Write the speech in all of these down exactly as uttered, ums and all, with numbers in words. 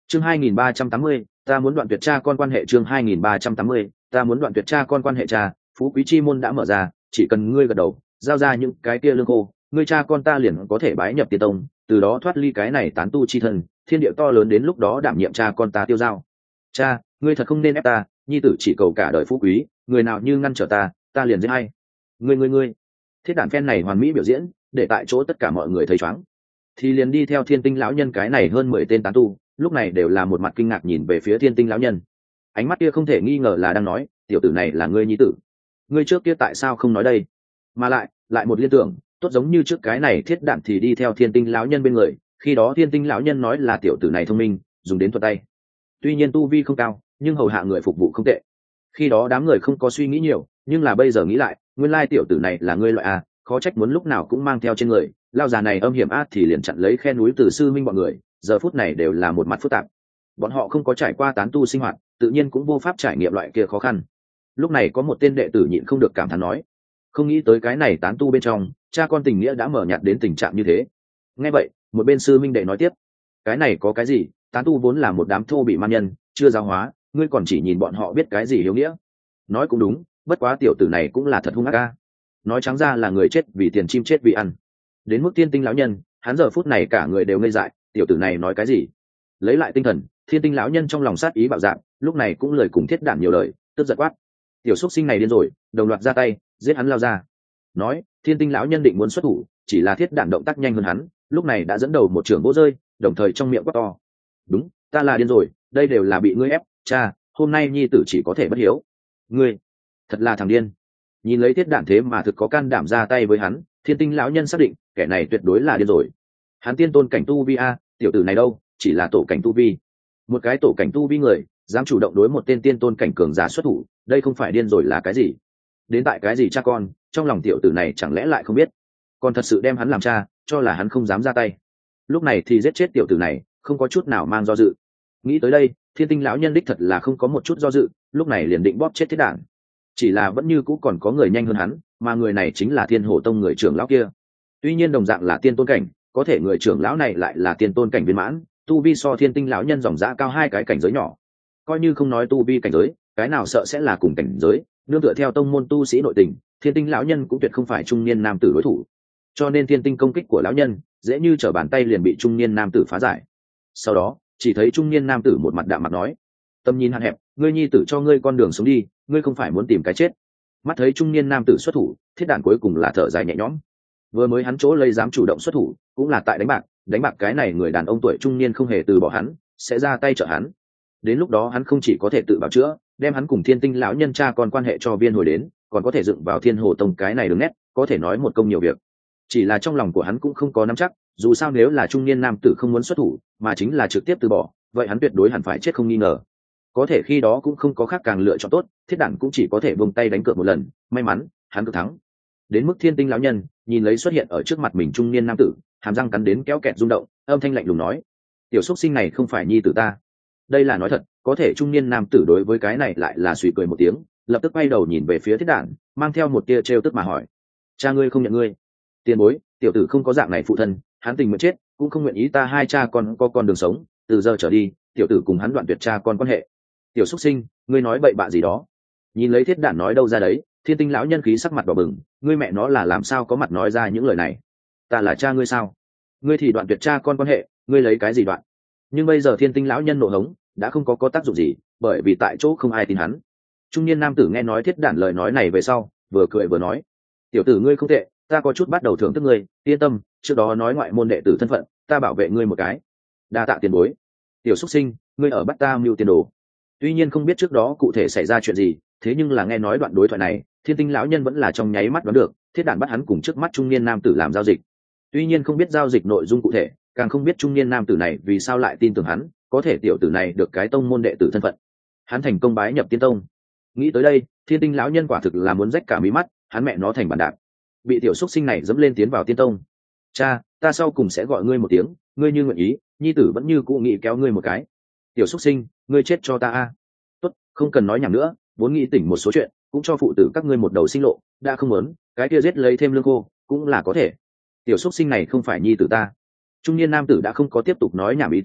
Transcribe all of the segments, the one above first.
chương hai nghìn ba trăm tám mươi, ta muốn đoạn tuyệt cha con quan hệ. chương hai nghìn ba trăm tám mươi, ta muốn đoạn tuyệt cha con quan hệ. Cha, phú quý chi môn đã mở ra, chỉ cần ngươi gật đầu giao ra những cái kia lương khô, ngươi cha con ta liền có thể bái nhập tiên tông, từ đó thoát ly cái này tán tu chi thân, thiên địa to lớn đến lúc đó đảm nhiệm cha con ta tiêu giao. Cha, ngươi thật không nên ép ta, nhi tử chỉ cầu cả đời phú quý, người nào như ngăn trở ta ta liền giết hay. Ngươi ngươi ngươi thiết đản phen này hoàn mỹ biểu diễn, để tại chỗ tất cả mọi người thấy chóng, thì liền đi theo thiên tinh lão nhân cái này hơn mười tên tán tu lúc này đều là một mặt kinh ngạc nhìn về phía thiên tinh lão nhân. Ánh mắt kia không thể nghi ngờ là đang nói, tiểu tử này là ngươi nhi tử, ngươi trước kia tại sao không nói đây? Mà lại lại một liên tưởng, tốt giống như trước cái này thiết đạn thì đi theo thiên tinh lão nhân bên người, khi đó thiên tinh lão nhân nói là tiểu tử này thông minh, dùng đến thuật tay, tuy nhiên tu vi không cao nhưng hầu hạ người phục vụ không tệ. Khi đó đám người không có suy nghĩ nhiều, nhưng là bây giờ nghĩ lại, nguyên lai tiểu tử này là ngươi loại a, khó trách muốn lúc nào cũng mang theo trên người. Lao già này âm hiểm ác thì liền chặn lấy khe núi từ sư minh bọn người, giờ phút này đều là một mặt phức tạp. Bọn họ không có trải qua tán tu sinh hoạt, tự nhiên cũng vô pháp trải nghiệm loại kia khó khăn. Lúc này có một tên đệ tử nhịn không được cảm thán nói, không nghĩ tới cái này tán tu bên trong cha con tình nghĩa đã mở nhạt đến tình trạng như thế. Nghe vậy một bên sư minh đệ nói tiếp, cái này có cái gì, tán tu vốn là một đám thô bị man nhân, chưa giáo hóa, ngươi còn chỉ nhìn bọn họ biết cái gì hiếu nghĩa. Nói cũng đúng, bất quá tiểu tử này cũng là thật hung ác ca, nói trắng ra là người chết vì tiền chim chết vì ăn. Đến mức thiên tinh lão nhân, hắn giờ phút này cả người đều ngây dại, tiểu tử này nói cái gì? Lấy lại tinh thần, thiên tinh lão nhân trong lòng sát ý bạo dạn, lúc này cũng lời cùng thiết đản nhiều lời, tức giận quát, tiểu xúc sinh này điên rồi, đồng loạt ra tay giết hắn lao ra. Nói thiên tinh lão nhân định muốn xuất thủ, chỉ là thiết đản động tác nhanh hơn hắn, lúc này đã dẫn đầu một trường vỗ rơi, đồng thời trong miệng quát to, đúng, ta là điên rồi, đây đều là bị ngươi ép, cha, hôm nay nhi tử chỉ có thể bất hiếu. Ngươi thật là thằng điên. Nhìn lấy thiết đản thế mà thực có can đảm ra tay với hắn, thiên tinh lão nhân xác định kẻ này tuyệt đối là điên rồi. Hắn tiên tôn cảnh tu vi a, tiểu tử này đâu chỉ là tổ cảnh tu vi, một cái tổ cảnh tu vi người dám chủ động đối một tên tiên tôn cảnh cường giả xuất thủ, đây không phải điên rồi là cái gì? Đến tại cái gì cha con, trong lòng tiểu tử này chẳng lẽ lại không biết, còn thật sự đem hắn làm cha, cho là hắn không dám ra tay. Lúc này thì giết chết tiểu tử này, không có chút nào mang do dự. Nghĩ tới đây, thiên tinh lão nhân đích thật là không có một chút do dự, lúc này liền định bóp chết thiết đản. Chỉ là vẫn như cũ còn có người nhanh hơn hắn, mà người này chính là Thiên Hổ Tông người trưởng lão kia. Tuy nhiên đồng dạng là tiên tôn cảnh, có thể người trưởng lão này lại là tiên tôn cảnh viên mãn, tu vi so thiên tinh lão nhân dòng dã cao hai cái cảnh giới nhỏ. Coi như không nói tu vi cảnh giới, cái nào sợ sẽ là cùng cảnh giới, nương tựa theo tông môn tu sĩ nội tình, thiên tinh lão nhân cũng tuyệt không phải trung niên nam tử đối thủ. Cho nên thiên tinh công kích của lão nhân dễ như trở bàn tay liền bị trung niên nam tử phá giải. Sau đó chỉ thấy trung niên nam tử một mặt đạm mặt nói, tầm nhìn hạn hẹp, ngươi nhi tử cho ngươi con đường sống đi, ngươi không phải muốn tìm cái chết. Mắt thấy trung niên nam tử xuất thủ, thiết đản cuối cùng là thở dài nhẹ nhõm. Vừa mới hắn chỗ lấy dám chủ động xuất thủ cũng là tại đánh bạc, đánh bạc cái này người đàn ông tuổi trung niên không hề từ bỏ hắn, sẽ ra tay trợ hắn. Đến lúc đó hắn không chỉ có thể tự bảo chữa, đem hắn cùng thiên tinh lão nhân cha còn quan hệ cho viên hồi đến, còn có thể dựng vào Thiên Hồ Tông cái này đường nét, có thể nói một công nhiều việc. Chỉ là trong lòng của hắn cũng không có nắm chắc, dù sao nếu là trung niên nam tử không muốn xuất thủ mà chính là trực tiếp từ bỏ, vậy hắn tuyệt đối hẳn phải chết không nghi ngờ. Có thể khi đó cũng không có khác càng lựa chọn tốt, thiết đản cũng chỉ có thể buông tay đánh cược một lần, may mắn hắn cứ thắng. Đến mức thiên tinh lão nhân nhìn lấy xuất hiện ở trước mặt mình trung niên nam tử, hàm răng cắn đến kéo kẹt rung động, âm thanh lạnh lùng nói, tiểu xúc sinh này không phải nhi tử ta. Đây là nói thật, có thể trung niên nam tử đối với cái này lại là suy cười một tiếng, lập tức quay đầu nhìn về phía thiết đản, mang theo một tia trêu tức mà hỏi, cha ngươi không nhận ngươi? Tiền bối, tiểu tử không có dạng này phụ thân, hắn tình nguyện chết cũng không nguyện ý ta hai cha con có con đường sống, từ giờ trở đi tiểu tử cùng hắn đoạn tuyệt cha con quan hệ. Tiểu xúc sinh, ngươi nói bậy bạ gì đó? Nhìn lấy thiết đản nói đâu ra đấy, thiên tinh lão nhân khí sắc mặt đỏ bừng, ngươi mẹ nó là làm sao có mặt nói ra những lời này? Ta là cha ngươi sao? Ngươi thì đoạn tuyệt cha con quan hệ, ngươi lấy cái gì đoạn? Nhưng bây giờ thiên tinh lão nhân nộ hống đã không có có tác dụng gì, bởi vì tại chỗ không ai tin hắn. Trung niên nam tử nghe nói thiết đản lời nói này về sau, vừa cười vừa nói, tiểu tử ngươi không tệ, ta có chút bắt đầu thưởng thức ngươi, yên tâm, trước đó nói ngoại môn đệ tử thân phận, ta bảo vệ ngươi một cái. Đa tạ tiền bối. Tiểu xúc sinh, ngươi ở bắt ta mưu tiền đồ. Tuy nhiên không biết trước đó cụ thể xảy ra chuyện gì, thế nhưng là nghe nói đoạn đối thoại này, thiên tinh lão nhân vẫn là trong nháy mắt đoán được, thiết đản bắt hắn cùng trước mắt trung niên nam tử làm giao dịch. Tuy nhiên không biết giao dịch nội dung cụ thể, càng không biết trung niên nam tử này vì sao lại tin tưởng hắn, có thể tiểu tử này được cái tông môn đệ tử thân phận, hắn thành công bái nhập tiên tông. Nghĩ tới đây, thiên tinh lão nhân quả thực là muốn rách cả mí mắt, hắn mẹ nó thành bản đạp, bị tiểu xúc sinh này dẫm lên tiến vào tiên tông. Cha, ta sau cùng sẽ gọi ngươi một tiếng, ngươi như nguyện ý, nhi tử vẫn như cũ nghĩ kéo ngươi một cái. Tiểu xúc sinh, ngươi chết cho ta a. Tốt, không cần nói nhảm nữa, vốn nghĩ tỉnh một số chuyện, cũng cho phụ tử các ngươi một đầu sinh lộ, đã không muốn, cái kia giết lấy thêm lương khô cũng là có thể. Tiểu xúc sinh này không phải nhi tử ta. Trung niên nam tử đã không có tiếp tục nói nhảm ý tứ,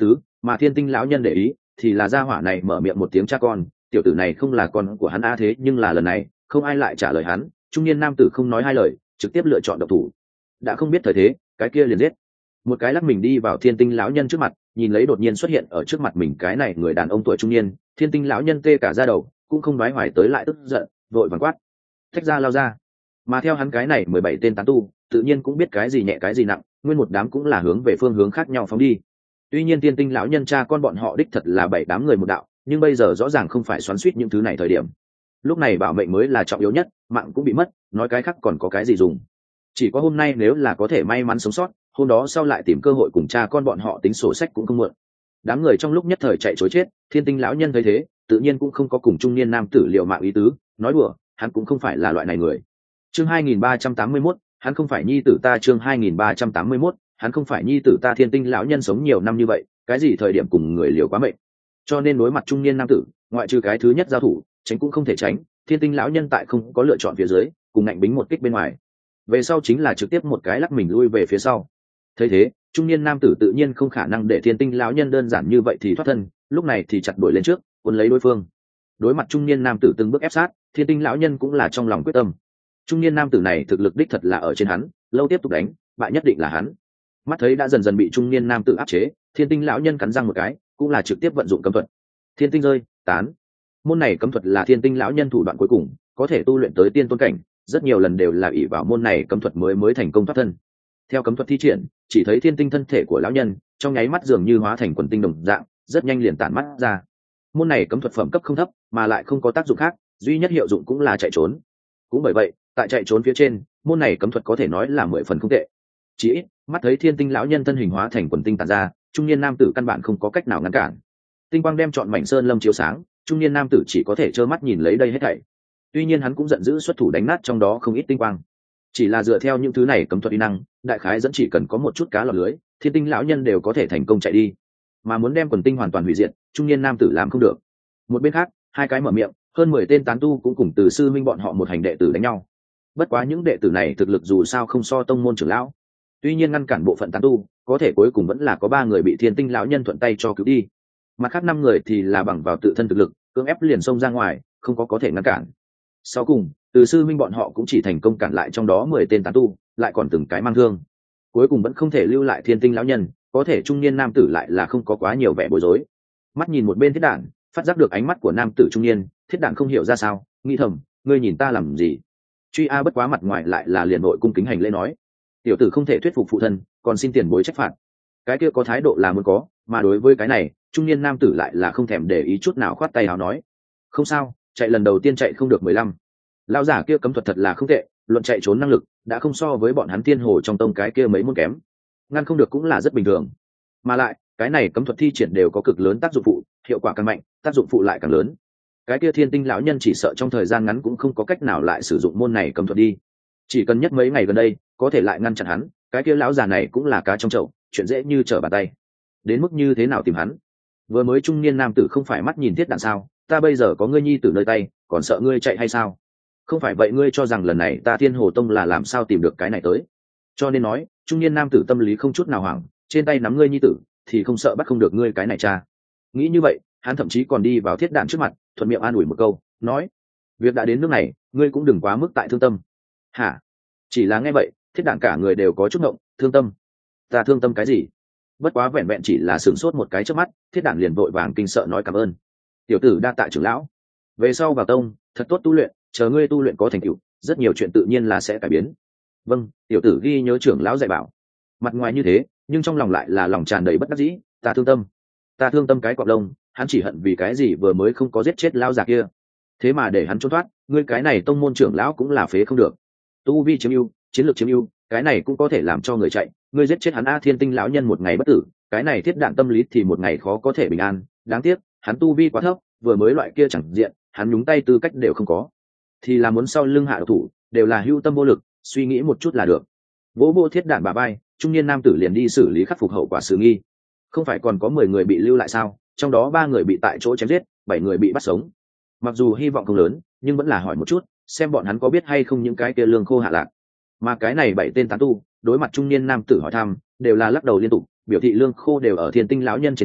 Mà thiên tinh lão nhân để ý thì là gia hỏa này mở miệng một tiếng cha con, tiểu tử này không là con của hắn a. Thế nhưng là lần này không ai lại trả lời hắn, trung niên nam tử không nói hai lời trực tiếp lựa chọn độc thủ. Đã không biết thời thế, cái kia liền giết. Một cái lắc mình đi vào thiên tinh lão nhân trước mặt, nhìn lấy đột nhiên xuất hiện ở trước mặt mình cái này người đàn ông tuổi trung niên, thiên tinh lão nhân tê cả da đầu, cũng không nói hoài tới lại tức giận, vội vàng quát thách ra lao ra. Mà theo hắn cái này mười bảy tên tán tu tự nhiên cũng biết cái gì nhẹ cái gì nặng, nguyên một đám cũng là hướng về phương hướng khác nhau phóng đi. Tuy nhiên thiên tinh lão nhân cha con bọn họ đích thật là bảy đám người một đạo, nhưng bây giờ rõ ràng không phải xoắn suýt những thứ này thời điểm. Lúc này bảo mệnh mới là trọng yếu nhất, mạng cũng bị mất, nói cái khác còn có cái gì dùng. Chỉ có hôm nay nếu là có thể may mắn sống sót, hôm đó sau lại tìm cơ hội cùng cha con bọn họ tính sổ sách cũng không muộn. Đám người trong lúc nhất thời chạy trối chết, thiên tinh lão nhân thấy thế tự nhiên cũng không có cùng trung niên nam tử liều mạng ý tứ, nói đùa, hắn cũng không phải là loại này người. Chương hai nghìn ba trăm tám mươi mốt, hắn không phải nhi tử ta. Chương hai nghìn ba trăm tám mươi mốt, hắn không phải nhi tử ta. Thiên tinh lão nhân sống nhiều năm như vậy, cái gì thời điểm cùng người liều quá mệnh. Cho nên đối mặt trung niên nam tử, ngoại trừ cái thứ nhất giao thủ, tránh cũng không thể tránh, thiên tinh lão nhân tại không có lựa chọn phía dưới, cùng ngạnh bính một kích bên ngoài. Về sau chính là trực tiếp một cái lắc mình lui về phía sau. Thấy thế, trung niên nam tử tự nhiên không khả năng để thiên tinh lão nhân đơn giản như vậy thì thoát thân, lúc này thì chặt đuổi lên trước, cuốn lấy đối phương. Đối mặt trung niên nam tử từng bước ép sát, thiên tinh lão nhân cũng là trong lòng quyết tâm. Trung niên nam tử này thực lực đích thật là ở trên hắn, lâu tiếp tục đánh, bại nhất định là hắn. Mắt thấy đã dần dần bị trung niên nam tử áp chế, thiên tinh lão nhân cắn răng một cái, cũng là trực tiếp vận dụng cấm thuật. Thiên tinh rơi, tán. Môn này cấm thuật là thiên tinh lão nhân thủ đoạn cuối cùng, có thể tu luyện tới tiên tôn cảnh, rất nhiều lần đều là ỷ vào môn này cấm thuật mới mới thành công thoát thân. Theo cấm thuật thi triển, chỉ thấy thiên tinh thân thể của lão nhân trong nháy mắt dường như hóa thành quần tinh đồng dạng, rất nhanh liền tản mắt ra. Môn này cấm thuật phẩm cấp không thấp, mà lại không có tác dụng khác, duy nhất hiệu dụng cũng là chạy trốn. Cũng bởi vậy, tại chạy trốn phía trên, môn này cấm thuật có thể nói là mười phần không tệ. Chỉ ít, mắt thấy thiên tinh lão nhân thân hình hóa thành quần tinh tản ra, trung niên nam tử căn bản không có cách nào ngăn cản. Tinh quang đem trọn mảnh sơn lâm chiếu sáng, trung niên nam tử chỉ có thể trơ mắt nhìn lấy đây hết thảy. Tuy nhiên hắn cũng giận dữ xuất thủ đánh nát trong đó không ít tinh quang. Chỉ là dựa theo những thứ này cấm thuật uy năng, đại khái dẫn chỉ cần có một chút cá lọt lưới, thiên tinh lão nhân đều có thể thành công chạy đi. Mà muốn đem quần tinh hoàn toàn hủy diệt, trung niên nam tử làm không được. Một bên khác, hai cái mở miệng, hơn mười tên tán tu cũng cùng từ sư minh bọn họ một hành đệ tử đánh nhau. Bất quá những đệ tử này thực lực dù sao không so tông môn trưởng lão. Tuy nhiên ngăn cản bộ phận tán tu, có thể cuối cùng vẫn là có ba người bị thiên tinh lão nhân thuận tay cho cứu đi. Mặt khác năm người thì là bằng vào tự thân thực lực, cưỡng ép liền xông ra ngoài, không có có thể ngăn cản. Sau cùng, từ sư minh bọn họ cũng chỉ thành công cản lại trong đó mười tên tán tu, lại còn từng cái mang thương. Cuối cùng vẫn không thể lưu lại thiên tinh lão nhân, có thể trung niên nam tử lại là không có quá nhiều vẻ bối rối. Mắt nhìn một bên thiết đản, phát giác được ánh mắt của nam tử trung niên, thiết đản không hiểu ra sao, nghĩ thầm, ngươi nhìn ta làm gì? Truy a bất quá mặt ngoài lại là liền nội cung kính hành lễ nói, tiểu tử không thể thuyết phục phụ thân, còn xin tiền bối trách phạt. Cái kia có thái độ là muốn có, mà đối với cái này, trung niên nam tử lại là không thèm để ý chút nào, khoát tay áo nói, không sao, chạy lần đầu tiên chạy không được mười lăm. Lão giả kia cấm thuật thật là không tệ, luận chạy trốn năng lực đã không so với bọn hắn tiên hồ trong tông cái kia mấy môn kém, ngăn không được cũng là rất bình thường. Mà lại cái này cấm thuật thi triển đều có cực lớn tác dụng phụ, hiệu quả càng mạnh, tác dụng phụ lại càng lớn. Cái kia thiên tinh lão nhân chỉ sợ trong thời gian ngắn cũng không có cách nào lại sử dụng môn này cấm thuật đi. Chỉ cần nhất mấy ngày gần đây có thể lại ngăn chặn hắn, cái kia lão già này cũng là cá trong chậu, chuyện dễ như trở bàn tay. Đến mức như thế nào tìm hắn? Vừa mới trung niên nam tử không phải mắt nhìn thiết đạn sao? Ta bây giờ có ngươi nhi tử nơi tay, còn sợ ngươi chạy hay sao? Không phải vậy ngươi cho rằng lần này ta thiên hồ tông là làm sao tìm được cái này tới? Cho nên nói, trung niên nam tử tâm lý không chút nào hoảng, trên tay nắm ngươi nhi tử thì không sợ bắt không được ngươi cái này cha. Nghĩ như vậy, hắn thậm chí còn đi vào thiết đạn trước mặt, thuận miệng an ủi một câu, nói, việc đã đến nước này, ngươi cũng đừng quá mức tại thương tâm. Hả? Chỉ là nghe vậy, thiết đạn cả người đều có chút ngộng, thương tâm? Ta thương tâm cái gì? Bất quá vẹn vẹn chỉ là sửng sốt một cái trước mắt, thiết đạn liền vội vàng kinh sợ nói cảm ơn. Tiểu tử đa tạ trưởng lão. Về sau vào tông, thật tốt tu luyện, chờ ngươi tu luyện có thành tựu, rất nhiều chuyện tự nhiên là sẽ cải biến. Vâng, tiểu tử ghi nhớ trưởng lão dạy bảo. Mặt ngoài như thế, nhưng trong lòng lại là lòng tràn đầy bất đắc dĩ, ta thương tâm. Ta thương tâm cái quạng lông, hắn chỉ hận vì cái gì vừa mới không có giết chết lão già kia. Thế mà để hắn trốn thoát, ngươi cái này tông môn trưởng lão cũng là phế không được. Tu vi chiếm ưu, chiến lược chiếm ưu, cái này cũng có thể làm cho người chạy, ngươi giết chết hắn a thiên tinh lão nhân một ngày bất tử, cái này thiết đạn tâm lý thì một ngày khó có thể bình an, đáng tiếc, hắn tu vi quá thấp, vừa mới loại kia chẳng diện, hắn nhúng tay tư cách đều không có. Thì là muốn sau lưng hạ độc thủ, đều là hưu tâm vô lực, suy nghĩ một chút là được. Vỗ vô thiết đạn bà bay, trung niên nam tử liền đi xử lý khắc phục hậu quả sự nghi. Không phải còn có mười người bị lưu lại sao, trong đó ba người bị tại chỗ chém giết, bảy người bị bắt sống. Mặc dù hy vọng không lớn, nhưng vẫn là hỏi một chút, xem bọn hắn có biết hay không những cái kia lương khô hạ lạc. Mà cái này bảy tên tán tu, đối mặt trung niên nam tử hỏi thăm, đều là lắc đầu liên tục, biểu thị lương khô đều ở thiên tinh lão nhân trên thân,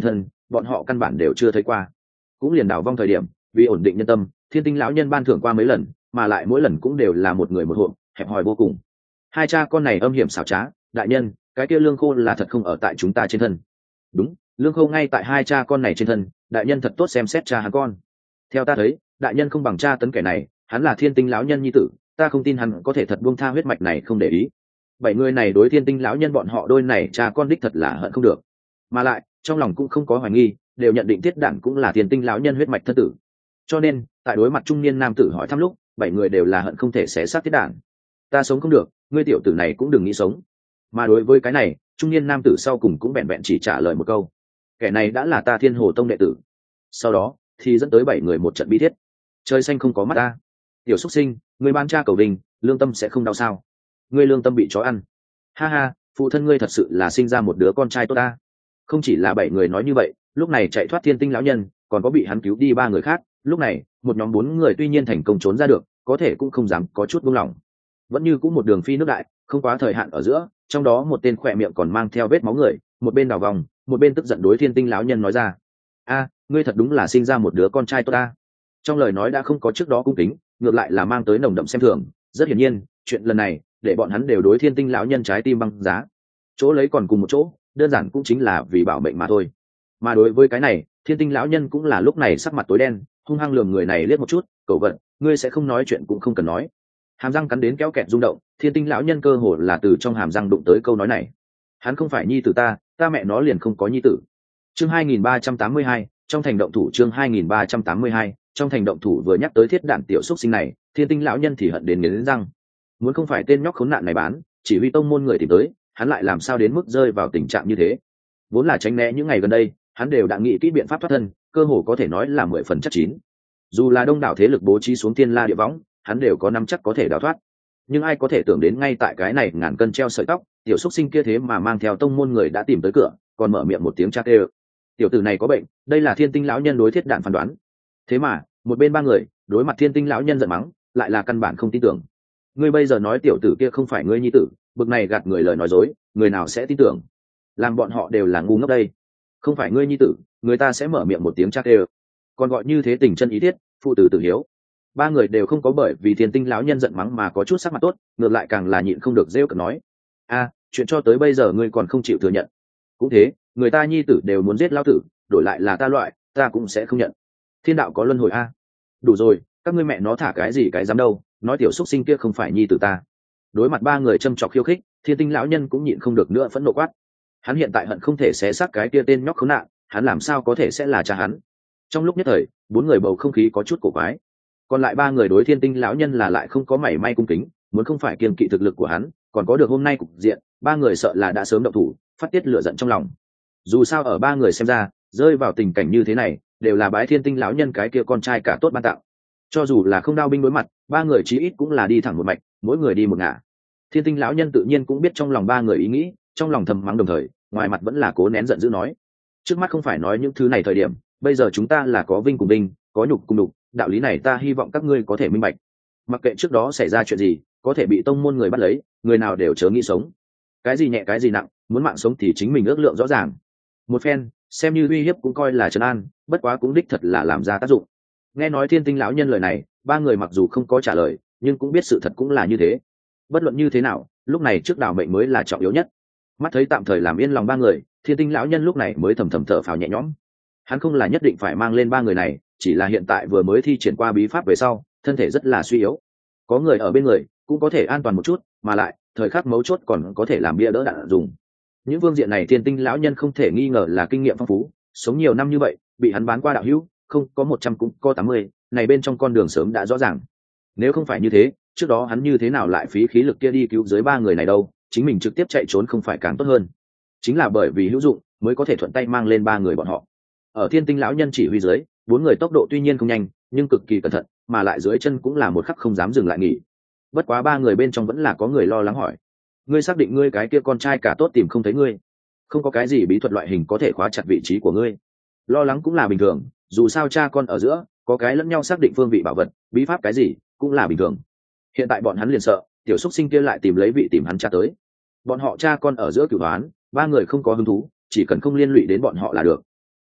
bọn họ căn bản đều chưa thấy qua. Cũng liền đảo vong thời điểm, vì ổn định nhân tâm, Thiên Tinh lão nhân ban thưởng qua mấy lần, mà lại mỗi lần cũng đều là một người một hộp, hẹp hòi vô cùng. Hai cha con này âm hiểm xảo trá, đại nhân, cái kia lương khô là thật không ở tại chúng ta trên thân. Đúng, lương khô ngay tại hai cha con này trên thân, đại nhân thật tốt xem xét cha hắn con. Theo ta thấy, đại nhân không bằng cha tấn kẻ này, hắn là Thiên Tinh lão nhân nhi tử, ta không tin hắn có thể thật buông tha huyết mạch này không để ý. Bảy người này đối Thiên Tinh lão nhân bọn họ đôi này cha con đích thật là hận không được, mà lại trong lòng cũng không có hoài nghi, đều nhận định Thiết Đản cũng là Thiên Tinh lão nhân huyết mạch thân tử. Cho nên tại đối mặt trung niên nam tử hỏi thăm lúc, bảy người đều là hận không thể xé xác Thiết Đản. Ta sống không được, ngươi tiểu tử này cũng đừng nghĩ sống. Mà đối với cái này, trung niên nam tử sau cùng cũng vẹn vẹn chỉ trả lời một câu: kẻ này đã là ta Thiên Hồ tông đệ tử. Sau đó thì dẫn tới bảy người một trận bi thiết. Trời xanh không có mắt ta, tiểu xuất sinh, ngươi ban cha cầu đình, lương tâm sẽ không đau sao? Ngươi lương tâm bị chó ăn. Ha ha, phụ thân ngươi thật sự là sinh ra một đứa con trai tốt ta. Không chỉ là bảy người nói như vậy, lúc này chạy thoát Thiên Tinh lão nhân, còn có bị hắn cứu đi ba người khác. Lúc này một nhóm bốn người tuy nhiên thành công trốn ra được, có thể cũng không dám có chút buông lỏng, vẫn như cũng một đường phi nước đại, không quá thời hạn ở giữa. Trong đó một tên khỏe miệng còn mang theo vết máu người, một bên đào vòng, một bên tức giận đối Thiên Tinh lão nhân nói ra: a, ngươi thật đúng là sinh ra một đứa con trai tốt ta. Trong lời nói đã không có trước đó cung kính, ngược lại là mang tới nồng đậm xem thường. Rất hiển nhiên, chuyện lần này để bọn hắn đều đối Thiên Tinh lão nhân trái tim băng giá. Chỗ lấy còn cùng một chỗ, đơn giản cũng chính là vì bảo mệnh mà thôi. Mà đối với cái này, Thiên Tinh lão nhân cũng là lúc này sắc mặt tối đen, hung hăng lườm người này liếc một chút: cẩu vật, ngươi sẽ không nói chuyện cũng không cần nói. Hàm răng cắn đến kéo kẹt rung động, Thiên Tinh lão nhân cơ hồ là từ trong hàm răng đụng tới câu nói này. Hắn không phải nhi tử ta, ta mẹ nó liền không có nhi tử. Chương hai nghìn ba trăm tám mươi hai, trong thành động thủ. Chương hai nghìn ba trăm tám mươi hai, trong thành động thủ. Vừa nhắc tới Thiết Đản tiểu xúc sinh này, Thiên Tinh lão nhân thì hận đến nghiến răng. Muốn không phải tên nhóc khốn nạn này bán, chỉ huy tông môn người tìm tới, hắn lại làm sao đến mức rơi vào tình trạng như thế? Vốn là tránh né những ngày gần đây, hắn đều đã nghĩ kỹ biện pháp thoát thân, cơ hồ có thể nói là mười phần chắc chín. Dù là đông đảo thế lực bố trí xuống Thiên La địa võng, hắn đều có nắm chắc có thể đào thoát. Nhưng ai có thể tưởng đến ngay tại cái này ngàn cân treo sợi tóc, tiểu xúc sinh kia thế mà mang theo tông môn người đã tìm tới cửa, còn mở miệng một tiếng cha kêu. Tiểu tử này có bệnh, đây là Thiên Tinh lão nhân đối Thiết Đản phán đoán. Thế mà một bên ba người đối mặt Thiên Tinh lão nhân giận mắng, lại là căn bản không tin tưởng. Ngươi bây giờ nói tiểu tử kia không phải ngươi nhi tử, bực này gạt người lời nói dối, người nào sẽ tin tưởng? Làm bọn họ đều là ngu ngốc đây. Không phải ngươi nhi tử, người ta sẽ mở miệng một tiếng cha kêu, còn gọi như thế tình chân ý thiết, phụ tử tử hiếu. Ba người đều không có bởi vì Thiên Tinh lão nhân giận mắng mà có chút sắc mặt tốt, ngược lại càng là nhịn không được rêu cợt nói: a, chuyện cho tới bây giờ ngươi còn không chịu thừa nhận. Cũng thế, người ta nhi tử đều muốn giết lão tử, đổi lại là ta loại, ta cũng sẽ không nhận. Thiên đạo có luân hồi a. Đủ rồi, các ngươi mẹ nó thả cái gì cái dám đâu, nói tiểu xúc sinh kia không phải nhi tử ta. Đối mặt ba người châm chọc khiêu khích, Thiên Tinh lão nhân cũng nhịn không được nữa phẫn nộ quát. Hắn hiện tại hận không thể xé xác cái kia tên nhóc khốn nạn, hắn làm sao có thể sẽ là cha hắn? Trong lúc nhất thời, bốn người bầu không khí có chút cổ quái. Còn lại ba người đối Thiên Tinh lão nhân là lại không có mảy may cung kính, muốn không phải kiêng kỵ thực lực của hắn, còn có được hôm nay cục diện, ba người sợ là đã sớm động thủ, phát tiết lửa giận trong lòng. Dù sao ở ba người xem ra, rơi vào tình cảnh như thế này, đều là bái Thiên Tinh lão nhân cái kia con trai cả tốt ban tặng. Cho dù là không đao binh đối mặt, ba người chí ít cũng là đi thẳng một mạch, mỗi người đi một ngả. Thiên Tinh lão nhân tự nhiên cũng biết trong lòng ba người ý nghĩ, trong lòng thầm mắng đồng thời, ngoài mặt vẫn là cố nén giận dữ nói: trước mắt không phải nói những thứ này thời điểm, bây giờ chúng ta là có vinh cùng vinh, có nhục cùng nhục, đạo lý này ta hy vọng các ngươi có thể minh bạch. Mặc kệ trước đó xảy ra chuyện gì, có thể bị tông môn người bắt lấy, người nào đều chớ nghĩ sống. Cái gì nhẹ cái gì nặng, muốn mạng sống thì chính mình ước lượng rõ ràng. Một phen xem như uy hiếp cũng coi là trấn an, bất quá cũng đích thật là làm ra tác dụng. Nghe nói Thiên Tinh lão nhân lời này, ba người mặc dù không có trả lời, nhưng cũng biết sự thật cũng là như thế. Bất luận như thế nào, lúc này trước đảo mệnh mới là trọng yếu nhất. Mắt thấy tạm thời làm yên lòng ba người, Thiên Tinh lão nhân lúc này mới thầm thầm thở phào nhẹ nhõm. Hắn không là nhất định phải mang lên ba người này, chỉ là hiện tại vừa mới thi triển qua bí pháp về sau, thân thể rất là suy yếu. Có người ở bên người cũng có thể an toàn một chút, mà lại thời khắc mấu chốt còn có thể làm bia đỡ đạn dùng. Những phương diện này Thiên Tinh lão nhân không thể nghi ngờ là kinh nghiệm phong phú, sống nhiều năm như vậy, bị hắn bán qua đạo hữu, không có một trăm cũng có tám mươi, này bên trong con đường sớm đã rõ ràng. Nếu không phải như thế, trước đó hắn như thế nào lại phí khí lực kia đi cứu dưới ba người này đâu, chính mình trực tiếp chạy trốn không phải càng tốt hơn. Chính là bởi vì hữu dụng mới có thể thuận tay mang lên ba người bọn họ. Ở Thiên Tinh lão nhân chỉ huy dưới, bốn người tốc độ tuy nhiên không nhanh, nhưng cực kỳ cẩn thận, mà lại dưới chân cũng là một khắc không dám dừng lại nghỉ. Bất quá ba người bên trong vẫn là có người lo lắng hỏi: ngươi xác định ngươi cái kia con trai cả tốt tìm không thấy ngươi? Không có cái gì bí thuật loại hình có thể khóa chặt vị trí của ngươi? Lo lắng cũng là bình thường, dù sao cha con ở giữa có cái lẫn nhau xác định phương vị bảo vật, bí pháp cái gì cũng là bình thường. Hiện tại bọn hắn liền sợ tiểu xúc sinh kia lại tìm lấy vị tìm hắn cha tới. Bọn họ cha con ở giữa cửu đoán, ba người không có hứng thú, chỉ cần không liên lụy đến bọn họ là được.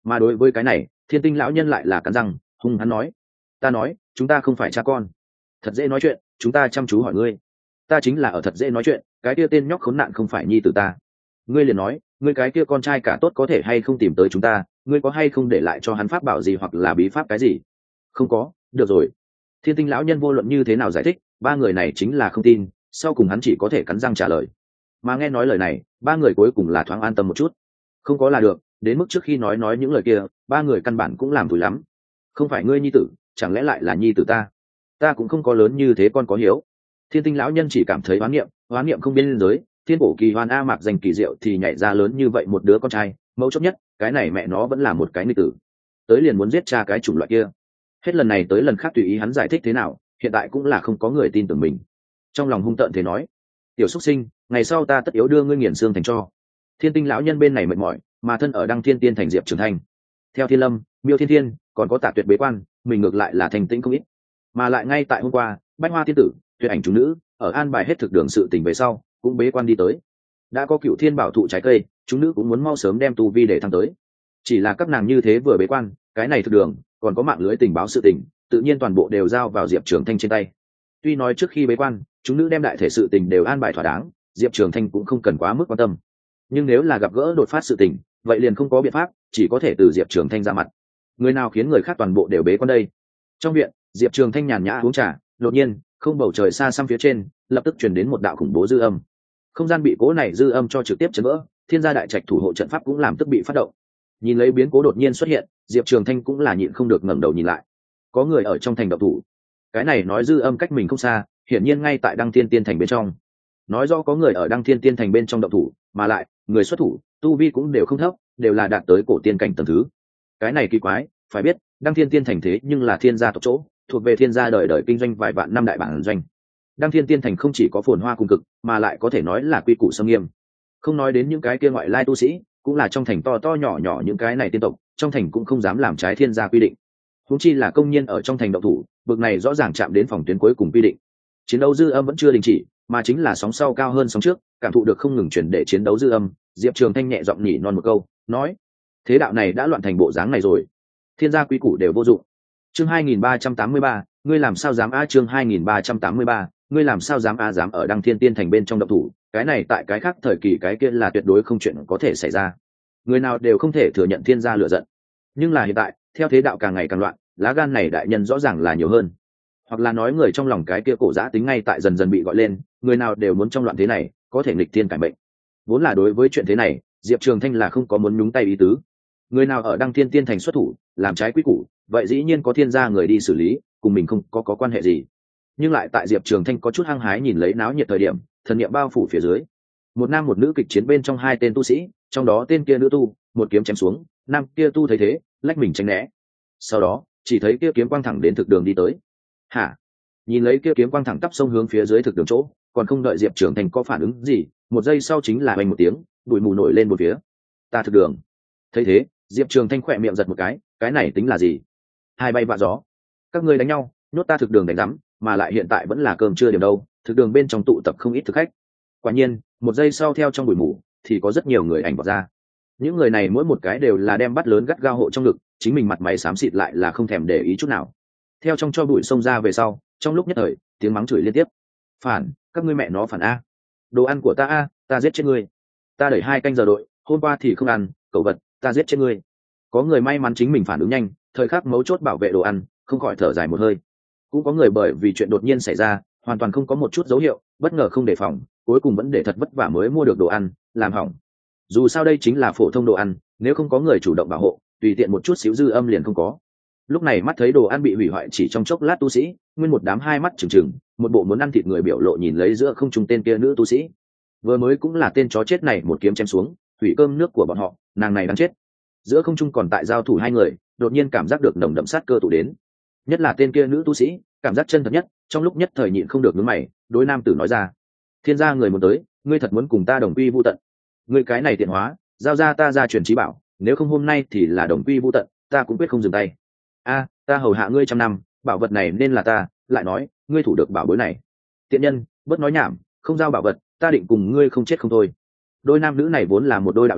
Mà đối với cái này thiên tinh lão nhân lại là cắn răng hung hắn nói: ta nói chúng ta không phải cha con, thật dễ nói chuyện, chúng ta chăm chú hỏi ngươi. Ta chính là ở thật dễ nói chuyện, cái kia tên nhóc khốn nạn không phải nhi tử ta. Ngươi liền nói ngươi cái kia con trai cả tốt có thể hay không tìm tới chúng ta, ngươi có hay không để lại cho hắn pháp bảo gì hoặc là bí pháp cái gì? Không có. Được rồi. Thiên tinh lão nhân vô luận như thế nào giải thích, ba người này chính là không tin, sau cùng hắn chỉ có thể cắn răng trả lời. Mà nghe nói lời này, ba người cuối cùng là thoáng an tâm một chút. Không có là được, đến mức trước khi nói nói những lời kia, ba người căn bản cũng làm thủi lắm. Không phải ngươi nhi tử, chẳng lẽ lại là nhi tử ta? Ta cũng không có lớn như thế con có hiếu. Thiên tinh lão nhân chỉ cảm thấy oán niệm, oán niệm không biên giới, thiên bổ kỳ hoàn a mạc danh kỳ diệu thì nhảy ra lớn như vậy một đứa con trai, mẫu chốt nhất, cái này mẹ nó vẫn là một cái nghịch tử. Tới liền muốn giết cha cái chủng loại kia. Hết lần này tới lần khác tùy ý hắn giải thích thế nào, hiện tại cũng là không có người tin tưởng mình. Trong lòng hung tợn thế nói: tiểu xuất sinh, ngày sau ta tất yếu đưa ngươi nghiền xương thành cho. Thiên tinh lão nhân bên này mệt mỏi, mà thân ở đăng thiên tiên thành Diệp Trường Thanh. Theo Thiên Lâm, Miêu Thiên Thiên, còn có Tạ Tuyệt bế quan, mình ngược lại là thành tĩnh không ít. Mà lại ngay tại hôm qua, Bách Hoa Tiên Tử, Tuyệt Ảnh chúng nữ, ở an bài hết thực đường sự tình về sau, cũng bế quan đi tới. Đã có Cửu Thiên Bảo thụ trái cây, chúng nữ cũng muốn mau sớm đem tu vi để thăng tới. Chỉ là các nàng như thế vừa bế quan, cái này thực đường, còn có mạng lưới tình báo sự tình, tự nhiên toàn bộ đều giao vào Diệp Trường Thanh trên tay. Tuy nói trước khi bế quan, chúng nữ đem đại thể sự tình đều an bài thỏa đáng, Diệp Trường Thanh cũng không cần quá mức quan tâm. Nhưng nếu là gặp gỡ đột phát sự tình, vậy liền không có biện pháp, chỉ có thể từ Diệp Trường Thanh ra mặt. Người nào khiến người khác toàn bộ đều bế quan đây? Trong viện, Diệp Trường Thanh nhàn nhã uống trà, đột nhiên, không bầu trời xa xăm phía trên, lập tức truyền đến một đạo khủng bố dư âm. Không gian bị cố này dư âm cho trực tiếp chấn vỡ, Thiên gia đại trạch thủ hộ trận pháp cũng làm tức bị phát động. Nhìn lấy biến cố đột nhiên xuất hiện, Diệp Trường Thanh cũng là nhịn không được ngẩng đầu nhìn lại. Có người ở trong thành động thủ. Cái này nói dư âm cách mình không xa, hiển nhiên ngay tại Đăng Thiên Tiên thành bên trong. Nói rõ có người ở Đăng Thiên Tiên thành bên trong động thủ, mà lại, người xuất thủ, tu vi cũng đều không thấp, đều là đạt tới cổ tiên cảnh tầng thứ. Cái này kỳ quái, phải biết, Đăng Thiên Tiên thành thế nhưng là Thiên gia tộc chỗ, thuộc về Thiên gia đời đời kinh doanh vài vạn năm đại bản doanh. Đăng Thiên Tiên thành không chỉ có phồn hoa cùng cực, mà lại có thể nói là quy củ nghiêm nghiêm. Không nói đến những cái kia ngoại lai tu sĩ, cũng là trong thành to to nhỏ nhỏ những cái này tiên tộc, trong thành cũng không dám làm trái Thiên gia quy định. Huống chi là công nhân ở trong thành động thủ, bực này rõ ràng chạm đến phòng tuyến cuối cùng quy định. Chiến đấu dư âm vẫn chưa đình chỉ, mà chính là sóng sau cao hơn sóng trước, cảm thụ được không ngừng chuyển để chiến đấu dư âm, Diệp Trường Thanh nhẹ giọng nhỉ non một câu, nói: thế đạo này đã loạn thành bộ dáng này rồi, Thiên gia quy củ đều vô dụng. Chương hai nghìn ba trăm tám mươi ba, ngươi làm sao dám a chương hai nghìn ba trăm tám mươi ba, ngươi làm sao dám a dám ở Đăng Thiên Tiên thành bên trong động thủ, cái này tại cái khác thời kỳ cái kia là tuyệt đối không chuyện có thể xảy ra. Người nào đều không thể thừa nhận Thiên gia lửa giận. Nhưng là hiện tại, theo thế đạo càng ngày càng loạn, lá gan này đại nhân rõ ràng là nhiều hơn. Hoặc là nói người trong lòng cái kia cổ dã tính ngay tại dần dần bị gọi lên, người nào đều muốn trong loạn thế này, có thể nghịch thiên cải mệnh. Vốn là đối với chuyện thế này, Diệp Trường Thanh là không có muốn nhúng tay ý tứ. Người nào ở Đăng Thiên Tiên thành xuất thủ, làm trái quy củ, vậy dĩ nhiên có Thiên gia người đi xử lý, cùng mình không có có quan hệ gì. Nhưng lại tại Diệp Trường Thanh có chút hăng hái nhìn lấy náo nhiệt thời điểm, thần niệm bao phủ phía dưới. Một nam một nữ kịch chiến bên trong hai tên tu sĩ, trong đó tên kia nữ tu, một kiếm chém xuống, nam kia tu thấy thế, lách mình tránh né. Sau đó, chỉ thấy kia kiếm quang thẳng đến thực đường đi tới. Hả? Nhìn lấy kia kiếm quang thẳng tắp sông hướng phía dưới thực đường chỗ, còn không đợi Diệp Trường Thanh có phản ứng gì, một giây sau chính là oanh một tiếng, bụi mù nổi lên một phía. Ta thực đường. Thấy thế, Diệp Trường Thanh khỏe miệng giật một cái, cái này tính là gì? Hai bay vạ gió. Các ngươi đánh nhau, nhốt ta thực đường đánh rắm, mà lại hiện tại vẫn là cơm trưa điểm đâu, thực đường bên trong tụ tập không ít thực khách. Quả nhiên, một giây sau theo trong bụi mù, thì có rất nhiều người ảnh vọt ra. Những người này mỗi một cái đều là đem bắt lớn gắt gao hộ trong ngực, chính mình mặt mày xám xịt lại là không thèm để ý chút nào. Theo trong cho bụi xông ra về sau, trong lúc nhất thời, tiếng mắng chửi liên tiếp. Phản, các ngươi mẹ nó phản a. Đồ ăn của ta a, ta giết chết ngươi. Ta đẩy hai canh giờ đội, hôm qua thì không ăn, cẩu vật, ta giết chết ngươi. Có người may mắn chính mình phản ứng nhanh, thời khắc mấu chốt bảo vệ đồ ăn, không khỏi thở dài một hơi. Cũng có người bởi vì chuyện đột nhiên xảy ra, hoàn toàn không có một chút dấu hiệu, bất ngờ không đề phòng, cuối cùng vẫn để thật vất vả mới mua được đồ ăn, làm hỏng. Dù sao đây chính là phổ thông đồ ăn, nếu không có người chủ động bảo hộ, tùy tiện một chút xíu dư âm liền không có. Lúc này mắt thấy đồ ăn bị hủy hoại chỉ trong chốc lát tu sĩ, nguyên một đám hai mắt trừng trừng, một bộ muốn ăn thịt người biểu lộ nhìn lấy giữa không trung tên kia nữ tu sĩ. Vừa mới cũng là tên chó chết này một kiếm chém xuống, hủy cơm nước của bọn họ, nàng này đang chết. Giữa không trung còn tại giao thủ hai người, đột nhiên cảm giác được nồng đậm sát cơ tụ đến. Nhất là tên kia nữ tu sĩ, cảm giác chân thật nhất, trong lúc nhất thời nhịn không được nhướng mày, đối nam tử nói ra: Thiên gia người muốn tới, ngươi thật muốn cùng ta đồng quy vu tận? Ngươi cái này tiện hóa, giao ra ta ra truyền chí bảo, nếu không hôm nay thì là đồng quy vu tận, ta cũng quyết không dừng tay. A, ta hầu hạ ngươi trăm năm, bảo vật này nên là ta, lại nói, ngươi thủ được bảo bối này. Tiện nhân, bớt nói nhảm, không giao bảo vật, ta định cùng ngươi không chết không thôi. Đôi nam nữ này vốn là một đôi đạo lữ,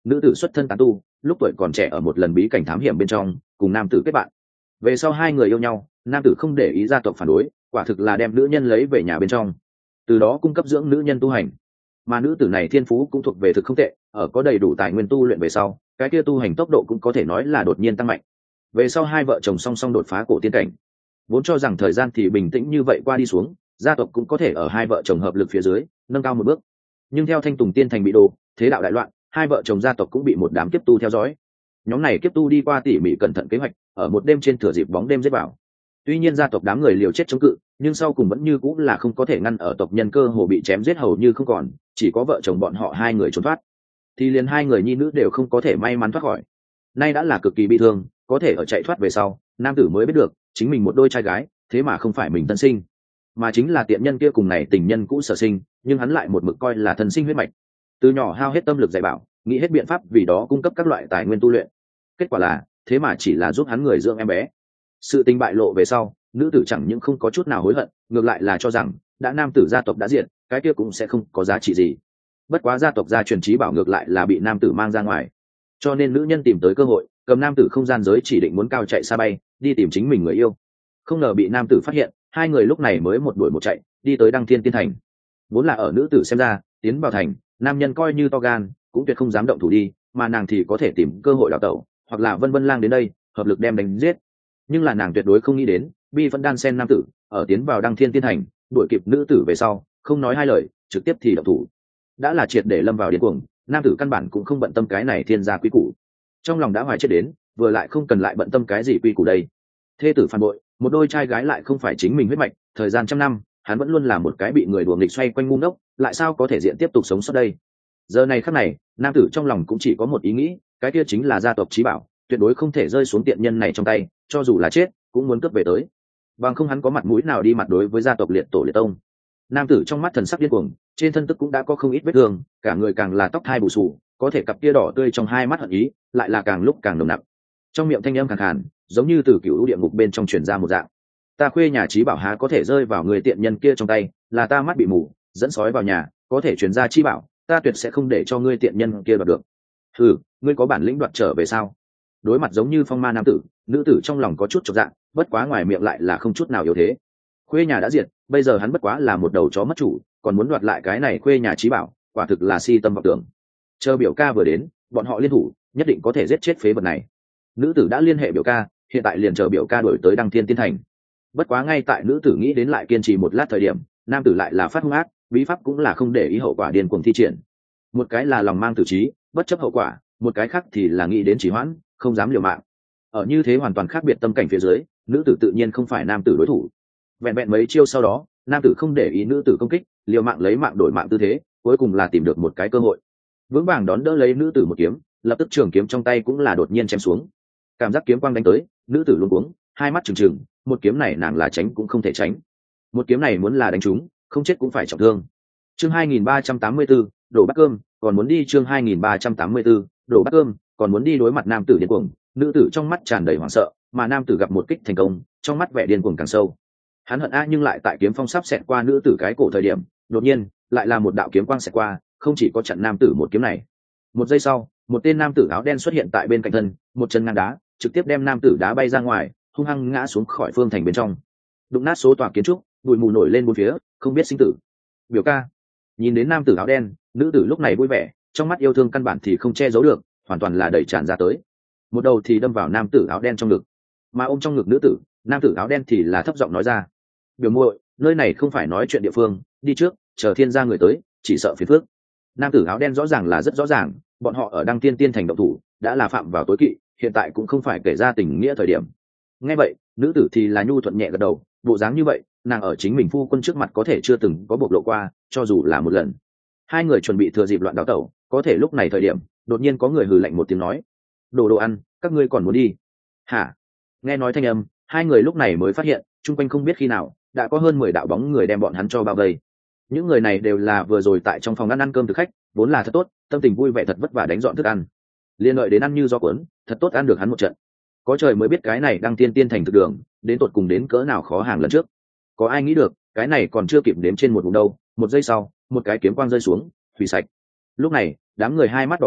nữ tử xuất thân tán tu, lúc tuổi còn trẻ ở một lần bí cảnh thám hiểm bên trong cùng nam tử kết bạn. Về sau hai người yêu nhau, nam tử không để ý gia tộc phản đối, quả thực là đem nữ nhân lấy về nhà bên trong, từ đó cung cấp dưỡng nữ nhân tu hành. Mà nữ tử này thiên phú cũng thuộc về thực không tệ, ở có đầy đủ tài nguyên tu luyện về sau, cái kia tu hành tốc độ cũng có thể nói là đột nhiên tăng mạnh. Về sau hai vợ chồng song song đột phá cổ tiên cảnh, vốn cho rằng thời gian thì bình tĩnh như vậy qua đi xuống, gia tộc cũng có thể ở hai vợ chồng hợp lực phía dưới nâng cao một bước. Nhưng theo Thanh Tùng tiên thành bị đổ, thế đạo đại loạn, hai vợ chồng gia tộc cũng bị một đám kiếp tu theo dõi. Nhóm này kiếp tu đi qua tỉ mỉ cẩn thận kế hoạch, ở một đêm trên thừa dịp bóng đêm giết vào. Tuy nhiên gia tộc đám người liều chết chống cự, nhưng sau cùng vẫn như cũng là không có thể ngăn ở tộc nhân cơ hồ bị chém giết hầu như không còn, chỉ có vợ chồng bọn họ hai người trốn thoát. Thì liền hai người nhi nữ đều không có thể may mắn thoát khỏi. Nay đã là cực kỳ bi thương, có thể ở chạy thoát về sau, nam tử mới biết được chính mình một đôi trai gái, thế mà không phải mình tân sinh, mà chính là tiện nhân kia cùng này tình nhân cũ sở sinh, nhưng hắn lại một mực coi là thân sinh huyết mạch. Từ nhỏ hao hết tâm lực dạy bảo, nghĩ hết biện pháp vì đó cung cấp các loại tài nguyên tu luyện. Kết quả là, thế mà chỉ là giúp hắn người dưỡng em bé. Sự tình bại lộ về sau, nữ tử chẳng những không có chút nào hối hận, ngược lại là cho rằng đã nam tử gia tộc đã diệt, cái kia cũng sẽ không có giá trị gì. Bất quá gia tộc gia truyền trí bảo ngược lại là bị nam tử mang ra ngoài, cho nên nữ nhân tìm tới cơ hội, cầm nam tử không gian giới chỉ định muốn cao chạy xa bay, đi tìm chính mình người yêu. Không ngờ bị nam tử phát hiện, hai người lúc này mới một đuổi một chạy, đi tới Đăng Thiên Tiên Thành. Vốn là ở nữ tử xem ra, tiến vào thành, nam nhân coi như to gan, cũng tuyệt không dám động thủ đi, mà nàng thì có thể tìm cơ hội đào tẩu, hoặc là Vân Vân Lang đến đây, hợp lực đem đánh giết. Nhưng là nàng tuyệt đối không nghĩ đến, bi vẫn đan sen nam tử, ở tiến vào Đăng Thiên Tiên Thành, đuổi kịp nữ tử về sau, không nói hai lời, trực tiếp thì động thủ. Đã là triệt để lâm vào điên cuồng, nam tử căn bản cũng không bận tâm cái này thiên gia quý củ. Trong lòng đã hoài chết đến, vừa lại không cần lại bận tâm cái gì quy củ đây. Thê tử phản bội, một đôi trai gái lại không phải chính mình huyết mạch, thời gian trăm năm, hắn vẫn luôn là một cái bị người đùa nghịch xoay quanh ngu ngốc, lại sao có thể diện tiếp tục sống sót đây. Giờ này khắc này, nam tử trong lòng cũng chỉ có một ý nghĩ, cái kia chính là gia tộc chí bảo, tuyệt đối không thể rơi xuống tiện nhân này trong tay, cho dù là chết cũng muốn cướp về tới, bằng không hắn có mặt mũi nào đi mặt đối với gia tộc liệt tổ liệt tông. Nam tử trong mắt thần sắc điên cuồng, trên thân tức cũng đã có không ít vết thương, cả người càng là tóc hai bù xù, có thể cặp kia đỏ tươi trong hai mắt hận ý lại là càng lúc càng nồng nặc. Trong miệng thanh âm khàn khàn, giống như từ cựu địa ngục bên trong truyền ra một dạng. Ta khuê nhà chí bảo há có thể rơi vào người tiện nhân kia trong tay, là ta mắt bị mù, dẫn sói vào nhà, có thể truyền ra chí bảo, ta tuyệt sẽ không để cho ngươi tiện nhân kia đoạt được. Hừ, ngươi có bản lĩnh đoạt trở về sao? Đối mặt giống như phong ma nam tử, nữ tử trong lòng có chút chột dạ, bất quá ngoài miệng lại là không chút nào yếu thế. Khuê nhà đã diệt, bây giờ hắn bất quá là một đầu chó mất chủ, còn muốn đoạt lại cái này khuê nhà chí bảo, quả thực là si tâm vọng tưởng. Chờ biểu ca vừa đến, bọn họ liên thủ, nhất định có thể giết chết phế vật này. Nữ tử đã liên hệ biểu ca, hiện tại liền chờ biểu ca đuổi tới Đăng Thiên Tiên Thành. Bất quá ngay tại nữ tử nghĩ đến lại kiên trì một lát thời điểm, nam tử lại là phát hung ác, bí pháp cũng là không để ý hậu quả điên cuồng thi triển. Một cái là lòng mang tử trí, bất chấp hậu quả, một cái khác thì là nghĩ đến trì hoãn, không dám liều mạng. Ở như thế hoàn toàn khác biệt tâm cảnh phía dưới, nữ tử tự nhiên không phải nam tử đối thủ. Vẹn vẹn mấy chiêu sau đó, nam tử không để ý nữ tử công kích, liều mạng lấy mạng đổi mạng tư thế, cuối cùng là tìm được một cái cơ hội, vững vàng đón đỡ lấy nữ tử một kiếm, lập tức trường kiếm trong tay cũng là đột nhiên chém xuống. Cảm giác kiếm quang đánh tới, nữ tử luống cuống, hai mắt trừng trừng, một kiếm này nàng là tránh cũng không thể tránh. Một kiếm này muốn là đánh trúng, không chết cũng phải trọng thương. Chương hai nghìn ba trăm tám mươi tư, đổ bát cơm, còn muốn đi chương hai nghìn ba trăm tám mươi tư, đổ bát cơm, còn muốn đi đối mặt nam tử điên cuồng, nữ tử trong mắt tràn đầy hoảng sợ, mà nam tử gặp một kích thành công, trong mắt vẻ điên cuồng càng sâu. Hắn hận a nhưng lại tại kiếm phong sắp xẹt qua nữ tử cái cổ thời điểm, đột nhiên, lại là một đạo kiếm quang xẹt qua, không chỉ có chặn nam tử một kiếm này. Một giây sau, một tên nam tử áo đen xuất hiện tại bên cạnh thân, một chân ngang đá, trực tiếp đem nam tử đá bay ra ngoài, hung hăng ngã xuống khỏi phương thành bên trong, đụng nát số tòa kiến trúc, bụi mù nổi lên bốn phía, không biết sinh tử. Biểu ca. Nhìn đến nam tử áo đen, nữ tử lúc này vui vẻ, trong mắt yêu thương căn bản thì không che giấu được, hoàn toàn là đẩy tràn ra tới. Một đầu thì đâm vào nam tử áo đen trong ngực, mà ôm trong ngực nữ tử, nam tử áo đen thì là thấp giọng nói ra: "Biểu muội, nơi này không phải nói chuyện địa phương, đi trước, chờ thiên gia người tới, chỉ sợ phiền phức." Nam tử áo đen rõ ràng là rất rõ ràng, bọn họ ở Đăng Tiên Tiên thành động thủ, đã là phạm vào tối kỵ, hiện tại cũng không phải kể ra tình nghĩa thời điểm. Nghe vậy, nữ tử thì là nhu thuận nhẹ gật đầu, bộ dáng như vậy, nàng ở chính mình phu quân trước mặt có thể chưa từng có bộc lộ qua, cho dù là một lần. Hai người chuẩn bị thừa dịp loạn đào tẩu, có thể lúc này thời điểm, đột nhiên có người hừ lạnh một tiếng nói: "Đồ đồ ăn, các ngươi còn muốn đi?" Hả? Nghe nói thanh âm, hai người lúc này mới phát hiện, chung quanh không biết khi nào đã có hơn mười đạo bóng người đem bọn hắn cho bao vây. Những người này đều là vừa rồi tại trong phòng ăn ăn cơm thực khách, vốn là thật tốt, tâm tình vui vẻ thật vất vả đánh dọn thức ăn, liên lợi đến ăn như gió cuốn, thật tốt ăn được hắn một trận. Có trời mới biết cái này Đăng Tiên Tiên thành thực đường, đến tột cùng đến cỡ nào khó hàng lần trước. Có ai nghĩ được, cái này còn chưa kịp đếm trên một vùng đâu, một giây sau, một cái kiếm quang rơi xuống, hủy sạch. Lúc này, đám người hai mắt đỏ bừng,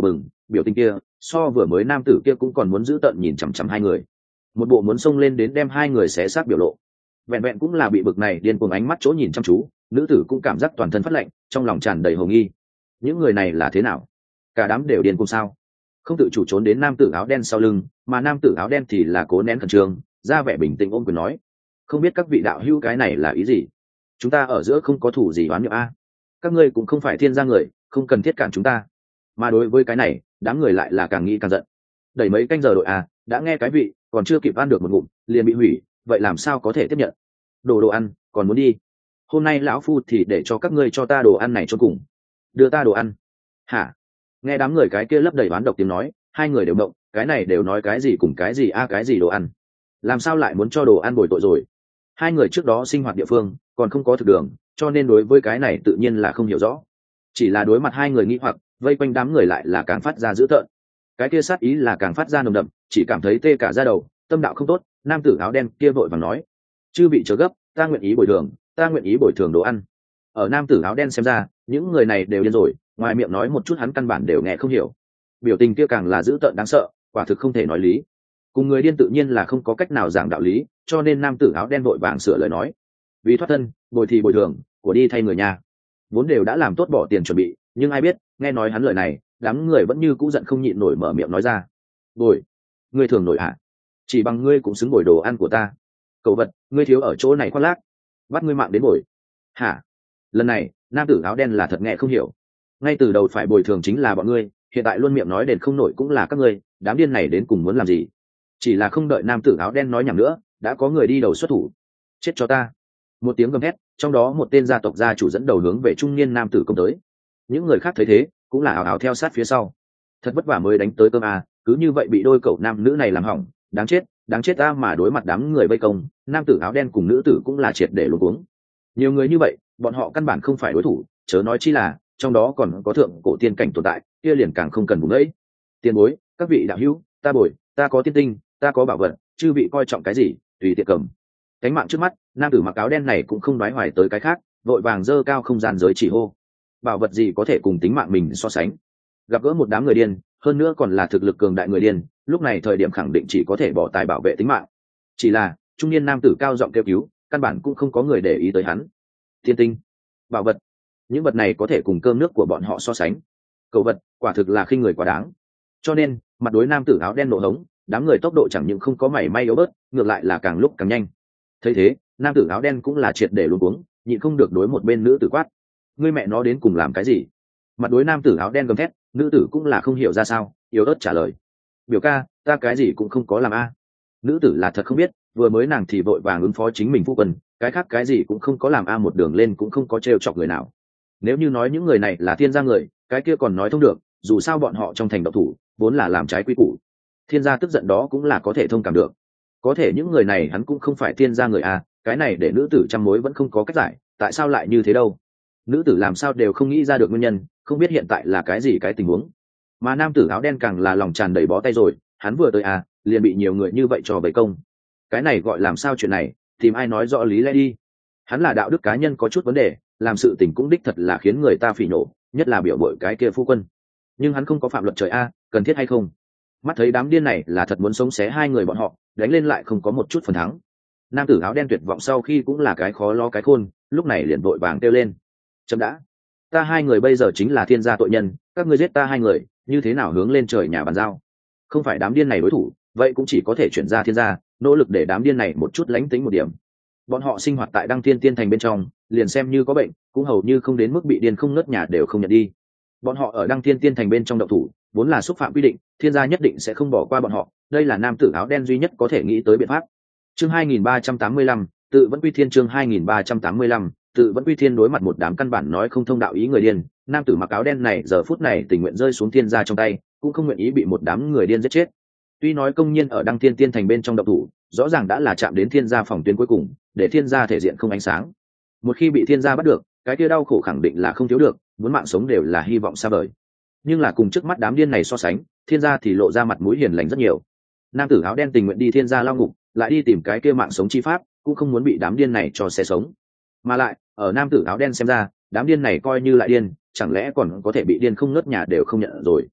biểu tình kia so vừa mới nam tử kia cũng còn muốn giữ tợn nhìn chằm chằm hai người, một bộ muốn xông lên đến đem hai người xé xác biểu lộ. Vẹn vẹn cũng là bị bực này điên cuồng ánh mắt chỗ nhìn chăm chú, nữ tử cũng cảm giác toàn thân phát lạnh, trong lòng tràn đầy hồ nghi. Những người này là thế nào? Cả đám đều điên cuồng sao? Không tự chủ trốn đến nam tử áo đen sau lưng, mà nam tử áo đen thì là cố nén khẩn trương, ra vẻ bình tĩnh ôm quyền nói: không biết các vị đạo hữu cái này là ý gì? Chúng ta ở giữa không có thủ gì oán niệm a, các ngươi cũng không phải thiên gia người, không cần thiết cản chúng ta. Mà đối với cái này, đám người lại là càng nghĩ càng giận. Đẩy mấy canh giờ đội a, đã nghe cái vị còn chưa kịp ăn được một ngụm liền bị hủy, vậy làm sao có thể tiếp nhận? Đồ đồ ăn còn muốn đi? Hôm nay lão phu thì để cho các ngươi cho ta đồ ăn này cho cùng. Đưa ta đồ ăn? Hả? Nghe đám người cái kia lấp đầy oán độc tiếng nói, hai người đều động, cái này đều nói cái gì cùng cái gì a, cái gì đồ ăn? Làm sao lại muốn cho đồ ăn bồi tội rồi? Hai người trước đó sinh hoạt địa phương còn không có thực đường, cho nên đối với cái này tự nhiên là không hiểu rõ. Chỉ là đối mặt hai người nghĩ hoặc vây quanh đám người lại là càng phát ra dữ tợn, cái kia sát ý là càng phát ra nồng đậm, chỉ cảm thấy tê cả da đầu, tâm đạo không tốt. Nam tử áo đen kia vội vàng nói: chư vị chớ gấp, ta nguyện ý bồi thường, ta nguyện ý bồi thường đồ ăn. Ở nam tử áo đen xem ra, những người này đều điên rồi, ngoài miệng nói một chút hắn căn bản đều nghe không hiểu. Biểu tình kia càng là dữ tợn đáng sợ, quả thực không thể nói lý. Cùng người điên tự nhiên là không có cách nào giảng đạo lý, cho nên nam tử áo đen vội vàng sửa lời nói: vì thoát thân, bồi thì bồi thường, của đi thay người nhà. Vốn đều đã làm tốt bỏ tiền chuẩn bị, nhưng ai biết, nghe nói hắn lời này, đám người vẫn như cũ giận không nhịn nổi mở miệng nói ra: bồi? Ngươi thường nổi hả? Chỉ bằng ngươi cũng xứng bồi đồ ăn của ta. Cậu vật, ngươi thiếu ở chỗ này khoác lác, bắt ngươi mạng đến bồi. Hả? Lần này nam tử áo đen là thật nghe không hiểu. Ngay từ đầu phải bồi thường chính là bọn ngươi, hiện tại luôn miệng nói đền không nổi cũng là các ngươi, đám điên này đến cùng muốn làm gì? Chỉ là không đợi nam tử áo đen nói nhảm nữa, đã có người đi đầu xuất thủ. Chết cho ta! Một tiếng gầm hét, trong đó một tên gia tộc gia chủ dẫn đầu hướng về trung niên nam tử công tới. Những người khác thấy thế cũng là ảo ảo theo sát phía sau. Thật vất vả mới đánh tới cơm a, cứ như vậy bị đôi cậu nam nữ này làm hỏng, đáng chết, đáng chết ta. Mà đối mặt đám người vây công, nam tử áo đen cùng nữ tử cũng là triệt để luống cuống. Nhiều người như vậy, bọn họ căn bản không phải đối thủ, chớ nói chi là trong đó còn có thượng cổ tiên cảnh tồn tại, kia liền càng không cần vùng ấy. Tiền bối, các vị đạo hữu, ta bồi, ta có tiên tinh, ta có bảo vật, chư vị coi trọng cái gì, tùy tiện cầm. Cánh mạng trước mắt, nam tử mặc áo đen này cũng không đoái hoài tới cái khác, vội vàng dơ cao không gian giới chỉ hô: bảo vật gì có thể cùng tính mạng mình so sánh? Gặp gỡ một đám người điên, hơn nữa còn là thực lực cường đại người điên, lúc này thời điểm khẳng định chỉ có thể bỏ tài bảo vệ tính mạng. Chỉ là trung niên nam tử cao giọng kêu cứu, căn bản cũng không có người để ý tới hắn. Thiên tinh, bảo vật, những vật này có thể cùng cơm nước của bọn họ so sánh. Cầu vật, quả thực là khinh người quá đáng. Cho nên mặt đối nam tử áo đen nổ hống, đám người tốc độ chẳng những không có mảy may yếu bớt, ngược lại là càng lúc càng nhanh. Thấy thế, nam tử áo đen cũng là triệt để luống cuống, nhịn không được đối một bên nữ tử quát: ngươi mẹ nó đến cùng làm cái gì? Mặt đối nam tử áo đen gầm thét, nữ tử cũng là không hiểu ra sao, yếu ớt trả lời: biểu ca, ta cái gì cũng không có làm a. Nữ tử là thật không biết, vừa mới nàng thì vội vàng ứng phó chính mình phu quân, cái khác cái gì cũng không có làm a, một đường lên cũng không có trêu chọc người nào. Nếu như nói những người này là thiên gia người, cái kia còn nói thông được, dù sao bọn họ trong thành độc thủ vốn là làm trái quy củ, thiên gia tức giận đó cũng là có thể thông cảm được. Có thể những người này hắn cũng không phải thiên gia người a, cái này để nữ tử trăm mối vẫn không có cách giải, tại sao lại như thế đâu? Nữ tử làm sao đều không nghĩ ra được nguyên nhân, không biết hiện tại là cái gì cái tình huống. Mà nam tử áo đen càng là lòng tràn đầy bó tay rồi, hắn vừa tới à, liền bị nhiều người như vậy trò vây công. Cái này gọi làm sao chuyện này, tìm ai nói rõ lý lẽ đi. Hắn là đạo đức cá nhân có chút vấn đề, làm sự tình cũng đích thật là khiến người ta phỉ nổ, nhất là biểu bội cái kia phu quân. Nhưng hắn không có phạm luật trời a, cần thiết hay không? Mắt thấy đám điên này là thật muốn sống xé hai người bọn họ, đánh lên lại không có một chút phần thắng. Nam tử áo đen tuyệt vọng sau khi cũng là cái khó lo cái khôn, lúc này liền vội vàng kêu lên: chậm đã, ta hai người bây giờ chính là thiên gia tội nhân, các ngươi giết ta hai người, như thế nào hướng lên trời nhà bàn giao? Không phải đám điên này đối thủ, vậy cũng chỉ có thể chuyển ra thiên gia, nỗ lực để đám điên này một chút lánh tính một điểm. Bọn họ sinh hoạt tại Đăng Thiên Tiên Thành bên trong, liền xem như có bệnh, cũng hầu như không đến mức bị điên không ngớt nhà đều không nhận đi. Bọn họ ở Đăng Thiên Tiên Thành bên trong động thủ, vốn là xúc phạm quy định, thiên gia nhất định sẽ không bỏ qua bọn họ, đây là nam tử áo đen duy nhất có thể nghĩ tới biện pháp. Chương hai nghìn ba trăm tám mươi lăm, tự vẫn quy thiên. Chương hai nghìn ba trăm tám mươi lăm, tự vẫn quy thiên. Đối mặt một đám căn bản nói không thông đạo ý người điên, nam tử mặc áo đen này giờ phút này tình nguyện rơi xuống thiên gia trong tay, cũng không nguyện ý bị một đám người điên giết chết. Tuy nói công nhiên ở Đăng Thiên Tiên Thành bên trong động thủ, rõ ràng đã là chạm đến thiên gia phòng tuyến cuối cùng, để thiên gia thể diện không ánh sáng. Một khi bị thiên gia bắt được, cái kia đau khổ khẳng định là không thiếu được, muốn mạng sống đều là hy vọng xa vời. Nhưng là cùng trước mắt đám điên này so sánh, thiên gia thì lộ ra mặt mũi hiền lành rất nhiều. Nam tử áo đen tình nguyện đi thiên gia lao ngục, lại đi tìm cái kia mạng sống chi pháp, cũng không muốn bị đám điên này cho xé sống. Mà lại ở nam tử áo đen xem ra, đám điên này coi như lại điên, chẳng lẽ còn có thể bị điên không ngớt nhà đều không nhận rồi.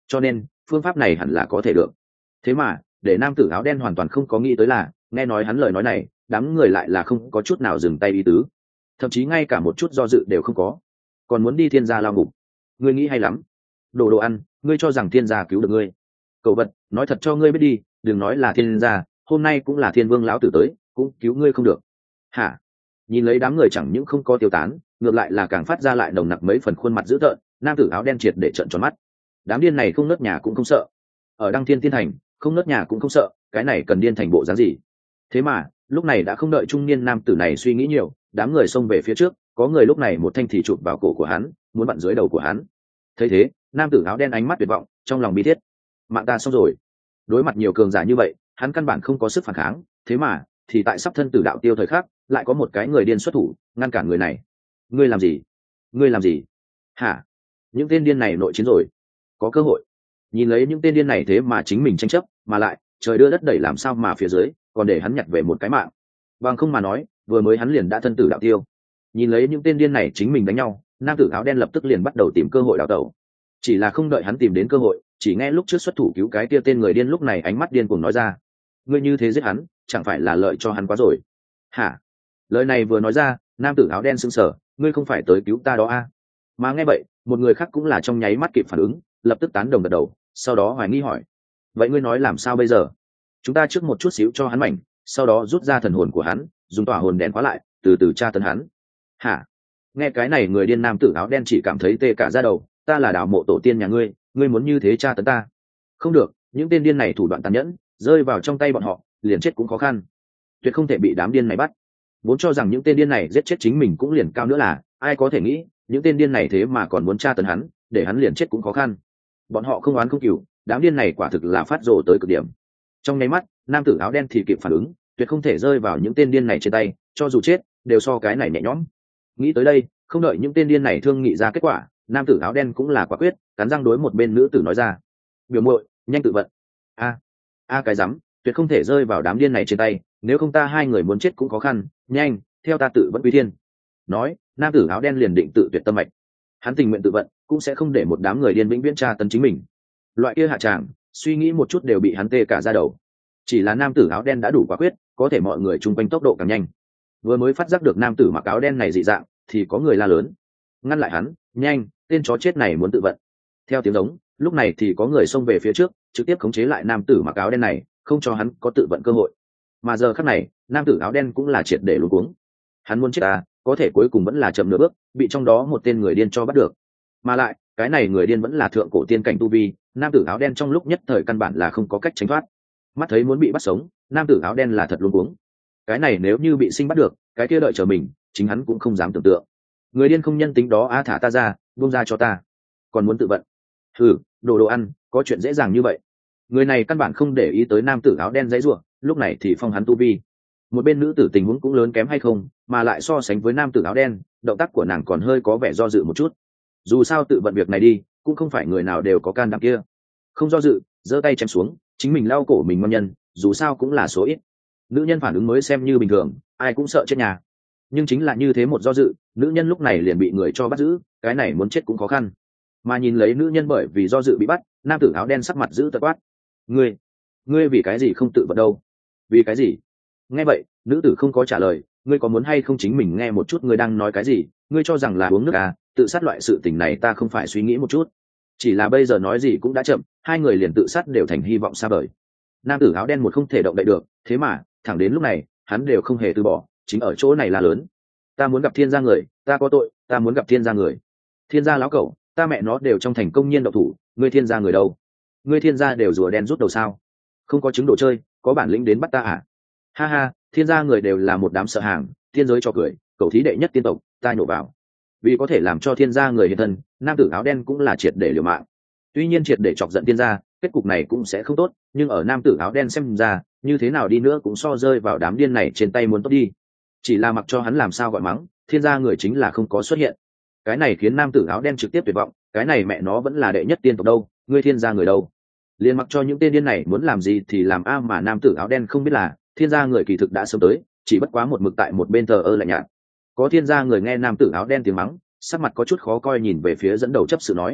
cho nên phương pháp này hẳn là có thể được. Thế mà để nam tử áo đen hoàn toàn không có nghĩ tới là, nghe nói hắn lời nói này, đám người lại là không có chút nào dừng tay ý tứ, thậm chí ngay cả một chút do dự đều không có, còn muốn đi thiên gia lao ngục. Ngươi nghĩ hay lắm, đồ đồ ăn, ngươi cho rằng thiên gia cứu được ngươi? Cậu vật, nói thật cho ngươi biết đi, đừng nói là thiên gia, hôm nay cũng là thiên vương lão tử tới, cũng cứu ngươi không được. Hả? Nhìn lấy đám người chẳng những không có tiêu tán, ngược lại là càng phát ra lại nồng nặc mấy phần khuôn mặt dữ tợn, nam tử áo đen triệt để trợn tròn mắt. Đám điên này không nớt nhà cũng không sợ, ở đăng thiên tiên thành không nớt nhà cũng không sợ, cái này cần điên thành bộ dáng gì? Thế mà lúc này đã không đợi trung niên nam tử này suy nghĩ nhiều, đám người xông về phía trước, có người lúc này một thanh thì chụp vào cổ của hắn, muốn vặn dưới đầu của hắn. Thấy thế, nam tử áo đen ánh mắt tuyệt vọng, trong lòng bi thiết. Mạng ta xong rồi. Đối mặt nhiều cường giả như vậy, hắn căn bản không có sức phản kháng, thế mà thì tại sắp thân tử đạo tiêu thời khắc, lại có một cái người điên xuất thủ ngăn cản người này. Ngươi làm gì? Ngươi làm gì? Hả? Những tên điên này nội chiến rồi, có cơ hội. Nhìn lấy những tên điên này thế mà chính mình tranh chấp, mà lại trời đưa đất đẩy làm sao mà phía dưới còn để hắn nhặt về một cái mạng. Bằng không mà nói, vừa mới hắn liền đã thân tử đạo tiêu. Nhìn lấy những tên điên này chính mình đánh nhau, nam tử áo đen lập tức liền bắt đầu tìm cơ hội đào tẩu. Chỉ là không đợi hắn tìm đến cơ hội, chỉ nghe lúc trước xuất thủ cứu cái kia tên người điên lúc này ánh mắt điên cuồng nói ra: ngươi như thế giết hắn, chẳng phải là lợi cho hắn quá rồi? Hả? Lời này vừa nói ra, nam tử áo đen sững sờ, ngươi không phải tới cứu ta đó a? À? Mà nghe vậy, một người khác cũng là trong nháy mắt kịp phản ứng, lập tức tán đồng gật đầu, sau đó hoài nghi hỏi: vậy ngươi nói làm sao bây giờ? Chúng ta trước một chút xíu cho hắn mảnh, sau đó rút ra thần hồn của hắn, dùng tỏa hồn đèn khóa lại, từ từ tra tấn hắn. Hả? Nghe cái này người điên nam tử áo đen chỉ cảm thấy tê cả da đầu, ta là đạo mộ tổ tiên nhà ngươi, ngươi muốn như thế tra tấn ta? Không được, những tên điên này thủ đoạn tàn nhẫn, rơi vào trong tay bọn họ, liền chết cũng khó khăn. Tuyệt không thể bị đám điên này bắt. Vốn cho rằng những tên điên này giết chết chính mình cũng liền cao nữa là, ai có thể nghĩ, những tên điên này thế mà còn muốn tra tấn hắn, để hắn liền chết cũng khó khăn. Bọn họ không oán không cừu, đám điên này quả thực là phát rồ tới cực điểm. Trong nháy mắt, nam tử áo đen thì kịp phản ứng, tuyệt không thể rơi vào những tên điên này trên tay, cho dù chết, đều so cái này nhẹ nhõm. Nghĩ tới đây, không đợi những tên điên này thương nghị ra kết quả, nam tử áo đen cũng là quả quyết, cắn răng đối một bên nữ tử nói ra: biểu muội, nhanh tự vận. A, a cái rắm, tuyệt không thể rơi vào đám điên này trên tay, nếu không ta hai người muốn chết cũng khó khăn, nhanh, theo ta tự vận quy thiên. Nói, nam tử áo đen liền định tự tuyệt tâm mạch. Hắn tình nguyện tự vận, cũng sẽ không để một đám người điên vĩnh viễn tra tấn chính mình. Loại kia hạ tràng, suy nghĩ một chút đều bị hắn tê cả da đầu. Chỉ là nam tử áo đen đã đủ quả quyết, có thể mọi người chung quanh tốc độ càng nhanh. Vừa mới phát giác được nam tử mặc áo đen này dị dạng, thì có người la lớn ngăn lại hắn: nhanh, tên chó chết này muốn tự vận. Theo tiếng giống, lúc này thì có người xông về phía trước, trực tiếp khống chế lại nam tử mặc áo đen này, không cho hắn có tự vận cơ hội. Mà giờ khắc này, nam tử áo đen cũng là triệt để luống cuống. Hắn muốn chết à, có thể cuối cùng vẫn là chậm nửa bước, bị trong đó một tên người điên cho bắt được. Mà lại, cái này người điên vẫn là thượng cổ tiên cảnh tu vi, nam tử áo đen trong lúc nhất thời căn bản là không có cách tránh thoát. Mắt thấy muốn bị bắt sống, nam tử áo đen là thật luống cuống. Cái này nếu như bị sinh bắt được, cái kia đợi chờ mình, chính hắn cũng không dám tưởng tượng. Người điên không nhân tính đó a, thả ta ra, buông ra cho ta. Còn muốn tự vận? Hừ, đồ đồ ăn, có chuyện dễ dàng như vậy? Người này căn bản không để ý tới nam tử áo đen dãy rủa, lúc này thì phong hắn tu vi. Một bên nữ tử tình huống cũng lớn kém hay không, mà lại so sánh với nam tử áo đen, động tác của nàng còn hơi có vẻ do dự một chút. Dù sao tự vận việc này đi, cũng không phải người nào đều có can đảm kia. Không do dự, giơ tay chém xuống, chính mình lau cổ mình ngon nhân, dù sao cũng là số ít. Nữ nhân phản ứng mới xem như bình thường, ai cũng sợ chết nhà. Nhưng chính là như thế một do dự, nữ nhân lúc này liền bị người cho bắt giữ, cái này muốn chết cũng khó khăn. Mà nhìn lấy nữ nhân bởi vì do dự bị bắt, nam tử áo đen sắc mặt giữ tợn quát: ngươi ngươi vì cái gì không tự vận đâu? Vì cái gì? Nghe vậy, nữ tử không có trả lời. Ngươi có muốn hay không chính mình nghe một chút ngươi đang nói cái gì? Ngươi cho rằng là uống nước à? Tự sát loại sự tình này ta không phải suy nghĩ một chút. Chỉ là bây giờ nói gì cũng đã chậm, hai người liền tự sát đều thành hy vọng xa vời. Nam tử áo đen một không thể động đậy được, thế mà thẳng đến lúc này hắn đều không hề từ bỏ, chính ở chỗ này là lớn: ta muốn gặp thiên gia người, ta có tội, ta muốn gặp thiên gia người. Thiên gia lão cẩu, ta mẹ nó đều trong thành công nhiên độc thủ, ngươi thiên gia người đâu? Ngươi thiên gia đều rùa đen rút đầu sao? Không có chứng đồ chơi, có bản lĩnh đến bắt ta à? Ha ha, thiên gia người đều là một đám sợ hàng, thiên giới cho cười, cậu thí đệ nhất tiên tộc, ta nhổ vào. Vì có thể làm cho thiên gia người hiện thân, nam tử áo đen cũng là triệt để liều mạng. Tuy nhiên triệt để chọc giận thiên gia, kết cục này cũng sẽ không tốt, nhưng ở nam tử áo đen xem ra, như thế nào đi nữa cũng so rơi vào đám điên này trên tay muốn tốt đi. Chỉ là mặc cho hắn làm sao gọi mắng, thiên gia người chính là không có xuất hiện. Cái này khiến nam tử áo đen trực tiếp tuyệt vọng, cái này mẹ nó vẫn là đệ nhất tiên tộc đâu, ngươi thiên gia người đâu? Liền mặc cho những tên điên này muốn làm gì thì làm a, mà nam tử áo đen không biết là thiên gia người kỳ thực đã sớm tới, chỉ bất quá một mực tại một bên thờ ơ lạnh nhạt. Có thiên gia người nghe nam tử áo đen tiếng mắng, sắc mặt có chút khó coi nhìn về phía dẫn đầu chấp sự nói: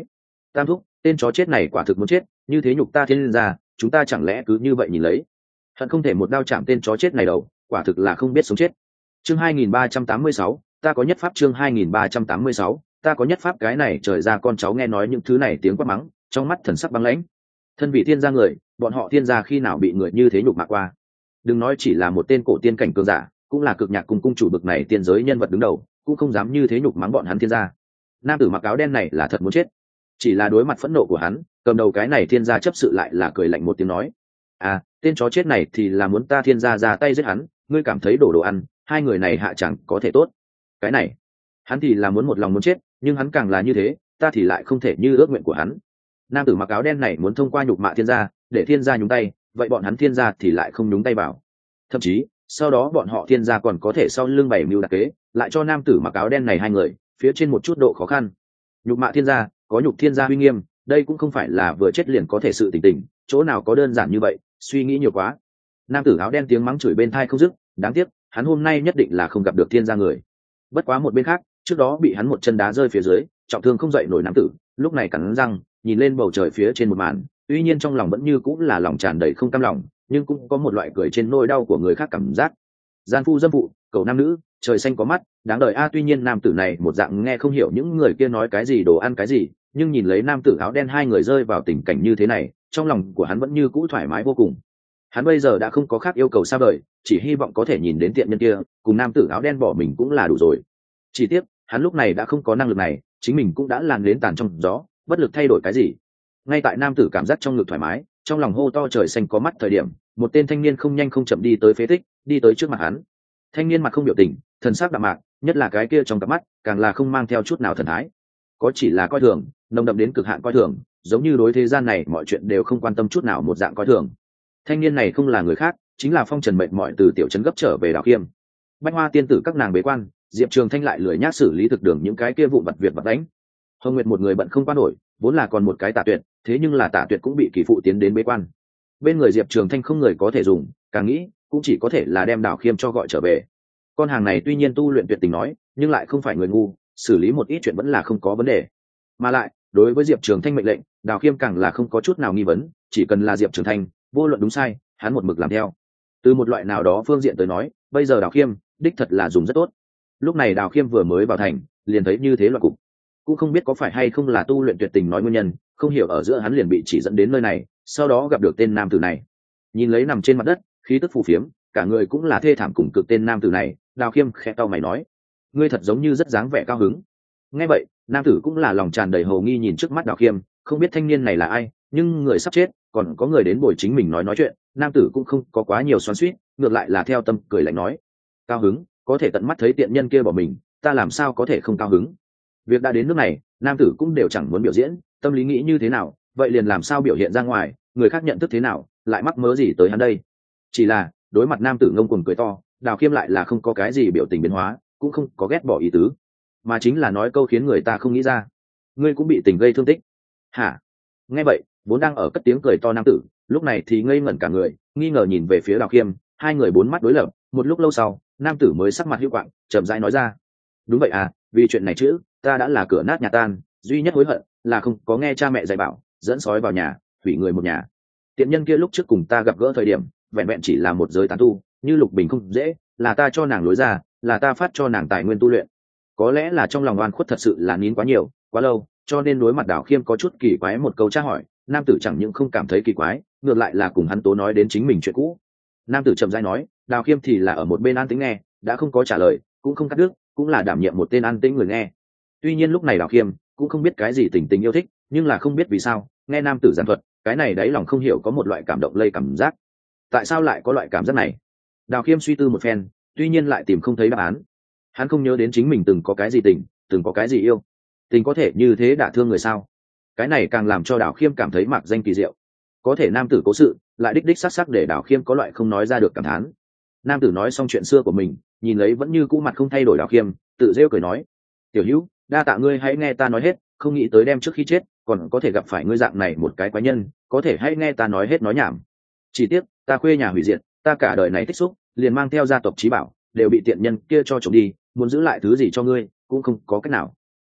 Tam thúc, tên chó chết này quả thực muốn chết, như thế nhục ta thiên gia, chúng ta chẳng lẽ cứ như vậy nhìn lấy? Hận không thể một đao chạm tên chó chết này đầu, quả thực là không biết sống chết. Chương hai nghìn ba trăm tám mươi sáu, ta có nhất pháp. Chương hai nghìn ba trăm tám mươi sáu, ta có nhất pháp. Cái này trời ra con cháu nghe nói những thứ này tiếng quát mắng, trong mắt thần sắc băng lãnh. Thân vị thiên gia người, bọn họ thiên gia khi nào bị người như thế nhục mạ qua? Đừng nói chỉ là một tên cổ tiên cảnh cường giả, cũng là cực nhạc cùng cung chủ bực này tiên giới nhân vật đứng đầu, cũng không dám như thế nhục mắng bọn hắn thiên gia. Nam tử mặc áo đen này là thật muốn chết. Chỉ là đối mặt phẫn nộ của hắn, cầm đầu cái này thiên gia chấp sự lại là cười lạnh một tiếng nói: à, tên chó chết này thì là muốn ta thiên gia ra tay giết hắn, ngươi cảm thấy đổ đồ ăn, hai người này hạ chẳng có thể tốt. Cái này, hắn thì là muốn một lòng muốn chết, nhưng hắn càng là như thế, ta thì lại không thể như ước nguyện của hắn. Nam tử mặc áo đen này muốn thông qua nhục mạ thiên gia, để thiên gia nhúng tay, vậy bọn hắn thiên gia thì lại không nhúng tay vào. Thậm chí, sau đó bọn họ thiên gia còn có thể sau lưng bày mưu đặc kế, lại cho nam tử mặc áo đen này hai người, phía trên một chút độ khó khăn. Nhục mạ thiên gia, có nhục thiên gia uy nghiêm, đây cũng không phải là vừa chết liền có thể sự tình tình, chỗ nào có đơn giản như vậy, suy nghĩ nhiều quá. Nam tử áo đen tiếng mắng chửi bên tai không dứt, đáng tiếc, hắn hôm nay nhất định là không gặp được thiên gia người. Bất quá một bên khác, trước đó bị hắn một chân đá rơi phía dưới, trọng thương không dậy nổi nam tử, lúc này cắn răng, nhìn lên bầu trời phía trên một màn, tuy nhiên trong lòng vẫn như cũng là lòng tràn đầy không cam lòng, nhưng cũng có một loại cười trên nỗi đau của người khác cảm giác. Gian phu dâm phụ, cầu nam nữ, trời xanh có mắt, đáng đời a. Tuy nhiên nam tử này một dạng nghe không hiểu những người kia nói cái gì đồ ăn cái gì, nhưng nhìn lấy nam tử áo đen hai người rơi vào tình cảnh như thế này, trong lòng của hắn vẫn như cũ thoải mái vô cùng. Hắn bây giờ đã không có khác yêu cầu xa vời, chỉ hy vọng có thể nhìn đến tiện nhân kia cùng nam tử áo đen bỏ mình cũng là đủ rồi. Chỉ tiếc, hắn lúc này đã không có năng lực này, chính mình cũng đã làn đến tàn trong gió, bất lực thay đổi cái gì. Ngay tại nam tử cảm giác trong ngực thoải mái, trong lòng hô to trời xanh có mắt thời điểm, một tên thanh niên không nhanh không chậm đi tới phế tích, đi tới trước mặt hắn. Thanh niên mặt không biểu tình, thần sắc đạm mạc, nhất là cái kia trong cặp mắt càng là không mang theo chút nào thần thái, có chỉ là coi thường, nồng đậm đến cực hạn coi thường, giống như đối thế gian này mọi chuyện đều không quan tâm chút nào một dạng coi thường. Thanh niên này không là người khác, chính là Phong Trần mệt mỏi từ tiểu trấn gấp trở về Đào Khiêm. Bách Hoa tiên tử các nàng bế quan, Diệp Trường Thanh lại lười nhác xử lý thực đường những cái kia vụn vặt việc vặt đánh. Hồng Nguyệt một người bận không qua nổi, vốn là còn một cái Tả Tuyệt, thế nhưng là Tả Tuyệt cũng bị kỳ phụ tiến đến bế quan. Bên người Diệp Trường Thanh không người có thể dùng, càng nghĩ cũng chỉ có thể là đem Đào Khiêm cho gọi trở về. Con hàng này tuy nhiên tu luyện tuyệt tình nói, nhưng lại không phải người ngu, xử lý một ít chuyện vẫn là không có vấn đề. Mà lại, đối với Diệp Trường Thanh mệnh lệnh, Đào Khiêm càng là không có chút nào nghi vấn, chỉ cần là Diệp Trường Thanh, vô luận đúng sai, hắn một mực làm theo. Từ một loại nào đó phương diện tới nói, bây giờ Đào Khiêm đích thật là dùng rất tốt. Lúc này Đào Khiêm vừa mới vào thành, liền thấy như thế loạn cục, cũng không biết có phải hay không là tu luyện tuyệt tình nói nguyên nhân, không hiểu ở giữa hắn liền bị chỉ dẫn đến nơi này, sau đó gặp được tên nam tử này. Nhìn lấy nằm trên mặt đất, khí tức phù phiếm, cả người cũng là thê thảm cùng cực tên nam tử này, Đào Khiêm khẽ cau mày nói: ngươi thật giống như rất dáng vẻ cao hứng. Nghe vậy, nam tử cũng là lòng tràn đầy hồ nghi nhìn trước mắt Đào Khiêm, không biết thanh niên này là ai, nhưng người sắp chết, còn có người đến bồi chính mình nói nói chuyện, nam tử cũng không có quá nhiều xoắn xuýt, ngược lại là theo tâm cười lạnh nói: cao hứng, có thể tận mắt thấy tiện nhân kia bỏ mình, ta làm sao có thể không cao hứng. Việc đã đến nước này, nam tử cũng đều chẳng muốn biểu diễn, tâm lý nghĩ như thế nào, vậy liền làm sao biểu hiện ra ngoài, người khác nhận thức thế nào, lại mắc mớ gì tới hắn đây. Chỉ là, đối mặt nam tử ngông cuồng cười to, Đào Khiêm lại là không có cái gì biểu tình biến hóa, cũng không có ghét bỏ ý tứ, mà chính là nói câu khiến người ta không nghĩ ra: ngươi cũng bị tình gây thương tích hả? Nghe vậy, vốn đang ở cất tiếng cười to nam tử, lúc này thì ngây ngẩn cả người, nghi ngờ nhìn về phía Đào Khiêm, hai người bốn mắt đối lập, một lúc lâu sau, nam tử mới sắc mặt hữu quạng, chậm rãi nói ra: đúng vậy à, vì chuyện này chứ, ta đã là cửa nát nhà tan, duy nhất hối hận là không có nghe cha mẹ dạy bảo, dẫn sói vào nhà, hủy người một nhà. Tiện nhân kia lúc trước cùng ta gặp gỡ thời điểm, vẹn vẹn chỉ là một giới tán tu, như lục bình không dễ, là ta cho nàng lối ra, là ta phát cho nàng tài nguyên tu luyện. Có lẽ là trong lòng oan khuất thật sự là nín quá nhiều, quá lâu, cho nên đối mặt Đào Khiêm có chút kỳ quái một câu tra hỏi, nam tử chẳng những không cảm thấy kỳ quái, ngược lại là cùng hắn tố nói đến chính mình chuyện cũ. Nam tử chậm rãi nói, Đào Khiêm thì là ở một bên an tĩnh nghe, đã không có trả lời, cũng không cắt đứt, cũng là đảm nhiệm một tên an tĩnh người nghe. Tuy nhiên lúc này Đào Khiêm cũng không biết cái gì tình tình yêu thích, nhưng là không biết vì sao, nghe nam tử giảng thuật, cái này đáy lòng không hiểu có một loại cảm động lây cảm giác. Tại sao lại có loại cảm giác này? Đào Khiêm suy tư một phen, tuy nhiên lại tìm không thấy đáp án. Hắn không nhớ đến chính mình từng có cái gì tình, từng có cái gì yêu. Tình có thể như thế đả thương người sao? Cái này càng làm cho Đào Khiêm cảm thấy mạc danh kỳ diệu. Có thể nam tử cố sự, lại đích đích sắc sắc để Đào Khiêm có loại không nói ra được cảm thán. Nam tử nói xong chuyện xưa của mình, nhìn lấy vẫn như cũ mặt không thay đổi Đào Khiêm, tự rêu cười nói: tiểu hữu, đa tạ ngươi hãy nghe ta nói hết, không nghĩ tới đem trước khi chết còn có thể gặp phải ngươi dạng này một cái quái nhân, có thể hãy nghe ta nói hết nói nhảm. Chỉ tiếc ta khuê nhà hủy diệt, ta cả đời này tích xúc liền mang theo gia tộc trí bảo đều bị tiện nhân kia cho trộm đi, muốn giữ lại thứ gì cho ngươi cũng không có cách nào.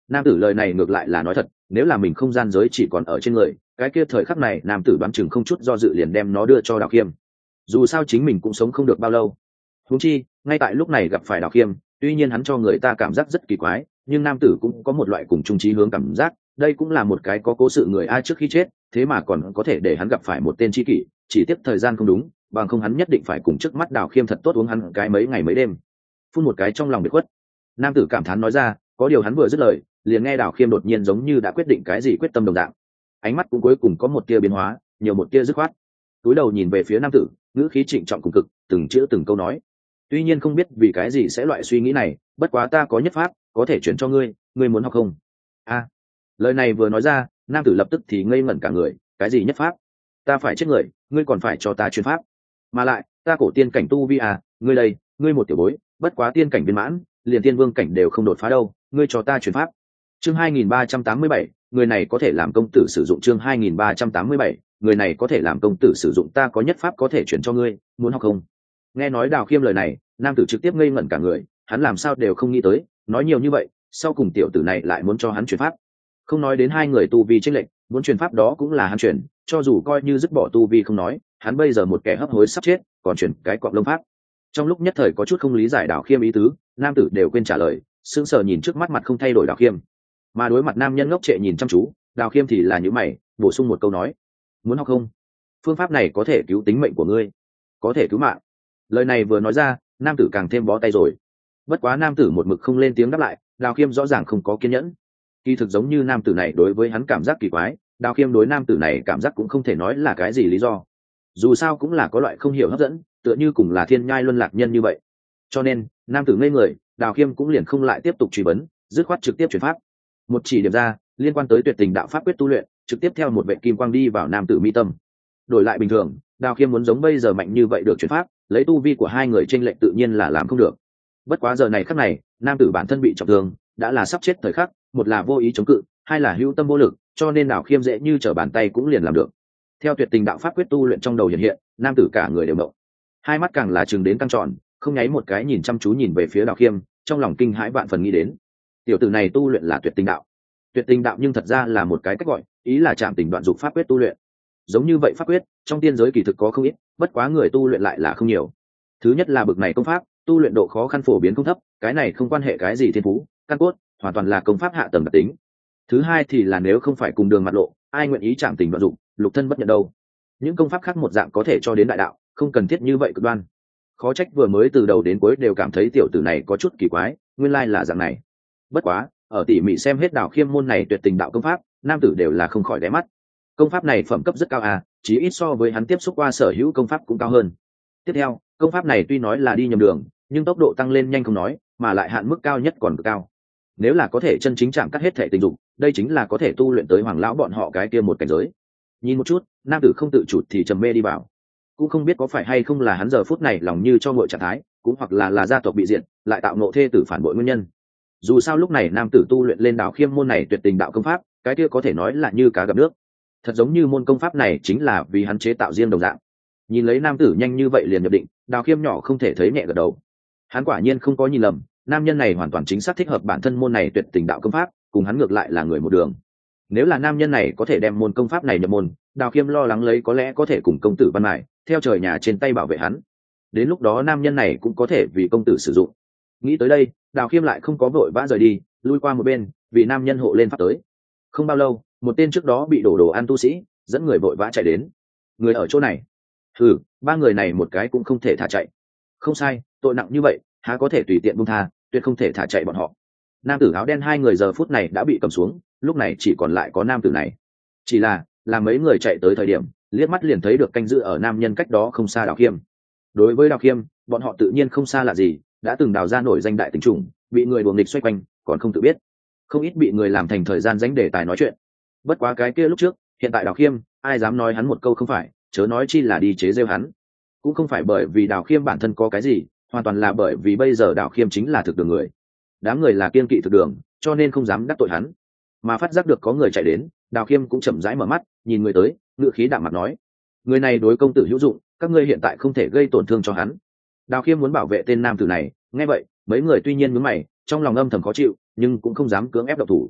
Nam tử lời này ngược lại là nói thật, nếu là mình không gian giới chỉ còn ở trên người, cái kia thời khắc này nam tử đoán chừng không chút do dự liền đem nó đưa cho Đào Khiêm. Dù sao chính mình cũng sống không được bao lâu. Huống chi, ngay tại lúc này gặp phải Đào Khiêm, tuy nhiên hắn cho người ta cảm giác rất kỳ quái, nhưng nam tử cũng có một loại cùng chung chí hướng cảm giác, đây cũng là một cái có cố sự người ai trước khi chết, thế mà còn có thể để hắn gặp phải một tên tri kỷ, chỉ tiếp thời gian không đúng, bằng không hắn nhất định phải cùng trước mắt Đào Khiêm thật tốt uống hắn cái mấy ngày mấy đêm. Phun một cái trong lòng biệt khuất, nam tử cảm thán nói ra, có điều hắn vừa dứt lời, liền nghe Đào Khiêm đột nhiên giống như đã quyết định cái gì quyết tâm đồng dạng, ánh mắt cũng cuối cùng có một tia biến hóa, nhiều một tia dứt khoát. Túi đầu nhìn về phía nam tử, ngữ khí trịnh trọng cùng cực, từng chữ từng câu nói. Tuy nhiên không biết vì cái gì sẽ loại suy nghĩ này, bất quá ta có nhất pháp, có thể chuyển cho ngươi, ngươi muốn học không? A, à, lời này vừa nói ra, nam tử lập tức thì ngây ngẩn cả người, cái gì nhất pháp? Ta phải chết người, ngươi còn phải cho ta truyền pháp? Mà lại, ta cổ tiên cảnh tu vi à, ngươi đây, ngươi một tiểu bối, bất quá tiên cảnh viên mãn, liền tiên vương cảnh đều không đột phá đâu, ngươi cho ta truyền pháp. Chương hai nghìn ba trăm tám mươi bảy, người này có thể làm công tử sử dụng. Chương hai nghìn ba trăm tám mươi bảy, người này có thể làm công tử sử dụng, ta có nhất pháp có thể chuyển cho ngươi, muốn học không? Nghe nói Đào Khiêm lời này, nam tử trực tiếp ngây ngẩn cả người, hắn làm sao đều không nghĩ tới, nói nhiều như vậy, sau cùng tiểu tử này lại muốn cho hắn truyền pháp. Không nói đến hai người tu vi chênh lệch, muốn truyền pháp đó cũng là hắn truyền, cho dù coi như dứt bỏ tu vi không nói, hắn bây giờ một kẻ hấp hối sắp chết, còn truyền cái cọp lông pháp. Trong lúc nhất thời có chút không lý giải Đào Khiêm ý tứ, nam tử đều quên trả lời, sững sờ nhìn trước mắt mặt không thay đổi Đào Khiêm. Mà đối mặt nam nhân ngốc trệ nhìn chăm chú, Đào Khiêm thì là nhíu mày, bổ sung một câu nói, muốn học không? Phương pháp này có thể cứu tính mệnh của ngươi, có thể cứu mạng. Lời này vừa nói ra, nam tử càng thêm bó tay rồi. Bất quá nam tử một mực không lên tiếng đáp lại, Đào Khiêm rõ ràng không có kiên nhẫn. Kỳ thực giống như nam tử này đối với hắn cảm giác kỳ quái, Đào Khiêm đối nam tử này cảm giác cũng không thể nói là cái gì lý do. Dù sao cũng là có loại không hiểu hấp dẫn, tựa như cùng là thiên nhai luân lạc nhân như vậy. Cho nên, nam tử ngây người, Đào Khiêm cũng liền không lại tiếp tục truy vấn, dứt khoát trực tiếp truyền pháp. Một chỉ điểm ra, liên quan tới tuyệt tình đạo pháp quyết tu luyện, trực tiếp theo một vệ kim quang đi vào nam tử mi tâm. Đổi lại bình thường, Đào Khiêm muốn giống bây giờ mạnh như vậy được truyền pháp, lấy tu vi của hai người chênh lệch tự nhiên là làm không được. Bất quá giờ này khắc này, nam tử bản thân bị trọng thương, đã là sắp chết thời khắc, một là vô ý chống cự, hai là hữu tâm vô lực, cho nên Đào Khiêm dễ như trở bàn tay cũng liền làm được. Theo tuyệt tình đạo pháp quyết tu luyện trong đầu hiện hiện, nam tử cả người đều mộng, hai mắt càng là trừng đến căng tròn, không nháy một cái nhìn chăm chú nhìn về phía Đào Khiêm, trong lòng kinh hãi vạn phần nghĩ đến, tiểu tử này tu luyện là tuyệt tình đạo. Tuyệt tình đạo nhưng thật ra là một cái cách gọi, ý là chạm tình đoạn dục pháp quyết tu luyện. Giống như vậy pháp quyết, trong tiên giới kỳ thực có không ít, bất quá người tu luyện lại là không nhiều. Thứ nhất là bực này công pháp, tu luyện độ khó khăn phổ biến không thấp, cái này không quan hệ cái gì thiên phú, căn cốt, hoàn toàn là công pháp hạ tầng đặc tính. Thứ hai thì là nếu không phải cùng đường mặt lộ, ai nguyện ý chạm tình đoạn dục, lục thân bất nhận đâu. Những công pháp khác một dạng có thể cho đến đại đạo, không cần thiết như vậy cực đoan. Khó trách vừa mới từ đầu đến cuối đều cảm thấy tiểu tử này có chút kỳ quái, nguyên lai là dạng này. Bất quá, ở tỉ mỉ xem hết Đào Khiêm môn này tuyệt tình đạo công pháp, nam tử đều là không khỏi đé mắt. Công pháp này phẩm cấp rất cao à, chỉ ít so với hắn tiếp xúc qua sở hữu công pháp cũng cao hơn. Tiếp theo, công pháp này tuy nói là đi nhầm đường, nhưng tốc độ tăng lên nhanh không nói, mà lại hạn mức cao nhất còn cực cao. Nếu là có thể chân chính chạm cắt hết thể tình dục, đây chính là có thể tu luyện tới hoàng lão bọn họ cái kia một cảnh giới. Nhìn một chút, nam tử không tự chủ thì trầm mê đi vào. Cũng không biết có phải hay không là hắn giờ phút này lòng như cho ngội trạng thái, cũng hoặc là là gia tộc bị diệt, lại tạo nộ thê tử phản bội nguyên nhân. Dù sao lúc này nam tử tu luyện lên Đào Khiêm môn này tuyệt tình đạo công pháp, cái kia có thể nói là như cá gặp nước. Thật giống như môn công pháp này chính là vì hắn chế tạo riêng đồng dạng. Nhìn lấy nam tử nhanh như vậy liền nhập định, Đào Khiêm nhỏ không thể thấy nhẹ gật đầu. Hắn quả nhiên không có nhìn lầm, nam nhân này hoàn toàn chính xác thích hợp bản thân môn này tuyệt tình đạo công pháp, cùng hắn ngược lại là người một đường. Nếu là nam nhân này có thể đem môn công pháp này nhập môn, Đào Khiêm lo lắng lấy có lẽ có thể cùng công tử Văn Mại theo trời nhà trên tay bảo vệ hắn. Đến lúc đó nam nhân này cũng có thể vì công tử sử dụng. Nghĩ tới đây, Đào Khiêm lại không có vội vã rời đi, lui qua một bên, vì nam nhân hộ lên pháp tới. Không bao lâu, một tên trước đó bị đổ đồ ăn tu sĩ dẫn người vội vã chạy đến. Người ở chỗ này? Ừ, ba người này một cái cũng không thể thả chạy. Không sai, tội nặng như vậy, há có thể tùy tiện buông tha, tuyệt không thể thả chạy bọn họ. Nam tử áo đen hai người giờ phút này đã bị cầm xuống, lúc này chỉ còn lại có nam tử này. Chỉ là, là mấy người chạy tới thời điểm, liếc mắt liền thấy được canh giữ ở nam nhân cách đó không xa Đào Khiêm. Đối với Đào Khiêm, bọn họ tự nhiên không xa lạ gì, đã từng đào ra nổi danh đại tình trùng, bị người đuồng nghịch xoay quanh, còn không tự biết. Không ít bị người làm thành thời gian danh đề tài nói chuyện. Bất quá cái kia lúc trước, hiện tại Đào Khiêm, ai dám nói hắn một câu không phải, chớ nói chi là đi chế giễu hắn. Cũng không phải bởi vì Đào Khiêm bản thân có cái gì, hoàn toàn là bởi vì bây giờ Đào Khiêm chính là thực đường người. Đám người là kiên kỵ thực đường, cho nên không dám đắc tội hắn. Mà phát giác được có người chạy đến, Đào Khiêm cũng chậm rãi mở mắt, nhìn người tới, ngựa khí đạm mặt nói: người này đối công tử hữu dụng, các ngươi hiện tại không thể gây tổn thương cho hắn. Đào Khiêm muốn bảo vệ tên nam tử này, nghe vậy, mấy người tuy nhiên nhướng mày, trong lòng âm thầm khó chịu, nhưng cũng không dám cưỡng ép động thủ,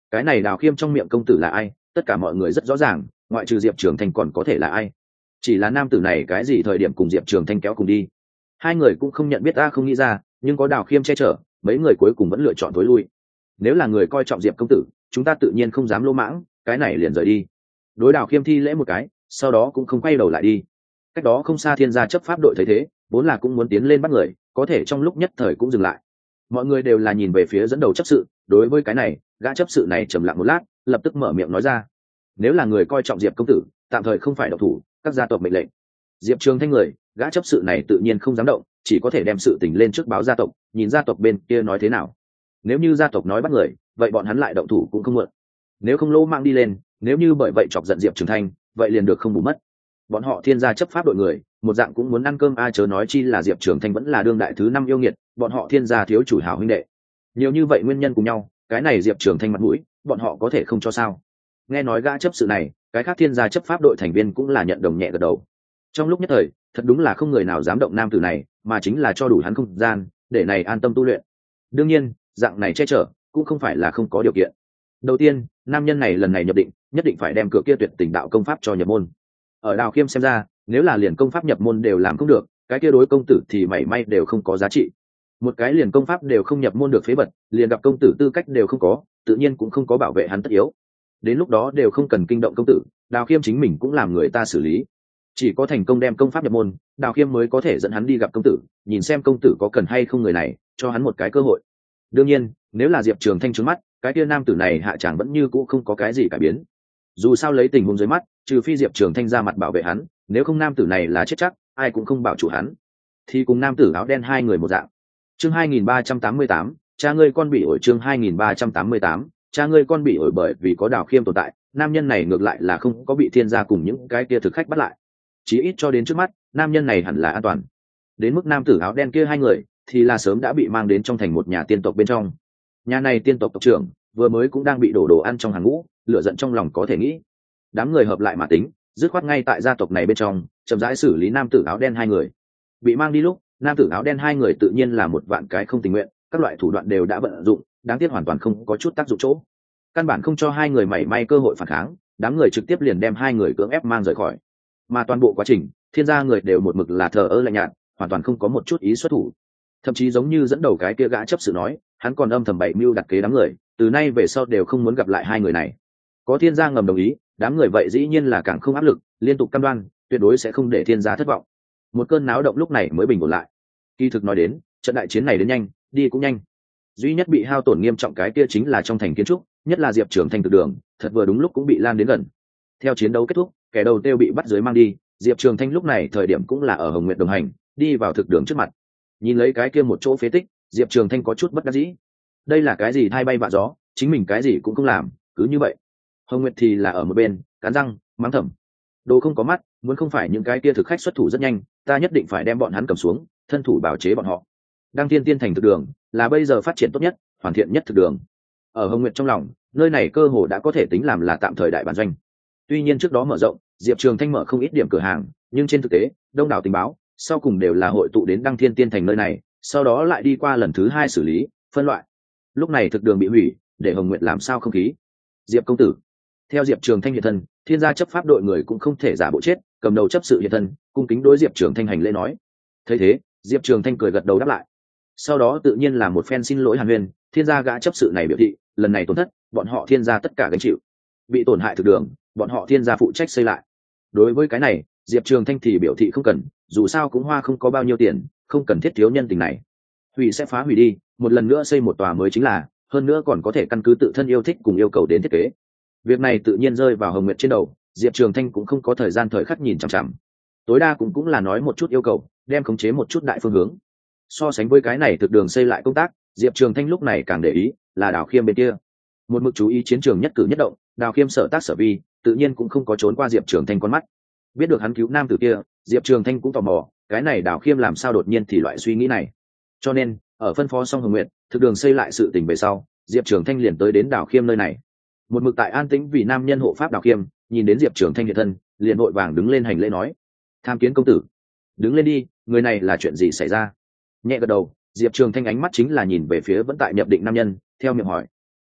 cái này Đào Khiêm trong miệng công tử là ai tất cả mọi người rất rõ ràng, ngoại trừ Diệp Trường Thanh còn có thể là ai. Chỉ là nam tử này cái gì thời điểm cùng Diệp Trường Thanh kéo cùng đi, hai người cũng không nhận biết, ta không nghĩ ra, nhưng có Đào Khiêm che chở, mấy người cuối cùng vẫn lựa chọn tối lui. Nếu là người coi trọng Diệp công tử, chúng ta tự nhiên không dám lô mãng, cái này liền rời đi. Đối Đào Khiêm thi lễ một cái, sau đó cũng không quay đầu lại đi. Cách đó không xa Thiên gia chấp pháp đội thấy thế, vốn là cũng muốn tiến lên bắt người, có thể trong lúc nhất thời cũng dừng lại. Mọi người đều là nhìn về phía dẫn đầu chấp sự, đối với cái này, gã chấp sự này trầm lặng một lát, lập tức mở miệng nói ra: nếu là người coi trọng Diệp công tử, tạm thời không phải độc thủ, các gia tộc mệnh lệnh. Diệp Trường Thanh người, gã chấp sự này tự nhiên không dám động, chỉ có thể đem sự tình lên trước báo gia tộc, nhìn gia tộc bên kia nói thế nào. Nếu như gia tộc nói bắt người, vậy bọn hắn lại động thủ cũng không muộn. Nếu không lỗ mang đi lên, nếu như bởi vậy chọc giận Diệp Trường Thanh, vậy liền được không bù mất. Bọn họ Thiên gia chấp pháp đội người, một dạng cũng muốn ăn cơm a, chớ nói chi là Diệp Trường Thanh vẫn là đương đại thứ năm yêu nghiệt, bọn họ Thiên gia thiếu chủ hảo huynh đệ. Nhiều như vậy nguyên nhân cùng nhau, cái này Diệp Trường Thanh mặt mũi, bọn họ có thể không cho sao? Nghe nói gã chấp sự này, cái khác Thiên gia chấp pháp đội thành viên cũng là nhận đồng nhẹ gật đầu. Trong lúc nhất thời, thật đúng là không người nào dám động nam tử này, mà chính là cho đủ hắn không gian, để này an tâm tu luyện. Đương nhiên, dạng này che chở, cũng không phải là không có điều kiện. Đầu tiên, nam nhân này lần này nhập định, nhất định phải đem cửa kia tuyệt tình đạo công pháp cho nhập môn. Ở Đào Khiêm xem ra, nếu là liền công pháp nhập môn đều làm không được, cái kia đối công tử thì mảy may đều không có giá trị. Một cái liền công pháp đều không nhập môn được phế vật, liền gặp công tử tư cách đều không có, tự nhiên cũng không có bảo vệ hắn tất yếu. Đến lúc đó đều không cần kinh động công tử, Đào Khiêm chính mình cũng làm người ta xử lý. Chỉ có thành công đem công pháp nhập môn, Đào Khiêm mới có thể dẫn hắn đi gặp công tử, nhìn xem công tử có cần hay không người này, cho hắn một cái cơ hội. Đương nhiên, nếu là Diệp Trường Thanh trướng mắt, cái kia nam tử này hạ tràng vẫn như cũ không có cái gì cải biến. Dù sao lấy tình huống dưới mắt, trừ phi Diệp Trường Thanh ra mặt bảo vệ hắn, nếu không nam tử này là chết chắc, ai cũng không bảo chủ hắn. Thì cùng nam tử áo đen hai người một dạng. Chương hai nghìn ba trăm tám mươi tám, cha ngươi con bị ổi. Chương hai nghìn ba trăm tám mươi tám, cha ngươi con bị ổi. Bởi vì có Đào Khiêm tồn tại, nam nhân này ngược lại là không có bị Thiên gia cùng những cái kia thực khách bắt lại. Chí ít cho đến trước mắt, nam nhân này hẳn là an toàn. Đến mức nam tử áo đen kia hai người, thì là sớm đã bị mang đến trong thành một nhà tiên tộc bên trong. Nhà này tiên tộc tộc trưởng vừa mới cũng đang bị đổ đồ ăn trong hàng ngũ, lửa giận trong lòng có thể nghĩ. Đám người hợp lại mà tính, dứt khoát ngay tại gia tộc này bên trong, chậm rãi xử lý nam tử áo đen hai người. Bị mang đi lúc, nam tử áo đen hai người tự nhiên là một vạn cái không tình nguyện, các loại thủ đoạn đều đã vận dụng, đáng tiếc hoàn toàn không có chút tác dụng chỗ. Căn bản không cho hai người mảy may cơ hội phản kháng, đám người trực tiếp liền đem hai người cưỡng ép mang rời khỏi. Mà toàn bộ quá trình, Thiên gia người đều một mực là thờ ơ lạnh nhạt, hoàn toàn không có một chút ý xuất thủ. Thậm chí giống như dẫn đầu cái kia gã chấp sự nói, hắn còn âm thầm bày mưu đặt kế đám người, từ nay về sau đều không muốn gặp lại hai người này. Có Thiên gia ngầm đồng ý, đám người vậy dĩ nhiên là càng không áp lực, liên tục cam đoan, tuyệt đối sẽ không để Thiên gia thất vọng. Một cơn náo động lúc này mới bình ổn lại. Kỳ thực nói đến, trận đại chiến này đến nhanh, đi cũng nhanh. Duy nhất bị hao tổn nghiêm trọng cái kia chính là trong thành kiến trúc, nhất là Diệp Trường Thanh thực đường, thật vừa đúng lúc cũng bị lan đến gần. Theo chiến đấu kết thúc, kẻ đầu tiêu bị bắt dưới mang đi, Diệp Trường Thanh lúc này thời điểm cũng là ở Hồng Nguyệt đồng hành, đi vào thực đường trước mặt. Nhìn lấy cái kia một chỗ phế tích, Diệp Trường Thanh có chút bất đắc dĩ. Đây là cái gì thay bay vạ gió, chính mình cái gì cũng không làm, cứ như vậy. Hồng Nguyệt thì là ở một bên, cắn răng, mắng thầm. Đồ không có mắt, muốn không phải những cái kia thực khách xuất thủ rất nhanh, ta nhất định phải đem bọn hắn cầm xuống, thân thủ bảo chế bọn họ. Đăng Tiên Tiên thành thực đường, là bây giờ phát triển tốt nhất, hoàn thiện nhất thực đường. Ở Hồng Nguyệt trong lòng, nơi này cơ hồ đã có thể tính làm là tạm thời đại bản doanh. Tuy nhiên trước đó mở rộng, Diệp Trường Thanh mở không ít điểm cửa hàng, nhưng trên thực tế, đông đảo tình báo, sau cùng đều là hội tụ đến Đăng Thiên Tiên thành nơi này, sau đó lại đi qua lần thứ hai xử lý, phân loại. Lúc này thực đường bị hủy, để Hồng Nguyệt làm sao không khí. Diệp công tử. Theo Diệp Trường Thanh hiện thân, Thiên gia chấp pháp đội người cũng không thể giả bộ chết, cầm đầu chấp sự hiện thân, cung kính đối Diệp Trường Thanh hành lễ nói. Thấy thế, Diệp Trường Thanh cười gật đầu đáp lại. Sau đó tự nhiên là một phen xin lỗi hàn huyên, Thiên gia gã chấp sự này biểu thị, lần này tổn thất, bọn họ Thiên gia tất cả gánh chịu. Bị tổn hại thực đường, bọn họ Thiên gia phụ trách xây lại. Đối với cái này, Diệp Trường Thanh thì biểu thị không cần, dù sao cũng hoa không có bao nhiêu tiền, không cần thiết thiếu nhân tình này. Hủy sẽ phá hủy đi, một lần nữa xây một tòa mới chính là, hơn nữa còn có thể căn cứ tự thân yêu thích cùng yêu cầu đến thiết kế. Việc này tự nhiên rơi vào Hồng Nguyệt trên đầu, Diệp Trường Thanh cũng không có thời gian thời khắc nhìn chằm chằm. Tối đa cũng cũng là nói một chút yêu cầu, đem khống chế một chút đại phương hướng. So sánh với cái này thực đường xây lại công tác, Diệp Trường Thanh lúc này càng để ý là Đào Khiêm bên kia. Một mực chú ý chiến trường nhất cử nhất động, Đào Khiêm sở tác sở vi, tự nhiên cũng không có trốn qua Diệp Trường Thanh con mắt. Biết được hắn cứu nam tử kia, Diệp Trường Thanh cũng tò mò, cái này Đào Khiêm làm sao đột nhiên thì loại suy nghĩ này. Cho nên, ở phân phó xong Hồng Nguyệt, thực đường xây lại sự tình về sau, Diệp Trường Thanh liền tới đến Đào Khiêm nơi này. Một mực tại an tĩnh vì nam nhân hộ pháp Đào Khiêm, nhìn đến Diệp Trường Thanh hiện thân, liền vội vàng đứng lên hành lễ nói: "Tham kiến công tử." "Đứng lên đi, người này là chuyện gì xảy ra?" Nhẹ gật đầu, Diệp Trường Thanh ánh mắt chính là nhìn về phía vẫn tại nhập định nam nhân, theo miệng hỏi: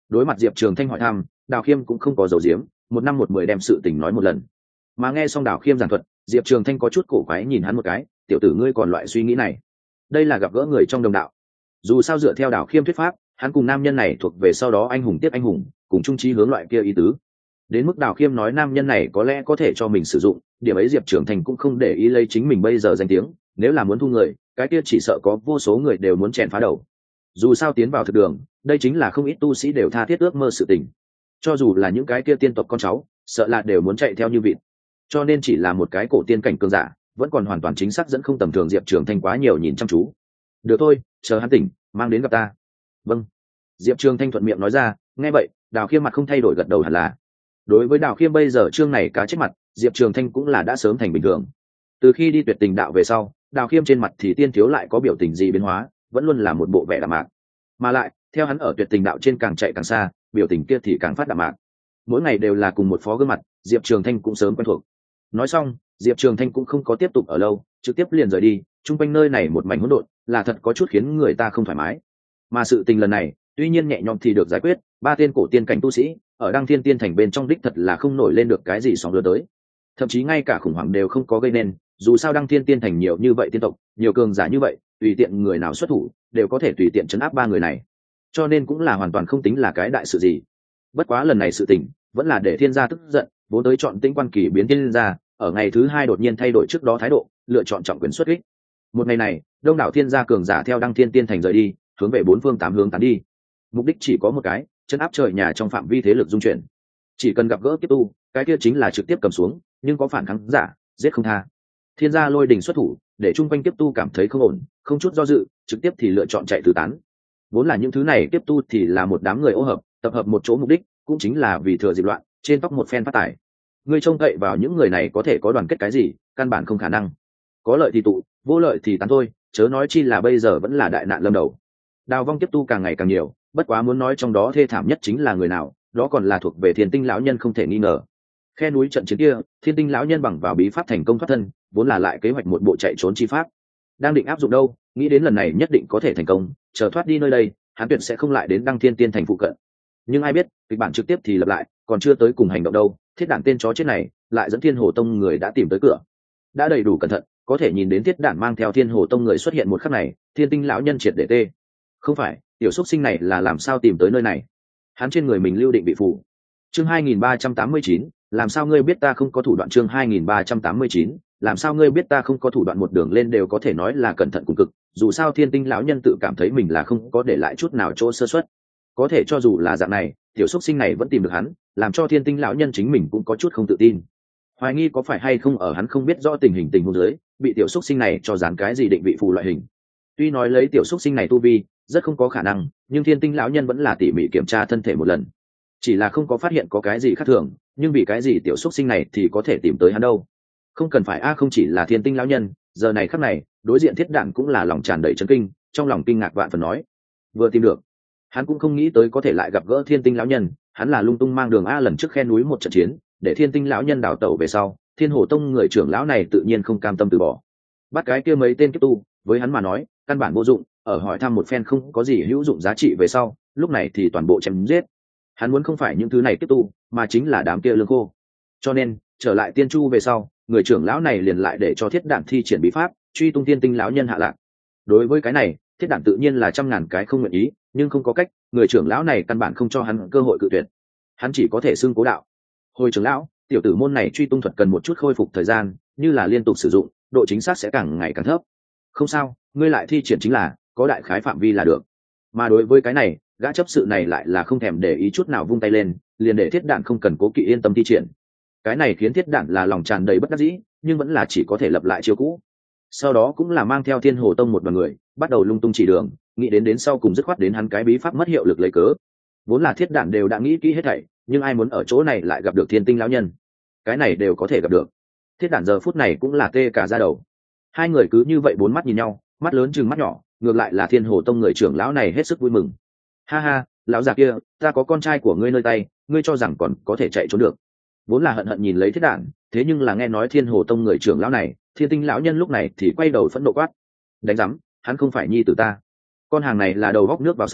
Đối mặt Diệp Trường Thanh hỏi thăm, Đào Khiêm cũng không có giấu giếm, một năm một mười đem sự tình nói một lần. Mà nghe xong Đào Khiêm giảng thuật, Diệp Trường Thanh có chút cổ quái nhìn hắn một cái, tiểu tử ngươi còn loại suy nghĩ này? Đây là gặp gỡ người trong đồng đạo. Dù sao dựa theo Đào Khiêm thuyết pháp, hắn cùng nam nhân này thuộc về sau đó anh hùng tiếp anh hùng, cùng chung chí hướng loại kia ý tứ. Đến mức Đào Khiêm nói nam nhân này có lẽ có thể cho mình sử dụng, điểm ấy Diệp Trường Thành cũng không để ý lấy chính mình bây giờ danh tiếng, nếu là muốn thu người, cái kia chỉ sợ có vô số người đều muốn chèn phá đầu. Dù sao tiến vào thực đường, đây chính là không ít tu sĩ đều tha thiết ước mơ sự tình. Cho dù là những cái kia tiên tộc con cháu, sợ là đều muốn chạy theo như vịt. Cho nên chỉ là một cái cổ tiên cảnh cường giả, vẫn còn hoàn toàn chính xác dẫn không tầm thường Diệp Trường Thanh quá nhiều nhìn chăm chú. Được thôi, chờ hắn tỉnh, mang đến gặp ta. Vâng. Diệp Trường Thanh thuận miệng nói ra, nghe vậy, Đào Khiêm mặt không thay đổi gật đầu hẳn là. Đối với Đào Khiêm bây giờ chương này cá chết mặt, Diệp Trường Thanh cũng là đã sớm thành bình thường. Từ khi đi tuyệt tình đạo về sau, Đào Khiêm trên mặt thì tiên thiếu lại có biểu tình gì biến hóa, vẫn luôn là một bộ vẻ đạm mạc. Mà lại, theo hắn ở tuyệt tình đạo trên càng chạy càng xa, biểu tình kia thì càng phát đạm mạc. Mỗi ngày đều là cùng một phó gương mặt, Diệp Trường Thanh cũng sớm quen thuộc. Nói xong, Diệp Trường Thanh cũng không có tiếp tục ở lâu, trực tiếp liền rời đi. Trung quanh nơi này một mảnh hỗn độn, là thật có chút khiến người ta không thoải mái. Mà sự tình lần này, tuy nhiên nhẹ nhõm thì được giải quyết, ba tên cổ tiên cảnh tu sĩ ở Đăng Thiên Tiên Thành bên trong đích thật là không nổi lên được cái gì sóng lớn tới, thậm chí ngay cả khủng hoảng đều không có gây nên. Dù sao Đăng Thiên Tiên Thành nhiều như vậy tiên tộc, nhiều cường giả như vậy, tùy tiện người nào xuất thủ đều có thể tùy tiện chấn áp ba người này, cho nên cũng là hoàn toàn không tính là cái đại sự gì. Bất quá lần này sự tình vẫn là để thiên gia tức giận, vốn tới chọn Tĩnh Quan Kỳ biến thiên gia, ở ngày thứ hai đột nhiên thay đổi trước đó thái độ, lựa chọn trọng quyền xuất kích. Một ngày này, đông đảo thiên gia cường giả theo Đăng Thiên Tiên Thành rời đi, hướng về bốn phương tám hướng tán đi. Mục đích chỉ có một cái, chấn áp trời nhà trong phạm vi thế lực dung chuyển. Chỉ cần gặp gỡ kiếp tu, cái kia chính là trực tiếp cầm xuống, nhưng có phản kháng giả, giết không tha. Thiên gia lôi đình xuất thủ, để chung quanh kiếp tu cảm thấy không ổn, không chút do dự, trực tiếp thì lựa chọn chạy tứ tán. Vốn là những thứ này kiếp tu thì là một đám người ô hợp, tập hợp một chỗ mục đích, cũng chính là vì thừa dịp loạn, trên tóc một phen phát tài. Ngươi trông cậy vào những người này có thể có đoàn kết cái gì, căn bản không khả năng. Có lợi thì tụ, vô lợi thì tán thôi, chớ nói chi là bây giờ vẫn là đại nạn lâm đầu. Đào vong kiếp tu càng ngày càng nhiều, bất quá muốn nói trong đó thê thảm nhất chính là người nào, đó còn là thuộc về Thiên Tinh lão nhân không thể nghi ngờ. Khe núi trận chiến kia, Thiên Tinh lão nhân bằng vào bí pháp thành công thoát thân, vốn là lại kế hoạch một bộ chạy trốn chi pháp. Đang định áp dụng đâu, nghĩ đến lần này nhất định có thể thành công, chờ thoát đi nơi đây, hắn tuyệt sẽ không lại đến Đăng Thiên Tiên Thành phụ cận. Nhưng ai biết, kịch bản trực tiếp thì lặp lại, còn chưa tới cùng hành động đâu, thiết đản tên chó chết này, lại dẫn Thiên Hồ Tông người đã tìm tới cửa. Đã đầy đủ cẩn thận, có thể nhìn đến thiết đản mang theo Thiên Hồ Tông người xuất hiện một khắc này, Thiên Tinh lão nhân triệt để tê. Không phải, tiểu xúc sinh này là làm sao tìm tới nơi này? Hắn trên người mình lưu định bị phù. Chương hai nghìn ba trăm tám mươi chín, làm sao ngươi biết ta không có thủ đoạn? Chương hai nghìn ba trăm tám mươi chín, làm sao ngươi biết ta không có thủ đoạn? Một đường lên đều có thể nói là cẩn thận cùng cực, dù sao Thiên Tinh lão nhân tự cảm thấy mình là không có để lại chút nào chỗ sơ suất. Có thể cho dù là dạng này, tiểu xúc sinh này vẫn tìm được hắn, làm cho Thiên Tinh lão nhân chính mình cũng có chút không tự tin. Hoài nghi có phải hay không ở hắn không biết rõ tình hình tình huống dưới, bị tiểu xúc sinh này cho dán cái gì định vị phù loại hình. Tuy nói lấy tiểu xúc sinh này tu vi, rất không có khả năng, nhưng Thiên Tinh lão nhân vẫn là tỉ mỉ kiểm tra thân thể một lần. Chỉ là không có phát hiện có cái gì khác thường, nhưng vì cái gì tiểu xúc sinh này thì có thể tìm tới hắn đâu? Không cần phải a, không chỉ là Thiên Tinh lão nhân, giờ này khắc này, đối diện thiết đản cũng là lòng tràn đầy chấn kinh, trong lòng kinh ngạc vạn phần nói, vừa tìm được. Hắn cũng không nghĩ tới có thể lại gặp gỡ Thiên Tinh lão nhân, hắn là lung tung mang đường a lần trước khe núi một trận chiến, để Thiên Tinh lão nhân đào tẩu về sau, Thiên Hồ Tông người trưởng lão này tự nhiên không cam tâm từ bỏ. Bắt cái kia mấy tên kiếp tu, với hắn mà nói, căn bản vô dụng, ở hỏi thăm một phen không có gì hữu dụng giá trị về sau, lúc này thì toàn bộ chém giết. Hắn muốn không phải những thứ này kiếp tu, mà chính là đám kia lương khô. Cho nên, trở lại Tiên Chu về sau, người trưởng lão này liền lại để cho thiết đản thi triển bí pháp, truy tung Thiên Tinh lão nhân hạ lạc. Đối với cái này, thiết đản tự nhiên là trăm ngàn cái không nguyện ý, nhưng không có cách, người trưởng lão này căn bản không cho hắn cơ hội cự tuyệt. Hắn chỉ có thể xưng cố đạo. Hồi trưởng lão, tiểu tử môn này truy tung thuật cần một chút khôi phục thời gian, như là liên tục sử dụng, độ chính xác sẽ càng ngày càng thấp. Không sao, ngươi lại thi triển chính là, có đại khái phạm vi là được. Mà đối với cái này, gã chấp sự này lại là không thèm để ý chút nào, vung tay lên, liền để thiết đản không cần cố kỵ yên tâm thi triển. Cái này khiến thiết đản là lòng tràn đầy bất đắc dĩ, nhưng vẫn là chỉ có thể lập lại chiêu cũ. Sau đó cũng là mang theo Thiên Hồ Tông một đoàn người, bắt đầu lung tung chỉ đường, nghĩ đến đến sau cùng dứt khoát đến hắn cái bí pháp mất hiệu lực lấy cớ. Vốn là thiết đản đều đã nghĩ kỹ hết thảy, nhưng ai muốn ở chỗ này lại gặp được Thiên Tinh lão nhân? Cái này đều có thể gặp được. Thiết đản giờ phút này cũng là tê cả da đầu. Hai người cứ như vậy bốn mắt nhìn nhau, mắt lớn chừng mắt nhỏ, ngược lại là Thiên Hồ Tông người trưởng lão này hết sức vui mừng. Ha ha, lão già kia, ta có con trai của ngươi nơi tay, ngươi cho rằng còn có thể chạy trốn được? Vốn là hận hận nhìn lấy thiết đản, thế nhưng là nghe nói Thiên Hồ Tông người trưởng lão này, Thiên Tinh lão nhân lúc này thì quay đầu phẫn nộ quát: đánh rắm, hắn không phải nhi tử ta. Con hàng này là đầu góc nước vào sao?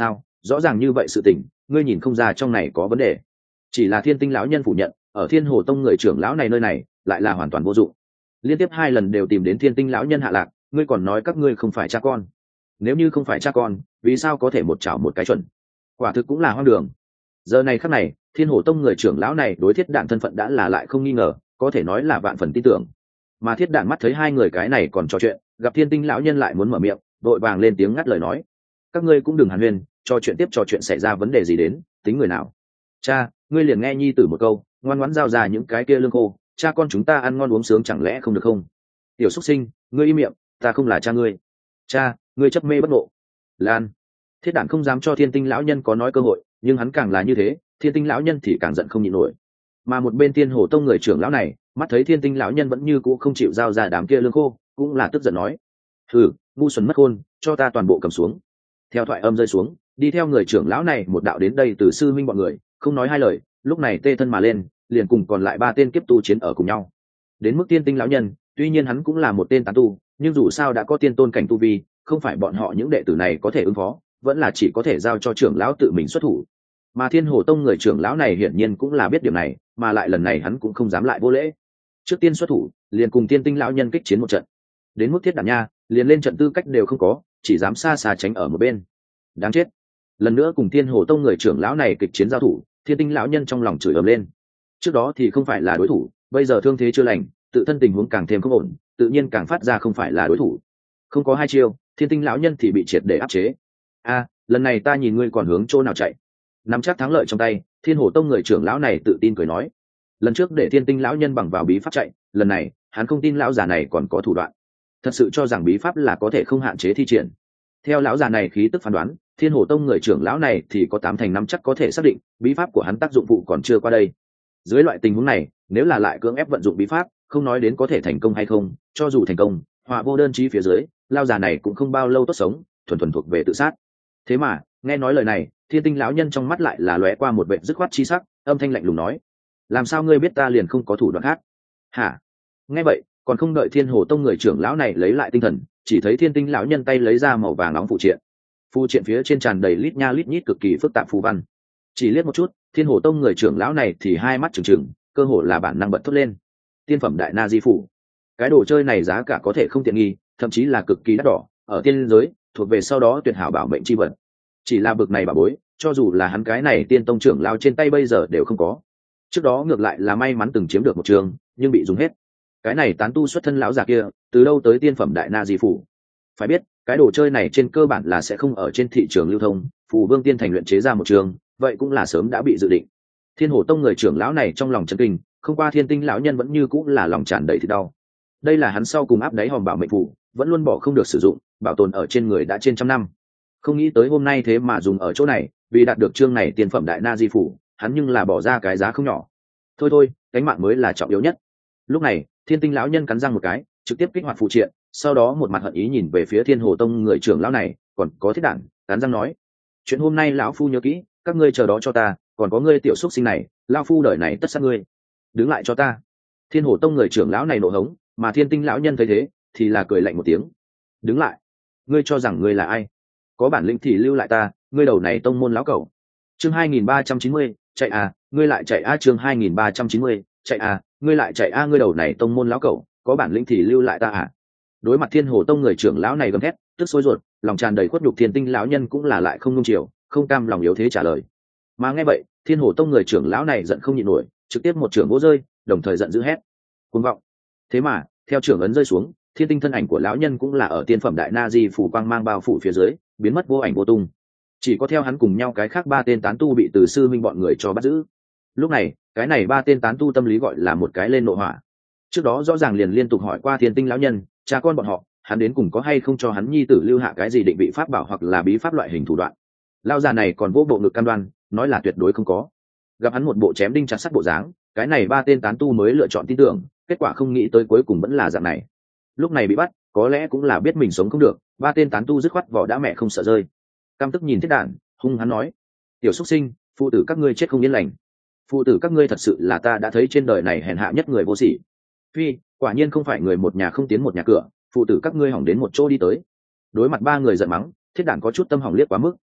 rõ ràng như vậy sự tình ngươi nhìn không ra trong này có vấn đề. Chỉ là Thiên Tinh lão nhân phủ nhận, ở Thiên Hồ Tông người trưởng lão này nơi này lại là hoàn toàn vô dụng, liên tiếp hai lần đều tìm đến Thiên Tinh lão nhân hạ lạc, ngươi còn nói các ngươi không phải cha con. Nếu như không phải cha con, vì sao có thể một chảo một cái chuẩn? Quả thực cũng là hoang đường. Giờ này khắc này, Thiên Hồ Tông người trưởng lão này đối Thiết Đản thân phận đã là lại không nghi ngờ, có thể nói là vạn phần tin tưởng. Mà Thiết Đản mắt thấy hai người cái này còn trò chuyện, gặp Thiên Tinh lão nhân lại muốn mở miệng, đội vàng lên tiếng ngắt lời nói: các ngươi cũng đừng hàn huyên, trò chuyện tiếp trò chuyện xảy ra vấn đề gì đến, tính người nào? Cha, ngươi liền nghe nhi tử một câu, ngoan ngoãn giao ra những cái kia lương khô, cha con chúng ta ăn ngon uống sướng chẳng lẽ không được không? Tiểu xuất sinh, ngươi im miệng, ta không là cha ngươi. Cha, ngươi chấp mê bất ngộ. Lan. Thiết Đản không dám cho Thiên Tinh lão nhân có nói cơ hội, nhưng hắn càng là như thế, Thiên Tinh lão nhân thì càng giận không nhịn nổi. Mà một bên Thiên Hồ Tông người trưởng lão này, mắt thấy Thiên Tinh lão nhân vẫn như cũ không chịu giao ra đám kia lương khô, cũng là tức giận nói: "Hừ, ngu xuẩn mất khôn, cho ta toàn bộ cầm xuống." Theo thoại âm rơi xuống, đi theo người trưởng lão này một đạo đến đây từ sư minh bọn người, không nói hai lời, lúc này tê thân mà lên, liền cùng còn lại ba tên kiếp tu chiến ở cùng nhau. Đến mức Thiên Tinh lão nhân, tuy nhiên hắn cũng là một tên tán tu, nhưng dù sao đã có tiên tôn cảnh tu vi, không phải bọn họ những đệ tử này có thể ứng phó, vẫn là chỉ có thể giao cho trưởng lão tự mình xuất thủ. Mà Thiên Hồ Tông người trưởng lão này hiển nhiên cũng là biết điểm này, mà lại lần này hắn cũng không dám lại vô lễ. Trước tiên xuất thủ, liền cùng Thiên Tinh lão nhân kích chiến một trận. Đến mức Thiết Đản nha, liền lên trận tư cách đều không có, chỉ dám xa xa tránh ở một bên. Đáng chết. Lần nữa cùng Thiên Hồ Tông người trưởng lão này kịch chiến giao thủ, Thiên Tinh lão nhân trong lòng chửi ầm lên. Trước đó thì không phải là đối thủ, bây giờ thương thế chưa lành, tự thân tình huống càng thêm không ổn, tự nhiên càng phát ra không phải là đối thủ. Không có hai chiêu, Thiên Tinh lão nhân thì bị triệt để áp chế. A, lần này ta nhìn ngươi còn hướng chỗ nào chạy? Nắm chắc thắng lợi trong tay, Thiên Hồ Tông người trưởng lão này tự tin cười nói: lần trước để Thiên Tinh lão nhân bằng vào bí pháp chạy, lần này hắn không tin lão già này còn có thủ đoạn, thật sự cho rằng bí pháp là có thể không hạn chế thi triển. Theo lão già này khí tức phán đoán, Thiên Hồ Tông người trưởng lão này thì có tám thành năm chắc có thể xác định bí pháp của hắn tác dụng phụ còn chưa qua đây. Dưới loại tình huống này, nếu là lại cưỡng ép vận dụng bí pháp, không nói đến có thể thành công hay không, cho dù thành công, họa vô đơn chí phía dưới, lão già này cũng không bao lâu tốt sống, thuần thuần thuộc về tự sát. Thế mà, nghe nói lời này, Thiên Tinh lão nhân trong mắt lại là lóe qua một vẻ dứt khoát chi sắc, âm thanh lạnh lùng nói: làm sao ngươi biết ta liền không có thủ đoạn khác? Hả? Nghe vậy, còn không đợi Thiên Hồ Tông người trưởng lão này lấy lại tinh thần, chỉ thấy Thiên Tinh lão nhân tay lấy ra màu vàng nóng phụ triện. Phụ triện phía trên tràn đầy lít nha lít nhít cực kỳ phức tạp phù văn. Chỉ liếc một chút, Thiên Hồ Tông người trưởng lão này thì hai mắt trừng trừng, cơ hồ là bản năng bật thốt lên: tiên phẩm đại na di phủ. Cái đồ chơi này giá cả có thể không tiện nghi, thậm chí là cực kỳ đắt đỏ, ở tiên giới thuộc về sau đó tuyệt hảo bảo mệnh chi vật. Chỉ là bực này bảo bối, cho dù là hắn cái này tiên tông trưởng lao trên tay bây giờ đều không có. Trước đó ngược lại là may mắn từng chiếm được một trường, nhưng bị dùng hết. Cái này tán tu xuất thân lão già kia, từ đâu tới tiên phẩm đại na di phủ? Phải biết, cái đồ chơi này trên cơ bản là sẽ không ở trên thị trường lưu thông, phù vương tiên thành luyện chế ra một trường, vậy cũng là sớm đã bị dự định. Thiên Hồ Tông người trưởng lão này trong lòng chấn kinh, không qua Thiên Tinh lão nhân vẫn như cũng là lòng tràn đầy thịt đau. Đây là hắn sau cùng áp đáy hòm bảo mệnh phủ, vẫn luôn bỏ không được sử dụng, bảo tồn ở trên người đã trên trăm năm. Không nghĩ tới hôm nay thế mà dùng ở chỗ này, vì đạt được chương này tiên phẩm đại na di phủ, hắn nhưng là bỏ ra cái giá không nhỏ. Thôi thôi, cánh mạng mới là trọng yếu nhất. Lúc này, Thiên Tinh lão nhân cắn răng một cái, trực tiếp kích hoạt phụ triện, sau đó một mặt hận ý nhìn về phía Thiên Hồ Tông người trưởng lão này, còn có Thiết Đản, cắn răng nói: chuyện hôm nay lão phu nhớ kỹ, các ngươi chờ đó cho ta, còn có ngươi tiểu xúc sinh này, lão phu đời này tất sát ngươi. Đứng lại cho ta. Thiên Hồ Tông người trưởng lão này nộ hống, mà Thiên Tinh lão nhân thấy thế, thì là cười lạnh một tiếng: đứng lại? Ngươi cho rằng ngươi là ai? Có bản lĩnh thì lưu lại ta, ngươi đầu này tông môn lão cẩu. Chương hai nghìn ba trăm chín mươi, chạy à, ngươi lại chạy a, chương hai nghìn ba trăm chín mươi, chạy à, ngươi lại chạy a, ngươi đầu này tông môn lão cẩu, có bản lĩnh thì lưu lại ta à? Đối mặt Thiên Hồ Tông người trưởng lão này gầm thét, tức sôi ruột, lòng tràn đầy khuất nhục, Thiên Tinh lão nhân cũng là lại không nung chiều, không cam lòng yếu thế trả lời. Mà nghe vậy, Thiên Hồ Tông người trưởng lão này giận không nhịn nổi, trực tiếp một trường vỗ rơi, đồng thời giận dữ hét: cuồng vọng! Thế mà, theo trường ấn rơi xuống, Thiên Tinh thân ảnh của lão nhân cũng là ở tiên phẩm đại na di phủ quang mang bao phủ phía dưới, biến mất vô ảnh vô tung. Chỉ có theo hắn cùng nhau cái khác ba tên tán tu bị từ sư minh bọn người cho bắt giữ. Lúc này, cái này ba tên tán tu tâm lý gọi là một cái lên nộ hỏa. Trước đó rõ ràng liền liên tục hỏi qua Thiên Tinh lão nhân, cha con bọn họ, hắn đến cùng có hay không cho hắn nhi tử lưu hạ cái gì định vị pháp bảo hoặc là bí pháp loại hình thủ đoạn. Lão già này còn vô bộ ngực cam đoan, nói là tuyệt đối không có. Gặp hắn một bộ chém đinh chặt sắt bộ dáng, cái này ba tên tán tu mới lựa chọn tin tưởng, kết quả không nghĩ tới cuối cùng vẫn là dạng này. Lúc này bị bắt, có lẽ cũng là biết mình sống không được, ba tên tán tu dứt khoát vỏ đã mẹ không sợ rơi. Căm tức nhìn Thiết Đản, hung hắn nói: tiểu xuất sinh, phụ tử các ngươi chết không yên lành. Phụ tử các ngươi thật sự là ta đã thấy trên đời này hèn hạ nhất người vô sỉ. Phi, quả nhiên không phải người một nhà không tiến một nhà cửa, phụ tử các ngươi hỏng đến một chỗ đi tới. Đối mặt ba người giận mắng, Thiết Đản có chút tâm hỏng liếc quá mức,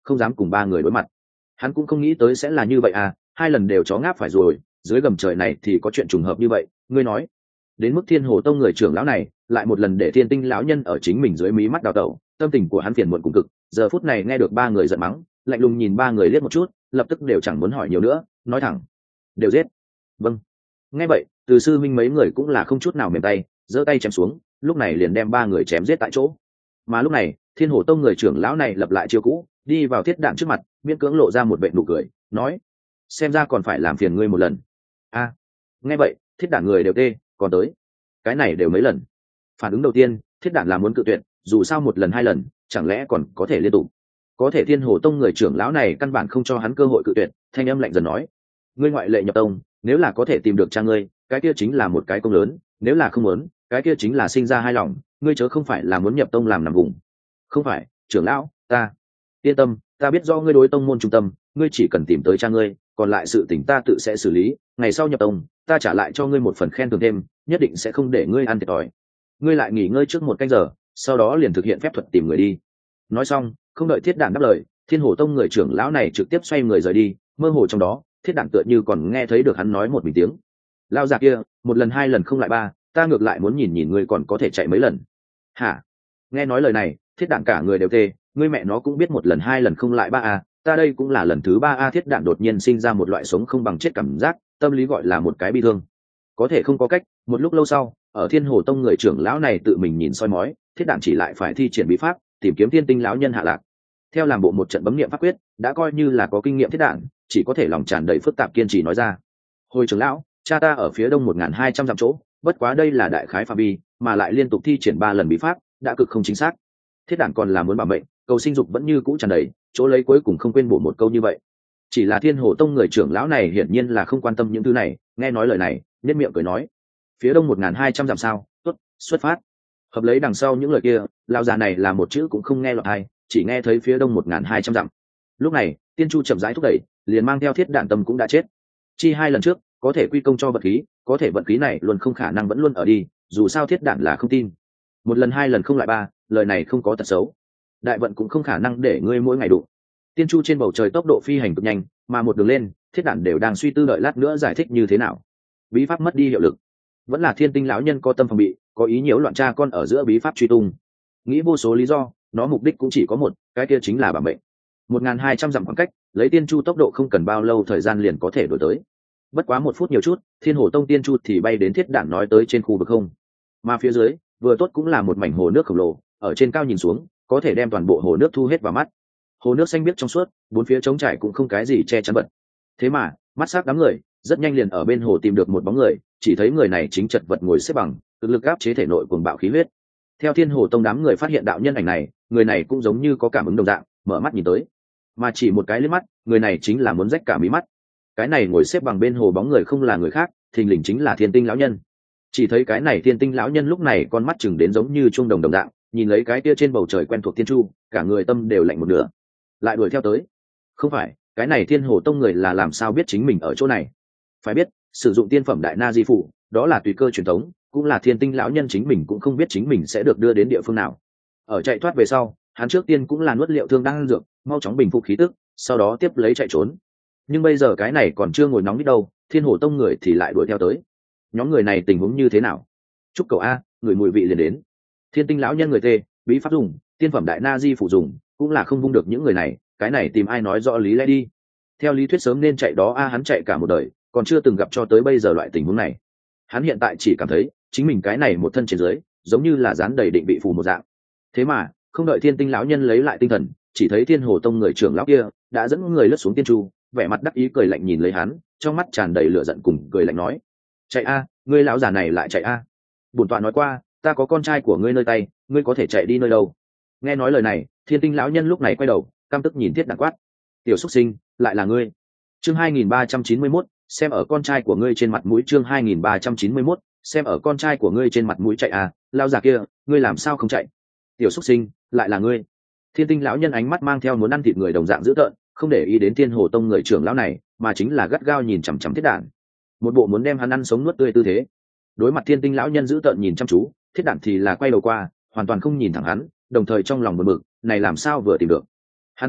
không dám cùng ba người đối mặt. Hắn cũng không nghĩ tới sẽ là như vậy à, hai lần đều chó ngáp phải rồi, dưới gầm trời này thì có chuyện trùng hợp như vậy. Ngươi nói đến mức Thiên Hồ Tông người trưởng lão này lại một lần để Thiên Tinh lão nhân ở chính mình dưới mí mắt đào tẩu, tâm tình của hắn phiền muộn cùng cực. Giờ phút này nghe được ba người giận mắng, lạnh lùng nhìn ba người liếc một chút, lập tức đều chẳng muốn hỏi nhiều nữa, nói thẳng đều giết. Vâng. Nghe vậy Từ Sư Minh mấy người cũng là không chút nào mềm tay, giơ tay chém xuống, lúc này liền đem ba người chém giết tại chỗ. Mà lúc này Thiên Hồ Tông người trưởng lão này lập lại chiêu cũ, đi vào Thiết Đản trước mặt, miễn cưỡng lộ ra một vẻ nụ cười, nói: xem ra còn phải làm phiền ngươi một lần. A. À, nghe vậy Thiết Đản người đều tê, còn tới cái này đều mấy lần. Phản ứng đầu tiên Thiết Đản là muốn cự tuyệt, dù sao một lần hai lần chẳng lẽ còn có thể liên tục. Có thể Thiên Hồ Tông người trưởng lão này căn bản không cho hắn cơ hội cự tuyệt, thanh âm lạnh dần nói: ngươi ngoại lệ nhập tông, nếu là có thể tìm được cha ngươi, cái kia chính là một cái công lớn, nếu là không muốn, cái kia chính là sinh ra hai lòng, ngươi chớ không phải là muốn nhập tông làm nằm vùng. Không phải, trưởng lão, ta yên tâm, ta biết do ngươi đối tông môn trung tâm, ngươi chỉ cần tìm tới cha ngươi, còn lại sự tình ta tự sẽ xử lý, ngày sau nhập tông ta trả lại cho ngươi một phần khen thưởng thêm, nhất định sẽ không để ngươi ăn thiệt thòi. Ngươi lại nghỉ ngơi trước một canh giờ, sau đó liền thực hiện phép thuật tìm người đi. Nói xong không đợi Thiết Đản đáp lời, Thiên Hồ Tông người trưởng lão này trực tiếp xoay người rời đi, mơ hồ trong đó Thiết Đản tựa như còn nghe thấy được hắn nói một mình tiếng: lao già kia, một lần hai lần không lại ba, ta ngược lại muốn nhìn nhìn ngươi còn có thể chạy mấy lần. Hả? Nghe nói lời này Thiết Đản cả người đều tê, ngươi mẹ nó cũng biết một lần hai lần không lại ba à, ta đây cũng là lần thứ ba a. Thiết Đản đột nhiên sinh ra một loại sống không bằng chết cảm giác, tâm lý gọi là một cái bi thương. Có thể không có cách, một lúc lâu sau, ở Thiên Hồ Tông người trưởng lão này tự mình nhìn soi mói, Thiết Đản chỉ lại phải thi triển bí pháp, tìm kiếm Thiên Tinh lão nhân hạ lạc. Theo làm bộ một trận bấm niệm pháp quyết, đã coi như là có kinh nghiệm Thiết Đản, chỉ có thể lòng tràn đầy phức tạp kiên trì nói ra: hồi trưởng lão, cha ta ở phía đông một nghìn hai trăm dặm chỗ, bất quá đây là đại khái phạm vi, mà lại liên tục thi triển ba lần bí pháp, đã cực không chính xác. Thiết Đản còn là muốn bảo mệnh, cầu sinh dục vẫn như cũ tràn đầy, chỗ lấy cuối cùng không quên bổ một câu như vậy. Chỉ là Thiên Hồ Tông người trưởng lão này hiển nhiên là không quan tâm những thứ này, nghe nói lời này nhếch miệng cười nói: phía đông một nghìn hai trăm dặm sao, tốt, xuất phát. Hợp lấy đằng sau những lời kia, lão già này là một chữ cũng không nghe lọt tai, chỉ nghe thấy phía đông một nghìn hai trăm dặm. Lúc này Tiên Chu chậm rãi thúc đẩy, liền mang theo Thiết Đản tâm cũng đã chết. Chi hai lần trước có thể quy công cho vận khí, có thể vận khí này luôn không khả năng vẫn luôn ở đi, dù sao Thiết Đản là không tin. Một lần hai lần không lại ba, lời này không có tật xấu. Đại vận cũng không khả năng để ngươi mỗi ngày đụng. Tiên Chu trên bầu trời tốc độ phi hành cực nhanh, mà một đường lên Thiết Đản đều đang suy tư đợi lát nữa giải thích như thế nào. Bí pháp mất đi hiệu lực, vẫn là Thiên Tinh lão nhân có tâm phòng bị, có ý nhiễu loạn cha con ở giữa bí pháp truy tung. Nghĩ vô số lý do, nó mục đích cũng chỉ có một, cái kia chính là bảo mệnh. Một nghìn hai trăm dặm khoảng cách, lấy Tiên Chu tốc độ không cần bao lâu thời gian liền có thể đuổi tới. Bất quá một phút nhiều chút, Thiên Hồ Tông Tiên Chu thì bay đến Thiết Đản nói tới trên khu vực không. Mà phía dưới, vừa tốt cũng là một mảnh hồ nước khổng lồ, ở trên cao nhìn xuống, có thể đem toàn bộ hồ nước thu hết vào mắt. Hồ nước xanh biếc trong suốt, bốn phía trống trải cũng không cái gì che chắn bật. Thế mà mắt sắc đám người rất nhanh liền ở bên hồ tìm được một bóng người, chỉ thấy người này chính chật vật ngồi xếp bằng, cực lực áp chế thể nội cuồng bạo khí huyết. Theo Thiên Hồ Tông đám người phát hiện đạo nhân ảnh này, người này cũng giống như có cảm ứng đồng dạng, mở mắt nhìn tới, mà chỉ một cái liếc mắt, người này chính là muốn rách cả mí mắt. Cái này ngồi xếp bằng bên hồ bóng người không là người khác, thình lình chính là Thiên Tinh lão nhân. Chỉ thấy cái này Thiên Tinh lão nhân lúc này con mắt chừng đến giống như chuông đồng đồng dạng, nhìn lấy cái kia trên bầu trời quen thuộc Thiên Chu, cả người tâm đều lạnh một nửa. Lại đuổi theo tới. Không phải, cái này Thiên Hồ Tông người là làm sao biết chính mình ở chỗ này? Phải biết, sử dụng tiên phẩm đại na di phủ, đó là tùy cơ truyền thống, cũng là Thiên Tinh lão nhân chính mình cũng không biết chính mình sẽ được đưa đến địa phương nào. Ở chạy thoát về sau, hắn trước tiên cũng là nuốt liệu thương đang ăn dược, mau chóng bình phục khí tức, sau đó tiếp lấy chạy trốn. Nhưng bây giờ cái này còn chưa ngồi nóng đi đâu, Thiên Hồ Tông người thì lại đuổi theo tới. Nhóm người này tình huống như thế nào? Chúc cậu a, người mùi vị liền đến. Thiên Tinh lão nhân người tê, bí pháp dùng, tiên phẩm đại na di phủ dùng, cũng là không vung được những người này, cái này tìm ai nói rõ lý lẽ đi. Theo lý thuyết sớm nên chạy đó a, hắn chạy cả một đời, còn chưa từng gặp cho tới bây giờ loại tình huống này. Hắn hiện tại chỉ cảm thấy chính mình cái này một thân trên dưới, giống như là dán đầy định bị phù một dạng. Thế mà không đợi Thiên Tinh lão nhân lấy lại tinh thần, chỉ thấy Thiên Hồ Tông người trưởng lão kia đã dẫn người lướt xuống tiên chu, vẻ mặt đắc ý cười lạnh nhìn lấy hắn, trong mắt tràn đầy lửa giận cùng cười lạnh nói: chạy a, ngươi lão già này lại chạy a. Bổn tọa nói qua, ta có con trai của ngươi nơi tay, ngươi có thể chạy đi nơi đâu? Nghe nói lời này, Thiên Tinh lão nhân lúc này quay đầu, căm tức nhìn Thiết Đản quát: tiểu xuất sinh, lại là ngươi? Chương hai nghìn ba trăm chín mươi mốt, xem ở con trai của ngươi trên mặt mũi. Chương hai nghìn ba trăm chín mươi mốt, xem ở con trai của ngươi trên mặt mũi. Chạy à, lão già kia, ngươi làm sao không chạy? Tiểu xuất sinh, lại là ngươi? Thiên Tinh lão nhân ánh mắt mang theo muốn ăn thịt người đồng dạng dữ tợn, không để ý đến Thiên Hồ Tông người trưởng lão này, mà chính là gắt gao nhìn chằm chằm Thiết Đản, một bộ muốn đem hắn ăn sống nuốt tươi tư thế. Đối mặt Thiên Tinh lão nhân dữ tợn nhìn chăm chú, Thiết Đản thì là quay đầu qua, hoàn toàn không nhìn thẳng hắn, đồng thời trong lòng buồn bực, này làm sao vừa tìm được. Hắn thể,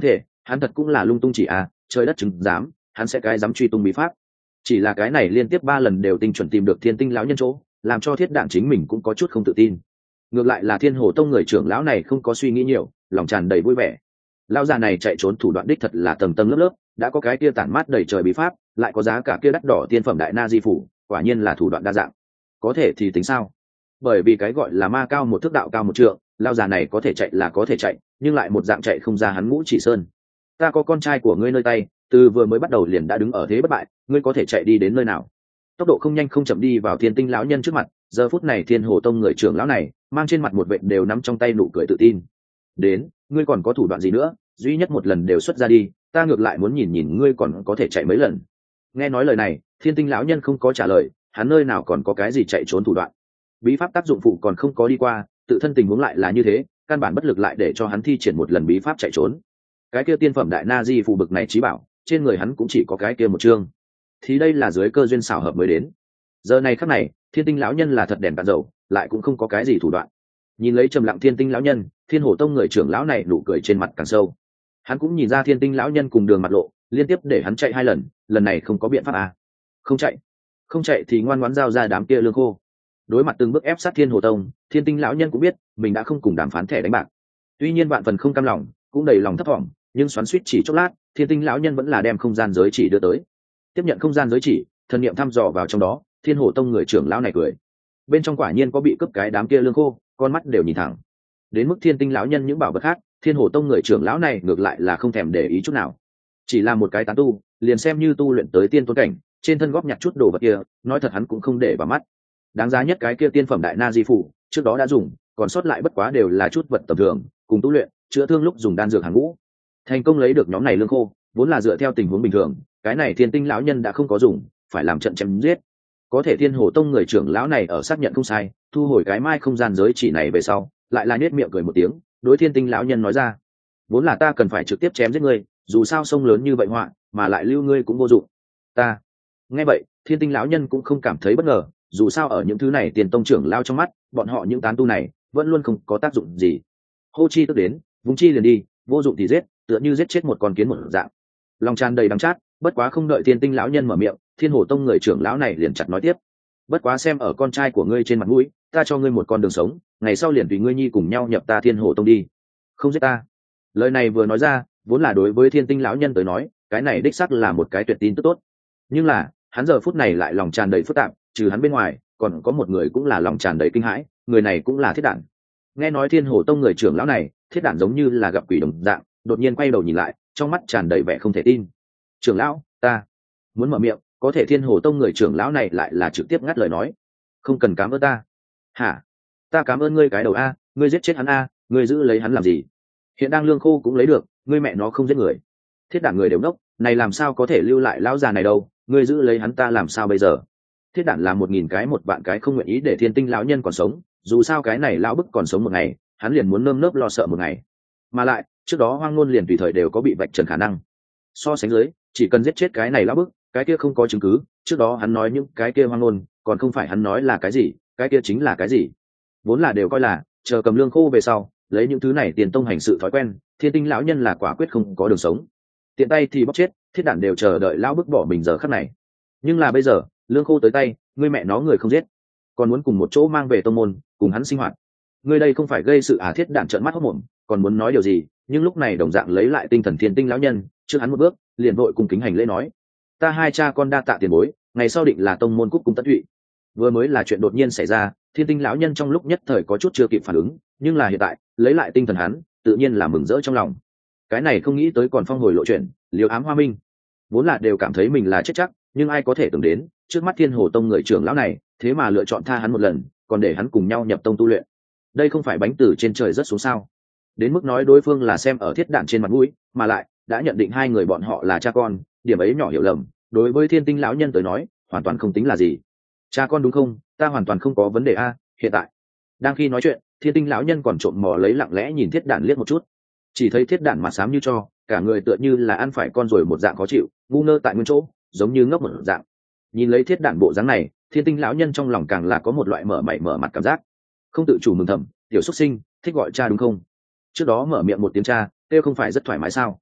hắn thật cũng là lung tung chỉ à, trời đất chứng dám, hắn sẽ cái dám truy tung bí pháp. Chỉ là cái này liên tiếp ba lần đều tinh chuẩn tìm được thiên tinh lão nhân chỗ, làm cho thiết đạn chính mình cũng có chút không tự tin. Ngược lại là thiên hồ tông người trưởng lão này không có suy nghĩ nhiều, lòng tràn đầy vui vẻ. Lão già này chạy trốn thủ đoạn đích thật là tầng tầng lớp lớp, đã có cái kia tản mát đầy trời bí pháp, lại có giá cả kia đắt đỏ tiên phẩm đại na di phủ, quả nhiên là thủ đoạn đa dạng. Có thể thì tính sao? Bởi vì cái gọi là ma cao một thước đạo cao một trượng, lão già này có thể chạy là có thể chạy, nhưng lại một dạng chạy không ra hắn Ngũ Chỉ Sơn. Ta có con trai của ngươi nơi tay, từ vừa mới bắt đầu liền đã đứng ở thế bất bại, ngươi có thể chạy đi đến nơi nào? Tốc độ không nhanh không chậm đi vào thiên tinh lão nhân trước mặt, giờ phút này thiên hồ tông người trưởng lão này mang trên mặt một vệt đều nắm trong tay nụ cười tự tin. Đến, ngươi còn có thủ đoạn gì nữa, duy nhất một lần đều xuất ra đi, ta ngược lại muốn nhìn nhìn ngươi còn có thể chạy mấy lần. Nghe nói lời này, thiên tinh lão nhân không có trả lời, hắn nơi nào còn có cái gì chạy trốn thủ đoạn. Bí pháp tác dụng phụ còn không có đi qua, tự thân tình huống lại là như thế, căn bản bất lực lại để cho hắn thi triển một lần bí pháp chạy trốn. Cái kia tiên phẩm đại na di phù bực này trí bảo, trên người hắn cũng chỉ có cái kia một chương. Thì đây là dưới cơ duyên xảo hợp mới đến. Giờ này khắc này, thiên tinh lão nhân là thật đèn cạn dầu, lại cũng không có cái gì thủ đoạn. Nhìn lấy trầm lặng thiên tinh lão nhân, thiên hổ tông người trưởng lão này nụ cười trên mặt càng sâu. Hắn cũng nhìn ra thiên tinh lão nhân cùng đường mặt lộ, liên tiếp để hắn chạy hai lần, lần này không có biện pháp à? Không chạy, không chạy thì ngoan ngoãn giao ra đám kia lương khô. Đối mặt từng bước ép sát thiên hồ tông, thiên tinh lão nhân cũng biết mình đã không cùng đàm phán thẻ đánh bạc. Tuy nhiên vạn phần không cam lòng, cũng đầy lòng thấp thỏm, nhưng xoắn xuýt chỉ chốc lát, thiên tinh lão nhân vẫn là đem không gian giới chỉ đưa tới. Tiếp nhận không gian giới chỉ, thần niệm thăm dò vào trong đó, thiên hồ tông người trưởng lão này cười. Bên trong quả nhiên có bị cướp cái đám kia lương khô, con mắt đều nhìn thẳng. Đến mức thiên tinh lão nhân những bảo vật khác, thiên hồ tông người trưởng lão này ngược lại là không thèm để ý chút nào. Chỉ là một cái tán tu, liền xem như tu luyện tới tiên tôn cảnh, trên thân góp nhặt chút đồ vật kia, nói thật hắn cũng không để vào mắt. Đáng giá nhất cái kia tiên phẩm đại na di phủ, trước đó đã dùng, còn sót lại bất quá đều là chút vật tầm thường, cùng tu luyện, chữa thương lúc dùng đan dược hàng ngũ. Thành công lấy được nhóm này lương khô, vốn là dựa theo tình huống bình thường, cái này thiên tinh lão nhân đã không có dùng, phải làm trận chém giết. Có thể thiên hồ tông người trưởng lão này ở xác nhận không sai, thu hồi cái mai không gian giới chỉ này về sau, lại là nhếch miệng cười một tiếng, đối thiên tinh lão nhân nói ra: vốn là ta cần phải trực tiếp chém giết ngươi, dù sao sông lớn như vậy họa, mà lại lưu ngươi cũng vô dụng. Ta nghe vậy, thiên tinh lão nhân cũng không cảm thấy bất ngờ, dù sao ở những thứ này tiền tông trưởng lao trong mắt, bọn họ những tán tu này vẫn luôn không có tác dụng gì. Hô chi tức đến, vùng chi liền đi, vô dụng thì giết, tựa như giết chết một con kiến một dạng. Lòng tràn đầy đắng chát, bất quá không đợi thiên tinh lão nhân mở miệng, thiên hồ tông người trưởng lão này liền chặt nói tiếp: bất quá xem ở con trai của ngươi trên mặt mũi, ta cho ngươi một con đường sống, ngày sau liền tùy ngươi nhi cùng nhau nhập ta thiên hồ tông đi, không giết ta. Lời này vừa nói ra, vốn là đối với thiên tinh lão nhân tới nói, cái này đích xác là một cái tuyệt tin tức tốt. Nhưng là hắn giờ phút này lại lòng tràn đầy phức tạp, trừ hắn bên ngoài còn có một người cũng là lòng tràn đầy kinh hãi, người này cũng là thiết đản. Nghe nói thiên hồ tông người trưởng lão này, thiết đản giống như là gặp quỷ đồng dạng, đột nhiên quay đầu nhìn lại, trong mắt tràn đầy vẻ không thể tin. Trưởng lão, ta muốn mở miệng, có thể thiên hồ tông người trưởng lão này lại là trực tiếp ngắt lời nói: không cần cảm ơn ta. Hả? Ta cảm ơn ngươi cái đầu a, ngươi giết chết hắn a, ngươi giữ lấy hắn làm gì? Hiện đang lương khô cũng lấy được, ngươi mẹ nó không giết người. Thiết đản người đều nốc, này làm sao có thể lưu lại lão già này đâu, ngươi giữ lấy hắn ta làm sao bây giờ? Thiết đản là một nghìn cái một vạn cái không nguyện ý để thiên tinh lão nhân còn sống, dù sao cái này lão bức còn sống một ngày, hắn liền muốn nơm nớp lo sợ một ngày. Mà lại trước đó hoang ngôn liền tùy thời đều có bị vạch trần khả năng. So sánh dưới, chỉ cần giết chết cái này lão bức, cái kia không có chứng cứ, trước đó hắn nói những cái kia hoang ngôn, còn không phải hắn nói là cái gì, cái kia chính là cái gì. Vốn là đều coi là chờ cầm lương khô về sau, lấy những thứ này tiền tông hành sự thói quen, thiên tinh lão nhân là quả quyết không có đường sống. Tiện tay thì bóc chết, thiết đản đều chờ đợi lão bức bỏ mình giờ khắc này. Nhưng là bây giờ, lương khô tới tay, ngươi mẹ nó người không giết, còn muốn cùng một chỗ mang về tông môn, cùng hắn sinh hoạt. Ngươi đây không phải gây sự à? Thiết đản trợn mắt hốt mồm, còn muốn nói điều gì, nhưng lúc này đồng dạng lấy lại tinh thần thiên tinh lão nhân, trước hắn một bước, liền vội cùng kính hành lễ nói: ta hai cha con đa tạ tiền bối, ngày sau định là tông môn cúc cung tất thụy. Vừa mới là chuyện đột nhiên xảy ra, thiên tinh lão nhân trong lúc nhất thời có chút chưa kịp phản ứng, nhưng là hiện tại lấy lại tinh thần hắn, tự nhiên là mừng rỡ trong lòng. Cái này không nghĩ tới còn phong hồi lộ chuyện, liều ám hoa minh, vốn là đều cảm thấy mình là chết chắc, nhưng ai có thể tưởng đến trước mắt thiên hồ tông người trưởng lão này thế mà lựa chọn tha hắn một lần, còn để hắn cùng nhau nhập tông tu luyện. Đây không phải bánh từ trên trời rớt xuống sao? Đến mức nói đối phương là xem ở thiết đản trên mặt mũi, mà lại đã nhận định hai người bọn họ là cha con, điểm ấy nhỏ hiểu lầm đối với thiên tinh lão nhân tới nói hoàn toàn không tính là gì. Cha con đúng không? Ta hoàn toàn không có vấn đề a. Hiện tại đang khi nói chuyện, thiên tinh lão nhân còn trộm mò lấy lặng lẽ nhìn thiết đản liếc một chút, chỉ thấy thiết đản mặt xám như cho, cả người tựa như là ăn phải con rồi một dạng khó chịu, ngu ngơ tại nguyên chỗ, giống như ngốc một dạng. Nhìn lấy thiết đản bộ dáng này, thiên tinh lão nhân trong lòng càng là có một loại mở mày mở mặt cảm giác, không tự chủ mừng thầm: tiểu xuất sinh thích gọi cha đúng không? Trước đó mở miệng một tiếng cha kêu không phải rất thoải mái sao?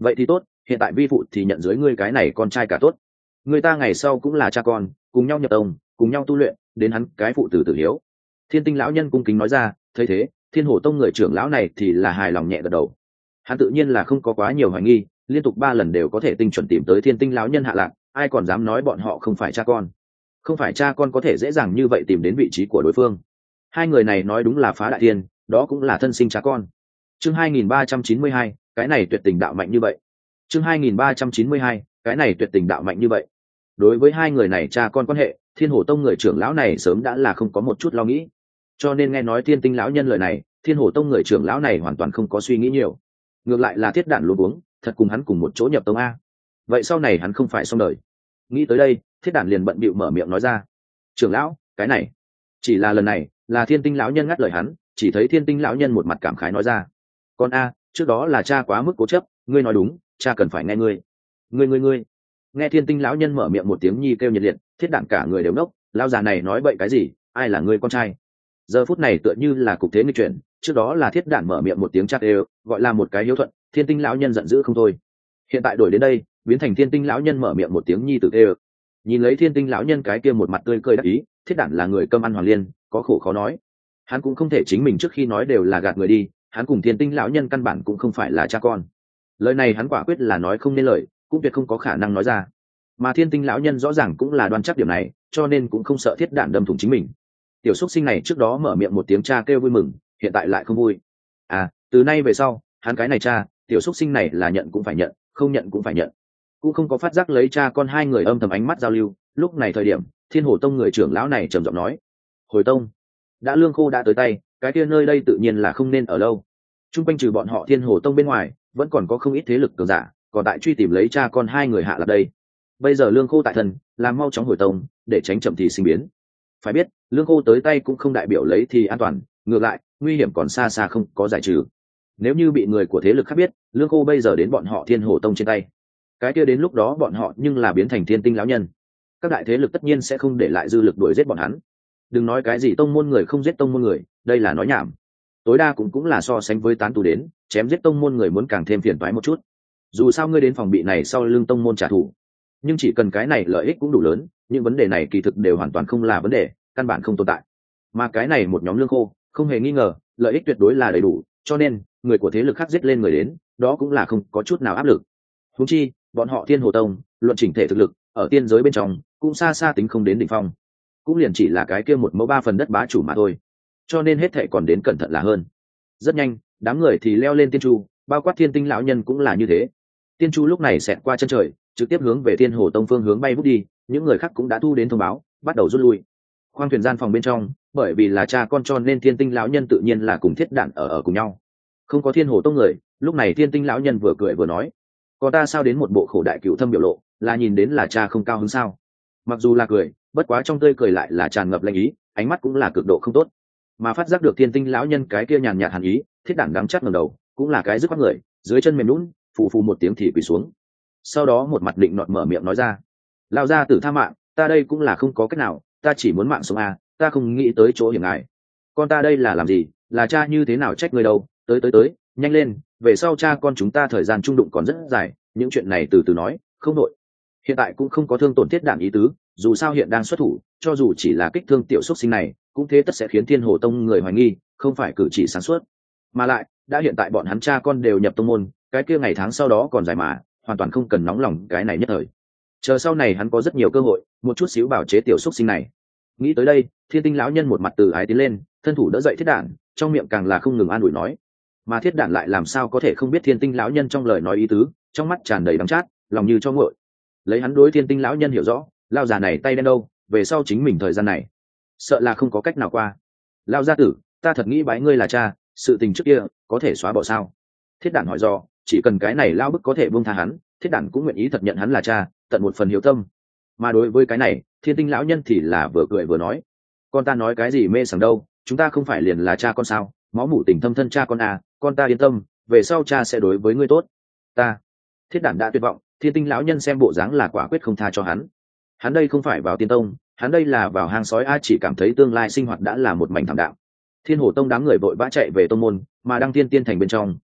vậy thì tốt, hiện tại vi phụ thì nhận dưới ngươi cái này con trai cả tốt, người ta ngày sau cũng là cha con, cùng nhau nhập tông, cùng nhau tu luyện, đến hắn cái phụ tử tử hiếu. Thiên Tinh lão nhân cung kính nói ra. Thấy thế, Thiên Hổ tông người trưởng lão này thì là hài lòng nhẹ gật đầu. Hắn tự nhiên là không có quá nhiều hoài nghi, liên tục ba lần đều có thể tinh chuẩn tìm tới Thiên Tinh lão nhân hạ lạc, ai còn dám nói bọn họ không phải cha con. Không phải cha con có thể dễ dàng như vậy tìm đến vị trí của đối phương. Hai người này nói đúng là phá đại thiên, đó cũng là thân sinh cha con. Chương hai nghìn ba trăm chín mươi hai, cái này tuyệt tình đạo mạnh như vậy. Chương hai nghìn ba trăm chín mươi hai, cái này tuyệt tình đạo mạnh như vậy. Đối với hai người này cha con quan hệ, Thiên Hổ tông người trưởng lão này sớm đã là không có một chút lo nghĩ. Cho nên nghe nói Thiên Tinh lão nhân lời này, Thiên Hổ tông người trưởng lão này hoàn toàn không có suy nghĩ nhiều. Ngược lại là Thiết Đản luống cuống, thật cùng hắn cùng một chỗ nhập tông a. Vậy sau này hắn không phải xong đời. Nghĩ tới đây, Thiết Đản liền bận bịu mở miệng nói ra. Trưởng lão, cái này, chỉ là lần này, là Thiên Tinh lão nhân ngắt lời hắn, chỉ thấy Thiên Tinh lão nhân một mặt cảm khái nói ra. Con a, trước đó là cha quá mức cố chấp, ngươi nói đúng, cha cần phải nghe ngươi. Ngươi ngươi ngươi. Nghe Thiên Tinh lão nhân mở miệng một tiếng nhi kêu nhiệt liệt, Thiết Đản cả người đều nốc, lão già này nói bậy cái gì, ai là ngươi con trai? Giờ phút này tựa như là cục thế nghịch chuyển, trước đó là Thiết Đản mở miệng một tiếng chắc đều, gọi là một cái hiếu thuận, Thiên Tinh lão nhân giận dữ không thôi. Hiện tại đổi đến đây, biến thành Thiên Tinh lão nhân mở miệng một tiếng nhi tử tê. Nhìn lấy Thiên Tinh lão nhân cái kia một mặt tươi cười đắc ý, Thiết Đản là người cơm ăn hoàng liên, có khổ khó nói. Hắn cũng không thể chính mình trước khi nói đều là gạt người đi, hắn cùng Thiên Tinh lão nhân căn bản cũng không phải là cha con. Lời này hắn quả quyết là nói không nên lời, cũng tuyệt không có khả năng nói ra. Mà Thiên Tinh lão nhân rõ ràng cũng là đoan chắc điểm này, cho nên cũng không sợ Thiết Đản đâm thủng chính mình. Tiểu xúc sinh này trước đó mở miệng một tiếng cha kêu vui mừng, hiện tại lại không vui. À, từ nay về sau, hắn cái này cha, tiểu xúc sinh này là nhận cũng phải nhận, không nhận cũng phải nhận. Cũng không có phát giác lấy cha con hai người âm thầm ánh mắt giao lưu. Lúc này thời điểm, Thiên Hổ tông người trưởng lão này trầm giọng nói: "Hồi tông, đã lương khô đã tới tay, cái kia nơi đây tự nhiên là không nên ở lâu. Trung quanh trừ bọn họ Thiên Hổ tông bên ngoài, vẫn còn có không ít thế lực cường giả, còn tại truy tìm lấy cha con hai người hạ lạc đây. Bây giờ lương khô tại thân, làm mau chóng hồi tông, để tránh chậm thì sinh biến. Phải biết, lương khô tới tay cũng không đại biểu lấy thì an toàn, ngược lại, nguy hiểm còn xa xa không có giải trừ. Nếu như bị người của thế lực khác biết, lương khô bây giờ đến bọn họ Thiên Hổ tông trên tay, cái kia đến lúc đó bọn họ nhưng là biến thành Thiên Tinh lão nhân. Các đại thế lực tất nhiên sẽ không để lại dư lực đuổi giết bọn hắn. Đừng nói cái gì tông môn người không giết tông môn người, đây là nói nhảm. Tối đa cũng cũng là so sánh với tán tù đến, chém giết tông môn người muốn càng thêm phiền toái một chút. Dù sao ngươi đến phòng bị này sau lưng tông môn trả thù, nhưng chỉ cần cái này lợi ích cũng đủ lớn, những vấn đề này kỳ thực đều hoàn toàn không là vấn đề, căn bản không tồn tại. Mà cái này một nhóm lương khô, không hề nghi ngờ, lợi ích tuyệt đối là đầy đủ, cho nên người của thế lực khác giết lên người đến, đó cũng là không có chút nào áp lực. Huống chi, bọn họ Thiên Hồ tông, luận chỉnh thể thực lực, ở tiên giới bên trong, cũng xa xa tính không đến đỉnh phong. Cũng liền chỉ là cái kia một mẫu ba phần đất bá chủ mà thôi. Cho nên hết thảy còn đến cẩn thận là hơn. Rất nhanh, đám người thì leo lên tiên chu, bao quát Thiên Tinh lão nhân cũng là như thế. Tiên chu lúc này xẹt qua chân trời, trực tiếp hướng về Thiên Hồ tông phương hướng bay vút đi, những người khác cũng đã thu đến thông báo, bắt đầu rút lui. Khoang thuyền gian phòng bên trong, bởi vì là cha con cho nên Thiên Tinh lão nhân tự nhiên là cùng Thiết Đản ở ở cùng nhau. Không có Thiên Hồ tông người, lúc này Thiên Tinh lão nhân vừa cười vừa nói: "Có ta sao đến một bộ khổ đại cựu thâm biểu lộ, là nhìn đến là cha không cao hứng sao?" Mặc dù là cười, bất quá trong tươi cười lại là tràn ngập lanh ý, ánh mắt cũng là cực độ không tốt. Mà phát giác được Thiên Tinh lão nhân cái kia nhàn nhạt hàn ý, Thiết Đản đắng chát ngẩng đầu, cũng là cái dứt khoát người, dưới chân mềm nhũn, phù phù một tiếng thì quỳ xuống. Sau đó một mặt định nọt mở miệng nói ra: "Lão gia tử tha mạng, ta đây cũng là không có cách nào, ta chỉ muốn mạng sống a, ta không nghĩ tới chỗ hiểm ngại. Con ta đây là làm gì, là cha như thế nào trách ngươi đâu, tới tới tới, nhanh lên, về sau cha con chúng ta thời gian chung đụng còn rất dài, những chuyện này từ từ nói, không nội." Hiện tại cũng không có thương tổn Thiết Đản ý tứ, dù sao hiện đang xuất thủ, cho dù chỉ là kích thương tiểu xúc sinh này, cũng thế tất sẽ khiến Thiên Hồ tông người hoài nghi, không phải cử chỉ sáng suốt. Mà lại, đã hiện tại bọn hắn cha con đều nhập tông môn, cái kia ngày tháng sau đó còn dài mà, hoàn toàn không cần nóng lòng cái này nhất thời. Chờ sau này hắn có rất nhiều cơ hội, một chút xíu bảo chế tiểu xúc sinh này. Nghĩ tới đây, Thiên Tinh lão nhân một mặt từ ái tiến lên, thân thủ đỡ dậy Thiết Đản, trong miệng càng là không ngừng an ủi nói. Mà Thiết Đản lại làm sao có thể không biết Thiên Tinh lão nhân trong lời nói ý tứ, trong mắt tràn đầy đắng chát, lòng như cho nguội. Lấy hắn đối Thiên Tinh lão nhân hiểu rõ, lão già này tay đen đâu, về sau chính mình thời gian này, sợ là không có cách nào qua. "Lão gia tử, ta thật nghĩ bái ngươi là cha, sự tình trước kia có thể xóa bỏ sao?" Thiết Đản hỏi do, chỉ cần cái này lão bức có thể buông tha hắn, Thiết Đản cũng nguyện ý thật nhận hắn là cha, tận một phần hiếu tâm. Mà đối với cái này, Thiên Tinh lão nhân thì là vừa cười vừa nói: "Con ta nói cái gì mê sảng đâu, chúng ta không phải liền là cha con sao, máu mủ tình thâm thân cha con à, con ta yên tâm, về sau cha sẽ đối với ngươi tốt." Ta Thiết Đản đã tuyệt vọng, Thiên Tinh lão nhân xem bộ dáng là quả quyết không tha cho hắn. Hắn đây không phải vào tiên tông, hắn đây là vào hang sói a, chỉ cảm thấy tương lai sinh hoạt đã là một mảnh thảm đạm. Thiên Hồ tông đám người vội vã chạy về tông môn, mà Đăng Tiên tiên thành bên trong,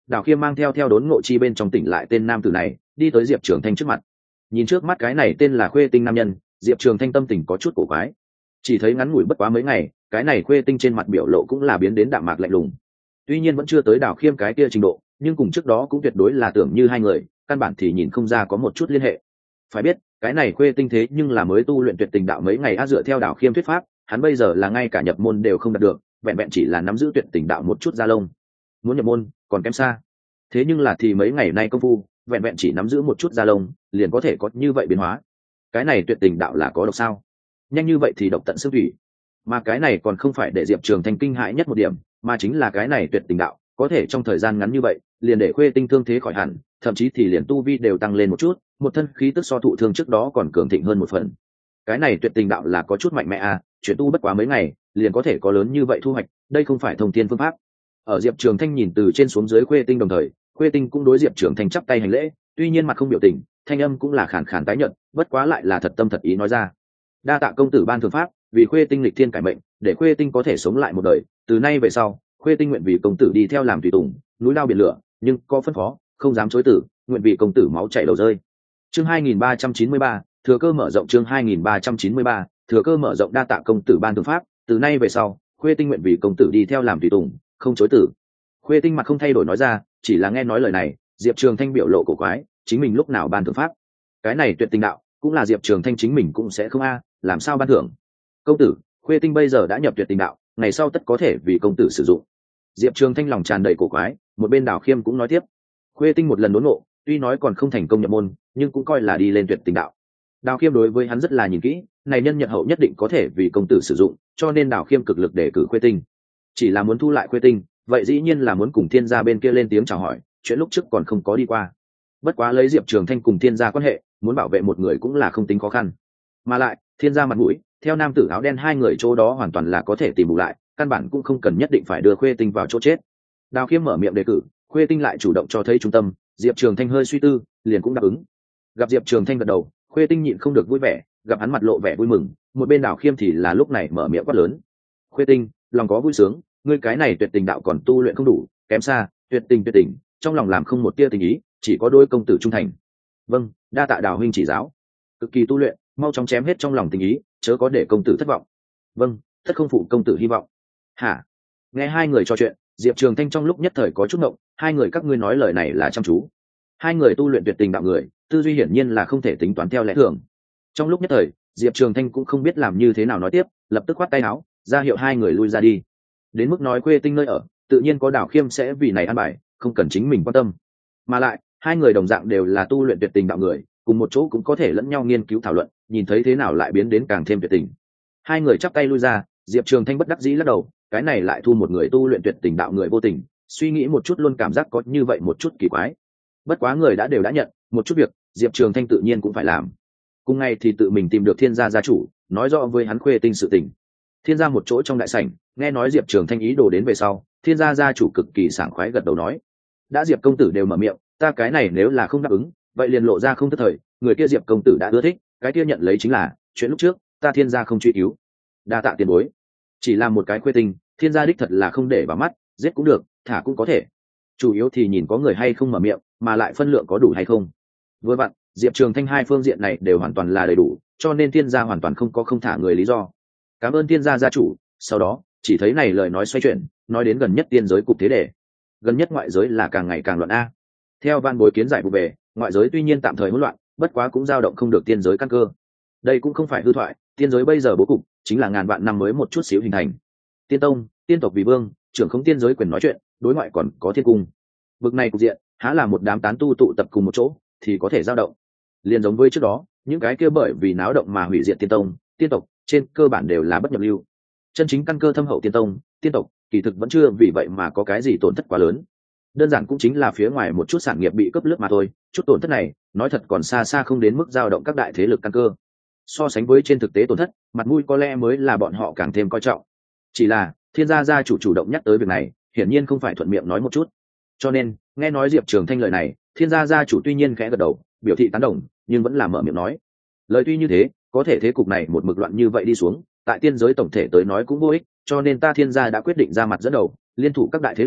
Đào Khiêm mang theo theo đốn ngộ chi bên trong tỉnh lại tên nam tử này đi tới Diệp Trường Thanh trước mặt. Nhìn trước mắt cái này tên là Khuê Tinh nam nhân, Diệp Trường Thanh tâm tình có chút cổ quái. Chỉ thấy ngắn ngủi bất quá mấy ngày, cái này Khuê Tinh trên mặt biểu lộ cũng là biến đến đạm mạc lạnh lùng. Tuy nhiên vẫn chưa tới Đào Khiêm cái kia trình độ, nhưng cùng trước đó cũng tuyệt đối là tưởng như hai người, căn bản thì nhìn không ra có một chút liên hệ. Phải biết, cái này Khuê Tinh thế nhưng là mới tu luyện tuyệt tình đạo mấy ngày a, dựa theo Đào Khiêm thuyết pháp, hắn bây giờ là ngay cả nhập môn đều không đạt được, vẹn vẹn chỉ là nắm giữ tuyệt tình đạo một chút da lông. Muốn nhập môn còn kém xa. Thế nhưng là thì mấy ngày nay công phu, vẹn vẹn chỉ nắm giữ một chút da lông, liền có thể có như vậy biến hóa. Cái này tuyệt tình đạo là có độc sao? Nhanh như vậy thì độc tận xương thủy. Mà cái này còn không phải để Diệp Trường Thanh kinh hãi nhất một điểm, mà chính là cái này tuyệt tình đạo có thể trong thời gian ngắn như vậy liền để Khuê Tinh thương thế khỏi hẳn, thậm chí thì liền tu vi đều tăng lên một chút, một thân khí tức so thụ thương trước đó còn cường thịnh hơn một phần. Cái này tuyệt tình đạo là có chút mạnh mẽ à, chuyển tu bất quá mấy ngày liền có thể có lớn như vậy thu hoạch, đây không phải thông thiên phương pháp. Ở Diệp Trường Thanh nhìn từ trên xuống dưới Khuê Tinh đồng thời, Khuê Tinh cũng đối Diệp Trường Thanh chắp tay hành lễ, tuy nhiên mặt không biểu tình, thanh âm cũng là khàn khàn tái nhợt, bất quá lại là thật tâm thật ý nói ra. Đa tạ công tử ban thượng pháp, vì Khuê Tinh lịch thiên cải mệnh, để Khuê Tinh có thể sống lại một đời, từ nay về sau, Khuê Tinh nguyện vì công tử đi theo làm tùy tùng, núi lao biển lửa, nhưng có phân phó, không dám chối tử, nguyện vì công tử máu chảy đầu rơi. Chương hai nghìn ba trăm chín mươi ba, thừa cơ mở rộng. Chương hai nghìn ba trăm chín mươi ba, thừa cơ mở rộng. Đa tạ công tử ban thượng pháp, từ nay về sau, Khuê Tinh nguyện vì công tử đi theo làm tùy tùng, không chối tử. Khuê Tinh mặt không thay đổi nói ra, chỉ là nghe nói lời này, Diệp Trường Thanh biểu lộ cổ quái, chính mình lúc nào ban thượng pháp? Cái này tuyệt tình đạo, cũng là Diệp Trường Thanh chính mình cũng sẽ không a, làm sao ban thưởng? Công tử, Khuê Tinh bây giờ đã nhập tuyệt tình đạo, ngày sau tất có thể vì công tử sử dụng. Diệp Trường Thanh lòng tràn đầy cổ quái, một bên Đào Khiêm cũng nói tiếp. Khuê Tinh một lần đốn ngộ, tuy nói còn không thành công nhập môn, nhưng cũng coi là đi lên tuyệt tình đạo. Đào Khiêm đối với hắn rất là nhìn kỹ, này nhân nhật hậu nhất định có thể vì công tử sử dụng, cho nên Đào Khiêm cực lực để cử Khuê Tinh. Chỉ là muốn thu lại Khuê Tinh, vậy dĩ nhiên là muốn cùng Thiên gia bên kia lên tiếng chào hỏi, chuyện lúc trước còn không có đi qua. Bất quá lấy Diệp Trường Thanh cùng Thiên gia quan hệ, muốn bảo vệ một người cũng là không tính khó khăn. Mà lại, Thiên gia mặt mũi, theo nam tử áo đen hai người chỗ đó hoàn toàn là có thể tìm bù lại, căn bản cũng không cần nhất định phải đưa Khuê Tinh vào chỗ chết. Đào Khiêm mở miệng đề cử, Khuê Tinh lại chủ động cho thấy trung tâm, Diệp Trường Thanh hơi suy tư, liền cũng đáp ứng. Gặp Diệp Trường Thanh gật đầu, Khuê Tinh nhịn không được vui vẻ, gặp hắn mặt lộ vẻ vui mừng, một bên Đào Khiêm thì là lúc này mở miệng quát lớn. Khuê Tinh, lòng có vui sướng, ngươi cái này tuyệt tình đạo còn tu luyện không đủ, kém xa, tuyệt tình tuyệt tình, trong lòng làm không một tia tình ý, chỉ có đôi công tử trung thành. Vâng, đa tạ Đào huynh chỉ giáo. Cực kỳ tu luyện, mau chóng chém hết trong lòng tình ý, chớ có để công tử thất vọng. Vâng, thất không phụ công tử hy vọng. Hả? Nghe hai người trò chuyện, Diệp Trường Thanh trong lúc nhất thời có chút ngộng, hai người các ngươi nói lời này là chăm chú. Hai người tu luyện tuyệt tình đạo người, tư duy hiển nhiên là không thể tính toán theo lẽ thường. Trong lúc nhất thời, Diệp Trường Thanh cũng không biết làm như thế nào nói tiếp, lập tức khoát tay áo, ra hiệu hai người lui ra đi. Đến mức nói Khuê Tinh nơi ở, tự nhiên có Đào Khiêm sẽ vì này an bài, không cần chính mình quan tâm. Mà lại, hai người đồng dạng đều là tu luyện tuyệt tình đạo người, cùng một chỗ cũng có thể lẫn nhau nghiên cứu thảo luận, nhìn thấy thế nào lại biến đến càng thêm tuyệt tình. Hai người chắp tay lui ra, Diệp Trường Thanh bất đắc dĩ lắc đầu, cái này lại thu một người tu luyện tuyệt tình đạo người vô tình, suy nghĩ một chút luôn cảm giác có như vậy một chút kỳ quái. Bất quá người đã đều đã nhận, một chút việc, Diệp Trường Thanh tự nhiên cũng phải làm. Cùng ngày thì tự mình tìm được Thiên gia gia chủ, nói rõ với hắn Khuê Tinh sự tình. Thiên gia một chỗ trong đại sảnh, nghe nói Diệp Trường Thanh ý đồ đến về sau, Thiên gia gia chủ cực kỳ sảng khoái gật đầu nói: đã Diệp công tử đều mở miệng, ta cái này nếu là không đáp ứng, vậy liền lộ ra không thất thời, người kia Diệp công tử đã ưa thích, cái kia nhận lấy chính là chuyện lúc trước, ta Thiên gia không truy cứu. Đa tạ tiền bối. Chỉ là một cái Khuê Tinh, Thiên gia đích thật là không để vào mắt, giết cũng được, thả cũng có thể. Chủ yếu thì nhìn có người hay không mở miệng, mà lại phân lượng có đủ hay không. Vừa vặn, Diệp Trường Thanh hai phương diện này đều hoàn toàn là đầy đủ, cho nên Thiên gia hoàn toàn không có không thả người lý do. Cảm ơn Thiên gia gia chủ. Sau đó, chỉ thấy này lời nói xoay chuyển, nói đến gần nhất tiên giới cục thế đề. Gần nhất ngoại giới là càng ngày càng loạn a. Theo Van Bối kiến giải vụ về, ngoại giới tuy nhiên tạm thời hỗn loạn, bất quá cũng dao động không được tiên giới căn cơ. Đây cũng không phải hư thoại, tiên giới bây giờ bố cục chính là ngàn vạn năm mới một chút xíu hình thành. Tiên tông, tiên tộc vì vương, trưởng không tiên giới quyền nói chuyện, đối ngoại còn có thiên cung. Vực này cục diện, há là một đám tán tu tụ tập cùng một chỗ thì có thể dao động. Liên giống với trước đó, những cái kia bởi vì náo động mà hủy diệt tiên tông, tiên tộc, trên cơ bản đều là bất nhập lưu. Chân chính căn cơ thâm hậu tiên tông, tiên tộc, kỳ thực vẫn chưa vì vậy mà có cái gì tổn thất quá lớn. Đơn giản cũng chính là phía ngoài một chút sản nghiệp bị cướp lướt mà thôi, chút tổn thất này, nói thật còn xa xa không đến mức dao động các đại thế lực căn cơ. So sánh với trên thực tế tổn thất, mặt mũi có lẽ mới là bọn họ càng thêm coi trọng. Chỉ là, Thiên gia gia chủ chủ động nhắc tới việc này, hiển nhiên không phải thuận miệng nói một chút. Cho nên, nghe nói Diệp Trường Thanh lời này, Thiên gia gia chủ tuy nhiên khẽ gật đầu, biểu thị tán đồng, nhưng vẫn là mở miệng nói. Lời tuy như thế, có thể thế cục này một mực loạn như vậy đi xuống, tại tiên giới tổng thể tới nói cũng vô ích, cho nên ta Thiên gia đã quyết định ra mặt dẫn đầu, liên thủ các đại thế lực,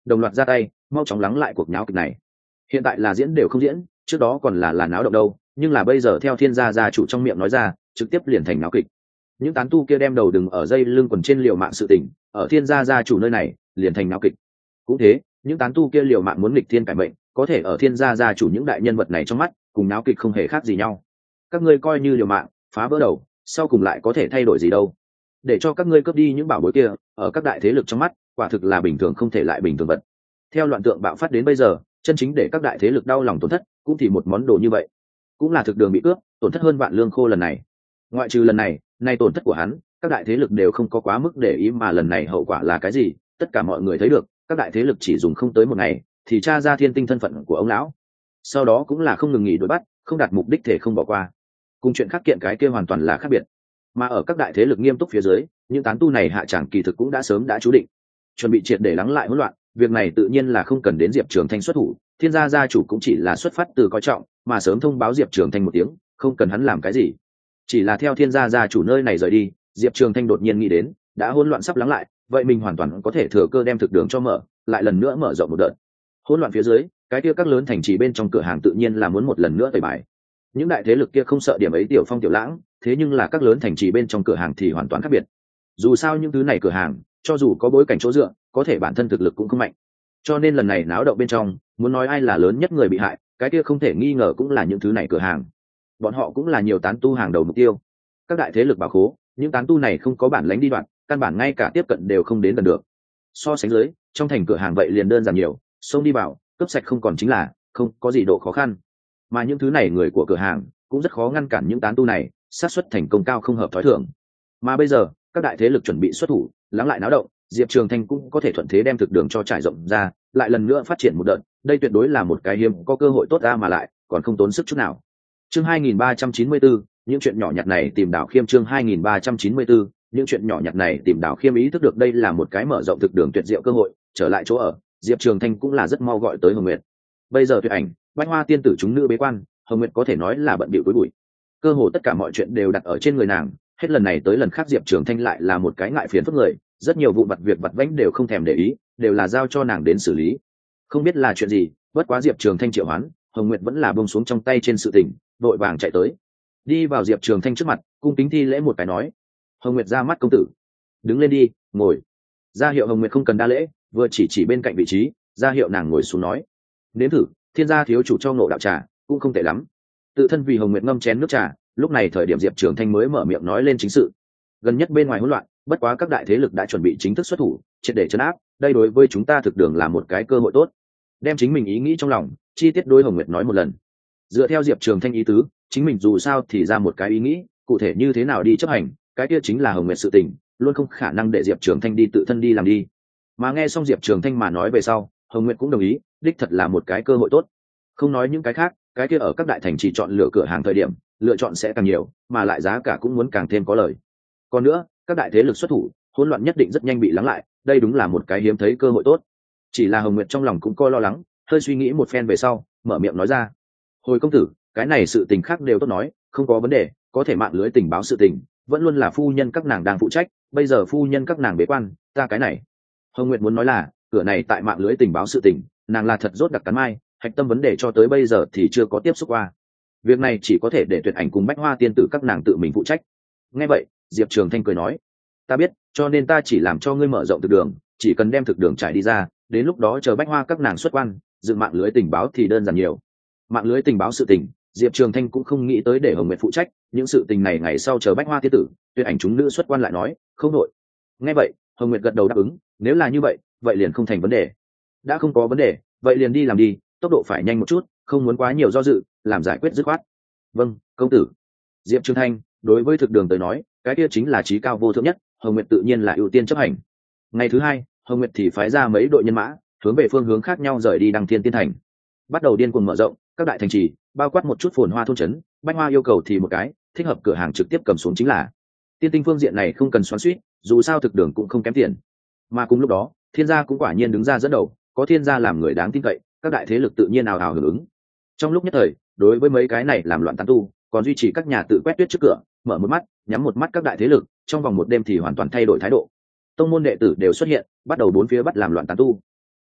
đồng loạt ra tay mau chóng lắng lại cuộc náo kịch này. Hiện tại là diễn đều không diễn, trước đó còn là là náo động đâu, nhưng là bây giờ theo thiên gia gia chủ trong miệng nói ra, trực tiếp liền thành náo kịch. Những tán tu kia đem đầu đừng ở dây lưng quần trên liều mạng sự tình, ở thiên gia gia chủ nơi này liền thành náo kịch. Cũng thế, những tán tu kia liều mạng muốn nghịch thiên cải mệnh, có thể ở thiên gia gia chủ những đại nhân vật này trong mắt cùng náo kịch không hề khác gì nhau. Các ngươi coi như liều mạng phá vỡ đầu, sau cùng lại có thể thay đổi gì đâu? Để cho các ngươi cướp đi những bảo bối kia, ở các đại thế lực trong mắt quả thực là bình thường không thể lại bình thường vật. Theo loạn tượng bạo phát đến bây giờ, chân chính để các đại thế lực đau lòng tổn thất cũng thì một món đồ như vậy, cũng là thực đường bị cướp, tổn thất hơn vạn lương khô lần này. Ngoại trừ lần này, nay tổn thất của hắn, các đại thế lực đều không có quá mức để ý, mà lần này hậu quả là cái gì, tất cả mọi người thấy được. Các đại thế lực chỉ dùng không tới một ngày thì tra ra thiên tinh thân phận của ông lão, sau đó cũng là không ngừng nghỉ đuổi bắt, không đạt mục đích thể không bỏ qua. Cùng chuyện khác kiện cái kia hoàn toàn là khác biệt. Mà ở các đại thế lực nghiêm túc phía dưới, những tán tu này hạ tràng kỳ thực cũng đã sớm đã chú định, chuẩn bị triệt để lắng lại hỗn loạn. Việc này tự nhiên là không cần đến Diệp Trường Thanh xuất thủ, thiên gia gia chủ cũng chỉ là xuất phát từ coi trọng, mà sớm thông báo Diệp Trường Thanh một tiếng, không cần hắn làm cái gì. Chỉ là theo thiên gia gia chủ nơi này rời đi, Diệp Trường Thanh đột nhiên nghĩ đến, đã hỗn loạn sắp lắng lại, vậy mình hoàn toàn có thể thừa cơ đem thực đường cho mở, lại lần nữa mở rộng một đợt. Hỗn loạn phía dưới, cái kia các lớn thành trì bên trong cửa hàng tự nhiên là muốn một lần nữa tẩy bài. Những đại thế lực kia không sợ điểm ấy tiểu phong tiểu lãng, thế nhưng là các lớn thành trì bên trong cửa hàng thì hoàn toàn khác biệt. Dù sao những thứ này cửa hàng, cho dù có bối cảnh chỗ dựa, có thể bản thân thực lực cũng không mạnh. Cho nên lần này náo động bên trong, muốn nói ai là lớn nhất người bị hại, cái kia không thể nghi ngờ cũng là những thứ này cửa hàng. Bọn họ cũng là nhiều tán tu hàng đầu mục tiêu. Các đại thế lực bảo khố, những tán tu này không có bản lãnh đi đoạn, căn bản ngay cả tiếp cận đều không đến gần được. So sánh dưới, trong thành cửa hàng vậy liền đơn giản nhiều, xông đi vào, cướp sạch không còn chính là, không có gì độ khó khăn. Mà những thứ này người của cửa hàng cũng rất khó ngăn cản những tán tu này, xác suất thành công cao không hợp thói thường. Mà bây giờ, các đại thế lực chuẩn bị xuất thủ, lắng lại náo động, Diệp Trường Thanh cũng có thể thuận thế đem thực đường cho trải rộng ra, lại lần nữa phát triển một đợt, đây tuyệt đối là một cái hiếm có cơ hội tốt ra mà lại còn không tốn sức chút nào. Chương hai nghìn ba trăm chín mươi tư, những chuyện nhỏ nhặt này tìm Đào Khiêm. Chương hai nghìn ba trăm chín mươi tư, những chuyện nhỏ nhặt này tìm Đào Khiêm ý thức được đây là một cái mở rộng thực đường tuyệt diệu cơ hội, trở lại chỗ ở, Diệp Trường Thanh cũng là rất mau gọi tới Hồng Nguyệt. Bây giờ Tuyệt Ảnh, Bách Hoa tiên tử chúng nữ bế quan, Hồng Nguyệt có thể nói là bận bịu tối bụi. Cơ hồ tất cả mọi chuyện đều đặt ở trên người nàng, hết lần này tới lần khác Diệp Trường Thanh lại là một cái ngại phiền phức người, rất nhiều vụ vặt việc vặt vãnh đều không thèm để ý, đều là giao cho nàng đến xử lý. Không biết là chuyện gì, bất quá Diệp Trường Thanh triệu hoán, Hồng Nguyệt vẫn là buông xuống trong tay trên sự tình, vội vàng chạy tới, đi vào Diệp Trường Thanh trước mặt, cung kính thi lễ một cái nói: "Hồng Nguyệt ra mắt công tử." "Đứng lên đi, ngồi." Ra hiệu Hồng Nguyệt không cần đa lễ, vừa chỉ chỉ bên cạnh vị trí, ra hiệu nàng ngồi xuống nói: "Nếm thử, thiên gia thiếu chủ cho ngộ đạo trà, cũng không tệ lắm." Tự thân vì Hồng Nguyệt ngâm chén nước trà, lúc này thời điểm Diệp Trường Thanh mới mở miệng nói lên chính sự. Gần nhất bên ngoài hỗn loạn, bất quá các đại thế lực đã chuẩn bị chính thức xuất thủ, triệt để trấn áp, đây đối với chúng ta thực đường là một cái cơ hội tốt. Đem chính mình ý nghĩ trong lòng, chi tiết đối Hồng Nguyệt nói một lần. Dựa theo Diệp Trường Thanh ý tứ, chính mình dù sao thì ra một cái ý nghĩ, cụ thể như thế nào đi chấp hành, cái kia chính là Hồng Nguyệt sự tình, luôn không khả năng để Diệp Trường Thanh đi tự thân đi làm đi. Mà nghe xong Diệp Trường Thanh mà nói về sau, Hồng Nguyệt cũng đồng ý, đích thật là một cái cơ hội tốt. Không nói những cái khác, cái kia ở các đại thành chỉ chọn lựa cửa hàng thời điểm, lựa chọn sẽ càng nhiều, mà lại giá cả cũng muốn càng thêm có lời. Còn nữa, các đại thế lực xuất thủ, hỗn loạn nhất định rất nhanh bị lắng lại, đây đúng là một cái hiếm thấy cơ hội tốt. Chỉ là Hồng Nguyệt trong lòng cũng coi lo lắng, hơi suy nghĩ một phen về sau, mở miệng nói ra: "Hồi công tử, cái này sự tình khác đều tốt nói, không có vấn đề, có thể mạng lưới tình báo sự tình, vẫn luôn là phu nhân các nàng đang phụ trách, bây giờ phu nhân các nàng bế quan, ta cái này." Hồng Nguyệt muốn nói là, cửa này tại mạng lưới tình báo sự tình, nàng là thật rốt đặc cắn mai, hạch tâm vấn đề cho tới bây giờ thì chưa có tiếp xúc qua. Việc này chỉ có thể để Tuyệt Ảnh cùng Bách Hoa tiên tử các nàng tự mình phụ trách. Nghe vậy, Diệp Trường Thanh cười nói: "Ta biết, cho nên ta chỉ làm cho ngươi mở rộng thực đường, chỉ cần đem thực đường trải đi ra, đến lúc đó chờ Bách Hoa các nàng xuất quan, dựng mạng lưới tình báo thì đơn giản nhiều." Mạng lưới tình báo sự tình, Diệp Trường Thanh cũng không nghĩ tới để Hồng Nguyệt phụ trách, những sự tình này ngày sau chờ Bách Hoa tiên tử, Tuyệt Ảnh chúng nữ xuất quan lại nói, không nội. Nghe vậy, Hồng Nguyệt gật đầu đáp ứng, nếu là như vậy, vậy liền không thành vấn đề. Đã không có vấn đề, vậy liền đi làm đi, tốc độ phải nhanh một chút, không muốn quá nhiều do dự, làm giải quyết dứt khoát. "Vâng, công tử." Diệp Trường Thanh đối với thực đường tới nói, cái kia chính là chí cao vô thượng nhất, Hồng Nguyệt tự nhiên là ưu tiên chấp hành. Ngày thứ hai, Hồng Nguyệt thì phái ra mấy đội nhân mã, hướng về phương hướng khác nhau rời đi Đăng Thiên Tiên Thành, bắt đầu điên cuồng mở rộng các đại thành trì, bao quát một chút phồn hoa thôn trấn. Bách Hoa yêu cầu thì một cái, thích hợp cửa hàng trực tiếp cầm xuống chính là. Tiên tinh phương diện này không cần xoắn xuýt, dù sao thực đường cũng không kém tiền. Mà cùng lúc đó, Thiên gia cũng quả nhiên đứng ra dẫn đầu, có Thiên gia làm người đáng tin cậy, các đại thế lực tự nhiên ào ào hưởng ứng. Trong lúc nhất thời, đối với mấy cái này làm loạn tán tu, còn duy trì các nhà tự quét tuyết trước cửa, mở một mắt nhắm một mắt các đại thế lực, trong vòng một đêm thì hoàn toàn thay đổi thái độ. Tông môn đệ tử đều xuất hiện, bắt đầu bốn phía bắt làm loạn tán tu.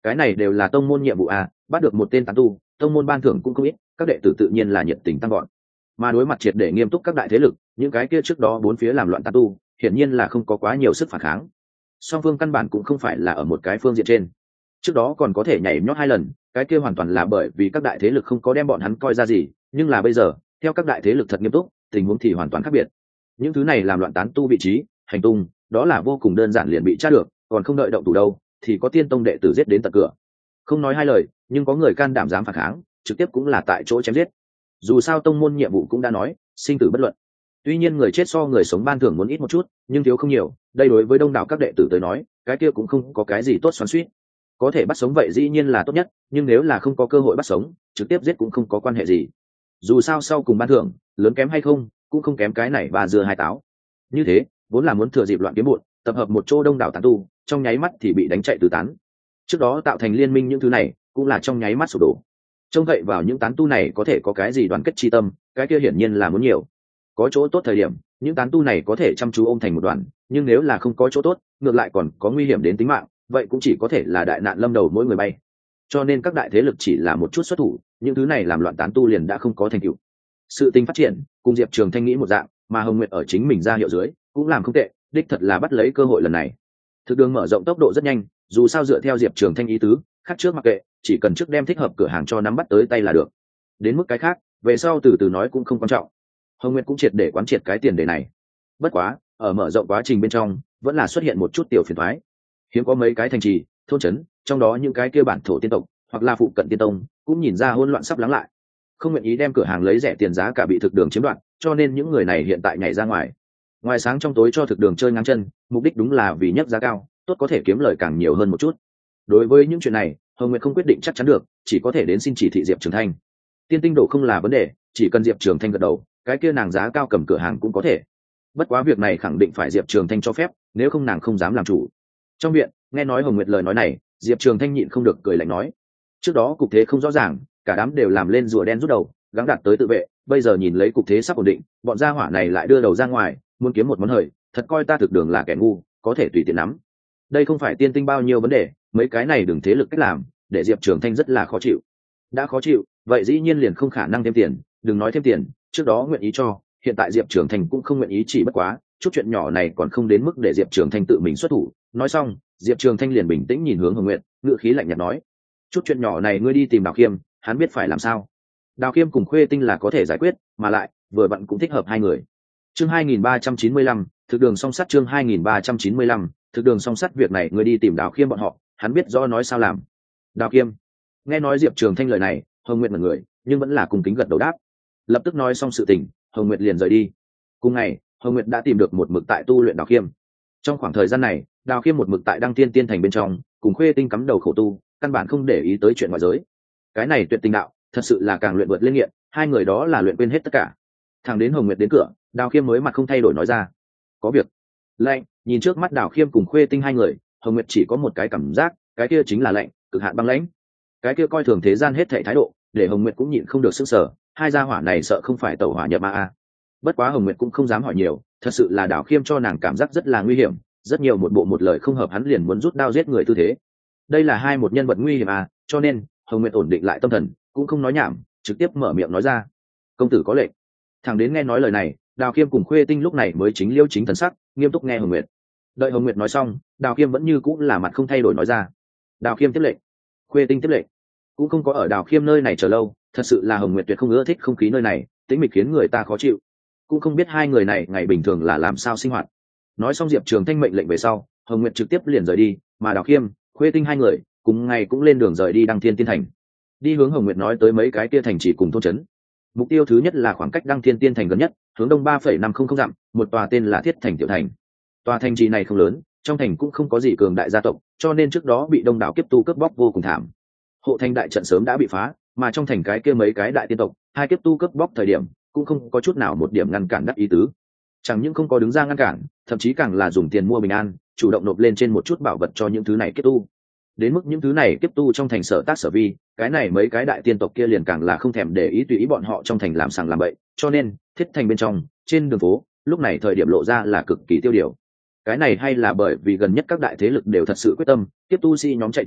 cái này đều là tông môn nhiệm vụ à, bắt được một tên tán tu tông môn ban thưởng cũng không ít, các đệ tử tự nhiên là nhiệt tình tăng gọn. Mà đối mặt triệt để nghiêm túc các đại thế lực, những cái kia trước đó bốn phía làm loạn tán tu hiển nhiên là không có quá nhiều sức phản kháng. Song phương căn bản cũng không phải là ở một cái phương diện trên. Trước đó còn có thể nhảy nhót hai lần, cái kia hoàn toàn là bởi vì các đại thế lực không có đem bọn hắn coi ra gì, nhưng là bây giờ theo các đại thế lực thật nghiêm túc, tình huống thì hoàn toàn khác biệt. Những thứ này làm loạn tán tu vị trí hành tung, đó là vô cùng đơn giản liền bị tra được, còn không đợi động thủ đâu thì có tiên tông đệ tử giết đến tận cửa. Không nói hai lời, nhưng có người can đảm dám phản kháng, trực tiếp cũng là tại chỗ chém giết. Dù sao tông môn nhiệm vụ cũng đã nói sinh tử bất luận. Tuy nhiên người chết so người sống ban thưởng muốn ít một chút, nhưng thiếu không nhiều, đây đối với đông đảo các đệ tử tới nói cái kia cũng không có cái gì tốt xoắn xuýt. Có thể bắt sống vậy dĩ nhiên là tốt nhất, nhưng nếu là không có cơ hội bắt sống, trực tiếp giết cũng không có quan hệ gì. Dù sao sau cùng ban thưởng lớn kém hay không cũng không kém cái này bà dưa hai táo. Như thế vốn là muốn thừa dịp loạn kiếm bụt, tập hợp một chỗ đông đảo tán tu, trong nháy mắt thì bị đánh chạy tứ tán. Trước đó tạo thành liên minh những thứ này cũng là trong nháy mắt sụp đổ. Trông cậy vào những tán tu này có thể có cái gì đoàn kết chi tâm, cái kia hiển nhiên là muốn nhiều. Có chỗ tốt thời điểm, những tán tu này có thể chăm chú ôm thành một đoàn, nhưng nếu là không có chỗ tốt, ngược lại còn có nguy hiểm đến tính mạng, vậy cũng chỉ có thể là đại nạn lâm đầu mỗi người bay. Cho nên các đại thế lực chỉ là một chút xuất thủ, những thứ này làm loạn tán tu liền đã không có thành tựu. Sự tình phát triển cùng Diệp Trường Thanh nghĩ một dạng, mà Hồng Nguyệt ở chính mình ra hiệu dưới cũng làm không tệ, đích thật là bắt lấy cơ hội lần này. Thực đường mở rộng tốc độ rất nhanh, dù sao dựa theo Diệp Trường Thanh ý tứ, khác trước mặc kệ, chỉ cần trước đem thích hợp cửa hàng cho nắm bắt tới tay là được. Đến mức cái khác, về sau từ từ nói cũng không quan trọng. Hồng Nguyệt cũng triệt để quán triệt cái tiền đề này. Bất quá, ở mở rộng quá trình bên trong, vẫn là xuất hiện một chút tiểu phiền toái. Hiếm có mấy cái thành trì, thôn trấn, trong đó những cái kia bản thổ tiên tộc hoặc là phụ cận tiên tông, cũng nhìn ra hỗn loạn sắp lắng lại. Không nguyện ý đem cửa hàng lấy rẻ tiền giá cả bị thực đường chiếm đoạt, cho nên những người này hiện tại nhảy ra ngoài. Ngoài sáng trong tối cho thực đường chơi ngang chân, mục đích đúng là vì nhấc giá cao, tốt có thể kiếm lời càng nhiều hơn một chút. Đối với những chuyện này, Hồng Nguyệt không quyết định chắc chắn được, chỉ có thể đến xin chỉ thị Diệp Trường Thanh. Tiên tinh độ không là vấn đề, chỉ cần Diệp Trường Thanh gật đầu, cái kia nàng giá cao cầm cửa hàng cũng có thể. Bất quá việc này khẳng định phải Diệp Trường Thanh cho phép, nếu không nàng không dám làm chủ. Trong viện, nghe nói Hồng Nguyệt lời nói này, Diệp Trường Thanh nhịn không được cười lạnh nói: trước đó cục thế không rõ ràng, cả đám đều làm lên rùa đen rút đầu, gắng đạt tới tự vệ, bây giờ nhìn lấy cục thế sắp ổn định, bọn gia hỏa này lại đưa đầu ra ngoài, muốn kiếm một món hời, thật coi ta thực đường là kẻ ngu, có thể tùy tiện nắm. Đây không phải tiên tinh bao nhiêu vấn đề, mấy cái này đừng thế lực cách làm, để Diệp Trường Thanh rất là khó chịu. Đã khó chịu, vậy dĩ nhiên liền không khả năng thêm tiền, đừng nói thêm tiền, trước đó nguyện ý cho, hiện tại Diệp Trường Thanh cũng không nguyện ý, chỉ bất quá chút chuyện nhỏ này còn không đến mức để Diệp Trường Thanh tự mình xuất thủ. Nói xong, Diệp Trường Thanh liền bình tĩnh nhìn hướng Hồng Nguyệt, ngữ khí lạnh nhạt nói: chút chuyện nhỏ này ngươi đi tìm Đào Khiêm, hắn biết phải làm sao. Đào Khiêm cùng Khuê Tinh là có thể giải quyết, mà lại vừa vặn cũng thích hợp hai người. Chương hai nghìn ba trăm chín mươi lăm, thực đường song sắt. Chương hai nghìn ba trăm chín mươi lăm, thực đường song sắt. Việc này ngươi đi tìm Đào Khiêm bọn họ, hắn biết rõ nói sao làm. Đào Khiêm. Nghe nói Diệp Trường Thanh lời này, Hồng Nguyệt là người, nhưng vẫn là cùng kính gật đầu đáp. Lập tức nói xong sự tình, Hồng Nguyệt liền rời đi. Cùng ngày, Hồng Nguyệt đã tìm được một mực tại tu luyện Đào Khiêm. Trong khoảng thời gian này, Đào Khiêm một mực tại Đăng Tiên Tiên thành bên trong, cùng Khuê Tinh cắm đầu khổ tu, căn bản không để ý tới chuyện ngoại giới. Cái này tuyệt tình đạo, thật sự là càng luyện vượt lên nghiện, hai người đó là luyện quên hết tất cả. Thằng đến Hồng Nguyệt đến cửa, Đào Khiêm mới mặt không thay đổi nói ra: có việc. Lạnh. Nhìn trước mắt Đào Khiêm cùng Khuê Tinh hai người, Hồng Nguyệt chỉ có một cái cảm giác, cái kia chính là lạnh, cực hạn băng lãnh. Cái kia coi thường thế gian hết thảy thái độ, để Hồng Nguyệt cũng nhịn không được sức sở, hai gia hỏa này sợ không phải tẩu hỏa nhập ma a. Bất quá Hồng Nguyệt cũng không dám hỏi nhiều, thật sự là Đào Khiêm cho nàng cảm giác rất là nguy hiểm, rất nhiều một bộ một lời không hợp hắn liền muốn rút đao giết người tư thế. Đây là hai một nhân vật nguy hiểm à, cho nên Hồng Nguyệt ổn định lại tâm thần, cũng không nói nhảm, trực tiếp mở miệng nói ra: công tử có lệnh. Thẳng đến nghe nói lời này, Đào Khiêm cùng Khuê Tinh lúc này mới chính liêu chính thần sắc, nghiêm túc nghe Hồng Nguyệt. Đợi Hồng Nguyệt nói xong, Đào Khiêm vẫn như cũng là mặt không thay đổi nói ra: Đào Khiêm tiếp lệnh. Khuê Tinh tiếp lệnh. Cũng không có ở Đào Khiêm nơi này chờ lâu, thật sự là Hồng Nguyệt tuyệt không ưa thích không khí nơi này, tĩnh mịch khiến người ta khó chịu. Cũng không biết hai người này ngày bình thường là làm sao sinh hoạt. Nói xong Diệp Trường Thanh mệnh lệnh về sau, Hồng Nguyệt trực tiếp liền rời đi, mà Đào Khiêm, Khuê Tinh hai người cùng ngày cũng lên đường rời đi Đăng Thiên Tiên thành. Đi hướng Hồng Nguyệt nói tới mấy cái kia thành chỉ cùng thôn trấn. Mục tiêu thứ nhất là khoảng cách Đăng Thiên Tiên thành gần nhất, hướng đông ba phẩy năm không không dặm, một tòa tên là Thiết Thành tiểu thành. Tòa thành trì này không lớn, trong thành cũng không có gì cường đại gia tộc, cho nên trước đó bị đông đảo kiếp tu cướp bóc vô cùng thảm. Hộ thành đại trận sớm đã bị phá, mà trong thành cái kia mấy cái đại tiên tộc, hai kiếp tu cướp bóc thời điểm, cũng không có chút nào một điểm ngăn cản đắc ý tứ. Chẳng những không có đứng ra ngăn cản, thậm chí càng là dùng tiền mua bình an, chủ động nộp lên trên một chút bảo vật cho những thứ này kiếp tu. Đến mức những thứ này kiếp tu trong thành sở tác sở vi, cái này mấy cái đại tiên tộc kia liền càng là không thèm để ý tùy ý bọn họ trong thành làm sàng làm bậy, cho nên Thiết Thành bên trong, trên đường phố, lúc này thời điểm lộ ra là cực kỳ tiêu điều. Cái này hay là bởi vì gần nhất các đại thế lực đều thật sự quyết tâm, kiếp tu si nhóm chạy chạy,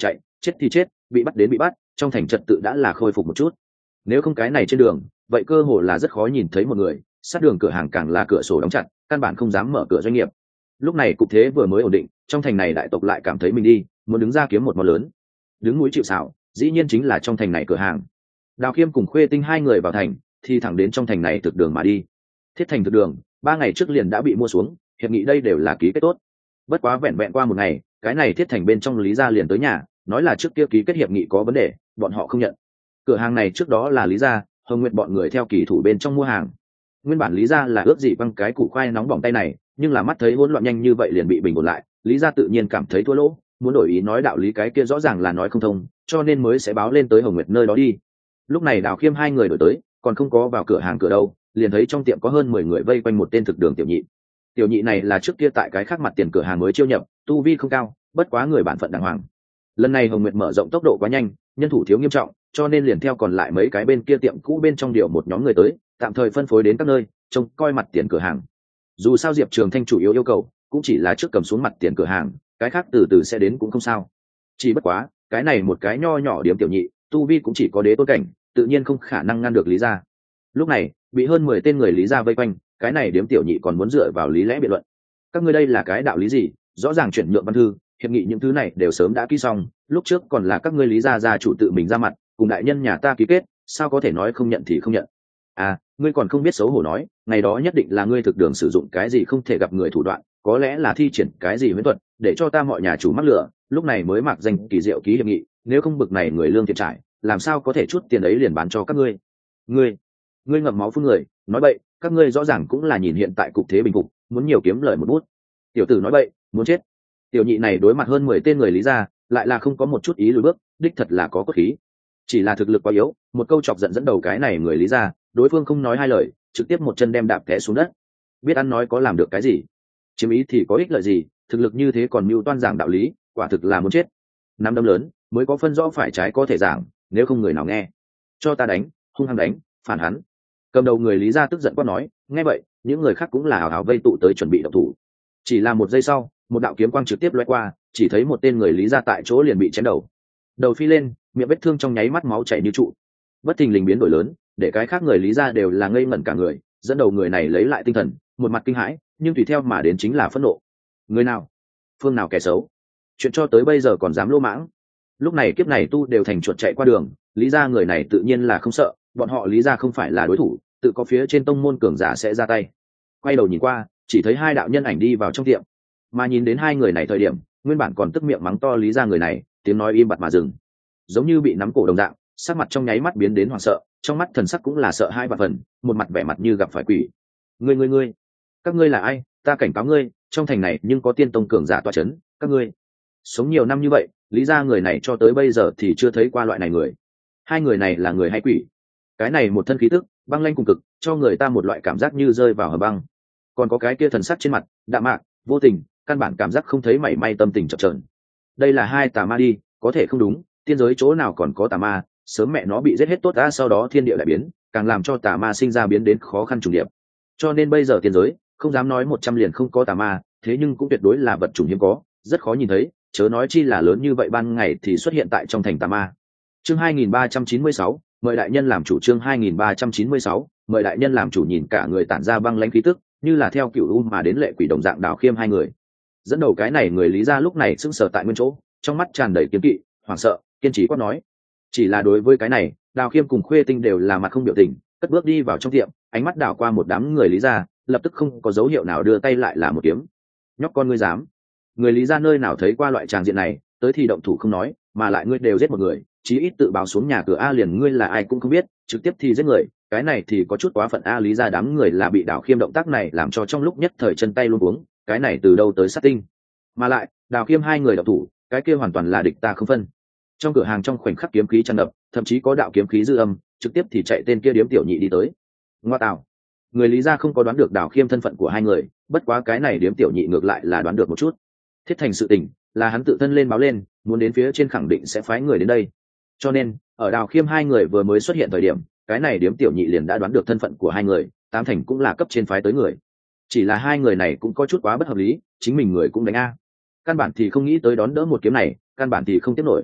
chết thì chết, bị bắt đến bị bắt, trong thành trật tự đã là khôi phục một chút. Nếu không cái này trên đường, vậy cơ hồ là rất khó nhìn thấy một người, sát đường cửa hàng càng là cửa sổ đóng chặt, căn bản không dám mở cửa doanh nghiệp. Lúc này cục thế vừa mới ổn định, trong thành này đại tộc lại cảm thấy mình đi, muốn đứng ra kiếm một món lớn. Đứng núi chịu sào, dĩ nhiên chính là trong thành này cửa hàng. Đào Khiêm cùng Khuê Tinh hai người vào thành, thì thẳng đến trong thành này thực đường mà đi. Thiết thành thực đường, ba ngày trước liền đã bị mua xuống, hiệp nghị đây đều là ký kết tốt. Bất quá vẹn vẹn qua một ngày, cái này Thiết thành bên trong Lý gia liền tới nhà, nói là trước kia ký kết hiệp nghị có vấn đề, bọn họ không nhận. Cửa hàng này trước đó là Lý gia, Hồng Nguyệt bọn người theo kỳ thủ bên trong mua hàng. Nguyên bản Lý gia là ước gì băng cái củ khoai nóng bỏng tay này, nhưng là mắt thấy hỗn loạn nhanh như vậy liền bị bình ổn lại, Lý gia tự nhiên cảm thấy thua lỗ, muốn đổi ý nói đạo lý cái kia rõ ràng là nói không thông, cho nên mới sẽ báo lên tới Hồng Nguyệt nơi đó đi. Lúc này Đào Khiêm hai người đổi tới, còn không có vào cửa hàng cửa đâu, liền thấy trong tiệm có hơn mười người vây quanh một tên thực đường tiểu nhị. Tiểu nhị này là trước kia tại cái khác mặt tiền cửa hàng mới chiêu nhập, tu vi không cao, bất quá người bản phận đàng hoàng. Lần này Hồng Nguyệt mở rộng tốc độ quá nhanh, nhân thủ thiếu nghiêm trọng, cho nên liền theo còn lại mấy cái bên kia tiệm cũ bên trong điều một nhóm người tới, tạm thời phân phối đến các nơi, trông coi mặt tiền cửa hàng. Dù sao Diệp Trường Thanh chủ yếu yêu cầu cũng chỉ là trước cầm xuống mặt tiền cửa hàng, cái khác từ từ sẽ đến cũng không sao. Chỉ bất quá, cái này một cái nho nhỏ điểm tiểu nhị, tu vi cũng chỉ có đế tôn cảnh, tự nhiên không khả năng ngăn được Lý gia. Lúc này, bị hơn mười tên người Lý gia vây quanh, cái này điểm tiểu nhị còn muốn dựa vào lý lẽ biện luận. Các ngươi đây là cái đạo lý gì? Rõ ràng chuyển nhượng văn thư, hiệp nghị những thứ này đều sớm đã ký xong, lúc trước còn là các ngươi Lý gia gia chủ tự mình ra mặt, cùng đại nhân nhà ta ký kết, sao có thể nói không nhận thì không nhận? À, ngươi còn không biết xấu hổ nói, ngày đó nhất định là ngươi thực đường sử dụng cái gì không thể gặp người thủ đoạn, có lẽ là thi triển cái gì huyễn thuật, để cho ta mọi nhà chủ mắc lửa, lúc này mới mặc danh kỳ diệu ký hiệp nghị, nếu không bực này người lương thiệt trải, làm sao có thể chút tiền ấy liền bán cho các ngươi? Ngươi, ngươi ngậm máu phun người, nói bậy, các ngươi rõ ràng cũng là nhìn hiện tại cục thế bình phục, muốn nhiều kiếm lời một bút. Tiểu tử nói bậy, muốn chết. Tiểu nhị này đối mặt hơn mười tên người Lý gia, lại là không có một chút ý lùi bước, đích thật là có cốt khí. Chỉ là thực lực quá yếu, một câu chọc giận dẫn đầu cái này người Lý gia, đối phương không nói hai lời, trực tiếp một chân đem đạp té xuống đất. Biết ăn nói có làm được cái gì, chiếm ý thì có ích lợi gì, thực lực như thế còn mưu toan giảng đạo lý, quả thực là muốn chết. Năm đấm lớn mới có phân rõ phải trái có thể giảng, nếu không người nào nghe. Cho ta đánh, hung hăng đánh, phản hắn. Cầm đầu người Lý gia tức giận quát nói, nghe vậy, những người khác cũng là hào hào vây tụ tới chuẩn bị động thủ. Chỉ là một giây sau, một đạo kiếm quang trực tiếp lóe qua, chỉ thấy một tên người Lý gia tại chỗ liền bị chém đầu. Đầu phi lên, miệng vết thương trong nháy mắt máu chảy như trụ. Bất thình lình biến đổi lớn, để cái khác người Lý gia đều là ngây ngẩn cả người, dẫn đầu người này lấy lại tinh thần, một mặt kinh hãi, nhưng tùy theo mà đến chính là phẫn nộ. Người nào? Phương nào kẻ xấu? Chuyện cho tới bây giờ còn dám lô mãng? Lúc này kiếp này tu đều thành chuột chạy qua đường, Lý gia người này tự nhiên là không sợ, bọn họ Lý gia không phải là đối thủ, tự có phía trên tông môn cường giả sẽ ra tay. Quay đầu nhìn qua, chỉ thấy hai đạo nhân ảnh đi vào trong tiệm, mà nhìn đến hai người này thời điểm, nguyên bản còn tức miệng mắng to Lý gia người này, tiếng nói im bặt mà dừng, giống như bị nắm cổ đồng dạng, sắc mặt trong nháy mắt biến đến hoảng sợ, trong mắt thần sắc cũng là sợ hai vạn phần, một mặt vẻ mặt như gặp phải quỷ. Ngươi ngươi ngươi, các ngươi là ai? Ta cảnh cáo ngươi, trong thành này nhưng có tiên tông cường giả tọa chấn, các ngươi sống nhiều năm như vậy, Lý gia người này cho tới bây giờ thì chưa thấy qua loại này người. Hai người này là người hay quỷ? Cái này một thân khí tức băng lanh cùng cực, cho người ta một loại cảm giác như rơi vào hầm băng. Còn có cái kia thần sắc trên mặt đạm mạc vô tình, căn bản cảm giác không thấy mảy may tâm tình chập chờn. Đây là hai tà ma đi, có thể không đúng, tiên giới chỗ nào còn có tà ma, sớm mẹ nó bị giết hết tốt đã, sau đó thiên địa lại biến, càng làm cho tà ma sinh ra biến đến khó khăn trùng điệp. Cho nên bây giờ tiên giới không dám nói một trăm liền không có tà ma, thế nhưng cũng tuyệt đối là vật chủng hiếm có, rất khó nhìn thấy, chớ nói chi là lớn như vậy ban ngày thì xuất hiện tại trong thành tà ma. Chương hai nghìn ba trăm chín mươi sáu, mời đại nhân làm chủ. Chương hai nghìn ba trăm chín mươi sáu, mời đại nhân làm chủ. Nhìn cả người tản ra băng lãnh khí tức, như là theo cựu u mà đến lệ quỷ đồng dạng Đào Khiêm hai người. Dẫn đầu cái này người Lý gia lúc này sững sờ tại nguyên chỗ, trong mắt tràn đầy kiếm kỵ, hoảng sợ, kiên trì quát nói. Chỉ là đối với cái này, Đào Khiêm cùng Khuê Tinh đều là mặt không biểu tình, cất bước đi vào trong tiệm, ánh mắt đảo qua một đám người Lý gia, lập tức không có dấu hiệu nào đưa tay lại là một kiếm. Nhóc con ngươi dám? Người Lý gia nơi nào thấy qua loại tràng diện này, tới thì động thủ không nói, mà lại ngươi đều giết một người, chí ít tự báo xuống nhà cửa a, liền ngươi là ai cũng không biết, trực tiếp thì giết người, cái này thì có chút quá phận a. Lý gia đám người là bị Đào Khiêm động tác này làm cho trong lúc nhất thời chân tay luống cuống, cái này từ đâu tới sát tinh? Mà lại, Đào Khiêm hai người động thủ, cái kia hoàn toàn là địch ta không phân. Trong cửa hàng trong khoảnh khắc kiếm khí tràn ngập, thậm chí có đạo kiếm khí dư âm, trực tiếp thì chạy tên kia điếm tiểu nhị đi tới. Ngoa tạo, người Lý gia không có đoán được Đào Khiêm thân phận của hai người, bất quá cái này điếm tiểu nhị ngược lại là đoán được một chút. Thiết thành sự tình là hắn tự thân lên báo lên, muốn đến phía trên khẳng định sẽ phái người đến đây, cho nên ở Đào Khiêm hai người vừa mới xuất hiện thời điểm, cái này điếm tiểu nhị liền đã đoán được thân phận của hai người, tám thành cũng là cấp trên phái tới người. Chỉ là hai người này cũng có chút quá bất hợp lý, chính mình người cũng đánh a, căn bản thì không nghĩ tới đón đỡ một kiếm này, căn bản thì không tiếp nổi.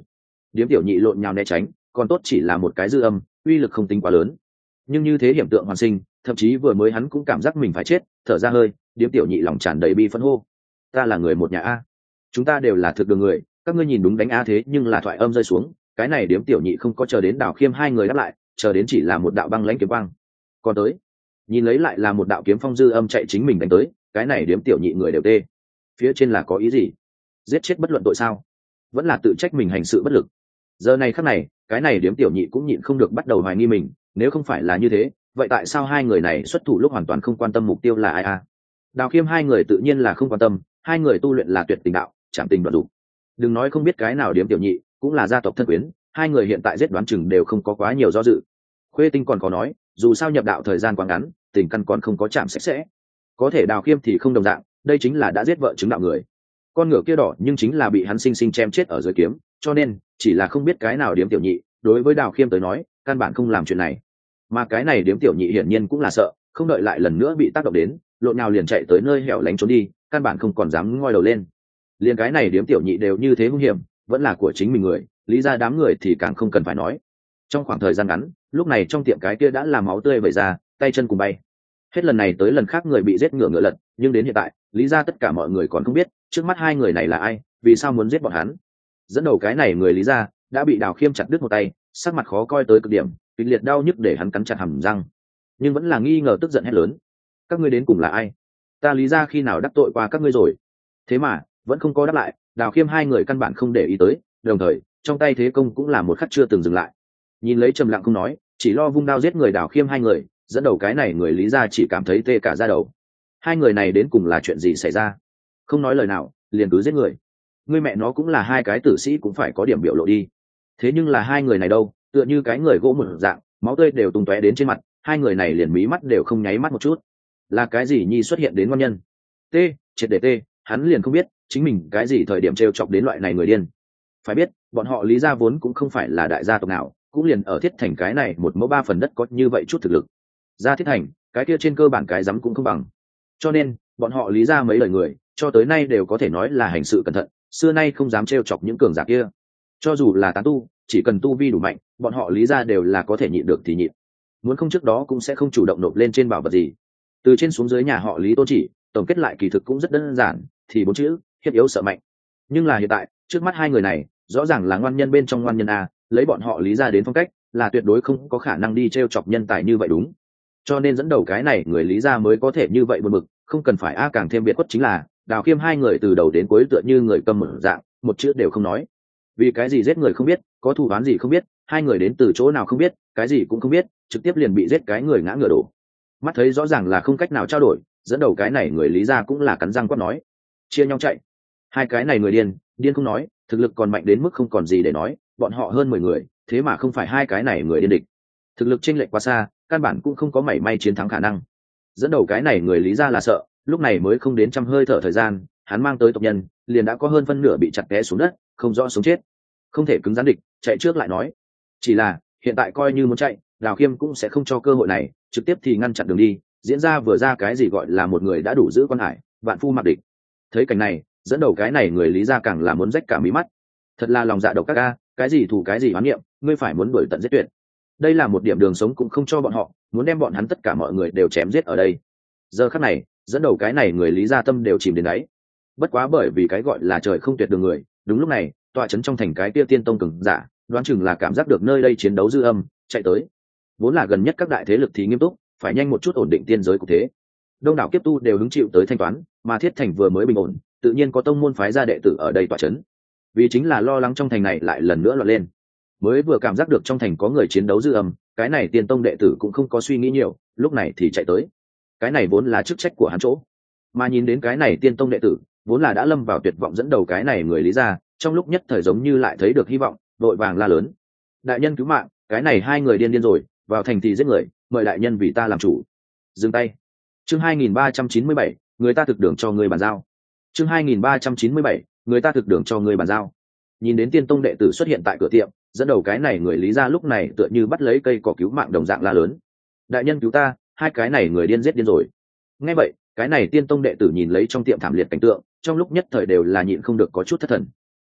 Điếm tiểu nhị lộn nhào né tránh, còn tốt chỉ là một cái dư âm, uy lực không tính quá lớn. Nhưng như thế hiểm tượng hoàn sinh, thậm chí vừa mới hắn cũng cảm giác mình phải chết, thở ra hơi, điếm tiểu nhị lòng tràn đầy bi phẫn hô: ta là người một nhà a, chúng ta đều là thực đường người, các ngươi nhìn đúng đánh a. Thế nhưng là thoại âm rơi xuống, cái này điếm tiểu nhị không có chờ đến Đào Khiêm hai người đáp lại, chờ đến chỉ là một đạo băng lãnh kiếm quang. Còn tới, nhìn lấy lại là một đạo kiếm phong dư âm chạy chính mình đánh tới, cái này điếm tiểu nhị người đều tê. Phía trên là có ý gì? Giết chết bất luận tội sao? Vẫn là tự trách mình hành sự bất lực? Giờ này khắc này, cái này điếm tiểu nhị cũng nhịn không được bắt đầu hoài nghi mình, nếu không phải là như thế, vậy tại sao hai người này xuất thủ lúc hoàn toàn không quan tâm mục tiêu là ai a? Đào Khiêm hai người tự nhiên là không quan tâm, hai người tu luyện là tuyệt tình đạo, chạm tình đoạn dụng. Đừng nói không biết cái nào điếm tiểu nhị, cũng là gia tộc thân quyến, hai người hiện tại giết đoán chừng đều không có quá nhiều do dự. Khuê Tinh còn có nói, dù sao nhập đạo thời gian quá ngắn, tình căn còn không có chạm sạch sẽ. Có thể Đào Khiêm thì không đồng dạng, đây chính là đã giết vợ chứng đạo người. Con ngựa kia đỏ nhưng chính là bị hắn sinh sinh chém chết ở dưới kiếm, cho nên chỉ là không biết cái nào điếm tiểu nhị, đối với Đào Khiêm tới nói, căn bản không làm chuyện này. Mà cái này điếm tiểu nhị hiển nhiên cũng là sợ, không đợi lại lần nữa bị tác động đến, lộn nhào liền chạy tới nơi hẻo lánh trốn đi, căn bản không còn dám ngoi đầu lên. Liền cái này điếm tiểu nhị đều như thế hung hiểm, vẫn là của chính mình người, lý ra đám người thì càng không cần phải nói. Trong khoảng thời gian ngắn, lúc này trong tiệm cái kia đã là máu tươi vẩy ra, tay chân cùng bay. Hết lần này tới lần khác người bị giết ngựa ngựa lật, nhưng đến hiện tại, lý ra tất cả mọi người còn không biết, trước mắt hai người này là ai, vì sao muốn giết bọn hắn. Dẫn đầu cái này người lý ra, đã bị Đào Khiêm chặt đứt một tay, sắc mặt khó coi tới cực điểm, kịch liệt đau nhức để hắn cắn chặt hàm răng, nhưng vẫn là nghi ngờ tức giận hét lớn: các ngươi đến cùng là ai? Ta lý ra khi nào đắc tội qua các ngươi rồi? Thế mà vẫn không có đáp lại. Đào Khiêm hai người căn bản không để ý tới, đồng thời trong tay thế công cũng là một khắc chưa từng dừng lại. Nhìn lấy trầm lặng không nói, chỉ lo vung đao giết người Đào Khiêm hai người, dẫn đầu cái này người lý ra chỉ cảm thấy tê cả da đầu. Hai người này đến cùng là chuyện gì xảy ra? Không nói lời nào, liền cứ giết người. Ngươi mẹ nó cũng là hai cái tử sĩ cũng phải có điểm biểu lộ đi. Thế nhưng là hai người này đâu, tựa như cái người gỗ một dạng, máu tươi đều tung tóe đến trên mặt, hai người này liền mí mắt đều không nháy mắt một chút. Là cái gì nhi xuất hiện đến ngon nhân? T, triệt để T, hắn liền không biết chính mình cái gì thời điểm trêu chọc đến loại này người điên. Phải biết, bọn họ lý gia vốn cũng không phải là đại gia tộc nào, cũng liền ở Thiết Thành cái này một mẫu ba phần đất có như vậy chút thực lực. Gia Thiết Thành, cái kia trên cơ bản cái dám cũng không bằng. Cho nên, bọn họ lý gia mấy lời người, cho tới nay đều có thể nói là hành sự cẩn thận, xưa nay không dám trêu chọc những cường giả kia. Cho dù là tán tu, chỉ cần tu vi đủ mạnh, bọn họ lý gia đều là có thể nhịn được thì nhịn. Muốn không trước đó cũng sẽ không chủ động nộp lên trên bảo vật gì. Từ trên xuống dưới nhà họ lý tôn chỉ, tổng kết lại kỳ thực cũng rất đơn giản, thì bốn chữ: hiếp yếu sợ mạnh. Nhưng là hiện tại, trước mắt hai người này, rõ ràng là ngoan nhân bên trong ngoan nhân a, lấy bọn họ lý ra đến phong cách, là tuyệt đối không có khả năng đi t r e o chọc nhân tài như vậy đúng. Cho nên dẫn đầu cái này người lý ra mới có thể như vậy buồn bực, không cần phải a. Càng thêm biệt khuất chính là Đào Khiêm hai người từ đầu đến cuối tựa như người cầm mở dạng, một chữ đều không nói. Vì cái gì giết người không biết, có thù oán gì không biết, hai người đến từ chỗ nào không biết, cái gì cũng không biết, trực tiếp liền bị giết cái người ngã ngựa đổ. Mắt thấy rõ ràng là không cách nào trao đổi, dẫn đầu cái này người lý ra cũng là cắn răng quát nói: chia nhau chạy. Hai cái này người điên, điên không nói, thực lực còn mạnh đến mức không còn gì để nói, bọn họ hơn mười người, thế mà không phải hai cái này người điên địch. Thực lực chênh lệch quá xa, căn bản cũng không có mảy may chiến thắng khả năng. Dẫn đầu cái này người lý ra là sợ, lúc này mới không đến trăm hơi thở thời gian, hắn mang tới tộc nhân, liền đã có hơn phân nửa bị chặt té xuống đất, không rõ sống chết. Không thể cứng rắn địch, chạy trước lại nói. Chỉ là, hiện tại coi như muốn chạy, Đào Khiêm cũng sẽ không cho cơ hội này, trực tiếp thì ngăn chặn đường đi, diễn ra vừa ra cái gì gọi là một người đã đủ giữ quan hải, vạn phu mặc địch. Thấy cảnh này, dẫn đầu cái này người lý ra càng là muốn rách cả mí mắt. Thật là lòng dạ độc các ca, cái gì thù cái gì oán niệm, ngươi phải muốn đuổi tận giết tuyệt. Đây là một điểm đường sống cũng không cho bọn họ, muốn đem bọn hắn tất cả mọi người đều chém giết ở đây. Giờ khắc này, dẫn đầu cái này người lý ra tâm đều chìm đến đáy. Bất quá bởi vì cái gọi là trời không tuyệt đường người, đúng lúc này, tọa trấn trong thành cái kia tiên tông cường giả, đoán chừng là cảm giác được nơi đây chiến đấu dư âm, chạy tới. Vốn là gần nhất các đại thế lực thì nghiêm túc, phải nhanh một chút ổn định tiên giới cục thế. Đông đảo kiếp tu đều hứng chịu tới thanh toán, mà Thiết Thành vừa mới bình ổn, tự nhiên có tông môn phái ra đệ tử ở đây tọa trấn. Vì chính là lo lắng trong thành này lại lần nữa loạn lên. Mới vừa cảm giác được trong thành có người chiến đấu dư âm, cái này tiên tông đệ tử cũng không có suy nghĩ nhiều, lúc này thì chạy tới. Cái này vốn là chức trách của hắn chỗ. Mà nhìn đến cái này tiên tông đệ tử, vốn là đã lâm vào tuyệt vọng dẫn đầu cái này người lý ra, trong lúc nhất thời giống như lại thấy được hy vọng, đội vàng la lớn: đại nhân cứu mạng, cái này hai người điên điên rồi, vào thành thì giết người, mời đại nhân vì ta làm chủ. Dừng tay. Chương hai nghìn ba trăm chín mươi bảy, người ta thực đường cho người bàn giao. Chương hai nghìn ba trăm chín mươi bảy, người ta thực đường cho người bàn giao. Nhìn đến tiên tông đệ tử xuất hiện tại cửa tiệm, dẫn đầu cái này người lý ra lúc này tựa như bắt lấy cây cỏ cứu mạng đồng dạng la lớn: đại nhân cứu ta, hai cái này người điên giết điên rồi. Nghe vậy, cái này tiên tông đệ tử nhìn lấy trong tiệm thảm liệt cảnh tượng, trong lúc nhất thời đều là nhịn không được có chút thất thần.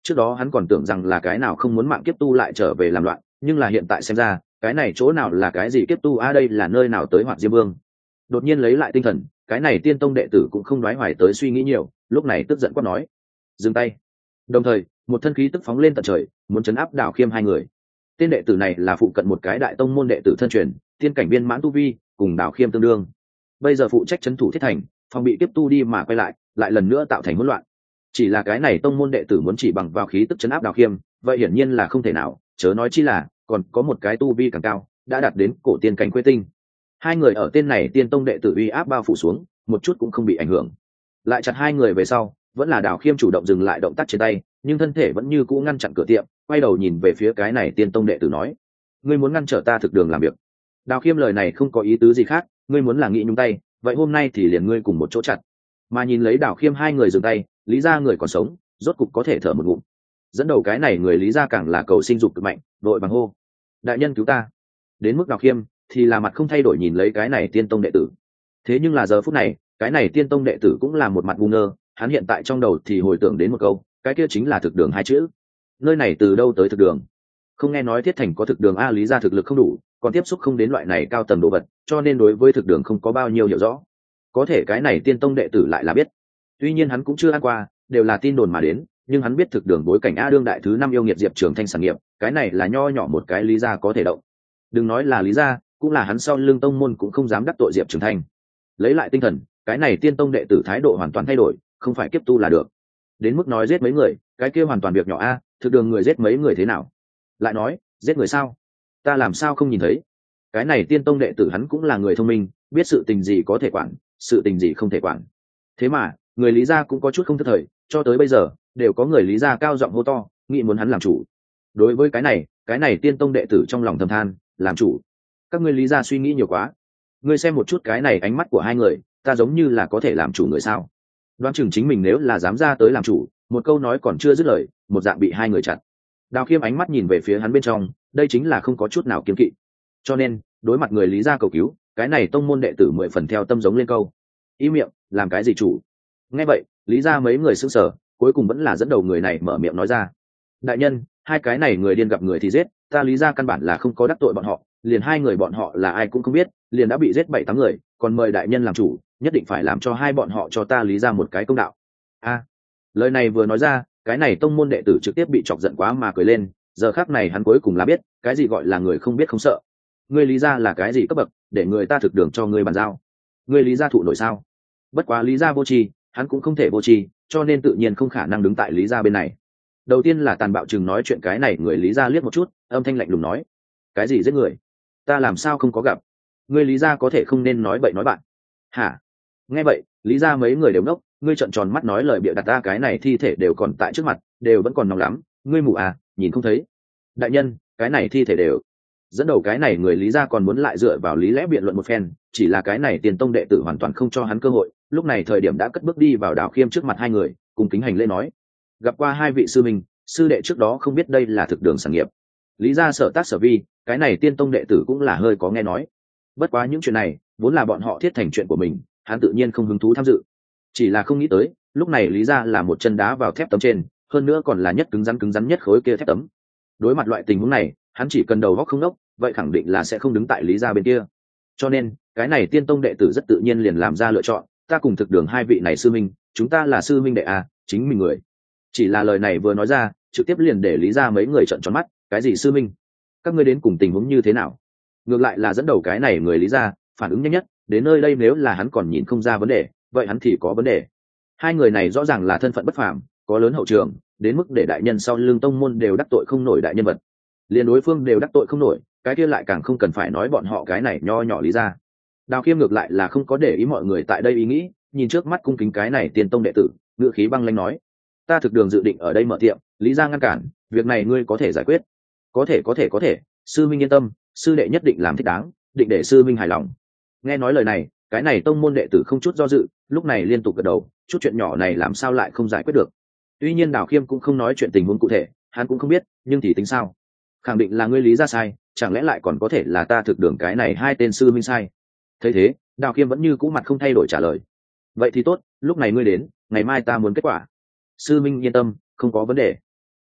Trước đó hắn còn tưởng rằng là cái nào không muốn mạng kiếp tu lại trở về làm loạn, nhưng là hiện tại xem ra cái này chỗ nào là cái gì kiếp tu a, đây là nơi nào tới Hoạt Diêm Vương. Đột nhiên lấy lại tinh thần, cái này tiên tông đệ tử cũng không đoái hoài tới suy nghĩ nhiều, lúc này tức giận quát nói: dừng tay. Đồng thời một thân khí tức phóng lên tận trời, muốn chấn áp Đào Khiêm hai người. Tên đệ tử này là phụ cận một cái đại tông môn đệ tử thân truyền, tiên cảnh viên mãn tu vi, cùng Đào Khiêm tương đương, bây giờ phụ trách trấn thủ thiết thành, phòng bị tiếp tu đi mà quay lại lại lần nữa tạo thành hỗn loạn. Chỉ là cái này tông môn đệ tử muốn chỉ bằng vào khí tức chấn áp Đào Khiêm, vậy hiển nhiên là không thể nào, chớ nói chi là còn có một cái tu vi càng cao, đã đạt đến cổ tiên cảnh quê tinh. Hai người ở tên này tiên tông đệ tử uy áp bao phủ xuống, một chút cũng không bị ảnh hưởng. Lại chặt hai người về sau, vẫn là Đào Khiêm chủ động dừng lại động tác trên tay, nhưng thân thể vẫn như cũ ngăn chặn cửa tiệm, quay đầu nhìn về phía cái này tiên tông đệ tử nói: ngươi muốn ngăn trở ta thực đường làm việc. Đào Khiêm lời này không có ý tứ gì khác, ngươi muốn là nghĩ nhúng tay, vậy hôm nay thì liền ngươi cùng một chỗ chặt. Mà nhìn lấy Đào Khiêm hai người dừng tay, lý gia người còn sống, rốt cục có thể thở một ngụm. Dẫn đầu cái này người lý gia càng là cầu sinh dục cực mạnh, đội bằng hô: đại nhân cứu ta. Đến mức Đào Khiêm thì là mặt không thay đổi nhìn lấy cái này tiên tông đệ tử. Thế nhưng là giờ phút này, cái này tiên tông đệ tử cũng là một mặt ngu ngơ, hắn hiện tại trong đầu thì hồi tưởng đến một câu, cái kia chính là thực đường hai chữ. Nơi này từ đâu tới thực đường? Không nghe nói thiết thành có thực đường a, lý gia thực lực không đủ, còn tiếp xúc không đến loại này cao tầng đồ vật, cho nên đối với thực đường không có bao nhiêu hiểu rõ. Có thể cái này tiên tông đệ tử lại là biết. Tuy nhiên hắn cũng chưa ăn qua, đều là tin đồn mà đến, nhưng hắn biết thực đường bối cảnh a, đương đại thứ năm yêu nghiệt Diệp Trường Thanh sản nghiệp, cái này là nho nhỏ một cái lý gia có thể động. Đừng nói là lý gia, cũng là hắn sau lưng tông môn cũng không dám đắc tội Diệp Trường Thanh. Lấy lại tinh thần, cái này tiên tông đệ tử thái độ hoàn toàn thay đổi, không phải kiếp tu là được. Đến mức nói giết mấy người, cái kia hoàn toàn việc nhỏ a, thực đường người giết mấy người thế nào? Lại nói, giết người sao? Ta làm sao không nhìn thấy? Cái này tiên tông đệ tử hắn cũng là người thông minh, biết sự tình gì có thể quản, sự tình gì không thể quản. Thế mà người lý gia cũng có chút không thất thời, cho tới bây giờ đều có người lý gia cao giọng hô to, nghĩ muốn hắn làm chủ. Đối với cái này, cái này tiên tông đệ tử trong lòng thầm than, làm chủ? Các ngươi lý gia suy nghĩ nhiều quá. Ngươi xem một chút cái này ánh mắt của hai người, ta giống như là có thể làm chủ người sao? Đoán chừng chính mình nếu là dám ra tới làm chủ, một câu nói còn chưa dứt lời, một dạng bị hai người chặn. Đào Khiêm ánh mắt nhìn về phía hắn bên trong, đây chính là không có chút nào kiêng kỵ. Cho nên đối mặt người lý gia cầu cứu, cái này tông môn đệ tử mười phần theo tâm giống lên câu: ý miệng, làm cái gì chủ? Nghe vậy, lý gia mấy người sững sờ, cuối cùng vẫn là dẫn đầu người này mở miệng nói ra: đại nhân, hai cái này người điên gặp người thì giết, ta lý gia căn bản là không có đắc tội bọn họ, liền hai người bọn họ là ai cũng không biết, liền đã bị giết bảy tám người, còn mời đại nhân làm chủ, nhất định phải làm cho hai bọn họ cho ta lý gia một cái công đạo. A, lời này vừa nói ra, cái này tông môn đệ tử trực tiếp bị chọc giận quá mà cười lên, giờ khắc này hắn cuối cùng là biết cái gì gọi là người không biết không sợ. Ngươi lý gia là cái gì cấp bậc để người ta thực đường cho ngươi bàn giao? Ngươi lý gia thụ nổi sao? Bất quá lý gia vô tri, hắn cũng không thể vô tri, cho nên tự nhiên không khả năng đứng tại lý gia bên này. Đầu tiên là tàn bạo chừng nói chuyện cái này người lý gia liếc một chút, âm thanh lạnh lùng nói: cái gì giết người? Ta làm sao không có gặp? Ngươi lý gia có thể không nên nói bậy nói bạn. Hả? Nghe vậy, lý gia mấy người đều ngốc, ngươi trợn tròn mắt nói lời bịa đặt, ta cái này thi thể đều còn tại trước mặt, đều vẫn còn nóng lắm, ngươi mù à, nhìn không thấy? Đại nhân, cái này thi thể đều. Dẫn đầu cái này người lý gia còn muốn lại dựa vào lý lẽ biện luận một phen, chỉ là cái này tiền tông đệ tử hoàn toàn không cho hắn cơ hội, lúc này thời điểm đã cất bước đi vào Đào Khiêm trước mặt hai người, cùng kính hành lễ nói: gặp qua hai vị sư minh, sư đệ trước đó không biết đây là thực đường sản nghiệp. Lý gia sở tác sở vi, cái này tiên tông đệ tử cũng là hơi có nghe nói. Bất quá những chuyện này vốn là bọn họ thiết thành chuyện của mình, hắn tự nhiên không hứng thú tham dự. Chỉ là không nghĩ tới, lúc này lý gia là một chân đá vào thép tấm trên, hơn nữa còn là nhất cứng rắn cứng rắn nhất khối kia thép tấm. Đối mặt loại tình huống này, hắn chỉ cần đầu góc không đốc, vậy khẳng định là sẽ không đứng tại lý gia bên kia. Cho nên cái này tiên tông đệ tử rất tự nhiên liền làm ra lựa chọn: ta cùng thực đường hai vị này sư minh, chúng ta là sư minh đệ à, chính mình người. Chỉ là lời này vừa nói ra, trực tiếp liền để lý gia mấy người trợn tròn mắt: cái gì sư minh? Các ngươi đến cùng tình huống như thế nào? Ngược lại là dẫn đầu cái này người lý gia phản ứng nhanh nhất, đến nơi đây nếu là hắn còn nhìn không ra vấn đề, vậy hắn thì có vấn đề. Hai người này rõ ràng là thân phận bất phàm, có lớn hậu trường, đến mức để đại nhân sau lưng tông môn đều đắc tội không nổi đại nhân vật, liền đối phương đều đắc tội không nổi, cái kia lại càng không cần phải nói bọn họ cái này nho nhỏ lý gia. Đào Khiêm ngược lại là không có để ý mọi người tại đây ý nghĩ, nhìn trước mắt cung kính cái này tiền tông đệ tử, ngựa khí băng lãnh nói: ta thực đường dự định ở đây mở tiệm, lý gia ngăn cản, việc này ngươi có thể giải quyết? Có thể có thể có thể, sư minh yên tâm, sư đệ nhất định làm thích đáng, định để sư minh hài lòng. Nghe nói lời này, cái này tông môn đệ tử không chút do dự, lúc này liên tục gật đầu, chút chuyện nhỏ này làm sao lại không giải quyết được. Tuy nhiên Đào Khiêm cũng không nói chuyện tình huống cụ thể, hắn cũng không biết, nhưng thì tính sao? Khẳng định là ngươi lý gia sai, chẳng lẽ lại còn có thể là ta thực đường cái này hai tên sư minh sai? Thấy thế, Đào Khiêm vẫn như cũ mặt không thay đổi trả lời: vậy thì tốt, lúc này ngươi đến, ngày mai ta muốn kết quả. Sư minh yên tâm, không có vấn đề.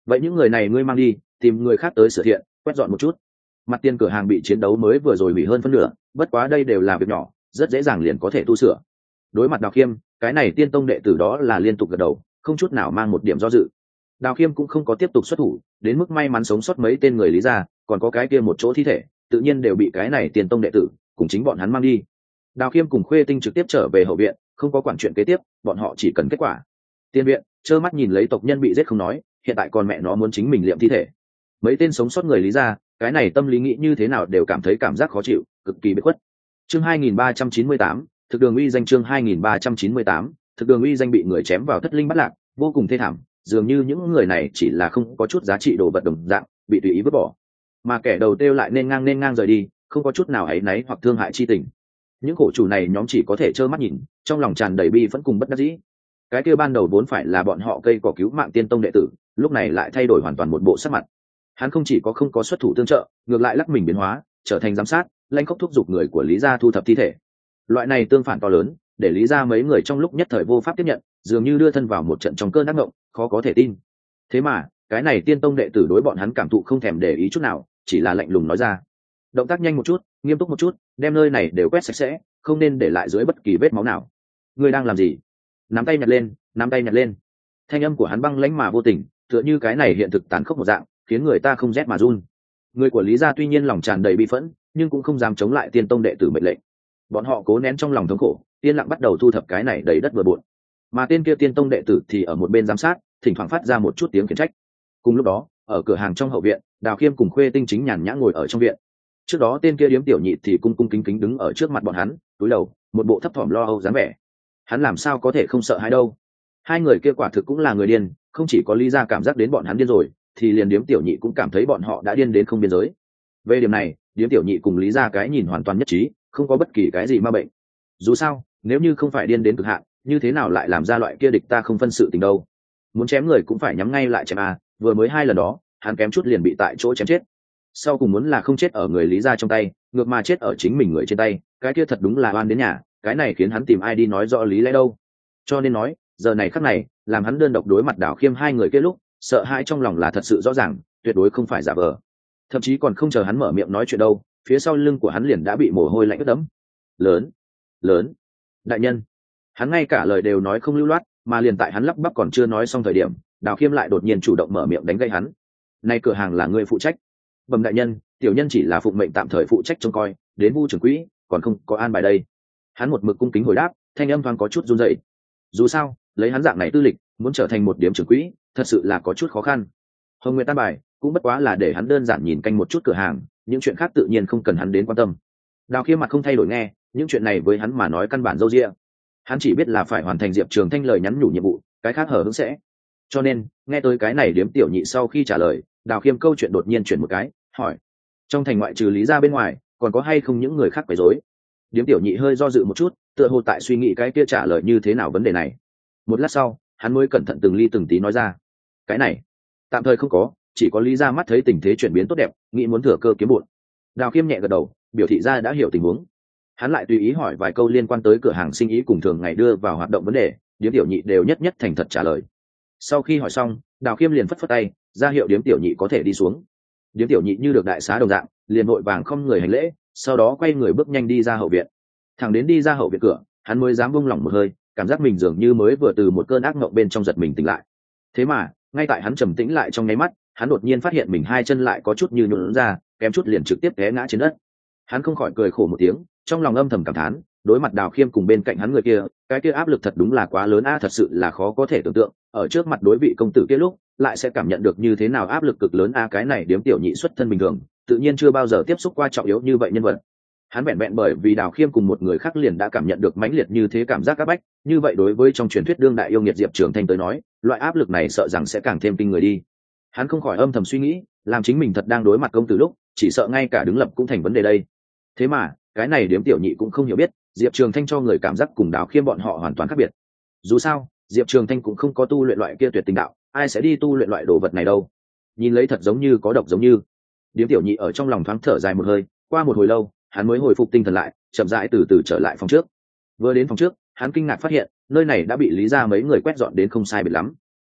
vậy những người này ngươi mang đi tìm người khác tới sửa thiện quét dọn một chút. Mặt tiền cửa hàng bị chiến đấu mới vừa rồi hủy hơn phân nửa, bất quá đây đều là việc nhỏ, rất dễ dàng liền có thể tu sửa. Đối mặt Đào Khiêm, cái này tiên tông đệ tử đó là liên tục gật đầu, không chút nào mang một điểm do dự. Đào Khiêm cũng không có tiếp tục xuất thủ, đến mức may mắn sống sót mấy tên người Lý gia, còn có cái kia một chỗ thi thể, tự nhiên đều bị cái này tiên tông đệ tử cùng chính bọn hắn mang đi. Đào Khiêm cùng Khuê Tinh trực tiếp trở về hậu viện, không có quản chuyện kế tiếp, bọn họ chỉ cần kết quả. Tiên viện trơ mắt nhìn lấy tộc nhân bị giết không nói, hiện tại còn mẹ nó muốn chính mình liệm thi thể. Mấy tên sống sót người Lý gia, cái này tâm lý nghĩ như thế nào đều cảm thấy cảm giác khó chịu, cực kỳ bất khuất. Chương hai nghìn ba trăm chín mươi tám, thực đường uy danh chương hai nghìn ba trăm chín mươi tám, thực đường uy danh bị người chém vào thất linh bắt lạc, vô cùng thê thảm, dường như những người này chỉ là không có chút giá trị đồ vật đồng dạng, bị tùy ý vứt bỏ. Mà kẻ đầu tiêu lại nên ngang nên ngang rời đi, không có chút nào áy náy hoặc thương hại chi tình. Những khổ chủ này nhóm chỉ có thể trơ mắt nhìn, trong lòng tràn đầy bi phẫn cùng bất đắc dĩ. Cái kia ban đầu vốn phải là bọn họ cây cỏ cứu mạng tiên tông đệ tử, lúc này lại thay đổi hoàn toàn một bộ sắc mặt. Hắn không chỉ có không có xuất thủ tương trợ, ngược lại lắc mình biến hóa, trở thành giám sát, lanh khóc thúc giục người của Lý gia thu thập thi thể. Loại này tương phản to lớn, để Lý gia mấy người trong lúc nhất thời vô pháp tiếp nhận, dường như đưa thân vào một trận trong cơn ác mộng, khó có thể tin. Thế mà, cái này tiên tông đệ tử đối bọn hắn cảm thụ không thèm để ý chút nào, chỉ là lạnh lùng nói ra: động tác nhanh một chút, nghiêm túc một chút, đem nơi này đều quét sạch sẽ, không nên để lại dưới bất kỳ vết máu nào. Ngươi đang làm gì? Nắm tay nhặt lên, nắm tay nhặt lên. Thanh âm của hắn băng lãnh mà vô tình, tựa như cái này hiện thực tàn khốc một dạng, khiến người ta không rét mà run. Người của Lý gia tuy nhiên lòng tràn đầy bi phẫn, nhưng cũng không dám chống lại tiên tông đệ tử mệnh lệnh. Bọn họ cố nén trong lòng thống khổ, yên lặng bắt đầu thu thập cái này đầy đất bừa bộn. Mà tên kia tiên tông đệ tử thì ở một bên giám sát, thỉnh thoảng phát ra một chút tiếng khiển trách. Cùng lúc đó, ở cửa hàng trong hậu viện, Đào Khiêm cùng Khuê Tinh chính nhàn nhã ngồi ở trong viện. Trước đó tên kia điếm tiểu nhị thì cung cung kính kính đứng ở trước mặt bọn hắn, cúi đầu, một bộ thấp thỏm lo âu dáng vẻ. Hắn làm sao có thể không sợ hãi đâu? Hai người kia quả thực cũng là người điên, không chỉ có Lý gia cảm giác đến bọn hắn điên rồi, thì liền điếm tiểu nhị cũng cảm thấy bọn họ đã điên đến không biên giới. Về điểm này, điếm tiểu nhị cùng Lý gia cái nhìn hoàn toàn nhất trí, không có bất kỳ cái gì ma bệnh. Dù sao, nếu như không phải điên đến cực hạn, như thế nào lại làm ra loại kia địch ta không phân sự tình đâu? Muốn chém người cũng phải nhắm ngay lại chém a, vừa mới hai lần đó, hắn kém chút liền bị tại chỗ chém chết. Sau cùng muốn là không chết ở người Lý gia trong tay, ngược mà chết ở chính mình người trên tay, cái kia thật đúng là oan đến nhà, cái này khiến hắn tìm ai đi nói rõ lý lẽ đâu. Cho nên nói, giờ này khắc này, làm hắn đơn độc đối mặt Đào Khiêm hai người kia lúc, sợ hãi trong lòng là thật sự rõ ràng, tuyệt đối không phải giả vờ. Thậm chí còn không chờ hắn mở miệng nói chuyện đâu, phía sau lưng của hắn liền đã bị mồ hôi lạnh ướt đẫm. Lớn, lớn, đại nhân. Hắn ngay cả lời đều nói không lưu loát, mà liền tại hắn lắp bắp còn chưa nói xong thời điểm, Đào Khiêm lại đột nhiên chủ động mở miệng đánh gây hắn. Này cửa hàng là người phụ trách. Bẩm đại nhân, tiểu nhân chỉ là phụng mệnh tạm thời phụ trách trông coi, đến vu trưởng quỹ, còn không có an bài đây. Hắn một mực cung kính hồi đáp, thanh âm thoáng có chút run rẩy. Dù sao, lấy hắn dạng này tư lịch, muốn trở thành một điểm trưởng quỹ, thật sự là có chút khó khăn. Hồng Nguyệt an bài, cũng bất quá là để hắn đơn giản nhìn canh một chút cửa hàng, những chuyện khác tự nhiên không cần hắn đến quan tâm. Đào Khiêm mặt không thay đổi nghe, những chuyện này với hắn mà nói căn bản dâu dịa. Hắn chỉ biết là phải hoàn thành Diệp Trường Thanh lời nhắn nhủ nhiệm vụ, cái khác hở hững sẽ. Cho nên, nghe tới cái này điếm tiểu nhị sau khi trả lời, Đào Khiêm câu chuyện đột nhiên chuyển một cái, hỏi: trong thành ngoại trừ Lý gia bên ngoài, còn có hay không những người khác quấy rối? Điếm tiểu nhị hơi do dự một chút, tựa hồ tại suy nghĩ cái kia trả lời như thế nào vấn đề này. Một lát sau, hắn mới cẩn thận từng ly từng tí nói ra: cái này, tạm thời không có, chỉ có Lý gia mắt thấy tình thế chuyển biến tốt đẹp, nghĩ muốn thừa cơ kiếm bộn. Đào Khiêm nhẹ gật đầu, biểu thị ra đã hiểu tình huống. Hắn lại tùy ý hỏi vài câu liên quan tới cửa hàng sinh ý cùng thường ngày đưa vào hoạt động vấn đề, điếm tiểu nhị đều nhất nhất thành thật trả lời. Sau khi hỏi xong, Đào Khiêm liền phất phất tay, ra hiệu điếm tiểu nhị có thể đi xuống. Điếm tiểu nhị như được đại xá đồng dạng, liền vội vàng không người hành lễ, sau đó quay người bước nhanh đi ra hậu viện. Thẳng đến đi ra hậu viện cửa, hắn mới dám buông lỏng một hơi, cảm giác mình dường như mới vừa từ một cơn ác mộng bên trong giật mình tỉnh lại. Thế mà, ngay tại hắn trầm tĩnh lại trong nháy mắt, hắn đột nhiên phát hiện mình hai chân lại có chút như nhũn ra, kém chút liền trực tiếp té ngã trên đất. Hắn không khỏi cười khổ một tiếng, trong lòng âm thầm cảm thán, đối mặt Đào Khiêm cùng bên cạnh hắn người kia, cái kia áp lực thật đúng là quá lớn a, thật sự là khó có thể tưởng tượng, ở trước mặt đối vị công tử kia lúc, lại sẽ cảm nhận được như thế nào áp lực cực lớn a, cái này điếm tiểu nhị xuất thân bình thường, tự nhiên chưa bao giờ tiếp xúc qua trọng yếu như vậy nhân vật. Hắn vẹn vẹn bởi vì Đào Khiêm cùng một người khác liền đã cảm nhận được mãnh liệt như thế cảm giác áp bách, như vậy đối với trong truyền thuyết đương đại yêu nghiệt Diệp Trường Thanh tới nói, loại áp lực này sợ rằng sẽ càng thêm kinh người đi. Hắn không khỏi âm thầm suy nghĩ, làm chính mình thật đang đối mặt công tử lúc, chỉ sợ ngay cả đứng lập cũng thành vấn đề đây. Thế mà, cái này điếm tiểu nhị cũng không hiểu biết, Diệp Trường Thanh cho người cảm giác cùng Đào Khiêm bọn họ hoàn toàn khác biệt. Dù sao, Diệp Trường Thanh cũng không có tu luyện loại kia tuyệt tình đạo, ai sẽ đi tu luyện loại đồ vật này đâu. Nhìn lấy thật giống như có độc giống như. Điếm tiểu nhị ở trong lòng thoáng thở dài một hơi, qua một hồi lâu, hắn mới hồi phục tinh thần lại, chậm rãi từ từ trở lại phòng trước. Vừa đến phòng trước, hắn kinh ngạc phát hiện, nơi này đã bị Lý gia mấy người quét dọn đến không sai biệt lắm.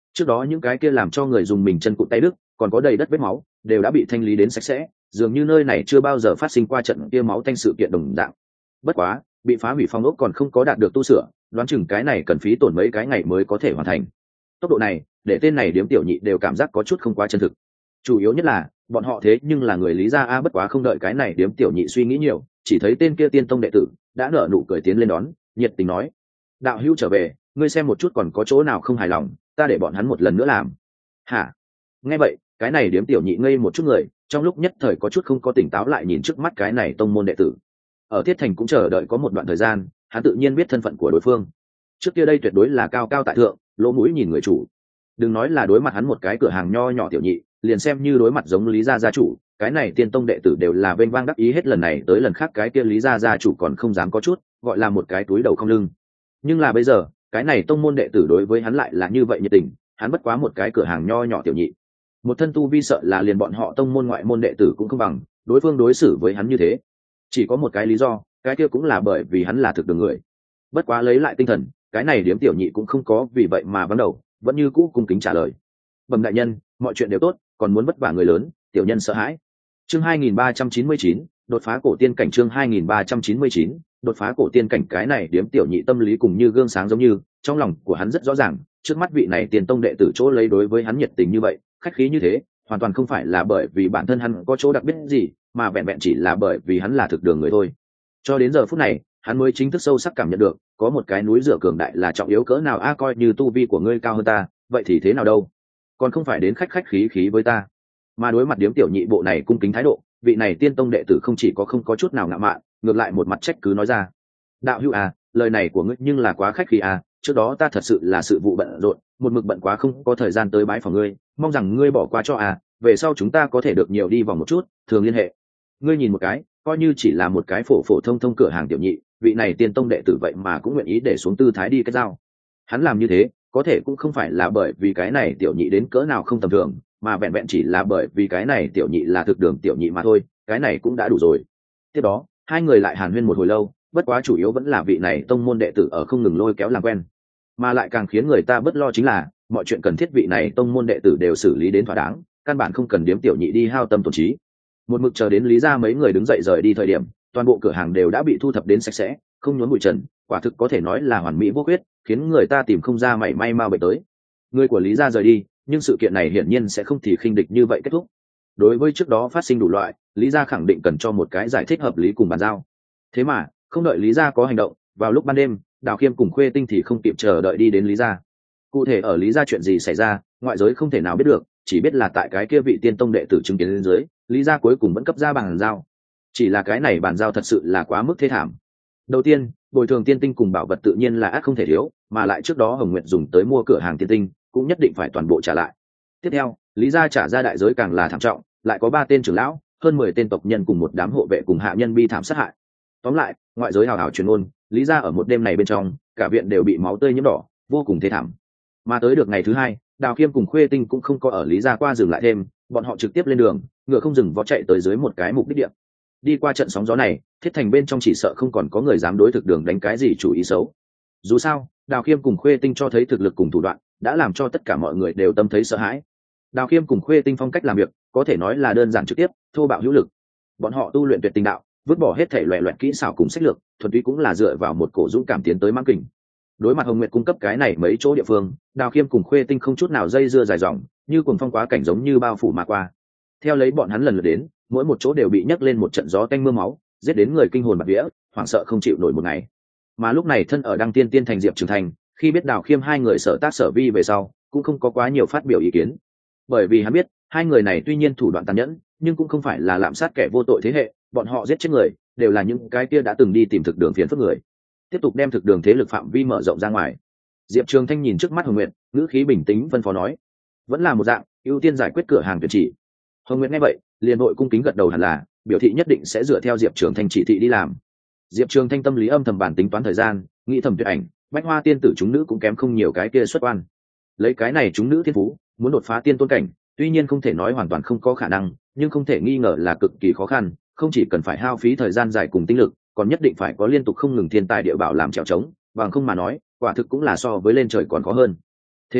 Trước đó những cái kia làm cho người dùng mình chân cụt tay đứt, còn có đầy đất vết máu, đều đã bị thanh lý đến sạch sẽ, dường như nơi này chưa bao giờ phát sinh qua trận kia máu tanh sự kiện đồng dạng. Bất quá, bị phá hủy phong ốc còn không có đạt được tu sửa, đoán chừng cái này cần phí tổn mấy cái ngày mới có thể hoàn thành. Tốc độ này, để tên này điếm tiểu nhị đều cảm giác có chút không quá chân thực. Chủ yếu nhất là, bọn họ thế nhưng là người Lý gia a. Bất quá không đợi cái này điếm tiểu nhị suy nghĩ nhiều, chỉ thấy tên kia tiên tông đệ tử đã nở nụ cười tiến lên đón, nhiệt tình nói: đạo hữu trở về, ngươi xem một chút còn có chỗ nào không hài lòng, ta để bọn hắn một lần nữa làm. Hả? Nghe vậy, cái này điếm tiểu nhị ngây một chút người, trong lúc nhất thời có chút không có tỉnh táo lại nhìn trước mắt cái này tông môn đệ tử. Ở Thiết Thành cũng chờ đợi có một đoạn thời gian, hắn tự nhiên biết thân phận của đối phương. Trước kia đây tuyệt đối là cao cao tại thượng, lỗ mũi nhìn người chủ. Đừng nói là đối mặt hắn một cái cửa hàng nho nhỏ tiểu nhị, liền xem như đối mặt giống Lý gia gia chủ, cái này tiên tông đệ tử đều là vênh vang đắc ý hết lần này tới lần khác, cái kia Lý gia gia chủ còn không dám có chút, gọi là một cái túi đầu không lưng. Nhưng là bây giờ, cái này tông môn đệ tử đối với hắn lại là như vậy nhiệt tình, hắn bất quá một cái cửa hàng nho nhỏ tiểu nhị, một thân tu vi sợ là liền bọn họ tông môn ngoại môn đệ tử cũng không bằng, đối phương đối xử với hắn như thế, chỉ có một cái lý do, cái kia cũng là bởi vì hắn là thực đường người. Bất quá lấy lại tinh thần, cái này điếm tiểu nhị cũng không có vì vậy mà bắt đầu, vẫn như cũ cung kính trả lời: bẩm đại nhân, mọi chuyện đều tốt, còn muốn vất vả người lớn, tiểu nhân sợ hãi. Chương hai nghìn ba trăm chín mươi chín, đột phá cổ tiên cảnh. Chương hai nghìn ba trăm chín mươi chín, đột phá cổ tiên cảnh. Cái này điếm tiểu nhị tâm lý cùng như gương sáng, giống như trong lòng của hắn rất rõ ràng, trước mắt vị này tiền tông đệ tử chỗ lấy đối với hắn nhiệt tình như vậy, khách khí như thế, hoàn toàn không phải là bởi vì bản thân hắn có chỗ đặc biệt gì, mà vẹn vẹn chỉ là bởi vì hắn là thực đường người thôi. Cho đến giờ phút này, hắn mới chính thức sâu sắc cảm nhận được, có một cái núi rửa cường đại là trọng yếu cỡ nào a. Coi như tu vi của ngươi cao hơn ta, vậy thì thế nào đâu, còn không phải đến khách khách khí khí với ta. Mà đối mặt điếm tiểu nhị bộ này cung kính thái độ, vị này tiên tông đệ tử không chỉ có không có chút nào ngạo mạn, ngược lại một mặt trách cứ nói ra: đạo hữu à, lời này của ngươi nhưng là quá khách khí à, trước đó ta thật sự là sự vụ bận rộn, một mực bận quá không có thời gian tới bái phòng ngươi, mong rằng ngươi bỏ qua cho à, về sau chúng ta có thể được nhiều đi vòng một chút, thường liên hệ. Ngươi nhìn một cái, coi như chỉ là một cái phổ phổ thông thông cửa hàng tiểu nhị, vị này tiên tông đệ tử vậy mà cũng nguyện ý để xuống tư thái đi kết giao. Hắn làm như thế, có thể cũng không phải là bởi vì cái này tiểu nhị đến cỡ nào không tầm thường, mà vẹn vẹn chỉ là bởi vì cái này tiểu nhị là thực đường tiểu nhị mà thôi, cái này cũng đã đủ rồi. Tiếp đó, hai người lại hàn huyên một hồi lâu, bất quá chủ yếu vẫn là vị này tông môn đệ tử ở không ngừng lôi kéo làm quen, mà lại càng khiến người ta bất lo chính là mọi chuyện cần thiết vị này tông môn đệ tử đều xử lý đến thỏa đáng, căn bản không cần điếm tiểu nhị đi hao tâm tổn trí. Một mực chờ đến Lý gia mấy người đứng dậy rời đi thời điểm, toàn bộ cửa hàng đều đã bị thu thập đến sạch sẽ, không nhốn bụi trần, quả thực có thể nói là hoàn mỹ vô khuyết, khiến người ta tìm không ra mảy may mau bệnh tới. Người của Lý gia rời đi, nhưng sự kiện này hiển nhiên sẽ không thì khinh địch như vậy kết thúc. Đối với trước đó phát sinh đủ loại, Lý gia khẳng định cần cho một cái giải thích hợp lý cùng bàn giao. Thế mà không đợi Lý gia có hành động, vào lúc ban đêm, Đào Khiêm cùng Khuê Tinh thì không kịp chờ đợi đi đến Lý gia. Cụ thể ở Lý gia chuyện gì xảy ra, ngoại giới không thể nào biết được, chỉ biết là tại cái kia vị tiên tông đệ tử chứng kiến lên dưới, Lý gia cuối cùng vẫn cấp ra bàn giao. Chỉ là cái này bàn giao thật sự là quá mức thê thảm. Đầu tiên, bồi thường tiên tinh cùng bảo vật tự nhiên là ác không thể thiếu, mà lại trước đó Hồng Nguyệt dùng tới mua cửa hàng tiên tinh, cũng nhất định phải toàn bộ trả lại. Tiếp theo, Lý gia trả ra đại giới càng là thảm trọng, lại có ba tên trưởng lão, hơn mười tên tộc nhân cùng một đám hộ vệ cùng hạ nhân bi thảm sát hại. Tóm lại, ngoại giới hào hào truyền ngôn, Lý gia ở một đêm này bên trong, cả viện đều bị máu tươi nhiễm đỏ, vô cùng thê thảm. Mà tới được ngày thứ hai, Đào Khiêm cùng Khuê Tinh cũng không có ở Lý gia qua dừng lại thêm, bọn họ trực tiếp lên đường, ngựa không dừng vó chạy tới dưới một cái mục đích địa. Đi qua trận sóng gió này, Thiết Thành bên trong chỉ sợ không còn có người dám đối thực đường đánh cái gì chủ ý xấu. Dù sao, Đào Khiêm cùng Khuê Tinh cho thấy thực lực cùng thủ đoạn, đã làm cho tất cả mọi người đều tâm thấy sợ hãi. Đào Khiêm cùng Khuê Tinh phong cách làm việc, có thể nói là đơn giản trực tiếp, thô bạo hữu lực. Bọn họ tu luyện tuyệt tình đạo, vứt bỏ hết thể loẻ loẹt kỹ xảo cùng sách lược, thuần túy cũng là dựa vào một cổ dũng cảm tiến tới mang kình. Đối mặt Hồng Nguyệt cung cấp cái này mấy chỗ địa phương, Đào Khiêm cùng Khuê Tinh không chút nào dây dưa dài dòng, như cuồng phong quá cảnh giống như bao phủ mà qua. Theo lấy bọn hắn lần lượt đến, mỗi một chỗ đều bị nhấc lên một trận gió tanh mưa máu, giết đến người kinh hồn bạt vía, hoảng sợ không chịu nổi một ngày. Mà lúc này thân ở Đăng Tiên Tiên thành Diệp Trường Thành, khi biết Đào Khiêm hai người sở tác sở vi về sau, cũng không có quá nhiều phát biểu ý kiến, bởi vì hắn biết hai người này tuy nhiên thủ đoạn tàn nhẫn, nhưng cũng không phải là lạm sát kẻ vô tội thế hệ, bọn họ giết chết người đều là những cái kia đã từng đi tìm thực đường phiền phức người, tiếp tục đem thực đường thế lực phạm vi mở rộng ra ngoài. Diệp Trường Thanh nhìn trước mắt Hồng Nguyệt, ngữ khí bình tĩnh phân phó nói: vẫn là một dạng, ưu tiên giải quyết cửa hàng tuyển chỉ. Hồng Nguyệt nghe vậy, liền vội cung kính gật đầu hẳn là, biểu thị nhất định sẽ dựa theo Diệp Trường Thanh chỉ thị đi làm. Diệp Trường Thanh tâm lý âm thầm bản tính toán thời gian, nghĩ thầm tuyệt ảnh, bách hoa tiên tử chúng nữ cũng kém không nhiều cái kia xuất oan. Lấy cái này chúng nữ thiên phú, muốn đột phá tiên tôn cảnh, tuy nhiên không thể nói hoàn toàn không có khả năng, nhưng không thể nghi ngờ là cực kỳ khó khăn, không chỉ cần phải hao phí thời gian dài cùng tinh lực, còn nhất định phải có liên tục không ngừng thiên tài địa bảo làm trèo trống, bằng không mà nói, quả thực cũng là so với lên trời còn khó hơn. Thế mà,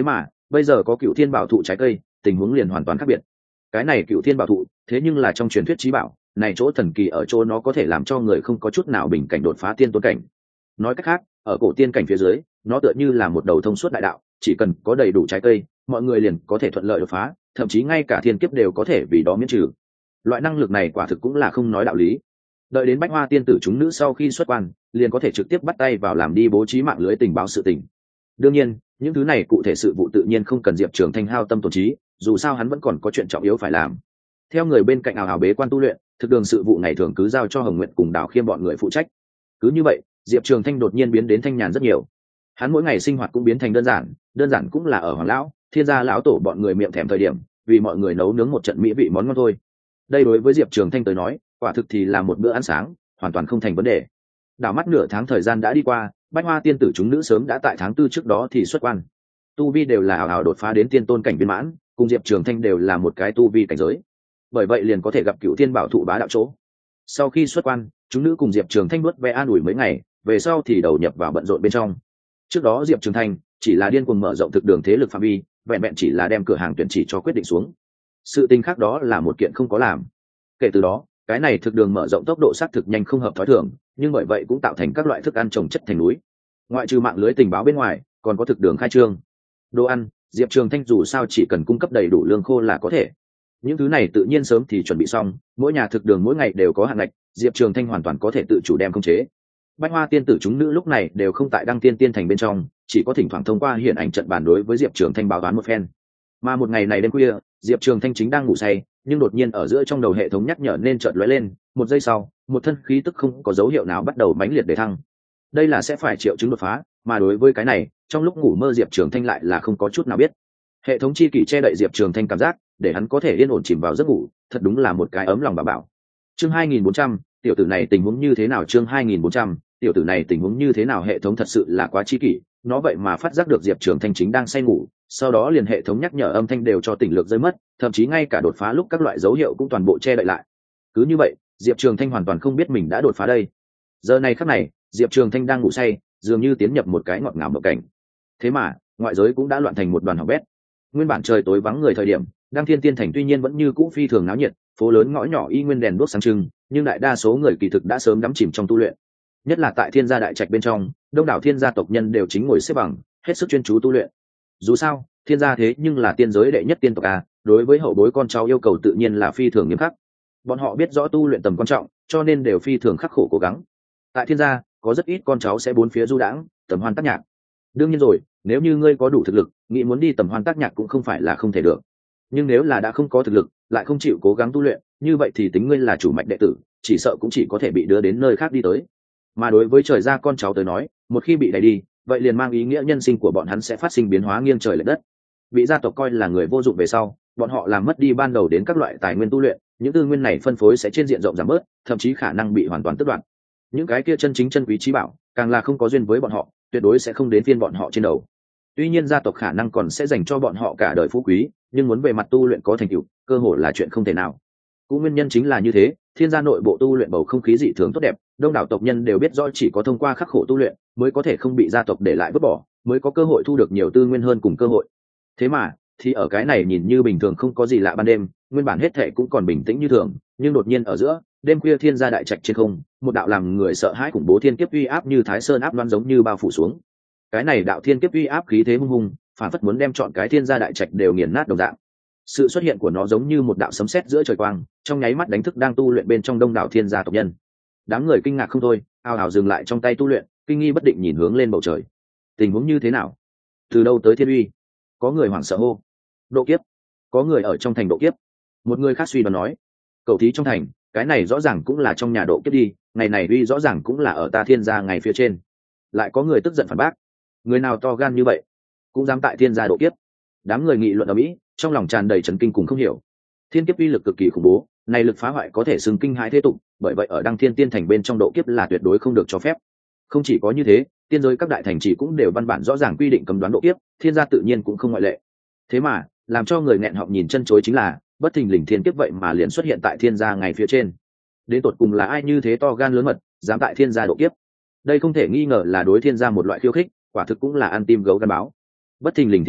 bây giờ có cựu thiên bảo thụ trái cây, tình huống liền hoàn toàn khác biệt. Cái này cựu thiên bảo thụ thế nhưng là trong truyền thuyết trí bảo, này chỗ thần kỳ ở chỗ nó có thể làm cho người không có chút nào bình cảnh đột phá tiên tôn cảnh. Nói cách khác, ở cổ tiên cảnh phía dưới, nó tựa như là một đầu thông suốt đại đạo, chỉ cần có đầy đủ trái cây, mọi người liền có thể thuận lợi đột phá, thậm chí ngay cả thiên kiếp đều có thể vì đó miễn trừ. Loại năng lực này quả thực cũng là không nói đạo lý. Đợi đến Bách Hoa tiên tử chúng nữ sau khi xuất quan, liền có thể trực tiếp bắt tay vào làm đi bố trí mạng lưới tình báo sự tình. Đương nhiên, những thứ này cụ thể sự vụ tự nhiên không cần Diệp Trường Thanh hao tâm tổn trí, dù sao hắn vẫn còn có chuyện trọng yếu phải làm. Theo người bên cạnh ào ào bế quan tu luyện, thực đường sự vụ ngày thường cứ giao cho Hồng Nguyệt cùng Đào Khiêm bọn người phụ trách. Cứ như vậy, Diệp Trường Thanh đột nhiên biến đến thanh nhàn rất nhiều. Hắn mỗi ngày sinh hoạt cũng biến thành đơn giản, đơn giản cũng là ở Hoàng lão, Thiên gia lão tổ bọn người miệng thèm thời điểm, vì mọi người nấu nướng một trận mỹ vị món ngon thôi. Đây đối với Diệp Trường Thanh tới nói, quả thực thì là một bữa ăn sáng, hoàn toàn không thành vấn đề. Đảo mắt nửa tháng thời gian đã đi qua, Bách Hoa tiên tử chúng nữ sớm đã tại tháng tư trước đó thì xuất quan. Tu vi đều là ảo ảo đột phá đến tiên tôn cảnh viên mãn, cùng Diệp Trường Thanh đều là một cái tu vi cảnh giới. Bởi vậy liền có thể gặp Cựu Thiên Bảo thụ bá đạo chỗ. Sau khi xuất quan, chúng nữ cùng Diệp Trường Thanh nuốt ve an ủi mấy ngày, về sau thì đầu nhập vào bận rộn bên trong. Trước đó Diệp Trường Thanh chỉ là điên cuồng mở rộng thực đường thế lực phạm vi, vẹn vẹn chỉ là đem cửa hàng tuyển chỉ cho quyết định xuống. Sự tình khác đó là một kiện không có làm. Kể từ đó, cái này thực đường mở rộng tốc độ xác thực nhanh không hợp thói thường, nhưng bởi vậy cũng tạo thành các loại thức ăn trồng chất thành núi. Ngoại trừ mạng lưới tình báo bên ngoài, còn có thực đường khai trương. Đồ ăn, Diệp Trường Thanh dù sao chỉ cần cung cấp đầy đủ lương khô là có thể. Những thứ này tự nhiên sớm thì chuẩn bị xong, mỗi nhà thực đường mỗi ngày đều có hạn ngạch, Diệp Trường Thanh hoàn toàn có thể tự chủ đem khống chế. Bách Hoa tiên tử chúng nữ lúc này đều không tại Đăng Tiên tiên thành bên trong, chỉ có thỉnh thoảng thông qua hiện ảnh trận bàn đối với Diệp Trường Thanh báo toán một phen. Mà một ngày này đêm khuya, Diệp Trường Thanh chính đang ngủ say, nhưng đột nhiên ở giữa trong đầu hệ thống nhắc nhở nên chợt lóe lên, một giây sau, một thân khí tức không có dấu hiệu nào bắt đầu mãnh liệt để thăng. Đây là sẽ phải triệu chứng đột phá, mà đối với cái này, trong lúc ngủ mơ Diệp Trường Thanh lại là không có chút nào biết. Hệ thống chi kỷ che đậy Diệp Trường Thanh cảm giác, để hắn có thể yên ổn chìm vào giấc ngủ, thật đúng là một cái ấm lòng bà bảo. Chương hai nghìn bốn trăm, tiểu tử này tình huống như thế nào? Chương hai nghìn bốn trăm, tiểu tử này tình huống như thế nào? Hệ thống thật sự là quá chi kỷ, nó vậy mà phát giác được Diệp Trường Thanh chính đang say ngủ, sau đó liền hệ thống nhắc nhở âm thanh đều cho tỉnh lược rơi mất, thậm chí ngay cả đột phá lúc các loại dấu hiệu cũng toàn bộ che đậy lại. Cứ như vậy, Diệp Trường Thanh hoàn toàn không biết mình đã đột phá đây. Giờ này khắc này, Diệp Trường Thanh đang ngủ say, dường như tiến nhập một cái ngọt ngào mộng cảnh. Thế mà, ngoại giới cũng đã loạn thành một đoàn hỏng bét. Nguyên bản trời tối vắng người thời điểm, Đăng Thiên Tiên thành tuy nhiên vẫn như cũ phi thường náo nhiệt, phố lớn ngõ nhỏ y nguyên đèn đuốc sáng trưng, nhưng đại đa số người kỳ thực đã sớm đắm chìm trong tu luyện. Nhất là tại Thiên gia đại trạch bên trong, đông đảo Thiên gia tộc nhân đều chính ngồi xếp bằng, hết sức chuyên chú tu luyện. Dù sao, Thiên gia thế nhưng là tiên giới đệ nhất tiên tộc a, đối với hậu bối con cháu yêu cầu tự nhiên là phi thường nghiêm khắc. Bọn họ biết rõ tu luyện tầm quan trọng, cho nên đều phi thường khắc khổ cố gắng. Tại Thiên gia, có rất ít con cháu sẽ bốn phía du đãng, tầm hoan tác nhạc. Đương nhiên rồi, nếu như ngươi có đủ thực lực, nghĩ muốn đi tầm hoan tác nhạc cũng không phải là không thể được. Nhưng nếu là đã không có thực lực, lại không chịu cố gắng tu luyện, như vậy thì tính ngươi là chủ mạch đệ tử, chỉ sợ cũng chỉ có thể bị đưa đến nơi khác đi tới. Mà đối với trời gia con cháu tới nói, một khi bị đẩy đi, vậy liền mang ý nghĩa nhân sinh của bọn hắn sẽ phát sinh biến hóa nghiêng trời lệch đất. Bị gia tộc coi là người vô dụng về sau, bọn họ làm mất đi ban đầu đến các loại tài nguyên tu luyện, những tư nguyên này phân phối sẽ trên diện rộng giảm bớt, thậm chí khả năng bị hoàn toàn tước đoạt. Những cái kia chân chính chân quý trí bảo, càng là không có duyên với bọn họ, tuyệt đối sẽ không đến phiên bọn họ trên đầu. Tuy nhiên gia tộc khả năng còn sẽ dành cho bọn họ cả đời phú quý, nhưng muốn về mặt tu luyện có thành tựu, cơ hội là chuyện không thể nào. Cũng nguyên nhân chính là như thế, Thiên gia nội bộ tu luyện bầu không khí dị thường tốt đẹp, đông đảo tộc nhân đều biết rõ chỉ có thông qua khắc khổ tu luyện mới có thể không bị gia tộc để lại vứt bỏ, mới có cơ hội thu được nhiều tư nguyên hơn cùng cơ hội. Thế mà, thì ở cái này nhìn như bình thường không có gì lạ ban đêm, nguyên bản hết thảy cũng còn bình tĩnh như thường, nhưng đột nhiên ở giữa, đêm khuya Thiên gia đại trạch trên không, một đạo làm người sợ hãi khủng bố thiên kiếp uy áp như Thái Sơn áp loan giống như bao phủ xuống. Cái này đạo thiên kiếp uy áp khí thế hung hùng, phản phất muốn đem chọn cái Thiên gia đại trạch đều nghiền nát đồng dạng. Sự xuất hiện của nó giống như một đạo sấm sét giữa trời quang, trong nháy mắt đánh thức đang tu luyện bên trong đông đảo Thiên gia tộc nhân. Đám người kinh ngạc không thôi, ào ào dừng lại trong tay tu luyện, kinh nghi bất định nhìn hướng lên bầu trời. Tình huống như thế nào? Từ đâu tới thiên uy? Có người hoảng sợ hô. Độ kiếp. Có người ở trong thành độ kiếp. Một người khác suy đoán nói. Cầu thí trong thành, cái này rõ ràng cũng là trong nhà độ kiếp đi, ngày này uy rõ ràng cũng là ở ta Thiên gia ngày phía trên. Lại có người tức giận phản bác. Người nào to gan như vậy, cũng dám tại Thiên gia độ kiếp? Đám người nghị luận ở mỹ, trong lòng tràn đầy chấn kinh cùng không hiểu. Thiên kiếp uy lực cực kỳ khủng bố, này lực phá hoại có thể xưng kinh hãi thế tục, bởi vậy ở Đăng Thiên Tiên thành bên trong độ kiếp là tuyệt đối không được cho phép. Không chỉ có như thế, tiên giới các đại thành trì cũng đều văn bản rõ ràng quy định cấm đoán độ kiếp, Thiên gia tự nhiên cũng không ngoại lệ. Thế mà, làm cho người nghẹn họng nhìn chân chối chính là, bất thình lình thiên kiếp vậy mà liền xuất hiện tại Thiên gia ngày phía trên. Đến tột cùng là ai như thế to gan lớn mật, dám tại Thiên gia độ kiếp? Đây không thể nghi ngờ là đối Thiên gia một loại khiêu khích, quả thực cũng là ăn tim gấu gân báo. Bất thình lình thiên uy,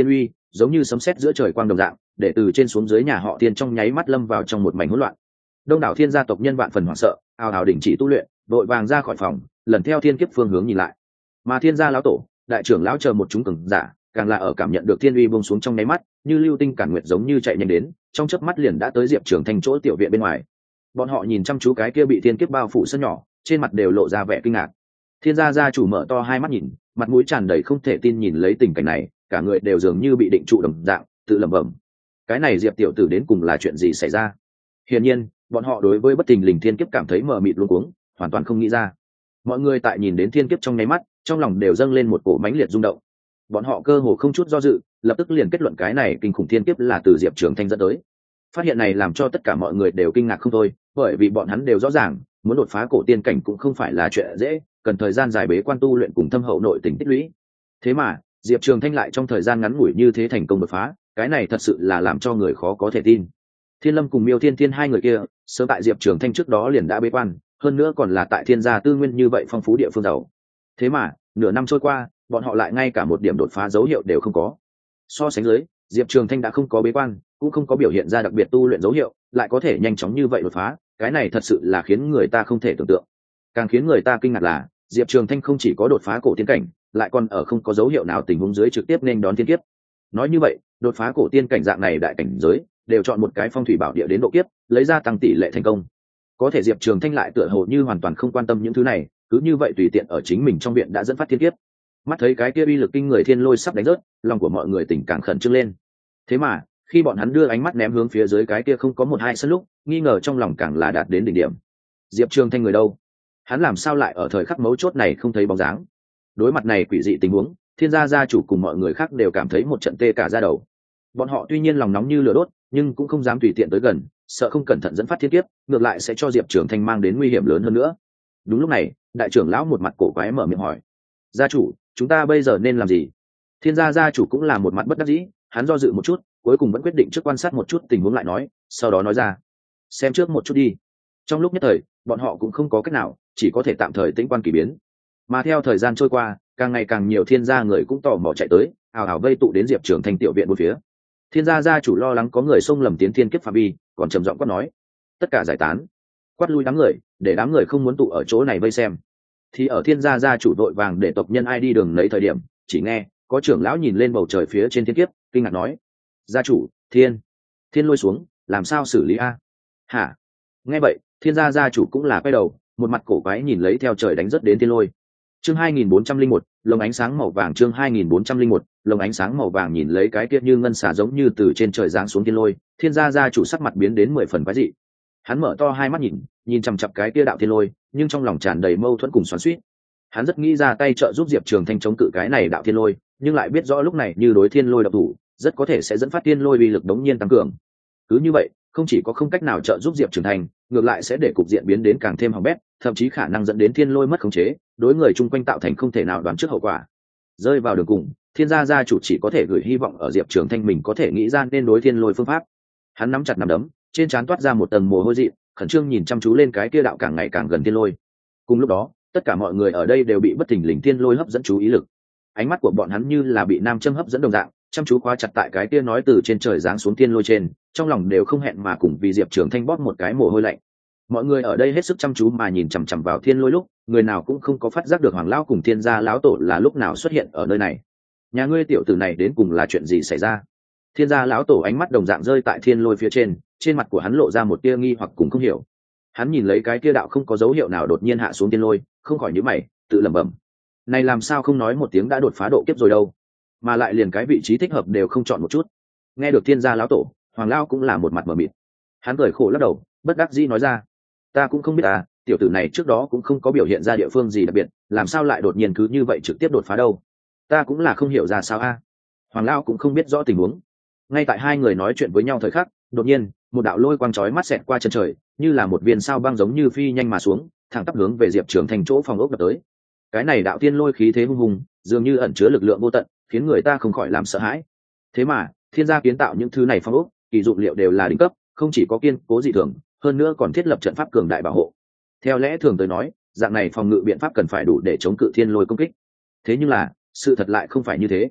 giống như sấm sét giữa trời quang đồng dạng, để từ trên xuống dưới nhà họ Thiên trong nháy mắt lâm vào trong một mảnh hỗn loạn. Đông đảo Thiên gia tộc nhân vạn phần hoảng sợ, ào ào đình chỉ tu luyện, đội vàng ra khỏi phòng, lần theo thiên kiếp phương hướng nhìn lại. Mà Thiên gia lão tổ, đại trưởng lão chờ một chúng cường giả, càng là ở cảm nhận được thiên uy buông xuống trong nháy mắt, như lưu tinh cản nguyệt giống như chạy nhanh đến, trong chớp mắt liền đã tới Diệp Trường Thanh chỗ tiểu viện bên ngoài. Bọn họ nhìn chăm chú cái kia bị thiên kiếp bao phủ sân nhỏ, trên mặt đều lộ ra vẻ kinh ngạc. Thiên gia gia chủ mở to hai mắt nhìn, mặt mũi tràn đầy không thể tin nhìn lấy tình cảnh này, cả người đều dường như bị định trụ đồng dạng, tự lẩm bẩm: cái này Diệp tiểu tử đến cùng là chuyện gì xảy ra? Hiển nhiên, bọn họ đối với bất tình lình thiên kiếp cảm thấy mờ mịt luống cuống, hoàn toàn không nghĩ ra. Mọi người tại nhìn đến thiên kiếp trong nháy mắt, trong lòng đều dâng lên một cổ mãnh liệt rung động. Bọn họ cơ hồ không chút do dự, lập tức liền kết luận cái này kinh khủng thiên kiếp là từ Diệp Trường Thanh dẫn tới. Phát hiện này làm cho tất cả mọi người đều kinh ngạc không thôi, bởi vì bọn hắn đều rõ ràng, muốn đột phá cổ tiên cảnh cũng không phải là chuyện dễ, cần thời gian dài bế quan tu luyện cùng thâm hậu nội tình tích lũy. Thế mà, Diệp Trường Thanh lại trong thời gian ngắn ngủi như thế thành công đột phá, cái này thật sự là làm cho người khó có thể tin. Thiên Lâm cùng Miêu Thiên Thiên hai người kia, sớm tại Diệp Trường Thanh trước đó liền đã bế quan, hơn nữa còn là tại Thiên gia tư nguyên như vậy phong phú địa phương giàu. Thế mà, nửa năm trôi qua, bọn họ lại ngay cả một điểm đột phá dấu hiệu đều không có. So sánh dưới, Diệp Trường Thanh đã không có bế quan, cũng không có biểu hiện ra đặc biệt tu luyện dấu hiệu, lại có thể nhanh chóng như vậy đột phá, cái này thật sự là khiến người ta không thể tưởng tượng. Càng khiến người ta kinh ngạc là, Diệp Trường Thanh không chỉ có đột phá cổ tiên cảnh, lại còn ở không có dấu hiệu nào tình huống dưới trực tiếp nên đón thiên kiếp. Nói như vậy, đột phá cổ tiên cảnh dạng này đại cảnh giới, đều chọn một cái phong thủy bảo địa đến độ kiếp, lấy ra tăng tỷ lệ thành công. Có thể Diệp Trường Thanh lại tựa hồ như hoàn toàn không quan tâm những thứ này, cứ như vậy tùy tiện ở chính mình trong viện đã dẫn phát thiên kiếp. Mắt thấy cái kia uy lực kinh người thiên lôi sắp đánh rớt, lòng của mọi người tình càng khẩn trương lên. Thế mà, khi bọn hắn đưa ánh mắt ném hướng phía dưới cái kia không có một hai sân lúc, nghi ngờ trong lòng càng là đạt đến đỉnh điểm. Diệp Trường Thanh người đâu? Hắn làm sao lại ở thời khắc mấu chốt này không thấy bóng dáng? Đối mặt này quỷ dị tình huống, Thiên gia gia chủ cùng mọi người khác đều cảm thấy một trận tê cả da đầu. Bọn họ tuy nhiên lòng nóng như lửa đốt, nhưng cũng không dám tùy tiện tới gần, sợ không cẩn thận dẫn phát thiên kiếp, ngược lại sẽ cho Diệp Trường Thanh mang đến nguy hiểm lớn hơn nữa. Đúng lúc này, đại trưởng lão một mặt cổ quái mở miệng hỏi: "Gia chủ, chúng ta bây giờ nên làm gì?" Thiên gia gia chủ cũng là một mặt bất đắc dĩ, hắn do dự một chút, cuối cùng vẫn quyết định trước quan sát một chút tình huống lại nói, sau đó nói ra: "Xem trước một chút đi." Trong lúc nhất thời, bọn họ cũng không có cách nào, chỉ có thể tạm thời tĩnh quan kỳ biến. Mà theo thời gian trôi qua, càng ngày càng nhiều Thiên gia người cũng tò mò chạy tới, ào ào vây tụ đến Diệp Trường Thanh tiểu viện bốn phía. Thiên gia gia chủ lo lắng có người xông lầm tiến thiên kiếp phạm vi, còn trầm giọng quát nói: "Tất cả giải tán!" Quát lui đám người, để đám người không muốn tụ ở chỗ này vây xem. Thì ở Thiên gia gia chủ đội vàng để tộc nhân ai đi đường lấy thời điểm, chỉ nghe có trưởng lão nhìn lên bầu trời phía trên thiên kiếp, kinh ngạc nói: "Gia chủ, thiên thiên lôi xuống, làm sao xử lý a?" "Hả?" Nghe vậy, Thiên gia gia chủ cũng là quay đầu, một mặt cổ quái nhìn lấy theo trời đánh rất đến thiên lôi. Chương hai nghìn bốn trăm lẻ một, lồng ánh sáng màu vàng. Chương hai nghìn bốn trăm lẻ một, lồng ánh sáng màu vàng nhìn lấy cái kia như ngân xà giống như từ trên trời giáng xuống thiên lôi, Thiên gia gia chủ sắc mặt biến đến mười phần quái dị. Hắn mở to hai mắt nhìn, nhìn chằm chằm cái kia đạo thiên lôi, nhưng trong lòng tràn đầy mâu thuẫn cùng xoắn xuýt. Hắn rất nghĩ ra tay trợ giúp Diệp Trường Thanh chống cự cái này đạo thiên lôi, nhưng lại biết rõ lúc này như đối thiên lôi độc thủ, rất có thể sẽ dẫn phát thiên lôi uy lực đống nhiên tăng cường. Cứ như vậy, không chỉ có không cách nào trợ giúp Diệp Trường Thanh, ngược lại sẽ để cục diện biến đến càng thêm hỏng bét, thậm chí khả năng dẫn đến thiên lôi mất khống chế, đối người chung quanh tạo thành không thể nào đoán trước hậu quả. Rơi vào đường cùng, Thiên gia gia chủ chỉ có thể gửi hy vọng ở Diệp Trường Thanh mình có thể nghĩ ra nên đối thiên lôi phương pháp. Hắn nắm chặt nắm đấm, trên trán toát ra một tầng mồ hôi dị, khẩn trương nhìn chăm chú lên cái kia đạo càng ngày càng gần thiên lôi. Cùng lúc đó, tất cả mọi người ở đây đều bị bất thình lình thiên lôi hấp dẫn chú ý lực. Ánh mắt của bọn hắn như là bị nam châm hấp dẫn đồng dạng, chăm chú khóa chặt tại cái kia nói từ trên trời giáng xuống thiên lôi trên, trong lòng đều không hẹn mà cùng vì Diệp Trường Thanh bóp một cái mồ hôi lạnh. Mọi người ở đây hết sức chăm chú mà nhìn chằm chằm vào thiên lôi lúc, người nào cũng không có phát giác được Hoàng lão cùng Thiên gia lão tổ là lúc nào xuất hiện ở nơi này. Nhà ngươi tiểu tử này đến cùng là chuyện gì xảy ra? Thiên gia lão tổ ánh mắt đồng dạng rơi tại thiên lôi phía trên, trên mặt của hắn lộ ra một tia nghi hoặc cùng không hiểu. Hắn nhìn lấy cái kia đạo không có dấu hiệu nào đột nhiên hạ xuống thiên lôi, không khỏi nhíu mày, tự lẩm bẩm: này làm sao không nói một tiếng đã đột phá độ kiếp rồi đâu, mà lại liền cái vị trí thích hợp đều không chọn một chút. Nghe được Thiên gia lão tổ, Hoàng lão cũng là một mặt mờ mịt. Hắn cười khổ lắc đầu, bất đắc dĩ nói ra: ta cũng không biết à, tiểu tử này trước đó cũng không có biểu hiện ra địa phương gì đặc biệt, làm sao lại đột nhiên cứ như vậy trực tiếp đột phá đâu. Ta cũng là không hiểu ra sao a. Hoàng lão cũng không biết rõ tình huống. Ngay tại hai người nói chuyện với nhau thời khắc, đột nhiên một đạo lôi quang chói mắt xẹt qua chân trời, như là một viên sao băng giống như phi nhanh mà xuống, thẳng tắp hướng về Diệp Trường Thanh chỗ phòng ốc đập tới. Cái này đạo tiên lôi khí thế hung hùng, dường như ẩn chứa lực lượng vô tận, khiến người ta không khỏi làm sợ hãi. Thế mà, Thiên gia kiến tạo những thứ này phòng ốc, kỳ dụng liệu đều là đỉnh cấp, không chỉ có kiên cố dị thường, hơn nữa còn thiết lập trận pháp cường đại bảo hộ. Theo lẽ thường tới nói, dạng này phòng ngự biện pháp cần phải đủ để chống cự thiên lôi công kích. Thế nhưng là, sự thật lại không phải như thế.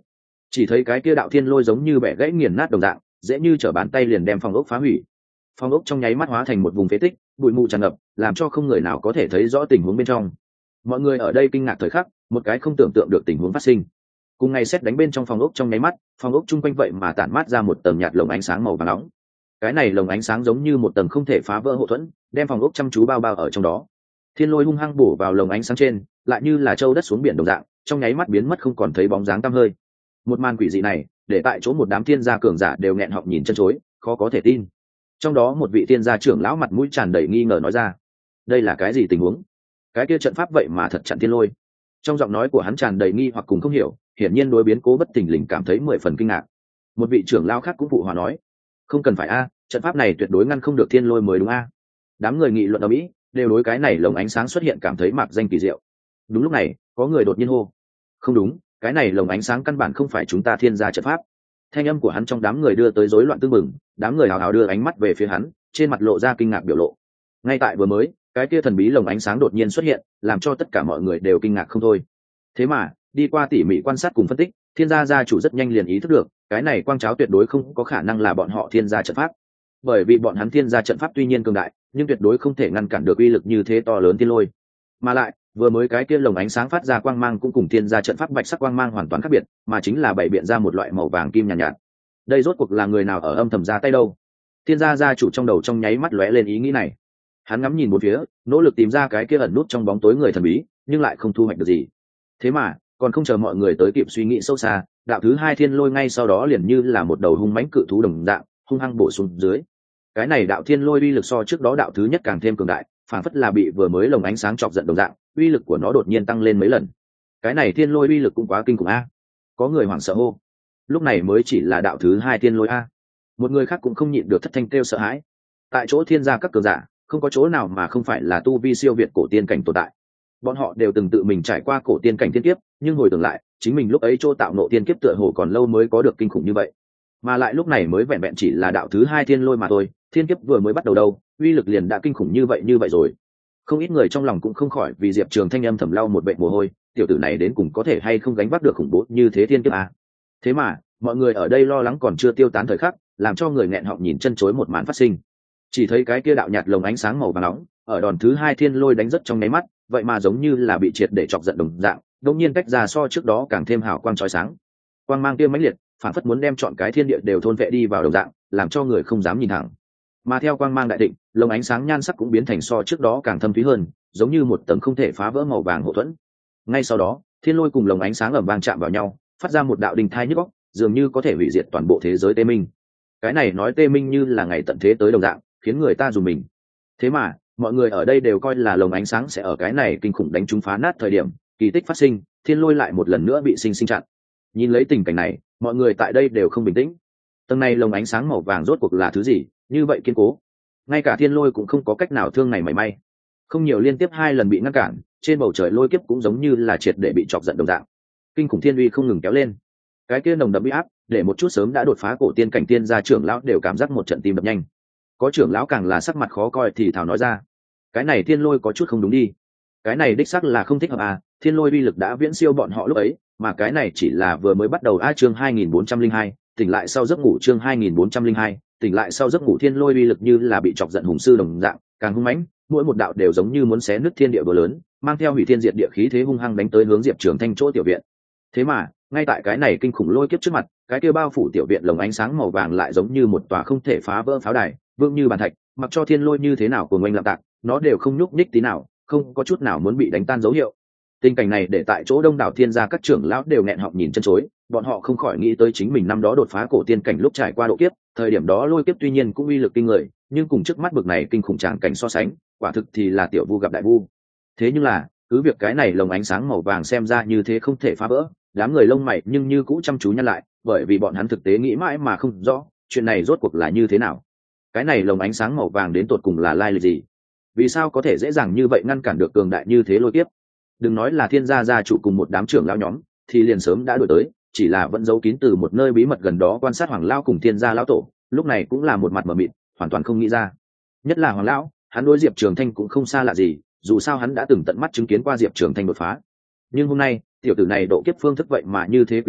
chỉ thấy cái kia đạo thiên lôi giống như bẻ gãy nghiền nát đồng dạng, dễ như trở bàn tay liền đem phòng ốc phá hủy. Phòng ốc trong nháy mắt hóa thành một vùng phế tích, bụi mù tràn ngập, làm cho không người nào có thể thấy rõ tình huống bên trong. Mọi người ở đây kinh ngạc thời khắc, một cái không tưởng tượng được tình huống phát sinh. Cùng ngày xét đánh bên trong phòng ốc trong nháy mắt, phòng ốc chung quanh vậy mà tản mát ra một tầng nhạt lồng ánh sáng màu vàng nóng. Cái này lồng ánh sáng giống như một tầng không thể phá vỡ hộ thuẫn, đem phòng ốc chăm chú bao bao ở trong đó. Thiên lôi hung hăng bổ vào lồng ánh sáng trên, lại như là trâu đất xuống biển đồng dạng, trong nháy mắt biến mất không còn thấy bóng dáng tăm hơi. Một màn quỷ dị này, để tại chỗ một đám thiên gia cường giả đều nghẹn họng nhìn chân chối, khó có thể tin. Trong đó một vị thiên gia trưởng lão mặt mũi tràn đầy nghi ngờ nói ra: đây là cái gì tình huống? Cái kia trận pháp vậy mà thật chặn thiên lôi? Trong giọng nói của hắn tràn đầy nghi hoặc cùng không hiểu, hiển nhiên đối biến cố bất thình lình cảm thấy mười phần kinh ngạc. Một vị trưởng lão khác cũng phụ hòa nói: không cần phải a, trận pháp này tuyệt đối ngăn không được thiên lôi mới đúng a. Đám người nghị luận ở mỹ đều đối cái này lồng ánh sáng xuất hiện cảm thấy mạc danh kỳ diệu. Đúng lúc này, có người đột nhiên hô: không đúng, cái này lồng ánh sáng căn bản không phải chúng ta thiên gia trận pháp. Thanh âm của hắn trong đám người đưa tới rối loạn tương mừng, đám người hào hào đưa ánh mắt về phía hắn, trên mặt lộ ra kinh ngạc biểu lộ. Ngay tại vừa mới, cái kia thần bí lồng ánh sáng đột nhiên xuất hiện, làm cho tất cả mọi người đều kinh ngạc không thôi. Thế mà, đi qua tỉ mỉ quan sát cùng phân tích, thiên gia gia chủ rất nhanh liền ý thức được, cái này quang cháo tuyệt đối không có khả năng là bọn họ thiên gia trận pháp. Bởi vì bọn hắn thiên gia trận pháp tuy nhiên cường đại, nhưng tuyệt đối không thể ngăn cản được uy lực như thế to lớn thiên lôi. Mà lại, vừa mới cái kia lồng ánh sáng phát ra quang mang cũng cùng thiên gia trận pháp bạch sắc quang mang hoàn toàn khác biệt, mà chính là bày biện ra một loại màu vàng kim nhàn nhạt, nhạt. Đây rốt cuộc là người nào ở âm thầm ra tay đâu? Thiên gia gia chủ trong đầu trong nháy mắt lóe lên ý nghĩ này. Hắn ngắm nhìn một phía, nỗ lực tìm ra cái kia ẩn nút trong bóng tối người thần bí, nhưng lại không thu hoạch được gì. Thế mà, còn không chờ mọi người tới kịp suy nghĩ sâu xa, đạo thứ hai thiên lôi ngay sau đó liền như là một đầu hung mãnh cự thú đồng dạng, hung hăng bổ xuống dưới. Cái này đạo thiên lôi uy lực so trước đó đạo thứ nhất càng thêm cường đại, phản phất là bị vừa mới lồng ánh sáng chọc giận đồng dạng, uy lực của nó đột nhiên tăng lên mấy lần. Cái này thiên lôi uy lực cũng quá kinh khủng a. Có người hoảng sợ hô. Lúc này mới chỉ là đạo thứ hai thiên lôi a. Một người khác cũng không nhịn được thất thanh kêu sợ hãi. Tại chỗ thiên gia các cường giả, không có chỗ nào mà không phải là tu vi siêu việt cổ tiên cảnh tồn tại. Bọn họ đều từng tự mình trải qua cổ tiên cảnh thiên kiếp, nhưng hồi tưởng lại, chính mình lúc ấy chỗ tạo nộ tiên kiếp tựa hồ còn lâu mới có được kinh khủng như vậy. Mà lại lúc này mới vẹn vẹn chỉ là đạo thứ hai thiên lôi mà thôi, thiên kiếp vừa mới bắt đầu đâu, uy lực liền đã kinh khủng như vậy như vậy rồi. Không ít người trong lòng cũng không khỏi vì Diệp Trường Thanh âm thầm lau một bệ mồ hôi, tiểu tử này đến cùng có thể hay không gánh vác được khủng bố như thế thiên kiếp à? Thế mà, mọi người ở đây lo lắng còn chưa tiêu tán thời khắc, làm cho người nghẹn họng nhìn chân chối một màn phát sinh. Chỉ thấy cái kia đạo nhạt lồng ánh sáng màu vàng nóng, ở đòn thứ hai thiên lôi đánh rất trong nháy mắt, vậy mà giống như là bị triệt để chọc giận đồng dạng, đột nhiên tách ra so trước đó càng thêm hào quang chói sáng. Quang mang kia mãnh liệt, phản phất muốn đem trọn cái thiên địa đều thôn vệ đi vào đồng dạng, làm cho người không dám nhìn thẳng. Mà theo quang mang đại định, lồng ánh sáng nhan sắc cũng biến thành so trước đó càng thâm thúy hơn, giống như một tầng không thể phá vỡ màu vàng hộ thuẫn. Ngay sau đó, thiên lôi cùng lồng ánh sáng ầm vang chạm vào nhau, phát ra một đạo đình thai nhức óc, dường như có thể hủy diệt toàn bộ thế giới Tê Minh. Cái này nói Tê Minh như là ngày tận thế tới đồng dạng, khiến người ta rùng mình. Thế mà, mọi người ở đây đều coi là lồng ánh sáng sẽ ở cái này kinh khủng đánh trúng phá nát thời điểm, kỳ tích phát sinh, thiên lôi lại một lần nữa bị sinh sinh chặn. Nhìn lấy tình cảnh này, mọi người tại đây đều không bình tĩnh. Tầng này lồng ánh sáng màu vàng rốt cuộc là thứ gì, như vậy kiên cố, ngay cả thiên lôi cũng không có cách nào thương này mảy may. Không nhiều liên tiếp hai lần bị ngăn cản, trên bầu trời lôi kiếp cũng giống như là triệt để bị chọc giận đồng dạng. Kinh khủng thiên uy không ngừng kéo lên. Cái kia nồng đậm uy áp, để một chút sớm đã đột phá cổ tiên cảnh tiên gia trưởng lão đều cảm giác một trận tim đập nhanh. Có trưởng lão càng là sắc mặt khó coi thì thào nói ra: cái này thiên lôi có chút không đúng đi. Cái này đích xác là không thích hợp à, thiên lôi uy lực đã viễn siêu bọn họ lúc ấy, mà cái này chỉ là vừa mới bắt đầu. A chương hai nghìn bốn trăm lẻ hai, tỉnh lại sau giấc ngủ. Chương hai nghìn bốn trăm lẻ hai, tỉnh lại sau giấc ngủ. Thiên lôi uy lực như là bị chọc giận hùng sư đồng dạng, càng hung mãnh, mỗi một đạo đều giống như muốn xé nứt thiên địa bờ lớn, mang theo hủy thiên diệt địa khí thế hung hăng đánh tới hướng Diệp Trường Thanh chỗ tiểu viện. Thế mà, ngay tại cái này kinh khủng lôi kiếp trước mặt, cái kia bao phủ tiểu viện lồng ánh sáng màu vàng lại giống như một tòa không thể phá vỡ pháo đài, vững như bàn thạch, mặc cho thiên lôi như thế nào của ngoanh lạm tạc, nó đều không nhúc nhích tí nào, không có chút nào muốn bị đánh tan dấu hiệu. Tình cảnh này để tại chỗ đông đảo thiên gia các trưởng lão đều nghẹn họng nhìn chân chối, bọn họ không khỏi nghĩ tới chính mình năm đó đột phá cổ tiên cảnh lúc trải qua độ kiếp, thời điểm đó lôi kiếp tuy nhiên cũng uy lực kinh người, nhưng cùng trước mắt bực này kinh khủng tràng cảnh so sánh, quả thực thì là tiểu vu gặp đại vu. Thế nhưng là, cứ việc cái này lồng ánh sáng màu vàng xem ra như thế không thể phá vỡ, đám người lông mày nhưng như cũ chăm chú nhăn lại, bởi vì bọn hắn thực tế nghĩ mãi mà không rõ, chuyện này rốt cuộc là như thế nào. Cái này lồng ánh sáng màu vàng đến tột cùng là lai lịch gì? Vì sao có thể dễ dàng như vậy ngăn cản được cường đại như thế lôi kiếp? Đừng nói là thiên gia gia chủ cùng một đám trưởng lão nhóm, thì liền sớm đã đuổi tới, chỉ là vẫn giấu kín từ một nơi bí mật gần đó quan sát Hoàng lão cùng thiên gia lão tổ, lúc này cũng là một mặt mờ mịt, hoàn toàn không nghĩ ra. Nhất là Hoàng lão, hắn đối Diệp Trường Thanh cũng không xa lạ gì, dù sao hắn đã từng tận mắt chứng kiến qua Diệp Trường Thanh đột phá. Nhưng hôm nay, tiểu tử này độ kiếp phương thức vậy mà như thế quỷ dị,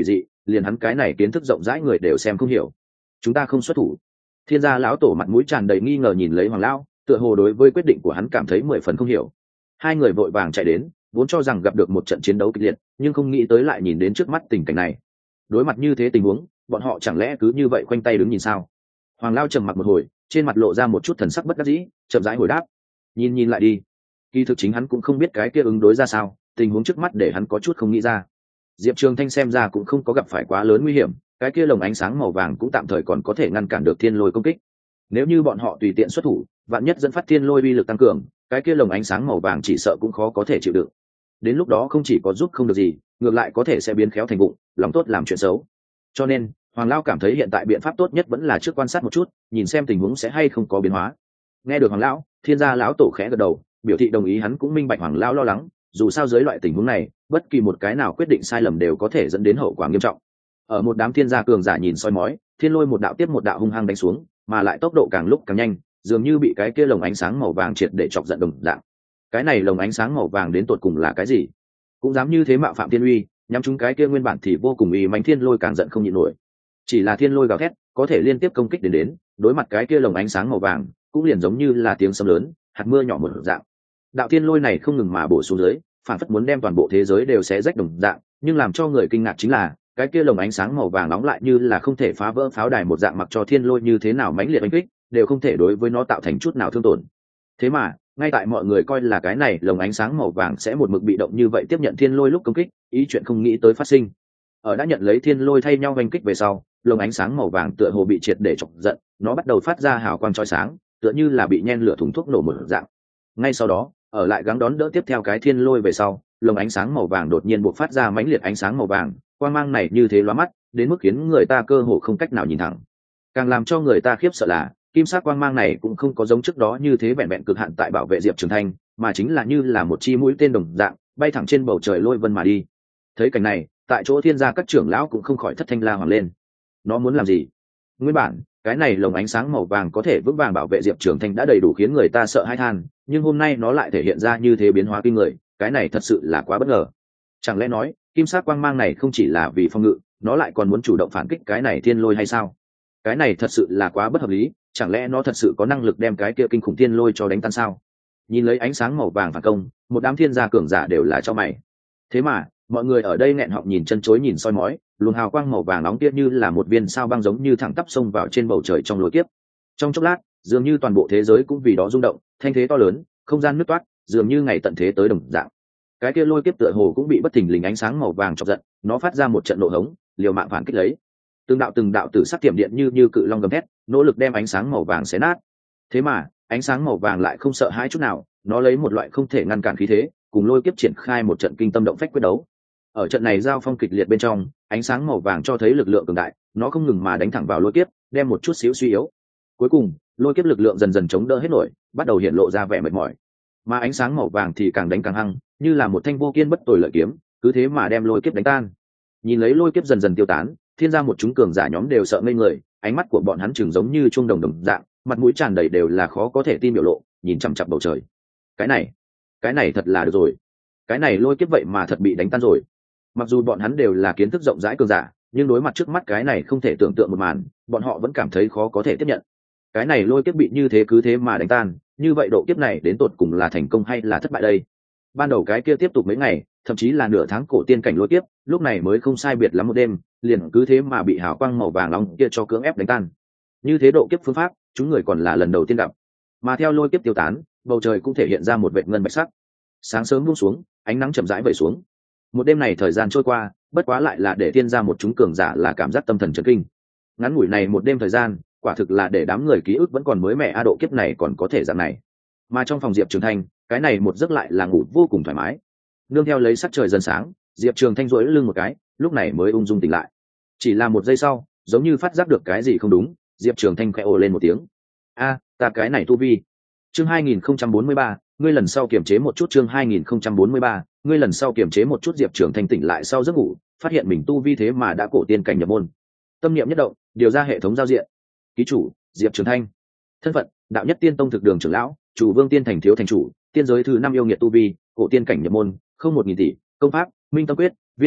liền hắn cái này kiến thức rộng rãi người đều xem không hiểu. Chúng ta không xuất thủ. Thiên gia lão tổ mặt mũi tràn đầy nghi ngờ nhìn lấy Hoàng lão, tựa hồ đối với quyết định của hắn cảm thấy mười phần không hiểu. Hai người vội vàng chạy đến, vốn cho rằng gặp được một trận chiến đấu kịch liệt, nhưng không nghĩ tới lại nhìn đến trước mắt tình cảnh này. Đối mặt như thế tình huống, bọn họ chẳng lẽ cứ như vậy khoanh tay đứng nhìn sao? Hoàng lão trầm mặc một hồi, trên mặt lộ ra một chút thần sắc bất đắc dĩ, chậm rãi hồi đáp: nhìn nhìn lại đi. Kỳ thực chính hắn cũng không biết cái kia ứng đối ra sao, tình huống trước mắt để hắn có chút không nghĩ ra. Diệp Trường Thanh xem ra cũng không có gặp phải quá lớn nguy hiểm, cái kia lồng ánh sáng màu vàng cũng tạm thời còn có thể ngăn cản được thiên lôi công kích. Nếu như bọn họ tùy tiện xuất thủ, vạn nhất dẫn phát thiên lôi uy lực tăng cường, cái kia lồng ánh sáng màu vàng chỉ sợ cũng khó có thể chịu đựng. Đến lúc đó không chỉ có giúp không được gì, ngược lại có thể sẽ biến khéo thành vụng, lòng tốt làm chuyện xấu. Cho nên, Hoàng lão cảm thấy hiện tại biện pháp tốt nhất vẫn là trước quan sát một chút, nhìn xem tình huống sẽ hay không có biến hóa. Nghe được Hoàng lão, Thiên gia lão tổ khẽ gật đầu, biểu thị đồng ý, hắn cũng minh bạch Hoàng lão lo lắng, dù sao dưới loại tình huống này, bất kỳ một cái nào quyết định sai lầm đều có thể dẫn đến hậu quả nghiêm trọng. Ở một đám thiên gia cường giả nhìn soi mói, thiên lôi một đạo tiếp một đạo hung hăng đánh xuống, mà lại tốc độ càng lúc càng nhanh, dường như bị cái kia lồng ánh sáng màu vàng triệt để chọc giận đồng dạng. Cái này lồng ánh sáng màu vàng đến tột cùng là cái gì? Cũng dám như thế mạo phạm thiên uy, nhắm chúng cái kia nguyên bản thì vô cùng uy mãnh thiên lôi càng giận không nhịn nổi. Chỉ là thiên lôi gào thét, có thể liên tiếp công kích đến đến, đối mặt cái kia lồng ánh sáng màu vàng, cũng liền giống như là tiếng sấm lớn, hạt mưa nhỏ một dạng. Đạo thiên lôi này không ngừng mà bổ xuống dưới, phản phất muốn đem toàn bộ thế giới đều xé rách đồng dạng, nhưng làm cho người kinh ngạc chính là cái kia lồng ánh sáng màu vàng nóng lại như là không thể phá vỡ pháo đài một dạng, mặc cho thiên lôi như thế nào mãnh liệt đánh kích, đều không thể đối với nó tạo thành chút nào thương tổn. Thế mà, ngay tại mọi người coi là cái này lồng ánh sáng màu vàng sẽ một mực bị động như vậy tiếp nhận thiên lôi lúc công kích, ý chuyện không nghĩ tới phát sinh. Ở đã nhận lấy thiên lôi thay nhau đánh kích về sau, lồng ánh sáng màu vàng tựa hồ bị triệt để chọc giận, nó bắt đầu phát ra hào quang chói sáng, tựa như là bị nhen lửa thùng thuốc nổ một dạng. Ngay sau đó, ở lại gắng đón đỡ tiếp theo cái thiên lôi về sau, lồng ánh sáng màu vàng đột nhiên bộc phát ra mãnh liệt ánh sáng màu vàng, quang mang này như thế lóa mắt, đến mức khiến người ta cơ hồ không cách nào nhìn thẳng. Càng làm cho người ta khiếp sợ là, kim sắc quang mang này cũng không có giống trước đó như thế vẹn vẹn cực hạn tại bảo vệ Diệp Trường Thanh, mà chính là như là một chi mũi tên đồng dạng, bay thẳng trên bầu trời lôi vân mà đi. Thấy cảnh này, tại chỗ thiên gia các trưởng lão cũng không khỏi thất thanh la hoảng lên. Nó muốn làm gì? Nguyên bản, cái này lồng ánh sáng màu vàng có thể vững vàng bảo vệ Diệp Trường Thanh đã đầy đủ khiến người ta sợ hãi than, nhưng hôm nay nó lại thể hiện ra như thế biến hóa kinh người, cái này thật sự là quá bất ngờ. Chẳng lẽ nói, kim sắc quang mang này không chỉ là vì phòng ngự, nó lại còn muốn chủ động phản kích cái này thiên lôi hay sao? Cái này thật sự là quá bất hợp lý, chẳng lẽ nó thật sự có năng lực đem cái kia kinh khủng thiên lôi cho đánh tan sao? Nhìn lấy ánh sáng màu vàng phản công, một đám thiên gia cường giả đều là cho mày. Thế mà, mọi người ở đây nghẹn họng nhìn chân chối nhìn soi mói, luồng hào quang màu vàng nóng kia như là một viên sao băng giống như thẳng tắp xông vào trên bầu trời trong lôi kiếp. Trong chốc lát, dường như toàn bộ thế giới cũng vì đó rung động, thanh thế to lớn, không gian nứt toát, dường như ngày tận thế tới đồng dạng. Cái kia lôi kiếp tựa hồ cũng bị bất thình lình ánh sáng màu vàng chọc giận, nó phát ra một trận nổ hống, liều mạng phản kích lấy. Từng đạo từng đạo tử sắc tiệm điện như như cự long gầm thét, nỗ lực đem ánh sáng màu vàng xé nát. Thế mà, ánh sáng màu vàng lại không sợ hãi chút nào, nó lấy một loại không thể ngăn cản khí thế, cùng lôi kiếp triển khai một trận kinh tâm động phách quyết đấu. Ở trận này giao phong kịch liệt bên trong, ánh sáng màu vàng cho thấy lực lượng cường đại, nó không ngừng mà đánh thẳng vào lôi kiếp, đem một chút xíu suy yếu. Cuối cùng, lôi kiếp lực lượng dần dần chống đỡ hết nổi, bắt đầu hiện lộ ra vẻ mệt mỏi. Mà ánh sáng màu vàng thì càng đánh càng hăng, như là một thanh vô kiên bất tồi lợi kiếm, cứ thế mà đem lôi kiếp đánh tan. Nhìn lấy lôi kiếp dần dần tiêu tán, thiên gia một chúng cường giả nhóm đều sợ ngây người, ánh mắt của bọn hắn chừng giống như chuông đồng đồng dạng, mặt mũi tràn đầy đều là khó có thể tin biểu lộ, nhìn chằm chằm bầu trời. Cái này, cái này thật là được rồi. Cái này lôi kiếp vậy mà thật bị đánh tan rồi. Mặc dù bọn hắn đều là kiến thức rộng rãi cường giả, nhưng đối mặt trước mắt cái này không thể tưởng tượng một màn, bọn họ vẫn cảm thấy khó có thể tiếp nhận. Cái này lôi kiếp bị như thế cứ thế mà đánh tan, như vậy độ kiếp này đến tột cùng là thành công hay là thất bại đây? Ban đầu cái kia tiếp tục mấy ngày, thậm chí là nửa tháng cổ tiên cảnh lôi kiếp, lúc này mới không sai biệt lắm một đêm, liền cứ thế mà bị hào quang màu vàng nóng kia cho cưỡng ép đánh tan. Như thế độ kiếp phương pháp, chúng người còn là lần đầu tiên gặp. Mà theo lôi kiếp tiêu tán, bầu trời cũng thể hiện ra một vệt ngân bạch sắc. Sáng sớm buông xuống, ánh nắng chậm rãi vẩy xuống. Một đêm này thời gian trôi qua, bất quá lại là để thiên gia một chúng cường giả là cảm giác tâm thần chấn kinh. Ngắn ngủi này một đêm thời gian, quả thực là để đám người ký ức vẫn còn mới mẻ, a độ kiếp này còn có thể dạng này. Mà trong phòng Diệp Trường Thanh, cái này một giấc lại là ngủ vô cùng thoải mái. Nương theo lấy sắc trời dần sáng, Diệp Trường Thanh duỗi lưng một cái, lúc này mới ung dung tỉnh lại. Chỉ là một giây sau, giống như phát giác được cái gì không đúng, Diệp Trường Thanh khẽ ồ lên một tiếng. A, ta cái này tu vi. Chương hai nghìn không trăm bốn mươi ba, ngươi lần sau kiểm chế một chút. Chương hai nghìn không trăm bốn mươi ba, ngươi lần sau kiểm chế một chút. Diệp Trường Thanh tỉnh lại sau giấc ngủ, phát hiện mình tu vi thế mà đã cổ tiên cảnh nhập môn. Tâm niệm nhất động, điều ra hệ thống giao diện. Ký chủ, Diệp Trường Thanh. Thân phận, đạo nhất tiên tông thực đường trưởng lão, chủ vương tiên thành thiếu thành chủ, tiên giới thứ năm yêu nghiệt tu vi, cổ tiên cảnh nhập môn, không một nghìn tỷ, công pháp, minh tâm quyết, viên mãn,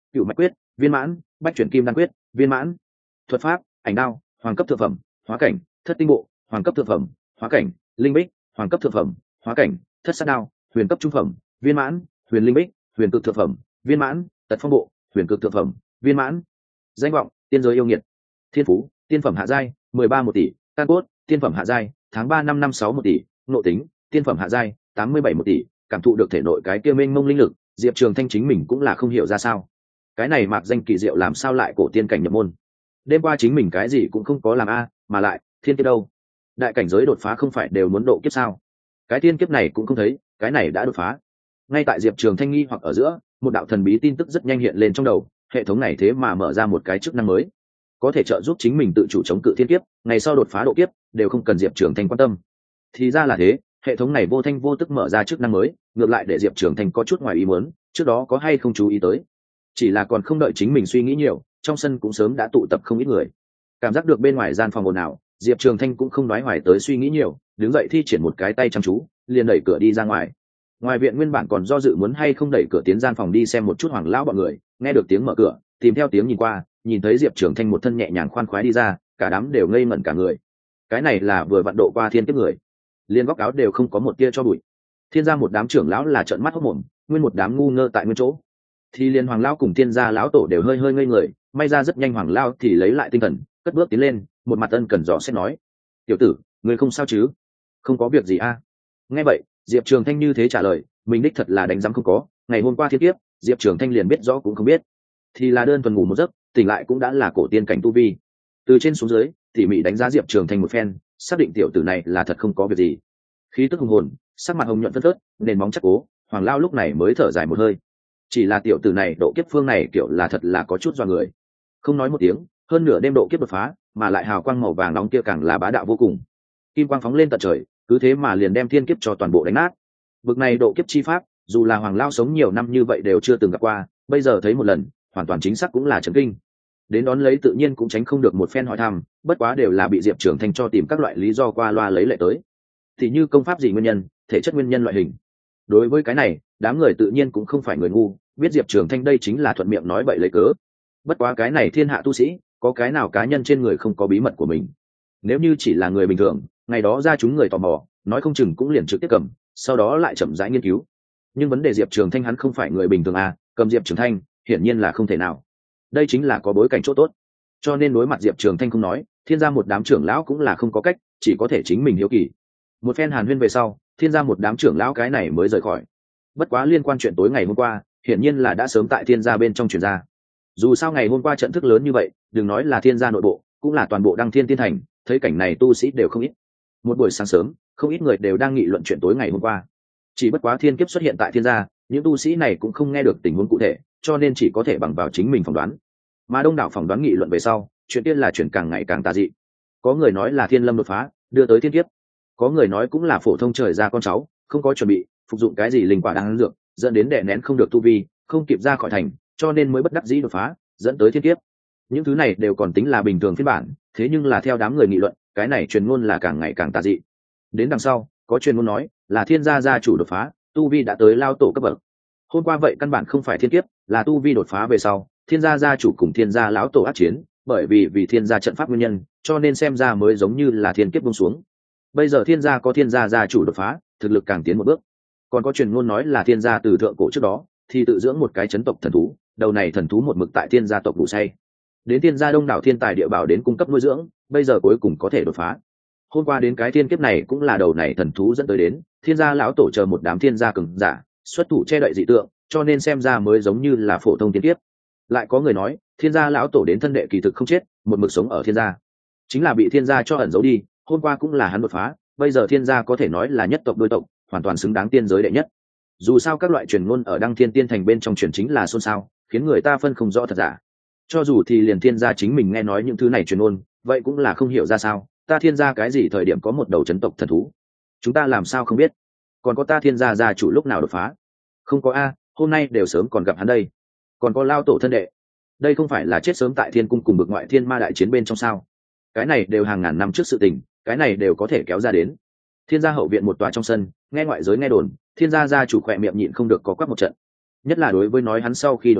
cựu mạch quyết viên mãn, bách chuyển kim đan quyết viên mãn. Thuật pháp ảnh đao hoàng cấp thượng phẩm hóa cảnh, thất tinh bộ hoàng cấp thượng phẩm hóa cảnh, linh bích hoàng cấp thượng phẩm hóa cảnh, thất sát đao huyền cấp trung phẩm viên mãn, huyền linh bích huyền cực thượng phẩm viên mãn, tật phong bộ huyền cực thượng phẩm viên mãn. Danh vọng tiên giới yêu nghiệt. Thiên phú tiên phẩm hạ giai mười ba một tỷ, can cốt tiên phẩm hạ giai tháng ba năm năm sáu một tỷ, nội tính tiên phẩm hạ giai tám mươi bảy một tỷ. Cảm thụ được thể nội cái kia mênh mông linh lực, Diệp Trường Thanh chính mình cũng là không hiểu ra sao, cái này mạc danh kỳ diệu làm sao lại cổ tiên cảnh nhập môn. Đêm qua chính mình cái gì cũng không có làm a, mà lại thiên kiếp đâu, đại cảnh giới đột phá không phải đều muốn độ kiếp sao, cái thiên kiếp này cũng không thấy, cái này đã đột phá. Ngay tại Diệp Trường Thanh nghi hoặc ở giữa, một đạo thần bí tin tức rất nhanh hiện lên trong đầu, hệ thống này thế mà mở ra một cái chức năng mới, có thể trợ giúp chính mình tự chủ chống cự thiên kiếp, ngày sau đột phá độ kiếp đều không cần Diệp Trường Thanh quan tâm. Thì ra là thế, hệ thống này vô thanh vô tức mở ra chức năng mới, ngược lại để Diệp Trường Thanh có chút ngoài ý muốn, trước đó có hay không chú ý tới. Chỉ là còn không đợi chính mình suy nghĩ nhiều, trong sân cũng sớm đã tụ tập không ít người. Cảm giác được bên ngoài gian phòng ồn ào, Diệp Trường Thanh cũng không nói hoài tới suy nghĩ nhiều, đứng dậy thi triển một cái tay chăm chú, liền đẩy cửa đi ra ngoài. Ngoài viện nguyên bản còn do dự muốn hay không đẩy cửa tiến gian phòng đi xem một chút Hoàng lão bọn người, nghe được tiếng mở cửa, tìm theo tiếng nhìn qua, nhìn thấy Diệp Trường Thanh một thân nhẹ nhàng khoan khoái đi ra, cả đám đều ngây ngẩn cả người. Cái này là vừa vận độ qua thiên kiếp người, liên góc áo đều không có một tia cho bụi. Thiên gia một đám trưởng lão là trợn mắt hốt mồm, nguyên một đám ngu ngơ tại nguyên chỗ. Thì liên Hoàng lão cùng Thiên gia lão tổ đều hơi hơi ngây người, may ra rất nhanh Hoàng lão thì lấy lại tinh thần, cất bước tiến lên, một mặt ân cần dò xét nói: "Tiểu tử, ngươi không sao chứ?" "Không có việc gì a." À? Nghe vậy, Diệp Trường Thanh như thế trả lời, mình đích thật là đánh giám không có, ngày hôm qua thiên kiếp, Diệp Trường Thanh liền biết rõ cũng không biết, thì là đơn thuần ngủ một giấc, tỉnh lại cũng đã là cổ tiên cảnh tu vi. Từ trên xuống dưới, tỉ mỉ đánh giá Diệp Trường Thanh một phen, xác định tiểu tử này là thật không có việc gì. Khí tức hùng hồn, sắc mặt hồng nhuận phấn phớt, nền móng chắc cố, Hoàng lão lúc này mới thở dài một hơi. Chỉ là tiểu tử này độ kiếp phương này kiểu là thật là có chút do người. Không nói một tiếng, hơn nửa đêm độ kiếp đột phá, mà lại hào quang màu vàng nóng kia càng là bá đạo vô cùng. Kim quang phóng lên tận trời, cứ thế mà liền đem thiên kiếp cho toàn bộ đánh nát. Bực này độ kiếp chi pháp, dù là Hoàng lão sống nhiều năm như vậy đều chưa từng gặp qua, bây giờ thấy một lần, hoàn toàn chính xác cũng là chấn kinh. Đến đón lấy tự nhiên cũng tránh không được một phen hỏi thăm, bất quá đều là bị Diệp Trường Thanh cho tìm các loại lý do qua loa lấy lệ tới. Thì như công pháp gì nguyên nhân, thể chất nguyên nhân loại hình. Đối với cái này, đám người tự nhiên cũng không phải người ngu, biết Diệp Trường Thanh đây chính là thuận miệng nói bậy lấy cớ. Bất quá cái này thiên hạ tu sĩ, có cái nào cá nhân trên người không có bí mật của mình. Nếu như chỉ là người bình thường, ngày đó ra chúng người tò mò, nói không chừng cũng liền trực tiếp cầm, sau đó lại chậm rãi nghiên cứu. Nhưng vấn đề Diệp Trường Thanh hắn không phải người bình thường à, cầm Diệp Trường Thanh, hiển nhiên là không thể nào. Đây chính là có bối cảnh chỗ tốt. Cho nên đối mặt Diệp Trường Thanh không nói, Thiên gia một đám trưởng lão cũng là không có cách, chỉ có thể chính mình hiếu kỳ. Một phen hàn huyên về sau, Thiên gia một đám trưởng lão cái này mới rời khỏi. Bất quá liên quan chuyện tối ngày hôm qua, hiển nhiên là đã sớm tại Thiên gia bên trong truyền ra. Dù sao ngày hôm qua trận thức lớn như vậy, đừng nói là Thiên gia nội bộ, cũng là toàn bộ Đăng Thiên Tiên Thành, thấy cảnh này tu sĩ đều không ít. Một buổi sáng sớm, không ít người đều đang nghị luận chuyện tối ngày hôm qua. Chỉ bất quá thiên kiếp xuất hiện tại Thiên gia, những tu sĩ này cũng không nghe được tình huống cụ thể, cho nên chỉ có thể bằng vào chính mình phỏng đoán. Mà đông đảo phỏng đoán nghị luận về sau, chuyện tiên là chuyện càng ngày càng tà dị. Có người nói là thiên lâm đột phá, đưa tới thiên kiếp. Có người nói cũng là phổ thông trời ra con cháu, không có chuẩn bị, phục dụng cái gì linh quả đang dược, dẫn đến đè nén không được tu vi, không kịp ra khỏi thành, cho nên mới bất đắc dĩ đột phá, dẫn tới thiên kiếp. Những thứ này đều còn tính là bình thường phiên bản, thế nhưng là theo đám người nghị luận, cái này truyền ngôn là càng ngày càng tà dị. Đến đằng sau, có truyền ngôn nói là thiên gia gia chủ đột phá, tu vi đã tới lao tổ cấp bậc. Hôm qua vậy căn bản không phải thiên kiếp, là tu vi đột phá về sau, thiên gia gia chủ cùng thiên gia lão tổ ác chiến, bởi vì vì thiên gia trận pháp nguyên nhân, cho nên xem ra mới giống như là thiên kiếp buông xuống. Bây giờ thiên gia có thiên gia gia chủ đột phá, thực lực càng tiến một bước. Còn có truyền ngôn nói là thiên gia từ thượng cổ trước đó thì tự dưỡng một cái chấn tộc thần thú, đầu này thần thú một mực tại thiên gia tộc đủ say. Đến thiên gia đông đảo thiên tài địa bảo đến cung cấp nuôi dưỡng, bây giờ cuối cùng có thể đột phá. Hôm qua đến cái thiên kiếp này cũng là đầu này thần thú dẫn tới đến, thiên gia lão tổ chờ một đám thiên gia cường giả, xuất thủ che đậy dị tượng, cho nên xem ra mới giống như là phổ thông thiên kiếp. Lại có người nói thiên gia lão tổ đến thân đệ kỳ thực không chết, một mực sống ở thiên gia, chính là bị thiên gia cho ẩn giấu đi. Hôm qua cũng là hắn đột phá, bây giờ thiên gia có thể nói là nhất tộc đôi tộc, hoàn toàn xứng đáng tiên giới đệ nhất. Dù sao các loại truyền ngôn ở Đăng Thiên Tiên Thành bên trong truyền chính là xôn xao, khiến người ta phân không rõ thật giả. Cho dù thì liền thiên gia chính mình nghe nói những thứ này truyền ngôn, vậy cũng là không hiểu ra sao, ta thiên gia cái gì thời điểm có một đầu chấn tộc thần thú, chúng ta làm sao không biết? Còn có ta thiên gia gia chủ lúc nào đột phá? Không có a, hôm nay đều sớm còn gặp hắn đây. Còn có lao tổ thân đệ, đây không phải là chết sớm tại thiên cung cùng bực ngoại thiên ma đại chiến bên trong sao? Cái này đều hàng ngàn năm trước sự tình, cái này đều có thể kéo ra đến. Thiên gia hậu viện một tòa trong sân, nghe ngoại giới nghe đồn, thiên gia gia chủ khỏe miệng nhịn không được có quắc một trận. Nhất là đối với nói hắn sau khi đột phá,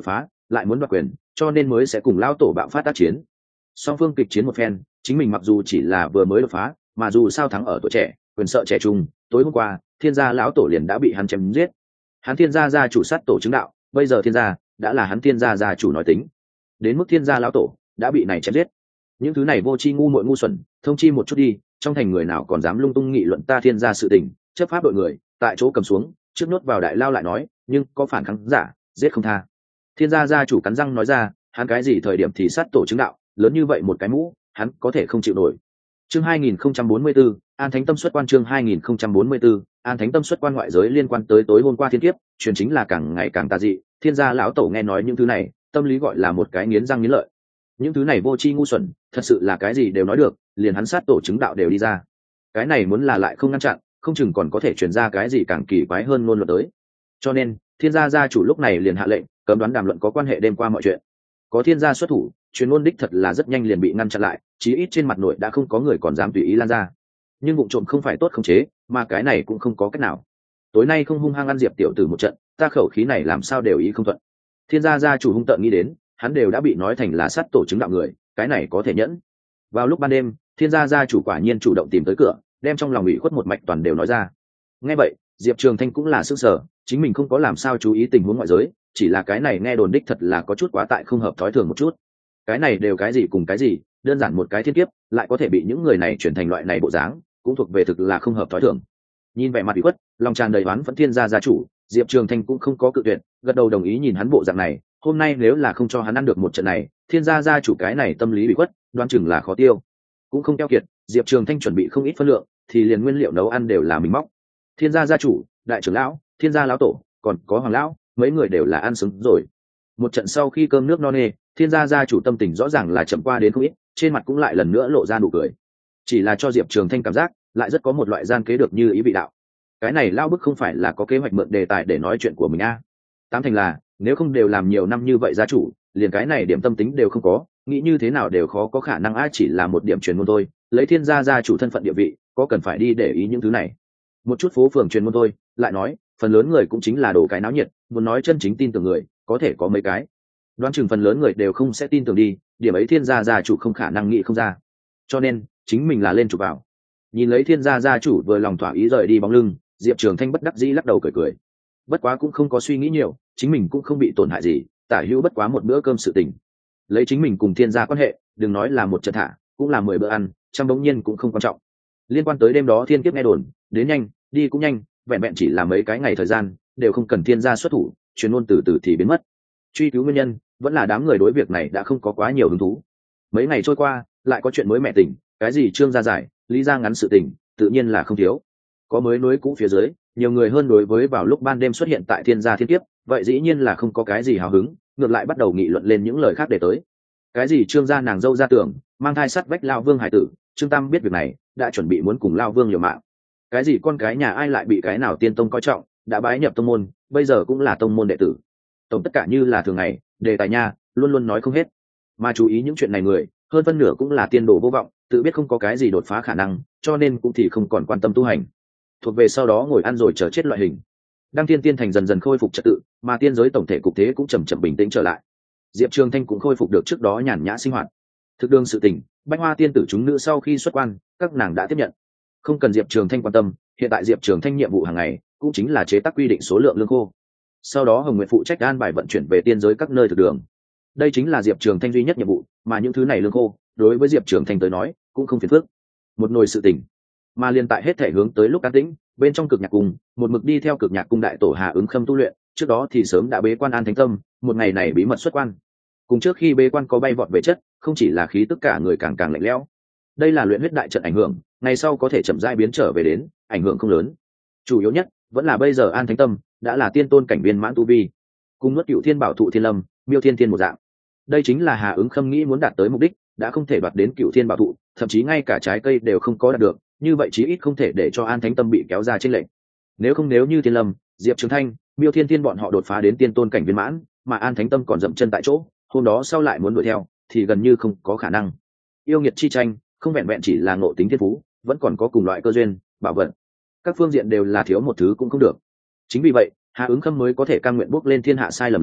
lại muốn đoạt quyền, cho nên mới sẽ cùng lão tổ bạo phát tác chiến. Song phương kịch chiến một phen, chính mình mặc dù chỉ là vừa mới đột phá, mà dù sao thắng ở tuổi trẻ, quyền sợ trẻ trung, tối hôm qua thiên gia lão tổ liền đã bị hắn chém giết. Hắn thiên gia gia chủ sát tổ chứng đạo, bây giờ thiên gia đã là hắn thiên gia gia chủ nói tính, đến mức thiên gia lão tổ đã bị này chém giết. Những thứ này vô tri ngu muội ngu xuẩn, thông chi một chút đi, trong thành người nào còn dám lung tung nghị luận ta thiên gia sự tình, chấp pháp đội người tại chỗ cầm xuống, trước nốt vào đại lao lại nói, nhưng có phản kháng giả giết không tha. Thiên gia gia chủ cắn răng nói ra, hắn cái gì thời điểm thì sát tổ chứng đạo, lớn như vậy một cái mũ, hắn có thể không chịu nổi. Chương hai nghìn không trăm bốn mươi 2044, An Thánh Tâm xuất quan. Chương hai nghìn không trăm bốn mươi 2044, An Thánh Tâm xuất quan. Ngoại giới liên quan tới tối hôm qua thiên kiếp, truyền chính là càng ngày càng tà dị, thiên gia lão tổ nghe nói những thứ này, tâm lý gọi là một cái nghiến răng nghiến lợi. Những thứ này vô tri ngu xuẩn, thật sự là cái gì đều nói được, liền hắn sát tổ chứng đạo đều đi ra. Cái này muốn là lại không ngăn chặn, không chừng còn có thể truyền ra cái gì càng kỳ quái hơn ngôn luận tới. Cho nên, thiên gia gia chủ lúc này liền hạ lệnh, cấm đoán đàm luận có quan hệ đêm qua mọi chuyện. Có thiên gia xuất thủ, truyền ngôn đích thật là rất nhanh liền bị ngăn chặn lại, chí ít trên mặt nội đã không có người còn dám tùy ý lan ra. Nhưng vụ trộm không phải tốt khống chế, mà cái này cũng không có cách nào. Tối nay không hung hăng ăn Diệp tiểu tử một trận, ta khẩu khí này làm sao đều ý không thuận. Thiên gia gia chủ hung tợn nghĩ đến, hắn đều đã bị nói thành là sát tổ chứng đạo người, cái này có thể nhẫn. Vào lúc ban đêm, thiên gia gia chủ quả nhiên chủ động tìm tới cửa, đem trong lòng ủy khuất một mạch toàn đều nói ra. Nghe vậy, Diệp Trường Thanh cũng là sửng sở, chính mình không có làm sao chú ý tình huống ngoại giới, chỉ là cái này nghe đồn đích thật là có chút quá tại không hợp thói thường một chút. Cái này đều cái gì cùng cái gì, đơn giản một cái thiên kiếp, lại có thể bị những người này chuyển thành loại này bộ dáng, cũng thuộc về thực là không hợp thói thường. Nhìn vẻ mặt ủy khuất, lòng tràn đầy oán vẫn thiên gia gia chủ, Diệp Trường Thanh cũng không có cự tuyệt, gật đầu đồng ý. Nhìn hắn bộ dạng này, hôm nay nếu là không cho hắn ăn được một trận này, thiên gia gia chủ cái này tâm lý ủy khuất, đoán chừng là khó tiêu. Cũng không keo kiệt, Diệp Trường Thanh chuẩn bị không ít phân lượng, thì liền nguyên liệu nấu ăn đều là mình móc. Thiên gia gia chủ, đại trưởng lão, thiên gia lão tổ, còn có hoàng lão, mấy người đều là ăn xứng rồi. Một trận sau khi cơm nước no nê, thiên gia gia chủ tâm tình rõ ràng là chậm qua đến không ít, trên mặt cũng lại lần nữa lộ ra nụ cười. Chỉ là cho Diệp Trường Thanh cảm giác lại rất có một loại gian kế được như ý vị đạo. Cái này lao bức không phải là có kế hoạch mượn đề tài để nói chuyện của mình a? À. Tám thành là, nếu không đều làm nhiều năm như vậy gia chủ, liền cái này điểm tâm tính đều không có, nghĩ như thế nào đều khó có khả năng ai chỉ là một điểm truyền môn thôi, lấy thiên gia gia chủ thân phận địa vị, có cần phải đi để ý những thứ này. Một chút phố phường truyền môn thôi, lại nói, phần lớn người cũng chính là đồ cái náo nhiệt, muốn nói chân chính tin tưởng người, có thể có mấy cái. Đoán chừng phần lớn người đều không sẽ tin tưởng đi, điểm ấy thiên gia gia chủ không khả năng nghĩ không ra. Cho nên, chính mình là lên chụp vào. Nhìn lấy thiên gia gia chủ vừa lòng thỏa ý rời đi bóng lưng, Diệp Trường Thanh bất đắc dĩ lắc đầu cười cười. Bất quá cũng không có suy nghĩ nhiều, chính mình cũng không bị tổn hại gì, tả hữu bất quá một bữa cơm sự tình. Lấy chính mình cùng thiên gia quan hệ, đừng nói là một trận thả, cũng là mười bữa ăn, trăm bỗng nhiên cũng không quan trọng. Liên quan tới đêm đó thiên kiếp nghe đồn, đến nhanh, đi cũng nhanh, vẹn vẹn chỉ là mấy cái ngày thời gian, đều không cần thiên gia xuất thủ, truyền ngôn từ từ thì biến mất. Truy cứu nguyên nhân, vẫn là đám người đối việc này đã không có quá nhiều hứng thú. Mấy ngày trôi qua, lại có chuyện mới mẹ tỉnh, cái gì Trương gia giải, Lý gia ngắn sự tình, tự nhiên là không thiếu. Có mới nối cũ phía dưới, nhiều người hơn đối với vào lúc ban đêm xuất hiện tại thiên gia thiên kiếp, vậy dĩ nhiên là không có cái gì hào hứng, ngược lại bắt đầu nghị luận lên những lời khác để tới. Cái gì Trương gia nàng dâu ra tưởng, mang thai sắt vách lao vương hải tử, Trương Tam biết việc này, đã chuẩn bị muốn cùng lao vương liều mạng. Cái gì con cái nhà ai lại bị cái nào tiên tông coi trọng, đã bái nhập tông môn, bây giờ cũng là tông môn đệ tử. Tổng tất cả như là thường ngày, đề tài nha, luôn luôn nói không hết. Mà chú ý những chuyện này người, hơn phân nửa cũng là tiên đồ vô vọng, tự biết không có cái gì đột phá khả năng, cho nên cũng thì không còn quan tâm tu hành. Thuộc về sau đó ngồi ăn rồi chờ chết loại hình. Đăng Tiên Tiên thành dần dần khôi phục trật tự, mà tiên giới tổng thể cục thế cũng chậm chậm bình tĩnh trở lại. Diệp Trường Thanh cũng khôi phục được trước đó nhàn nhã sinh hoạt. Thực đương sự tình, Bách Hoa tiên tử chúng nữ sau khi xuất quan, các nàng đã tiếp nhận. Không cần Diệp Trường Thanh quan tâm, hiện tại Diệp Trường Thanh nhiệm vụ hàng ngày cũng chính là chế tác quy định số lượng lương khô. Sau đó Hồng Nguyệt phụ trách an bài vận chuyển về tiên giới các nơi thực đường. Đây chính là Diệp Trường Thanh duy nhất nhiệm vụ, mà những thứ này lương khô, đối với Diệp Trường Thanh tới nói, cũng không phiền phức. Một nồi sự tình, mà liên tại hết thể hướng tới lúc an tĩnh, bên trong Cực Nhạc cung, một mực đi theo Cực Nhạc cung đại tổ Hà Ứng Khâm tu luyện, trước đó thì sớm đã bế quan An Thánh Tâm, một ngày này bí mật xuất quan. Cùng trước khi bế quan có bay vọt về chất, không chỉ là khí tức cả người càng càng lạnh lẽo. Đây là luyện huyết đại trận ảnh hưởng, ngày sau có thể chậm rãi biến trở về đến, ảnh hưởng không lớn. Chủ yếu nhất vẫn là bây giờ An Thánh Tâm đã là tiên tôn cảnh viên mãn tu vi, cùng nuốt Cựu Thiên Bảo Thụ Thiên Lâm, Miêu Thiên Thiên một dạng. Đây chính là Hà Ứng Khâm nghĩ muốn đạt tới mục đích, đã không thể đoạt đến Cựu Thiên Bảo Thụ, thậm chí ngay cả trái cây đều không có đạt được, như vậy chí ít không thể để cho An Thánh Tâm bị kéo ra trên lệnh. Nếu không nếu như Thiên Lâm, Diệp Trường Thanh, Miêu Thiên Thiên bọn họ đột phá đến tiên tôn cảnh viên mãn, mà An Thánh Tâm còn dậm chân tại chỗ, hôm đó sau lại muốn đuổi theo, thì gần như không có khả năng. Yêu nghiệt chi tranh, không vẹn vẹn chỉ là ngộ tính thiên phú, vẫn còn có cùng loại cơ duyên, bảo vật. Các phương diện đều là thiếu một thứ cũng không được. Chính vì vậy, Hà Ứng Khâm mới có thể cam nguyện bước lên thiên hạ sai lầm lớn,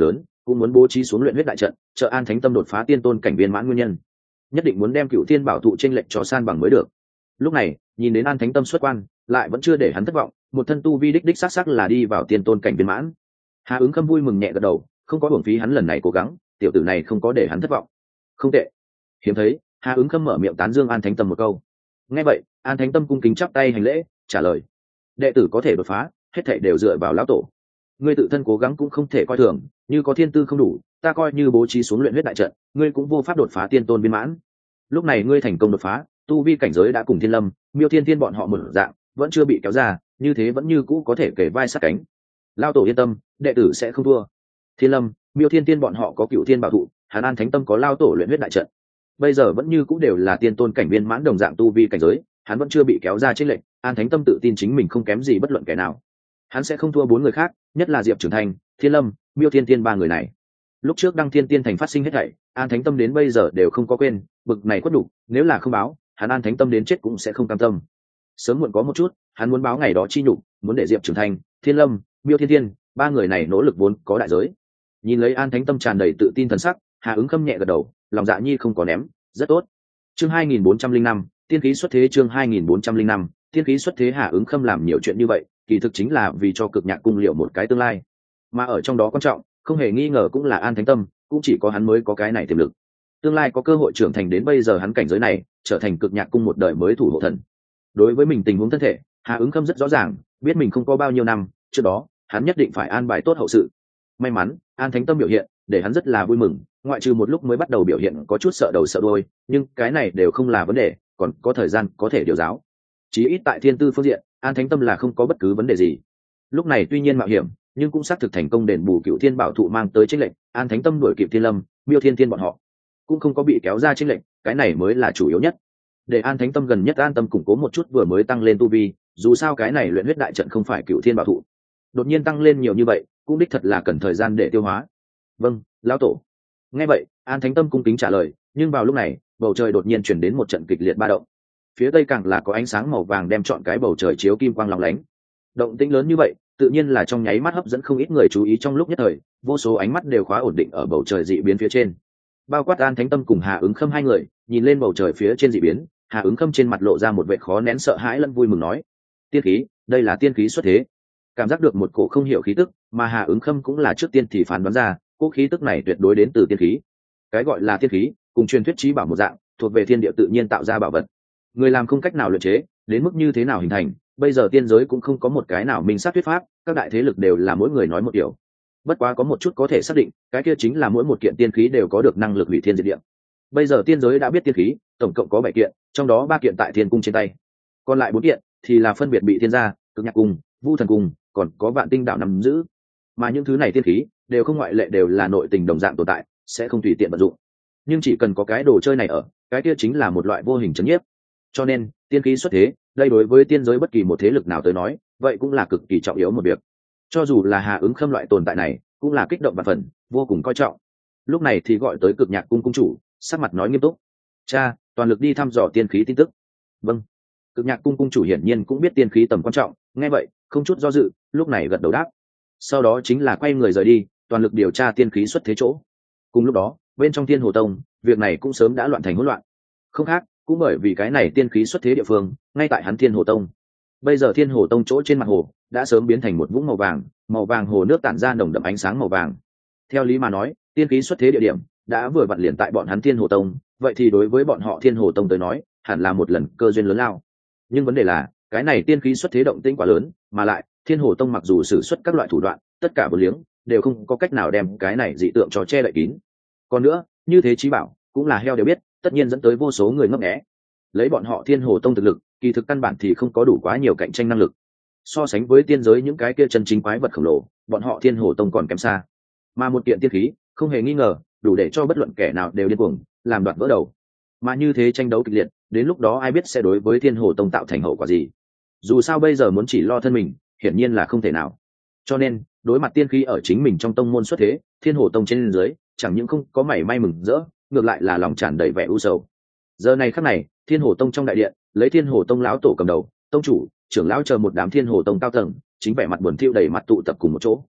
cũng muốn bố trí xuống luyện huyết đại trận trợ An Thánh Tâm đột phá tiên tôn cảnh viên mãn nguyên nhân, nhất định muốn đem Cửu Thiên Bảo Thụ chênh lệch cho san bằng mới được. Lúc này nhìn đến An Thánh Tâm xuất quan, lại vẫn chưa để hắn thất vọng, một thân tu vi đích đích sắc sắc là đi vào tiên tôn cảnh viên mãn. Hà Ứng Khâm vui mừng nhẹ gật đầu, không có uổng phí hắn lần này cố gắng, tiểu tử này không có để hắn thất vọng. Không tệ. Hiếm thấy, Hà Ứng Khâm mở miệng tán dương An Thánh Tâm một câu. Nghe vậy, An Thánh Tâm cung kính chắp tay hành lễ, trả lời: đệ tử có thể đột phá, hết thảy đều dựa vào lão tổ. Ngươi tự thân cố gắng cũng không thể coi thường, như có thiên tư không đủ, ta coi như bố trí xuống luyện huyết đại trận, ngươi cũng vô pháp đột phá tiên tôn viên mãn. Lúc này ngươi thành công đột phá, tu vi cảnh giới đã cùng Thiên Lâm, Miêu Thiên Thiên bọn họ một dạng, vẫn chưa bị kéo ra, như thế vẫn như cũ có thể kể vai sát cánh. Lão tổ yên tâm, đệ tử sẽ không thua. Thiên Lâm, Miêu Thiên Thiên bọn họ có Cửu Thiên Bảo Thụ, Hàn An Thánh Tâm có lão tổ luyện huyết đại trận, bây giờ vẫn như cũ đều là tiên tôn cảnh viên mãn đồng dạng tu vi cảnh giới, hắn vẫn chưa bị kéo ra chênh lệch. An Thánh Tâm tự tin chính mình không kém gì bất luận kẻ nào, hắn sẽ không thua bốn người khác, nhất là Diệp Trưởng Thành, Thiên Lâm, Miêu Thiên Tiên ba người này. Lúc trước Đăng Thiên Tiên Thành phát sinh hết thảy, An Thánh Tâm đến bây giờ đều không có quên, bực này quất đủ, nếu là không báo, hắn An Thánh Tâm đến chết cũng sẽ không cam tâm. Sớm muộn có một chút, hắn muốn báo ngày đó chi nhục, muốn để Diệp Trưởng Thành, Thiên Lâm, Miêu Thiên Tiên ba người này nỗ lực vốn có đại giới. Nhìn lấy An Thánh Tâm tràn đầy tự tin thần sắc, Hà Ứng Khâm nhẹ gật đầu, lòng dạ nhi không có ném, rất tốt. Chương hai nghìn bốn trăm linh năm, tiên khí xuất thế. Chương hai nghìn bốn trăm linh năm, tiên khí xuất thế. Hà Ứng Khâm làm nhiều chuyện như vậy, kỳ thực chính là vì cho Cực Nhạc Cung liệu một cái tương lai, mà ở trong đó quan trọng, không hề nghi ngờ cũng là An Thánh Tâm, cũng chỉ có hắn mới có cái này tiềm lực. Tương lai có cơ hội trưởng thành đến bây giờ hắn cảnh giới này, trở thành Cực Nhạc Cung một đời mới thủ hộ thần. Đối với mình tình huống thân thể, Hà Ứng Khâm rất rõ ràng, biết mình không có bao nhiêu năm, trước đó hắn nhất định phải an bài tốt hậu sự. May mắn, An Thánh Tâm biểu hiện, để hắn rất là vui mừng, ngoại trừ một lúc mới bắt đầu biểu hiện có chút sợ đầu sợ đuôi, nhưng cái này đều không là vấn đề, còn có thời gian có thể điều giáo. Chí ít tại thiên tư phương diện, An Thánh Tâm là không có bất cứ vấn đề gì. Lúc này tuy nhiên mạo hiểm, nhưng cũng xác thực thành công đền bù Cửu Thiên Bảo Thụ mang tới chênh lệnh. An Thánh Tâm đuổi kịp Thiên Lâm, Miêu Thiên Thiên bọn họ, cũng không có bị kéo ra chênh lệnh, cái này mới là chủ yếu nhất. Để An Thánh Tâm gần nhất an tâm củng cố một chút vừa mới tăng lên tu vi, dù sao cái này luyện huyết đại trận không phải Cửu Thiên Bảo Thụ, đột nhiên tăng lên nhiều như vậy, cũng đích thật là cần thời gian để tiêu hóa. Vâng, lão tổ. Nghe vậy, An Thánh Tâm cung kính trả lời, nhưng vào lúc này, bầu trời đột nhiên chuyển đến một trận kịch liệt ba động. Phía tây càng là có ánh sáng màu vàng đem trọn cái bầu trời chiếu kim quang lóng lánh. Động tĩnh lớn như vậy, tự nhiên là trong nháy mắt hấp dẫn không ít người chú ý. Trong lúc nhất thời, vô số ánh mắt đều khóa ổn định ở bầu trời dị biến phía trên. Bao quát An Thánh Tâm cùng Hà Ứng Khâm hai người, nhìn lên bầu trời phía trên dị biến, Hà Ứng Khâm trên mặt lộ ra một vẻ khó nén sợ hãi lẫn vui mừng nói: tiên khí, đây là tiên khí xuất thế. Cảm giác được một cổ không hiểu khí tức, mà Hà Ứng Khâm cũng là trước tiên thì phán đoán ra, cỗ khí tức này tuyệt đối đến từ tiên khí. Cái gọi là tiên khí, cùng truyền thuyết chí bảo một dạng, thuộc về thiên địa tự nhiên tạo ra bảo vật, người làm không cách nào luyện chế, đến mức như thế nào hình thành, bây giờ tiên giới cũng không có một cái nào minh xác thuyết pháp, các đại thế lực đều là mỗi người nói một điều. Bất quá có một chút có thể xác định, cái kia chính là mỗi một kiện tiên khí đều có được năng lực hủy thiên diệt địa. Bây giờ tiên giới đã biết tiên khí tổng cộng có bảy kiện, trong đó ba kiện tại Thiên Cung trên tay, còn lại bốn kiện thì là phân biệt bị Thiên Gia, Cực Nhạc Cung, Vu Thần Cung, còn có Vạn Tinh Đạo nắm giữ. Mà những thứ này tiên khí đều không ngoại lệ đều là nội tình đồng dạng tồn tại, sẽ không tùy tiện vận dụng. Nhưng chỉ cần có cái đồ chơi này ở, cái kia chính là một loại vô hình trấn nhiếp. Cho nên tiên khí xuất thế, đây đối với tiên giới bất kỳ một thế lực nào tới nói, vậy cũng là cực kỳ trọng yếu một việc. Cho dù là Hà Ứng Khâm loại tồn tại này, cũng là kích động và phần vô cùng coi trọng. Lúc này thì gọi tới Cực Nhạc Cung cung chủ, sắc mặt nói nghiêm túc: cha, toàn lực đi thăm dò tiên khí tin tức. Vâng. Cực Nhạc Cung cung chủ hiển nhiên cũng biết tiên khí tầm quan trọng, nghe vậy không chút do dự, lúc này gật đầu đáp. Sau đó chính là quay người rời đi, toàn lực điều tra tiên khí xuất thế chỗ. Cùng lúc đó, bên trong Thiên Hồ Tông, việc này cũng sớm đã loạn thành hỗn loạn. Không khác, cũng bởi vì cái này tiên khí xuất thế địa phương, ngay tại hắn Thiên Hồ Tông. Bây giờ Thiên Hồ Tông chỗ trên mặt hồ đã sớm biến thành một vũng màu vàng, màu vàng hồ nước tản ra nồng đậm ánh sáng màu vàng. Theo lý mà nói, tiên khí xuất thế địa điểm đã vừa vặn liền tại bọn hắn Thiên Hồ Tông, vậy thì đối với bọn họ Thiên Hồ Tông tới nói, hẳn là một lần cơ duyên lớn lao. Nhưng vấn đề là, cái này tiên khí xuất thế động tĩnh quá lớn, mà lại Thiên Hồ Tông mặc dù sử xuất các loại thủ đoạn, tất cả vô liếng đều không có cách nào đem cái này dị tượng cho che đậy kín. Còn nữa, như thế chí bảo cũng là heo đều biết, tất nhiên dẫn tới vô số người ngấp nghé. Lấy bọn họ Thiên Hồ Tông thực lực, kỳ thực căn bản thì không có đủ quá nhiều cạnh tranh năng lực. So sánh với tiên giới những cái kia chân chính quái vật khổng lồ, bọn họ Thiên Hồ Tông còn kém xa. Mà một kiện tiên khí, không hề nghi ngờ, đủ để cho bất luận kẻ nào đều điên cuồng, làm đoạn vỡ đầu. Mà như thế tranh đấu kịch liệt, đến lúc đó ai biết sẽ đối với Thiên Hồ Tông tạo thành hậu quả gì. Dù sao bây giờ muốn chỉ lo thân mình, hiển nhiên là không thể nào. Cho nên, đối mặt tiên khí ở chính mình trong tông môn xuất thế, Thiên Hồ Tông trên dưới, chẳng những không có mảy may mừng rỡ, ngược lại là lòng tràn đầy vẻ u sầu. Giờ này khắc này, Thiên Hồ Tông trong đại điện, lấy Thiên Hồ Tông lão tổ cầm đầu, tông chủ, trưởng lão chờ một đám Thiên Hồ Tông cao tầng, chính vẻ mặt buồn thiu đầy mặt tụ tập cùng một chỗ.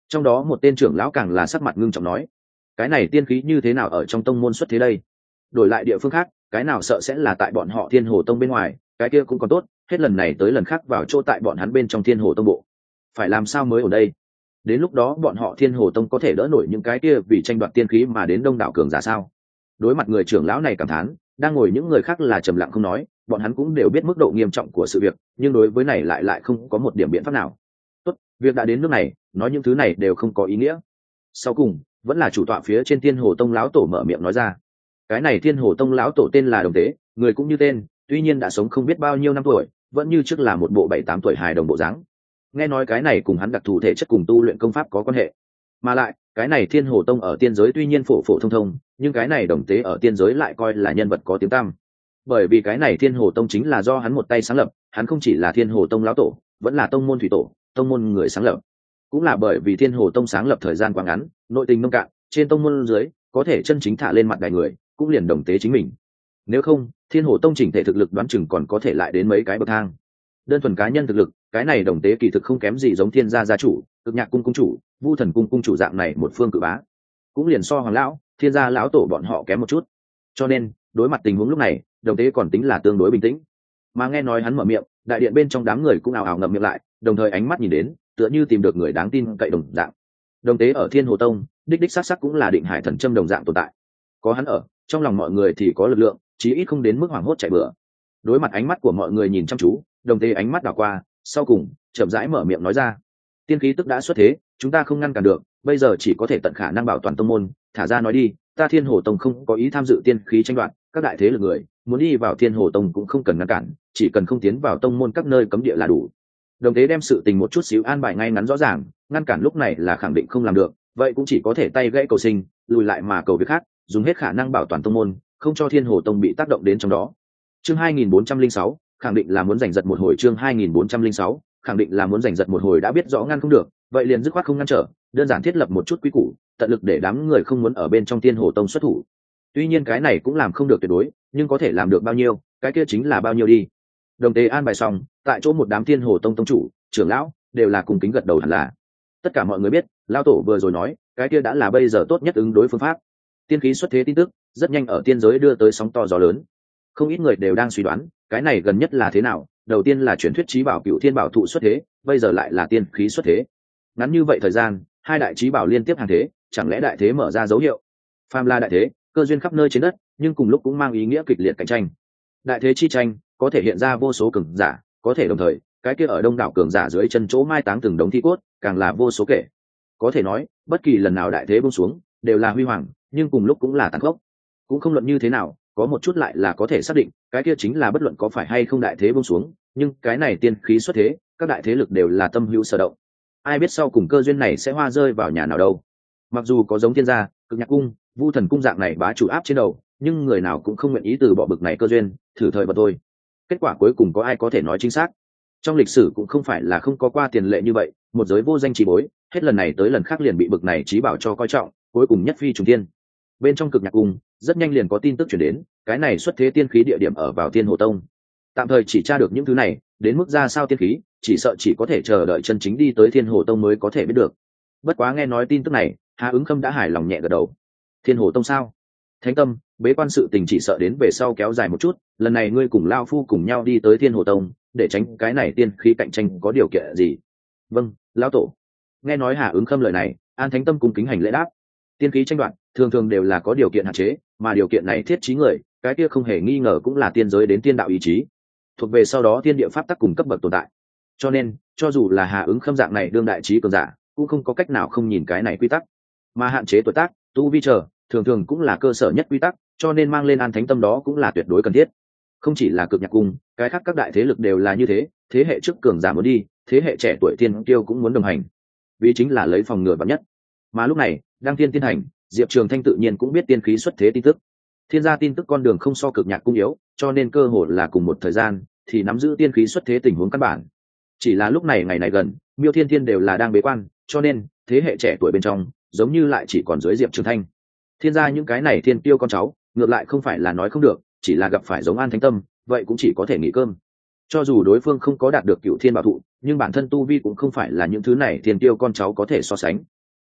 Trong đó một tên trưởng lão càng là sắc mặt ngưng trọng nói, cái này tiên khí như thế nào ở trong tông môn xuất thế đây? Đổi lại địa phương khác, cái nào sợ sẽ là tại bọn họ Thiên Hồ Tông bên ngoài, cái kia cũng còn tốt, hết lần này tới lần khác vào chỗ tại bọn hắn bên trong Thiên Hồ Tông bộ. Phải làm sao mới ở đây? Đến lúc đó bọn họ Thiên Hồ Tông có thể đỡ nổi những cái kia vì tranh đoạt tiên khí mà đến đông đảo cường giả sao? Đối mặt người trưởng lão này cảm thán, đang ngồi những người khác là trầm lặng không nói, bọn hắn cũng đều biết mức độ nghiêm trọng của sự việc, nhưng đối với này lại lại không có một điểm biện pháp nào. Tốt, việc đã đến nước này, nói những thứ này đều không có ý nghĩa. Sau cùng, vẫn là chủ tọa phía trên Thiên Hồ Tông lão tổ mở miệng nói ra. Cái này Thiên Hồ Tông lão tổ tên là Đồng Tế, người cũng như tên, tuy nhiên đã sống không biết bao nhiêu năm tuổi, vẫn như trước là một bộ bảy tám tuổi hài đồng bộ dáng. Nghe nói cái này cùng hắn đặc thù thể chất cùng tu luyện công pháp có quan hệ, mà lại cái này Thiên Hồ Tông ở tiên giới tuy nhiên phổ phổ thông thông, nhưng cái này Đồng Tế ở tiên giới lại coi là nhân vật có tiếng tăm. Bởi vì cái này Thiên Hồ Tông chính là do hắn một tay sáng lập, hắn không chỉ là Thiên Hồ Tông lão tổ, vẫn là tông môn thủy tổ, tông môn người sáng lập. Cũng là bởi vì Thiên Hồ Tông sáng lập thời gian quá ngắn, nội tình nông cạn, trên tông môn dưới có thể chân chính thả lên mặt đài người, cũng liền Đồng Tế chính mình. Nếu không, Thiên Hồ Tông chỉnh thể thực lực đoán chừng còn có thể lại đến mấy cái bậc thang. Đơn thuần cá nhân thực lực, cái này Đồng Tế kỳ thực không kém gì giống Thiên gia gia chủ, Cực Nhạc cung cung chủ, Vu Thần cung cung chủ dạng này một phương cự bá, cũng liền so Hoàng lão, Thiên gia lão tổ bọn họ kém một chút. Cho nên, đối mặt tình huống lúc này, Đồng Tế còn tính là tương đối bình tĩnh. Mà nghe nói hắn mở miệng, đại điện bên trong đám người cũng ào ào ngậm miệng lại, đồng thời ánh mắt nhìn đến, tựa như tìm được người đáng tin cậy đồng dạng. Đồng Tế ở Thiên Hồ Tông, đích đích xác xác cũng là định hải thần châm đồng dạng tồn tại. Có hắn ở, trong lòng mọi người thì có lực lượng, chí ít không đến mức hoảng hốt chạy bừa. Đối mặt ánh mắt của mọi người nhìn chăm chú, Đồng Tế ánh mắt đảo qua, sau cùng chậm rãi mở miệng nói ra: tiên khí tức đã xuất thế, chúng ta không ngăn cản được, bây giờ chỉ có thể tận khả năng bảo toàn tông môn. Thả ra nói đi, ta Thiên Hồ Tông không có ý tham dự tiên khí tranh đoạt, các đại thế lực người muốn đi vào Thiên Hồ Tông cũng không cần ngăn cản, chỉ cần không tiến vào tông môn các nơi cấm địa là đủ. Đồng Tế đem sự tình một chút xíu an bài ngay ngắn rõ ràng, ngăn cản lúc này là khẳng định không làm được, vậy cũng chỉ có thể tay gãy cầu sinh, lùi lại mà cầu việc khác, dùng hết khả năng bảo toàn tông môn, không cho Thiên Hồ Tông bị tác động đến trong đó. Chương hai nghìn bốn trăm lẻ sáu, khẳng định là muốn giành giật một hồi. Chương hai nghìn bốn trăm lẻ sáu, khẳng định là muốn giành giật một hồi. Đã biết rõ ngăn không được, vậy liền dứt khoát không ngăn trở, đơn giản thiết lập một chút quy củ, tận lực để đám người không muốn ở bên trong Thiên Hồ Tông xuất thủ. Tuy nhiên cái này cũng làm không được tuyệt đối, nhưng có thể làm được bao nhiêu, cái kia chính là bao nhiêu đi. Đồng Tế an bài xong, tại chỗ một đám Thiên Hồ Tông tông chủ, trưởng lão đều là cùng kính gật đầu hẳn là. Tất cả mọi người biết, lão tổ vừa rồi nói, cái kia đã là bây giờ tốt nhất ứng đối phương pháp. Tiên khí xuất thế tin tức rất nhanh ở tiên giới đưa tới sóng to gió lớn. Không ít người đều đang suy đoán, cái này gần nhất là thế nào. Đầu tiên là truyền thuyết chí bảo Cựu Thiên Bảo Thụ xuất thế, bây giờ lại là tiên khí xuất thế. Ngắn như vậy thời gian, hai đại chí bảo liên tiếp hàng thế, chẳng lẽ đại thế mở ra dấu hiệu? Phàm là đại thế, cơ duyên khắp nơi trên đất, nhưng cùng lúc cũng mang ý nghĩa kịch liệt cạnh tranh. Đại thế chi tranh, có thể hiện ra vô số cường giả, có thể đồng thời, cái kia ở đông đảo cường giả dưới chân chỗ mai táng từng đống thi cốt, càng là vô số kể. Có thể nói, bất kỳ lần nào đại thế buông xuống, đều là huy hoàng, nhưng cùng lúc cũng là tàn khốc. Cũng không luận như thế nào, có một chút lại là có thể xác định, cái kia chính là bất luận có phải hay không đại thế buông xuống, nhưng cái này tiên khí xuất thế, các đại thế lực đều là tâm hữu sở động. Ai biết sau cùng cơ duyên này sẽ hoa rơi vào nhà nào đâu. Mặc dù có giống Thiên gia, Cực Nhạc cung, Vu Thần cung dạng này bá chủ áp trên đầu, nhưng người nào cũng không nguyện ý từ bỏ bực này cơ duyên, thử thời vận thôi. Kết quả cuối cùng có ai có thể nói chính xác? Trong lịch sử cũng không phải là không có qua tiền lệ như vậy, một giới vô danh trí bối, hết lần này tới lần khác liền bị bực này trí bảo cho coi trọng, cuối cùng nhất phi trùng thiên. Bên trong Cực Nhạc cung, rất nhanh liền có tin tức chuyển đến, cái này xuất thế tiên khí địa điểm ở vào Thiên Hồ Tông. Tạm thời chỉ tra được những thứ này, đến mức ra sao tiên khí, chỉ sợ chỉ có thể chờ đợi chân chính đi tới Thiên Hồ Tông mới có thể biết được. Bất quá nghe nói tin tức này, Hà Ứng Khâm đã hài lòng nhẹ gật đầu. Thiên Hồ Tông sao? Thánh Tâm, bế quan sự tình chỉ sợ đến về sau kéo dài một chút, lần này ngươi cùng Lao Phu cùng nhau đi tới Thiên Hồ Tông, để tránh cái này tiên khí cạnh tranh có điều kiện gì? Vâng, lão tổ. Nghe nói Hà Ứng Khâm lời này, An Thánh Tâm cung kính hành lễ đáp. Tiên khí tranh đoạt thường thường đều là có điều kiện hạn chế, mà điều kiện này thiết trí người, cái kia không hề nghi ngờ cũng là tiên giới đến tiên đạo ý chí, thuộc về sau đó thiên địa pháp tắc cùng cấp bậc tồn tại. Cho nên, cho dù là Hà Ứng Khâm dạng này đương đại trí cường giả, cũng không có cách nào không nhìn cái này quy tắc. Mà hạn chế tuổi tác, tu vi chờ, thường thường cũng là cơ sở nhất quy tắc, cho nên mang lên An Thánh Tâm đó cũng là tuyệt đối cần thiết. Không chỉ là Cực Nhạc cung, cái khác các đại thế lực đều là như thế, thế hệ trước cường giả muốn đi, thế hệ trẻ tuổi tiên tiêu cũng muốn đồng hành, vì chính là lấy phòng ngừa vạn nhất. Mà lúc này, đang tiên tiên hành, Diệp Trường Thanh tự nhiên cũng biết tiên khí xuất thế tin tức. Thiên gia tin tức con đường không so Cực Nhạc cung yếu, cho nên cơ hội là cùng một thời gian thì nắm giữ tiên khí xuất thế tình huống căn bản. Chỉ là lúc này ngày này gần, Miêu Thiên Thiên đều là đang bế quan, cho nên thế hệ trẻ tuổi bên trong giống như lại chỉ còn dưới Diệp Trường Thanh. Thiên gia những cái này thiên tiêu con cháu, ngược lại không phải là nói không được, chỉ là gặp phải giống An Thánh Tâm, vậy cũng chỉ có thể nghỉ cơm. Cho dù đối phương không có đạt được Cựu Thiên Bảo Thụ, nhưng bản thân tu vi cũng không phải là những thứ này thiên tiêu con cháu có thể so sánh.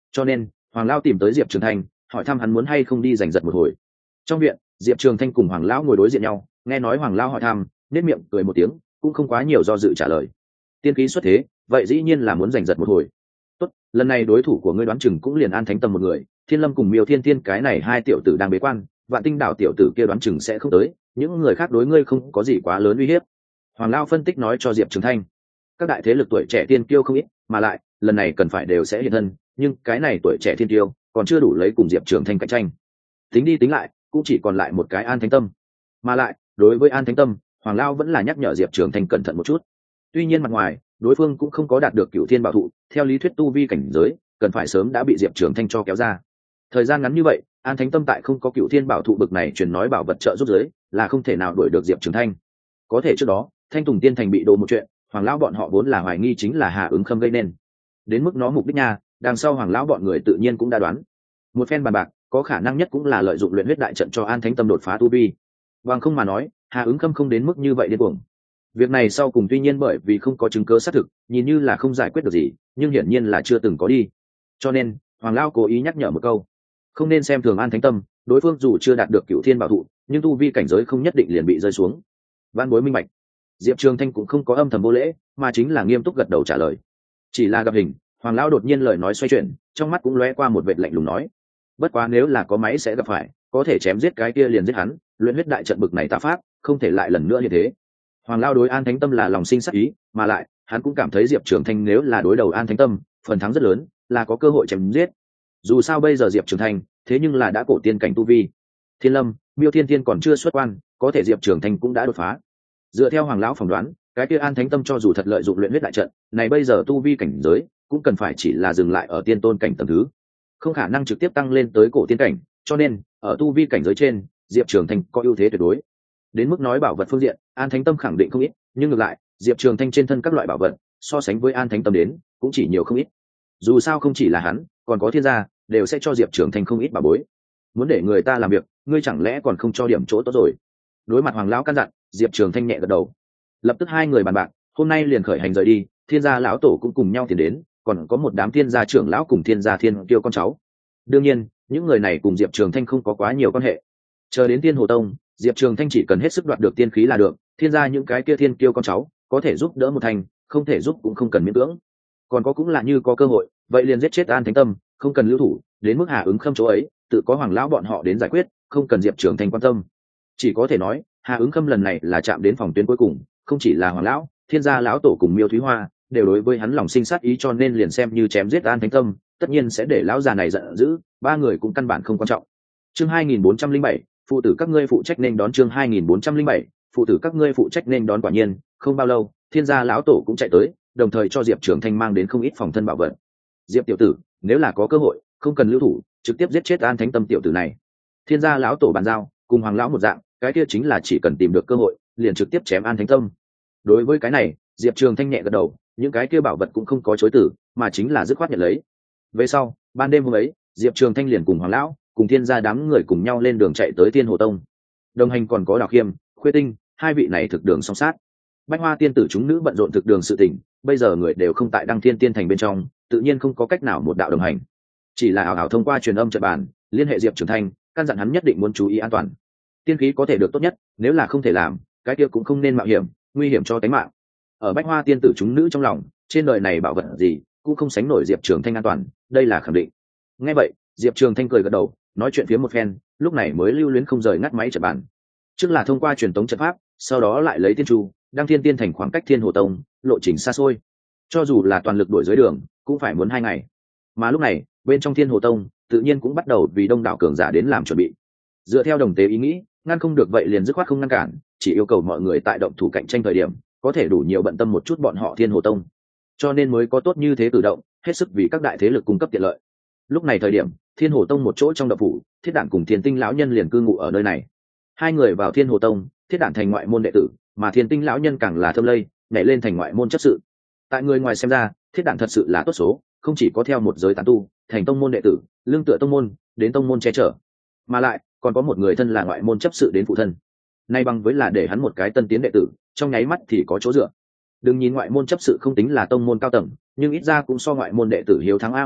cho nên Hoàng lão tìm tới Diệp Trường Thanh hỏi thăm hắn muốn hay không đi giành giật một hồi. Trong viện, Diệp Trường Thanh cùng Hoàng lão ngồi đối diện nhau, nghe nói Hoàng lão hỏi thăm, nét miệng cười một tiếng, cũng không quá nhiều do dự trả lời. Tiên khí xuất thế, vậy dĩ nhiên là muốn giành giật một hồi. Tốt, lần này đối thủ của ngươi đoán chừng cũng liền An Thánh Tâm một người, Thiên Lâm cùng Miêu Thiên Thiên cái này hai tiểu tử đang bế quan, Vạn Tinh đảo tiểu tử kia đoán chừng sẽ không tới, những người khác đối ngươi không có gì quá lớn uy hiếp. Hoàng lão phân tích nói cho Diệp Trường Thanh. Các đại thế lực tuổi trẻ tiên kiêu không ít, mà lại lần này cần phải đều sẽ hiện thân, nhưng cái này tuổi trẻ thiên kiêu còn chưa đủ lấy cùng Diệp Trường Thanh cạnh tranh. Tính đi tính lại, cũng chỉ còn lại một cái An Thánh Tâm. Mà lại, đối với An Thánh Tâm, Hoàng lão vẫn là nhắc nhở Diệp Trường Thanh cẩn thận một chút. Tuy nhiên mặt ngoài, đối phương cũng không có đạt được Cửu Thiên Bảo Thụ, theo lý thuyết tu vi cảnh giới, cần phải sớm đã bị Diệp Trường Thanh cho kéo ra. Thời gian ngắn như vậy, An Thánh Tâm tại không có Cửu Thiên Bảo Thụ bực này truyền nói bảo vật trợ giúp giới, là không thể nào đuổi được Diệp Trường Thanh. Có thể trước đó, Thanh Tùng Tiên Thành bị đồ một chuyện, Hoàng lão bọn họ vốn là hoài nghi chính là Hà Ứng Khâm gây nên. Đến mức nó mục đích nha, đằng sau Hoàng lão bọn người tự nhiên cũng đã đoán. Một phen bàn bạc, có khả năng nhất cũng là lợi dụng luyện huyết đại trận cho An Thánh Tâm đột phá tu vi. Bằng không mà nói, Hà Ứng Khâm không đến mức như vậy điên cuồng. Việc này sau cùng tuy nhiên bởi vì không có chứng cứ xác thực, nhìn như là không giải quyết được gì, nhưng hiển nhiên là chưa từng có đi. Cho nên, Hoàng lão cố ý nhắc nhở một câu, không nên xem thường An Thánh Tâm, đối phương dù chưa đạt được Cửu Thiên Bảo Thụ, nhưng tu vi cảnh giới không nhất định liền bị rơi xuống. Văn bối minh bạch. Diệp Trường Thanh cũng không có âm thầm vô lễ, mà chính là nghiêm túc gật đầu trả lời. Chỉ là gặp hình, Hoàng lão đột nhiên lời nói xoay chuyển, trong mắt cũng lóe qua một vệt lạnh lùng nói: bất quá nếu là có máy sẽ gặp phải, có thể chém giết cái kia liền giết hắn, luyện huyết đại trận bực này tà pháp, không thể lại lần nữa như thế. Hoàng lão đối An Thánh Tâm là lòng sinh sát ý, mà lại hắn cũng cảm thấy Diệp Trường Thanh nếu là đối đầu An Thánh Tâm, phần thắng rất lớn, là có cơ hội chém giết. Dù sao bây giờ Diệp Trường Thanh, thế nhưng là đã cổ tiên cảnh tu vi. Thiên Lâm, Miêu Thiên Thiên còn chưa xuất quan, có thể Diệp Trường Thanh cũng đã đột phá. Dựa theo Hoàng lão phỏng đoán, cái kia An Thánh Tâm cho dù thật lợi dụng luyện huyết đại trận, này bây giờ tu vi cảnh giới, cũng cần phải chỉ là dừng lại ở tiên tôn cảnh tầng thứ, không khả năng trực tiếp tăng lên tới cổ tiên cảnh, cho nên ở tu vi cảnh giới trên, Diệp Trường Thanh có ưu thế tuyệt đối. Đến mức nói bảo vật phương diện, An Thánh Tâm khẳng định không ít, nhưng ngược lại, Diệp Trường Thanh trên thân các loại bảo vật, so sánh với An Thánh Tâm đến, cũng chỉ nhiều không ít. Dù sao không chỉ là hắn, còn có thiên gia, đều sẽ cho Diệp Trường Thanh không ít bảo bối. Muốn để người ta làm việc, ngươi chẳng lẽ còn không cho điểm chỗ tốt rồi? Đối mặt Hoàng lão căn dặn, Diệp Trường Thanh nhẹ gật đầu. Lập tức hai người bàn bạc, hôm nay liền khởi hành rời đi, thiên gia lão tổ cũng cùng nhau tiến đến, còn có một đám thiên gia trưởng lão cùng thiên gia thiên kiêu con cháu. Đương nhiên, những người này cùng Diệp Trường Thanh không có quá nhiều quan hệ. Chờ đến Thiên Hồ Tông, Diệp Trường Thanh chỉ cần hết sức đoạt được tiên khí là được, thiên gia những cái kia thiên kiêu con cháu, có thể giúp đỡ một thành, không thể giúp cũng không cần miễn cưỡng. Còn có cũng là như có cơ hội, vậy liền giết chết An Thánh Tâm, không cần lưu thủ, đến mức Hà Ứng Khâm chỗ ấy, tự có Hoàng lão bọn họ đến giải quyết, không cần Diệp Trường Thanh quan tâm. Chỉ có thể nói, Hà Ứng Khâm lần này là chạm đến phòng tuyến cuối cùng, không chỉ là Hoàng lão, thiên gia lão tổ cùng Miêu Thúy Hoa đều đối với hắn lòng sinh sát ý, cho nên liền xem như chém giết An Thánh Tâm, tất nhiên sẽ để lão già này giận dữ, ba người cũng căn bản không quan trọng. Chương hai nghìn bốn trăm linh bảy, phụ tử các ngươi phụ trách nên đón. Chương hai nghìn bốn trăm linh bảy, phụ tử các ngươi phụ trách nên đón. Quả nhiên, không bao lâu, thiên gia lão tổ cũng chạy tới, đồng thời cho Diệp Trường Thanh mang đến không ít phòng thân bảo vật. Diệp tiểu tử, nếu là có cơ hội, không cần lưu thủ, trực tiếp giết chết An Thánh Tâm tiểu tử này. Thiên gia lão tổ bàn giao, cùng Hoàng lão một dạng, cái kia chính là chỉ cần tìm được cơ hội, liền trực tiếp chém An Thánh Tâm. Đối với cái này, Diệp Trường Thanh nhẹ gật đầu, những cái kia bảo vật cũng không có chối từ, mà chính là dứt khoát nhận lấy. Về sau, ban đêm hôm ấy, Diệp Trường Thanh liền cùng Hoàng lão, cùng thiên gia đám người cùng nhau lên đường chạy tới Thiên Hồ Tông. Đồng hành còn có Đào Khiêm, Khuê Tinh, hai vị này thực đường song sát. Bách Hoa tiên tử chúng nữ bận rộn thực đường sự tình, bây giờ người đều không tại Đăng Thiên Tiên Thành bên trong, tự nhiên không có cách nào một đạo đồng hành. Chỉ là ảo ảo thông qua truyền âm trận bàn, liên hệ Diệp Trường Thanh, căn dặn hắn nhất định muốn chú ý an toàn. Tiên khí có thể được tốt nhất, nếu là không thể làm, cái kia cũng không nên mạo hiểm, nguy hiểm cho tính mạng. Ở Bách Hoa tiên tử chúng nữ trong lòng, trên đời này bảo vật gì cũng không sánh nổi Diệp Trường Thanh an toàn, đây là khẳng định. Nghe vậy, Diệp Trường Thanh cười gật đầu, nói chuyện phía một phen, lúc này mới lưu luyến không rời ngắt máy trận bàn. Trước là thông qua truyền tống trận pháp, sau đó lại lấy tiên chu, Đăng Thiên Tiên Thành khoảng cách Thiên Hồ Tông, lộ trình xa xôi. Cho dù là toàn lực đuổi dưới đường, cũng phải muốn hai ngày. Mà lúc này, bên trong Thiên Hồ Tông, tự nhiên cũng bắt đầu vì đông đảo cường giả đến làm chuẩn bị. Dựa theo đồng tế ý nghĩ, ngăn không được vậy liền dứt khoát không ngăn cản, chỉ yêu cầu mọi người tại động thủ cạnh tranh thời điểm, có thể đủ nhiều bận tâm một chút bọn họ Thiên Hồ Tông. Cho nên mới có tốt như thế cử động, hết sức vì các đại thế lực cung cấp tiện lợi. Lúc này thời điểm, Thiên Hồ Tông một chỗ trong động phủ, Thiết Đản cùng Thiên Tinh lão nhân liền cư ngụ ở nơi này. Hai người vào Thiên Hồ Tông, Thiết Đản thành ngoại môn đệ tử, mà Thiên Tinh lão nhân càng là thâm lây, nhảy lên thành ngoại môn chấp sự. Tại người ngoài xem ra, Thiết Đản thật sự là tốt số, không chỉ có theo một giới tán tu, thành tông môn đệ tử, lương tựa tông môn, đến tông môn che chở, mà lại còn có một người thân là ngoại môn chấp sự đến phụ thân. Nay bằng với là để hắn một cái tân tiến đệ tử, trong nháy mắt thì có chỗ dựa. Đừng nhìn ngoại môn chấp sự không tính là tông môn cao tầng, nhưng ít ra cũng so ngoại môn đệ tử hiếu thắng a, mà lại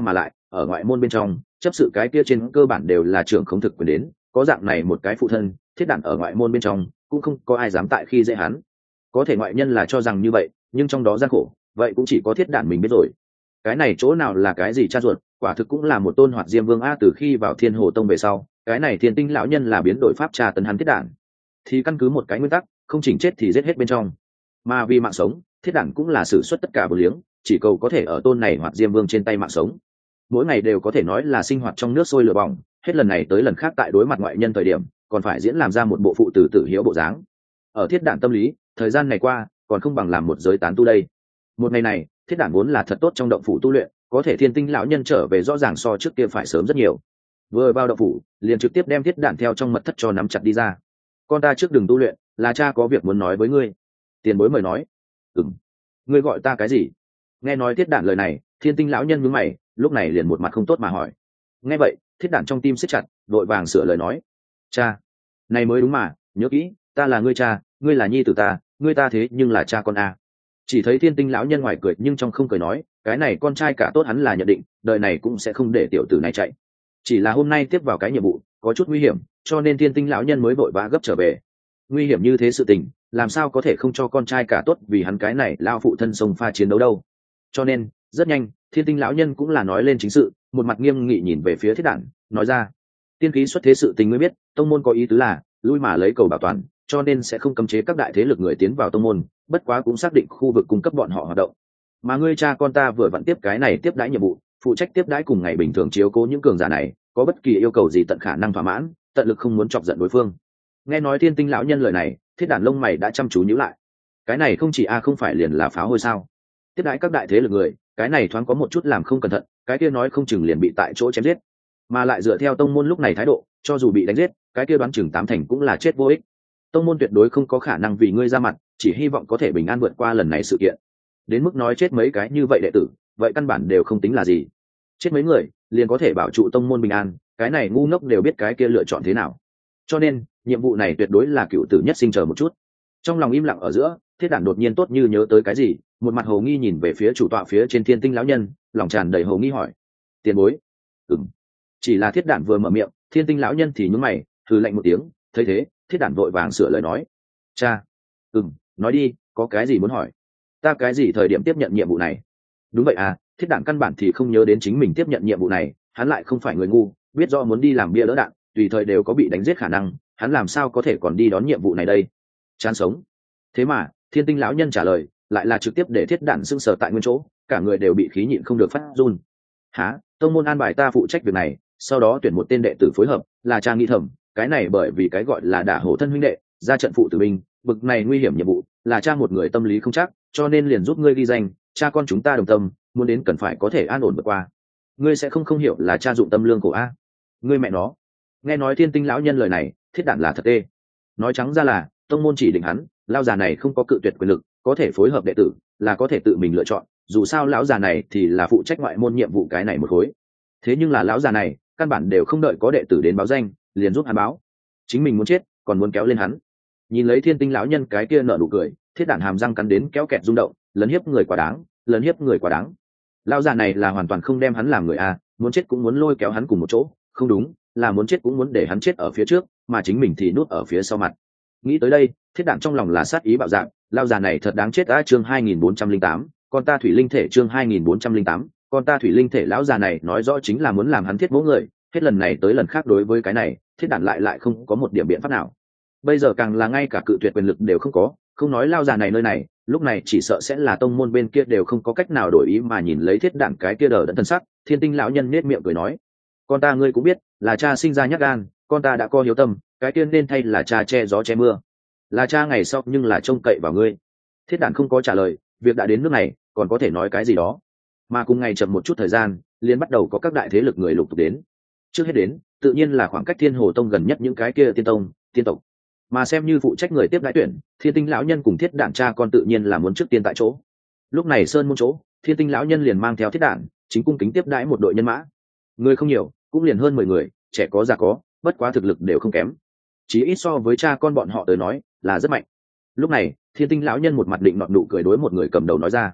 ở ngoại môn bên trong chấp sự cái kia trên cơ bản đều là trưởng không thực quyền đến, có dạng này một cái phụ thân, thiết đản ở ngoại môn bên trong cũng không có ai dám tại khi dễ hắn. Có thể ngoại nhân là cho rằng như vậy, nhưng trong đó gian khổ vậy cũng chỉ có thiết đản mình biết rồi. Cái này chỗ nào là cái gì cha ruột, quả thực cũng là một tôn hoạt diêm vương a. Từ khi vào Thiên Hồ Tông về sau, cái này Thiên Tinh lão nhân là biến đổi pháp tra tấn hắn thiết đản, thì căn cứ một cái nguyên tắc, không chỉnh chết thì giết hết bên trong. Mà vì mạng sống, thiết đản cũng là sử xuất tất cả vô liếng, chỉ cầu có thể ở tôn này hoạt diêm vương trên tay mạng sống. Mỗi ngày đều có thể nói là sinh hoạt trong nước sôi lửa bỏng, hết lần này tới lần khác tại đối mặt ngoại nhân thời điểm còn phải diễn làm ra một bộ phụ tử tử hiếu bộ dáng. Ở thiết đản tâm lý, thời gian này qua còn không bằng làm một giới tán tu đây. Một ngày này, thiết đản vốn là thật tốt trong động phủ tu luyện, có thể Thiên Tinh lão nhân trở về rõ ràng so trước kia phải sớm rất nhiều. Vừa vào động phủ liền trực tiếp đem thiết đản theo trong mật thất cho nắm chặt đi ra. Con ta trước đừng tu luyện, là cha có việc muốn nói với ngươi. Tiền bối mời nói. Ừm, ngươi gọi ta cái gì? Nghe nói thiết đản lời này, Thiên Tinh lão nhân nhướng mày, lúc này liền một mặt không tốt mà hỏi. Nghe vậy, thiết đản trong tim siết chặt, vội vàng sửa lời nói. Cha, này mới đúng mà, nhớ kỹ, ta là ngươi cha, ngươi là nhi tử ta, ngươi ta thế nhưng là cha con a. Chỉ thấy Thiên Tinh lão nhân ngoài cười nhưng trong không cười nói, cái này con trai cả tốt hắn là nhận định, đời này cũng sẽ không để tiểu tử này chạy. Chỉ là hôm nay tiếp vào cái nhiệm vụ có chút nguy hiểm, cho nên Thiên Tinh lão nhân mới vội vã gấp trở về. Nguy hiểm như thế sự tình, làm sao có thể không cho con trai cả tốt vì hắn cái này lao phụ thân sông pha chiến đấu đâu. Cho nên rất nhanh, Thiên Tinh lão nhân cũng là nói lên chính sự, một mặt nghiêm nghị nhìn về phía thiết đản, nói ra: tiên khí xuất thế sự tình ngươi biết, tông môn có ý tứ là lui mà lấy cầu bảo toàn, cho nên sẽ không cấm chế các đại thế lực người tiến vào tông môn, bất quá cũng xác định khu vực cung cấp bọn họ hoạt động. Mà ngươi cha con ta vừa vặn tiếp cái này tiếp đãi nhiệm vụ, phụ trách tiếp đãi cùng ngày bình thường chiếu cố những cường giả này, có bất kỳ yêu cầu gì tận khả năng thỏa mãn, tận lực không muốn chọc giận đối phương. Nghe nói Thiên Tinh lão nhân lời này, thiết đản lông mày đã chăm chú nhíu lại. Cái này không chỉ a không phải liền là pháo hôi sao? Tiếp đãi các đại thế lực người, cái này thoáng có một chút làm không cẩn thận, cái kia nói không chừng liền bị tại chỗ chém giết. Mà lại dựa theo tông môn lúc này thái độ, cho dù bị đánh giết, cái kia đoán chừng tám thành cũng là chết vô ích. Tông môn tuyệt đối không có khả năng vì ngươi ra mặt, chỉ hy vọng có thể bình an vượt qua lần này sự kiện. Đến mức nói chết mấy cái như vậy đệ tử, vậy căn bản đều không tính là gì. Chết mấy người, liền có thể bảo trụ tông môn bình an, cái này ngu ngốc đều biết cái kia lựa chọn thế nào. Cho nên, nhiệm vụ này tuyệt đối là cựu tử nhất sinh, chờ một chút. Trong lòng im lặng ở giữa, thiết đản đột nhiên tốt như nhớ tới cái gì, một mặt hồ nghi nhìn về phía chủ tọa phía trên Thiên Tinh lão nhân, lòng tràn đầy hồ nghi hỏi: tiền bối? Ừm. Chỉ là thiết đản vừa mở miệng, Thiên Tinh lão nhân thì nhướng mày, hừ lạnh một tiếng, thấy thế, thiết đản vội vàng sửa lời nói: cha. Ừm, nói đi, có cái gì muốn hỏi? Ta cái gì thời điểm tiếp nhận nhiệm vụ này? Đúng vậy à, thiết đản căn bản thì không nhớ đến chính mình tiếp nhận nhiệm vụ này, hắn lại không phải người ngu, biết rõ muốn đi làm bia đỡ đạn, tùy thời đều có bị đánh giết khả năng, hắn làm sao có thể còn đi đón nhiệm vụ này đây? Chán sống. Thế mà Thiên Tinh lão nhân trả lời lại là trực tiếp để thiết đản sưng sờ tại nguyên chỗ, cả người đều bị khí nhịn không được phát run. Hả? Tông môn an bài ta phụ trách việc này, sau đó tuyển một tên đệ tử phối hợp, là cha nghĩ thầm, cái này bởi vì cái gọi là đả hổ thân huynh đệ, ra trận phụ tử binh, bực này nguy hiểm nhiệm vụ, là cha một người tâm lý không chắc, cho nên liền giúp ngươi ghi danh, cha con chúng ta đồng tâm, muốn đến cần phải có thể an ổn vượt qua. Ngươi sẽ không không hiểu là cha dụng tâm lương cổ a. Ngươi mẹ nó. Nghe nói Thiên Tinh lão nhân lời này, thiết đản là thật tê. Nói trắng ra là tông môn chỉ định hắn, lão già này không có cự tuyệt quyền lực, có thể phối hợp đệ tử, là có thể tự mình lựa chọn, dù sao lão già này thì là phụ trách ngoại môn nhiệm vụ cái này một khối. Thế nhưng là lão già này căn bản đều không đợi có đệ tử đến báo danh, liền giúp hắn báo, chính mình muốn chết còn muốn kéo lên hắn. Nhìn lấy Thiên Tinh lão nhân cái kia nở nụ cười, thiết đản hàm răng cắn đến kéo kẹt rung động, lấn hiếp người quá đáng, lấn hiếp người quá đáng. Lão già này là hoàn toàn không đem hắn làm người a, muốn chết cũng muốn lôi kéo hắn cùng một chỗ, không đúng, là muốn chết cũng muốn để hắn chết ở phía trước, mà chính mình thì nút ở phía sau mặt. Nghĩ tới đây, thiết đản trong lòng là sát ý bạo dạng, lão già này thật đáng chết a. Chương hai nghìn bốn trăm linh tám, con ta thủy linh thể. Chương hai nghìn bốn trăm linh tám, con ta thủy linh thể. Lão già này nói rõ chính là muốn làm hắn thiết mỗ người, hết lần này tới lần khác đối với cái này, thiết đản lại lại không có một điểm biện pháp nào. Bây giờ càng là ngay cả cự tuyệt quyền lực đều không có, không nói lão già này nơi này, lúc này chỉ sợ sẽ là tông môn bên kia đều không có cách nào đổi ý. Mà nhìn lấy thiết đản cái kia đờ đẫn thân sắc, Thiên Tinh lão nhân nết miệng cười nói: con ta ngươi cũng biết, là cha sinh ra nhát gan, con ta đã có hiếu tâm, cái tiên nên thay là cha che gió che mưa, là cha ngày sau nhưng là trông cậy vào ngươi. Thiết đản không có trả lời, việc đã đến nước này còn có thể nói cái gì đó. Mà cùng ngày chậm một chút thời gian, liền bắt đầu có các đại thế lực người lục tục đến. Trước hết đến tự nhiên là khoảng cách Thiên Hồ Tông gần nhất những cái kia tiên tông, tiên tộc. Mà xem như phụ trách người tiếp đãi tuyển, Thiên Tinh lão nhân cùng thiết đản cha con tự nhiên là muốn trước tiên tại chỗ. Lúc này sơn môn chỗ, Thiên Tinh lão nhân liền mang theo thiết đản chính cung kính tiếp đãi một đội nhân mã. Người không nhiều, cũng liền hơn mười người, trẻ có già có, bất quá thực lực đều không kém, chỉ ít so với cha con bọn họ tới nói là rất mạnh. Lúc này Thiên Tinh lão nhân một mặt định nọt nụ cười đối một người cầm đầu nói ra: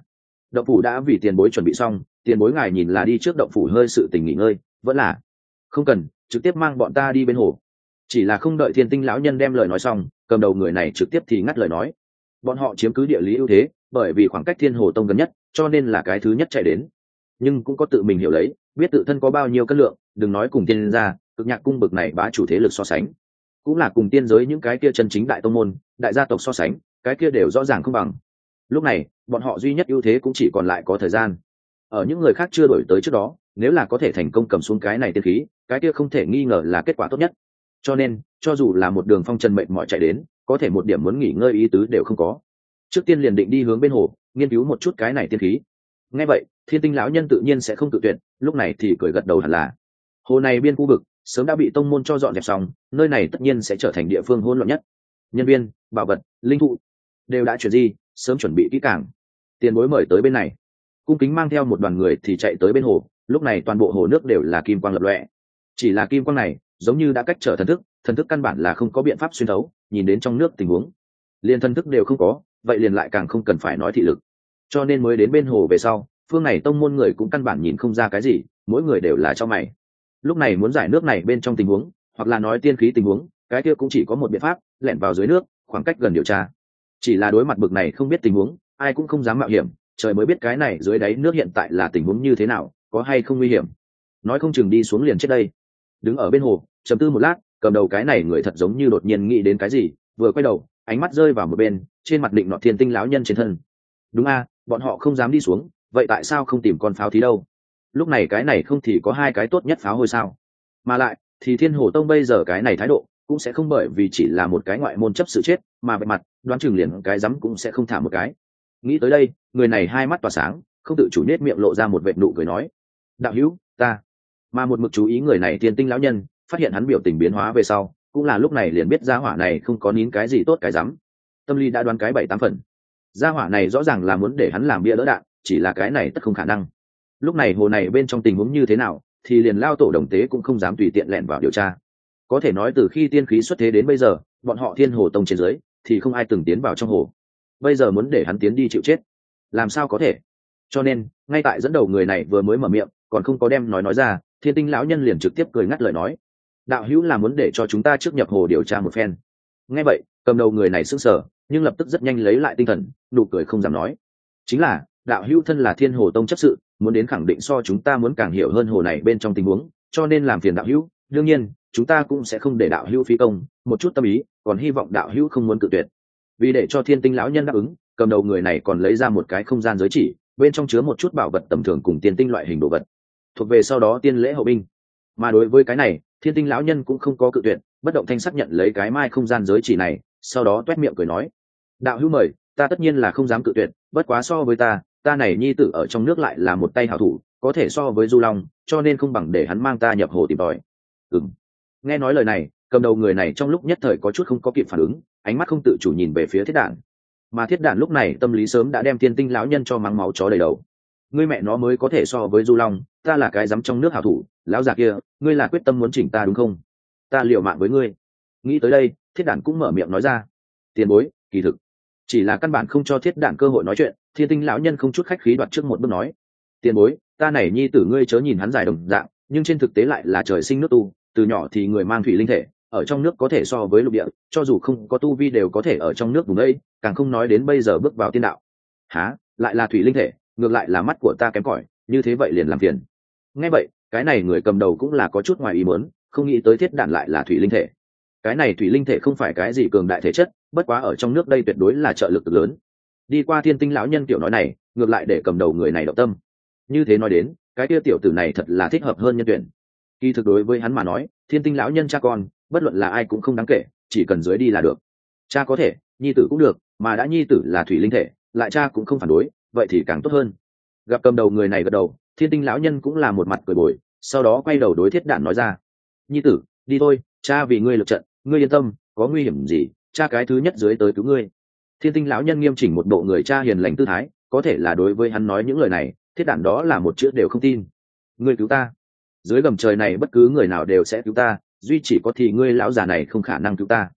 động phủ đã vì tiền bối chuẩn bị xong, tiền bối ngài nhìn là đi trước động phủ hơi sự tình nghỉ ngơi vẫn là không cần, trực tiếp mang bọn ta đi bên hồ. Chỉ là không đợi thiên tinh lão nhân đem lời nói xong, cầm đầu người này trực tiếp thì ngắt lời nói. Bọn họ chiếm cứ địa lý ưu thế, bởi vì khoảng cách thiên hồ tông gần nhất, cho nên là cái thứ nhất chạy đến. Nhưng cũng có tự mình hiểu lấy, biết tự thân có bao nhiêu cân lượng, đừng nói cùng tiên gia, cực nhạc cung bực này bá chủ thế lực so sánh, cũng là cùng tiên giới những cái kia chân chính đại tông môn, đại gia tộc so sánh, cái kia đều rõ ràng không bằng. Lúc này bọn họ duy nhất ưu thế cũng chỉ còn lại có thời gian. Ở những người khác chưa đổi tới trước đó, nếu là có thể thành công cầm xuống cái này tiên khí, cái kia không thể nghi ngờ là kết quả tốt nhất. Cho nên cho dù là một đường phong trần mệnh mỏi chạy đến, có thể một điểm muốn nghỉ ngơi ý tứ đều không có. Trước tiên liền định đi hướng bên hồ, nghiên cứu một chút cái này tiên khí. Nghe vậy thiên tinh lão nhân tự nhiên sẽ không tự tuyệt, lúc này thì cười gật đầu hẳn là. Hồ này biên khu vực sớm đã bị tông môn cho dọn dẹp xong, nơi này tất nhiên sẽ trở thành địa phương hỗn loạn nhất. Nhân viên, bảo vật, linh thụ đều đã chuyển di, sớm chuẩn bị kỹ càng. Tiền bối mời tới bên này. Cung kính mang theo một đoàn người thì chạy tới bên hồ, lúc này toàn bộ hồ nước đều là kim quang lập lòe. Chỉ là kim quang này giống như đã cách trở thần thức, thần thức căn bản là không có biện pháp xuyên thấu, nhìn đến trong nước tình huống liền thần thức đều không có, vậy liền lại càng không cần phải nói thị lực. Cho nên mới đến bên hồ về sau, phương này tông môn người cũng căn bản nhìn không ra cái gì, mỗi người đều là cho mày. Lúc này muốn giải nước này bên trong tình huống, hoặc là nói tiên khí tình huống, cái kia cũng chỉ có một biện pháp, lẻn vào dưới nước, khoảng cách gần điều tra. Chỉ là đối mặt bực này không biết tình huống, ai cũng không dám mạo hiểm, trời mới biết cái này dưới đáy nước hiện tại là tình huống như thế nào, có hay không nguy hiểm. Nói không chừng đi xuống liền chết đây. Đứng ở bên hồ trầm tư một lát, cầm đầu cái này người thật giống như đột nhiên nghĩ đến cái gì, vừa quay đầu ánh mắt rơi vào một bên, trên mặt định nọ thiên tinh lão nhân trên thân. Đúng a, bọn họ không dám đi xuống, vậy tại sao không tìm con pháo thí đâu? Lúc này cái này không thì có hai cái tốt nhất pháo hôi sao? Mà lại thì thiên hồ tông bây giờ cái này thái độ cũng sẽ không bởi vì chỉ là một cái ngoại môn chấp sự chết mà bề mặt đoán chừng liền cái rắm cũng sẽ không thả một cái. Nghĩ tới đây người này hai mắt tỏa sáng, không tự chủ nết miệng lộ ra một vệt nụ cười nói: đạo hữu ta. Mà một mực chú ý người này thiên tinh lão nhân phát hiện hắn biểu tình biến hóa về sau, cũng là lúc này liền biết gia hỏa này không có nín cái gì tốt cái rắm, tâm lý đã đoán cái bảy tám phần. Gia hỏa này rõ ràng là muốn để hắn làm bia đỡ đạn, chỉ là cái này tất không khả năng. Lúc này hồ này bên trong tình huống như thế nào thì liền lao tổ đồng tế cũng không dám tùy tiện lẻn vào điều tra. Có thể nói từ khi tiên khí xuất thế đến bây giờ, bọn họ thiên hồ tông trên dưới thì không ai từng tiến vào trong hồ, bây giờ muốn để hắn tiến đi chịu chết làm sao có thể. Cho nên ngay tại dẫn đầu người này vừa mới mở miệng còn không có đem nói nói ra, thiên tinh lão nhân liền trực tiếp cười ngắt lời nói: đạo hữu là muốn để cho chúng ta trước nhập hồ điều tra một phen. Nghe vậy cầm đầu người này sững sờ, nhưng lập tức rất nhanh lấy lại tinh thần, nụ cười không dám nói: chính là đạo hữu thân là thiên hồ tông chấp sự, muốn đến khẳng định so chúng ta muốn càng hiểu hơn hồ này bên trong tình huống, cho nên làm phiền đạo hữu. Đương nhiên chúng ta cũng sẽ không để đạo hữu phí công, một chút tâm ý còn hy vọng đạo hữu không muốn cự tuyệt. Vì để cho thiên tinh lão nhân đáp ứng, cầm đầu người này còn lấy ra một cái không gian giới chỉ, bên trong chứa một chút bảo vật tầm thường cùng tiên tinh loại hình đồ vật, thuộc về sau đó tiên lễ hậu binh. Mà đối với cái này thiên tinh lão nhân cũng không có cự tuyệt, bất động thanh sắc nhận lấy cái mai không gian giới chỉ này, sau đó toét miệng cười nói: đạo hữu mời, ta tất nhiên là không dám cự tuyệt, bất quá so với ta ta này nhi tử ở trong nước lại là một tay hảo thủ, có thể so với du long, cho nên không bằng để hắn mang ta nhập hồ tìm tòi. Ừm. Nghe nói lời này, cầm đầu người này trong lúc nhất thời có chút không có kịp phản ứng, ánh mắt không tự chủ nhìn về phía thiết đản. Mà thiết đản lúc này tâm lý sớm đã đem thiên tinh lão nhân cho mắng máu chó đầy đầu. Ngươi mẹ nó mới có thể so với du long, ta là cái dám trong nước hảo thủ, lão già kia, ngươi là quyết tâm muốn chỉnh ta đúng không? Ta liều mạng với ngươi. Nghĩ tới đây thiết đản cũng mở miệng nói ra: tiền bối, kỳ thực chỉ là căn bản không cho thiết đản cơ hội nói chuyện. Thiên tinh lão nhân không chút khách khí đoạt trước một bước nói: tiền bối, ta này nhi tử ngươi chớ nhìn hắn dài đồng dạng, nhưng trên thực tế lại là trời sinh nước tu, từ nhỏ thì người mang thủy linh thể, ở trong nước có thể so với lục địa, cho dù không có tu vi đều có thể ở trong nước vùng đây, càng không nói đến bây giờ bước vào tiên đạo. Há, lại là thủy linh thể, ngược lại là mắt của ta kém cỏi, như thế vậy liền làm phiền. Nghe vậy cái này người cầm đầu cũng là có chút ngoài ý muốn, không nghĩ tới thiết đản lại là thủy linh thể. Cái này thủy linh thể không phải cái gì cường đại thể chất, bất quá ở trong nước đây tuyệt đối là trợ lực cực lớn. Đi qua thiên tinh lão nhân tiểu nói này, ngược lại để cầm đầu người này động tâm. Như thế nói đến cái kia tiểu tử này thật là thích hợp hơn nhân tuyển. Kỳ thực đối với hắn mà nói, thiên tinh lão nhân cha con bất luận là ai cũng không đáng kể, chỉ cần dưới đi là được. Cha có thể, nhi tử cũng được, mà đã nhi tử là thủy linh thể, lại cha cũng không phản đối, vậy thì càng tốt hơn. Gặp cầm đầu người này gật đầu, thiên tinh lão nhân cũng là một mặt cười bồi, sau đó quay đầu đối thiết đản nói ra: nhi tử, đi thôi, cha vì ngươi lực trận, ngươi yên tâm, có nguy hiểm gì cha cái thứ nhất dưới tới cứu ngươi. Thiên tinh lão nhân nghiêm chỉnh một bộ người cha hiền lành tư thái, có thể là đối với hắn nói những lời này thiết đản đó là một chữ đều không tin. Ngươi cứu ta? Dưới gầm trời này bất cứ người nào đều sẽ cứu ta, duy chỉ có thì ngươi lão già này không khả năng cứu ta.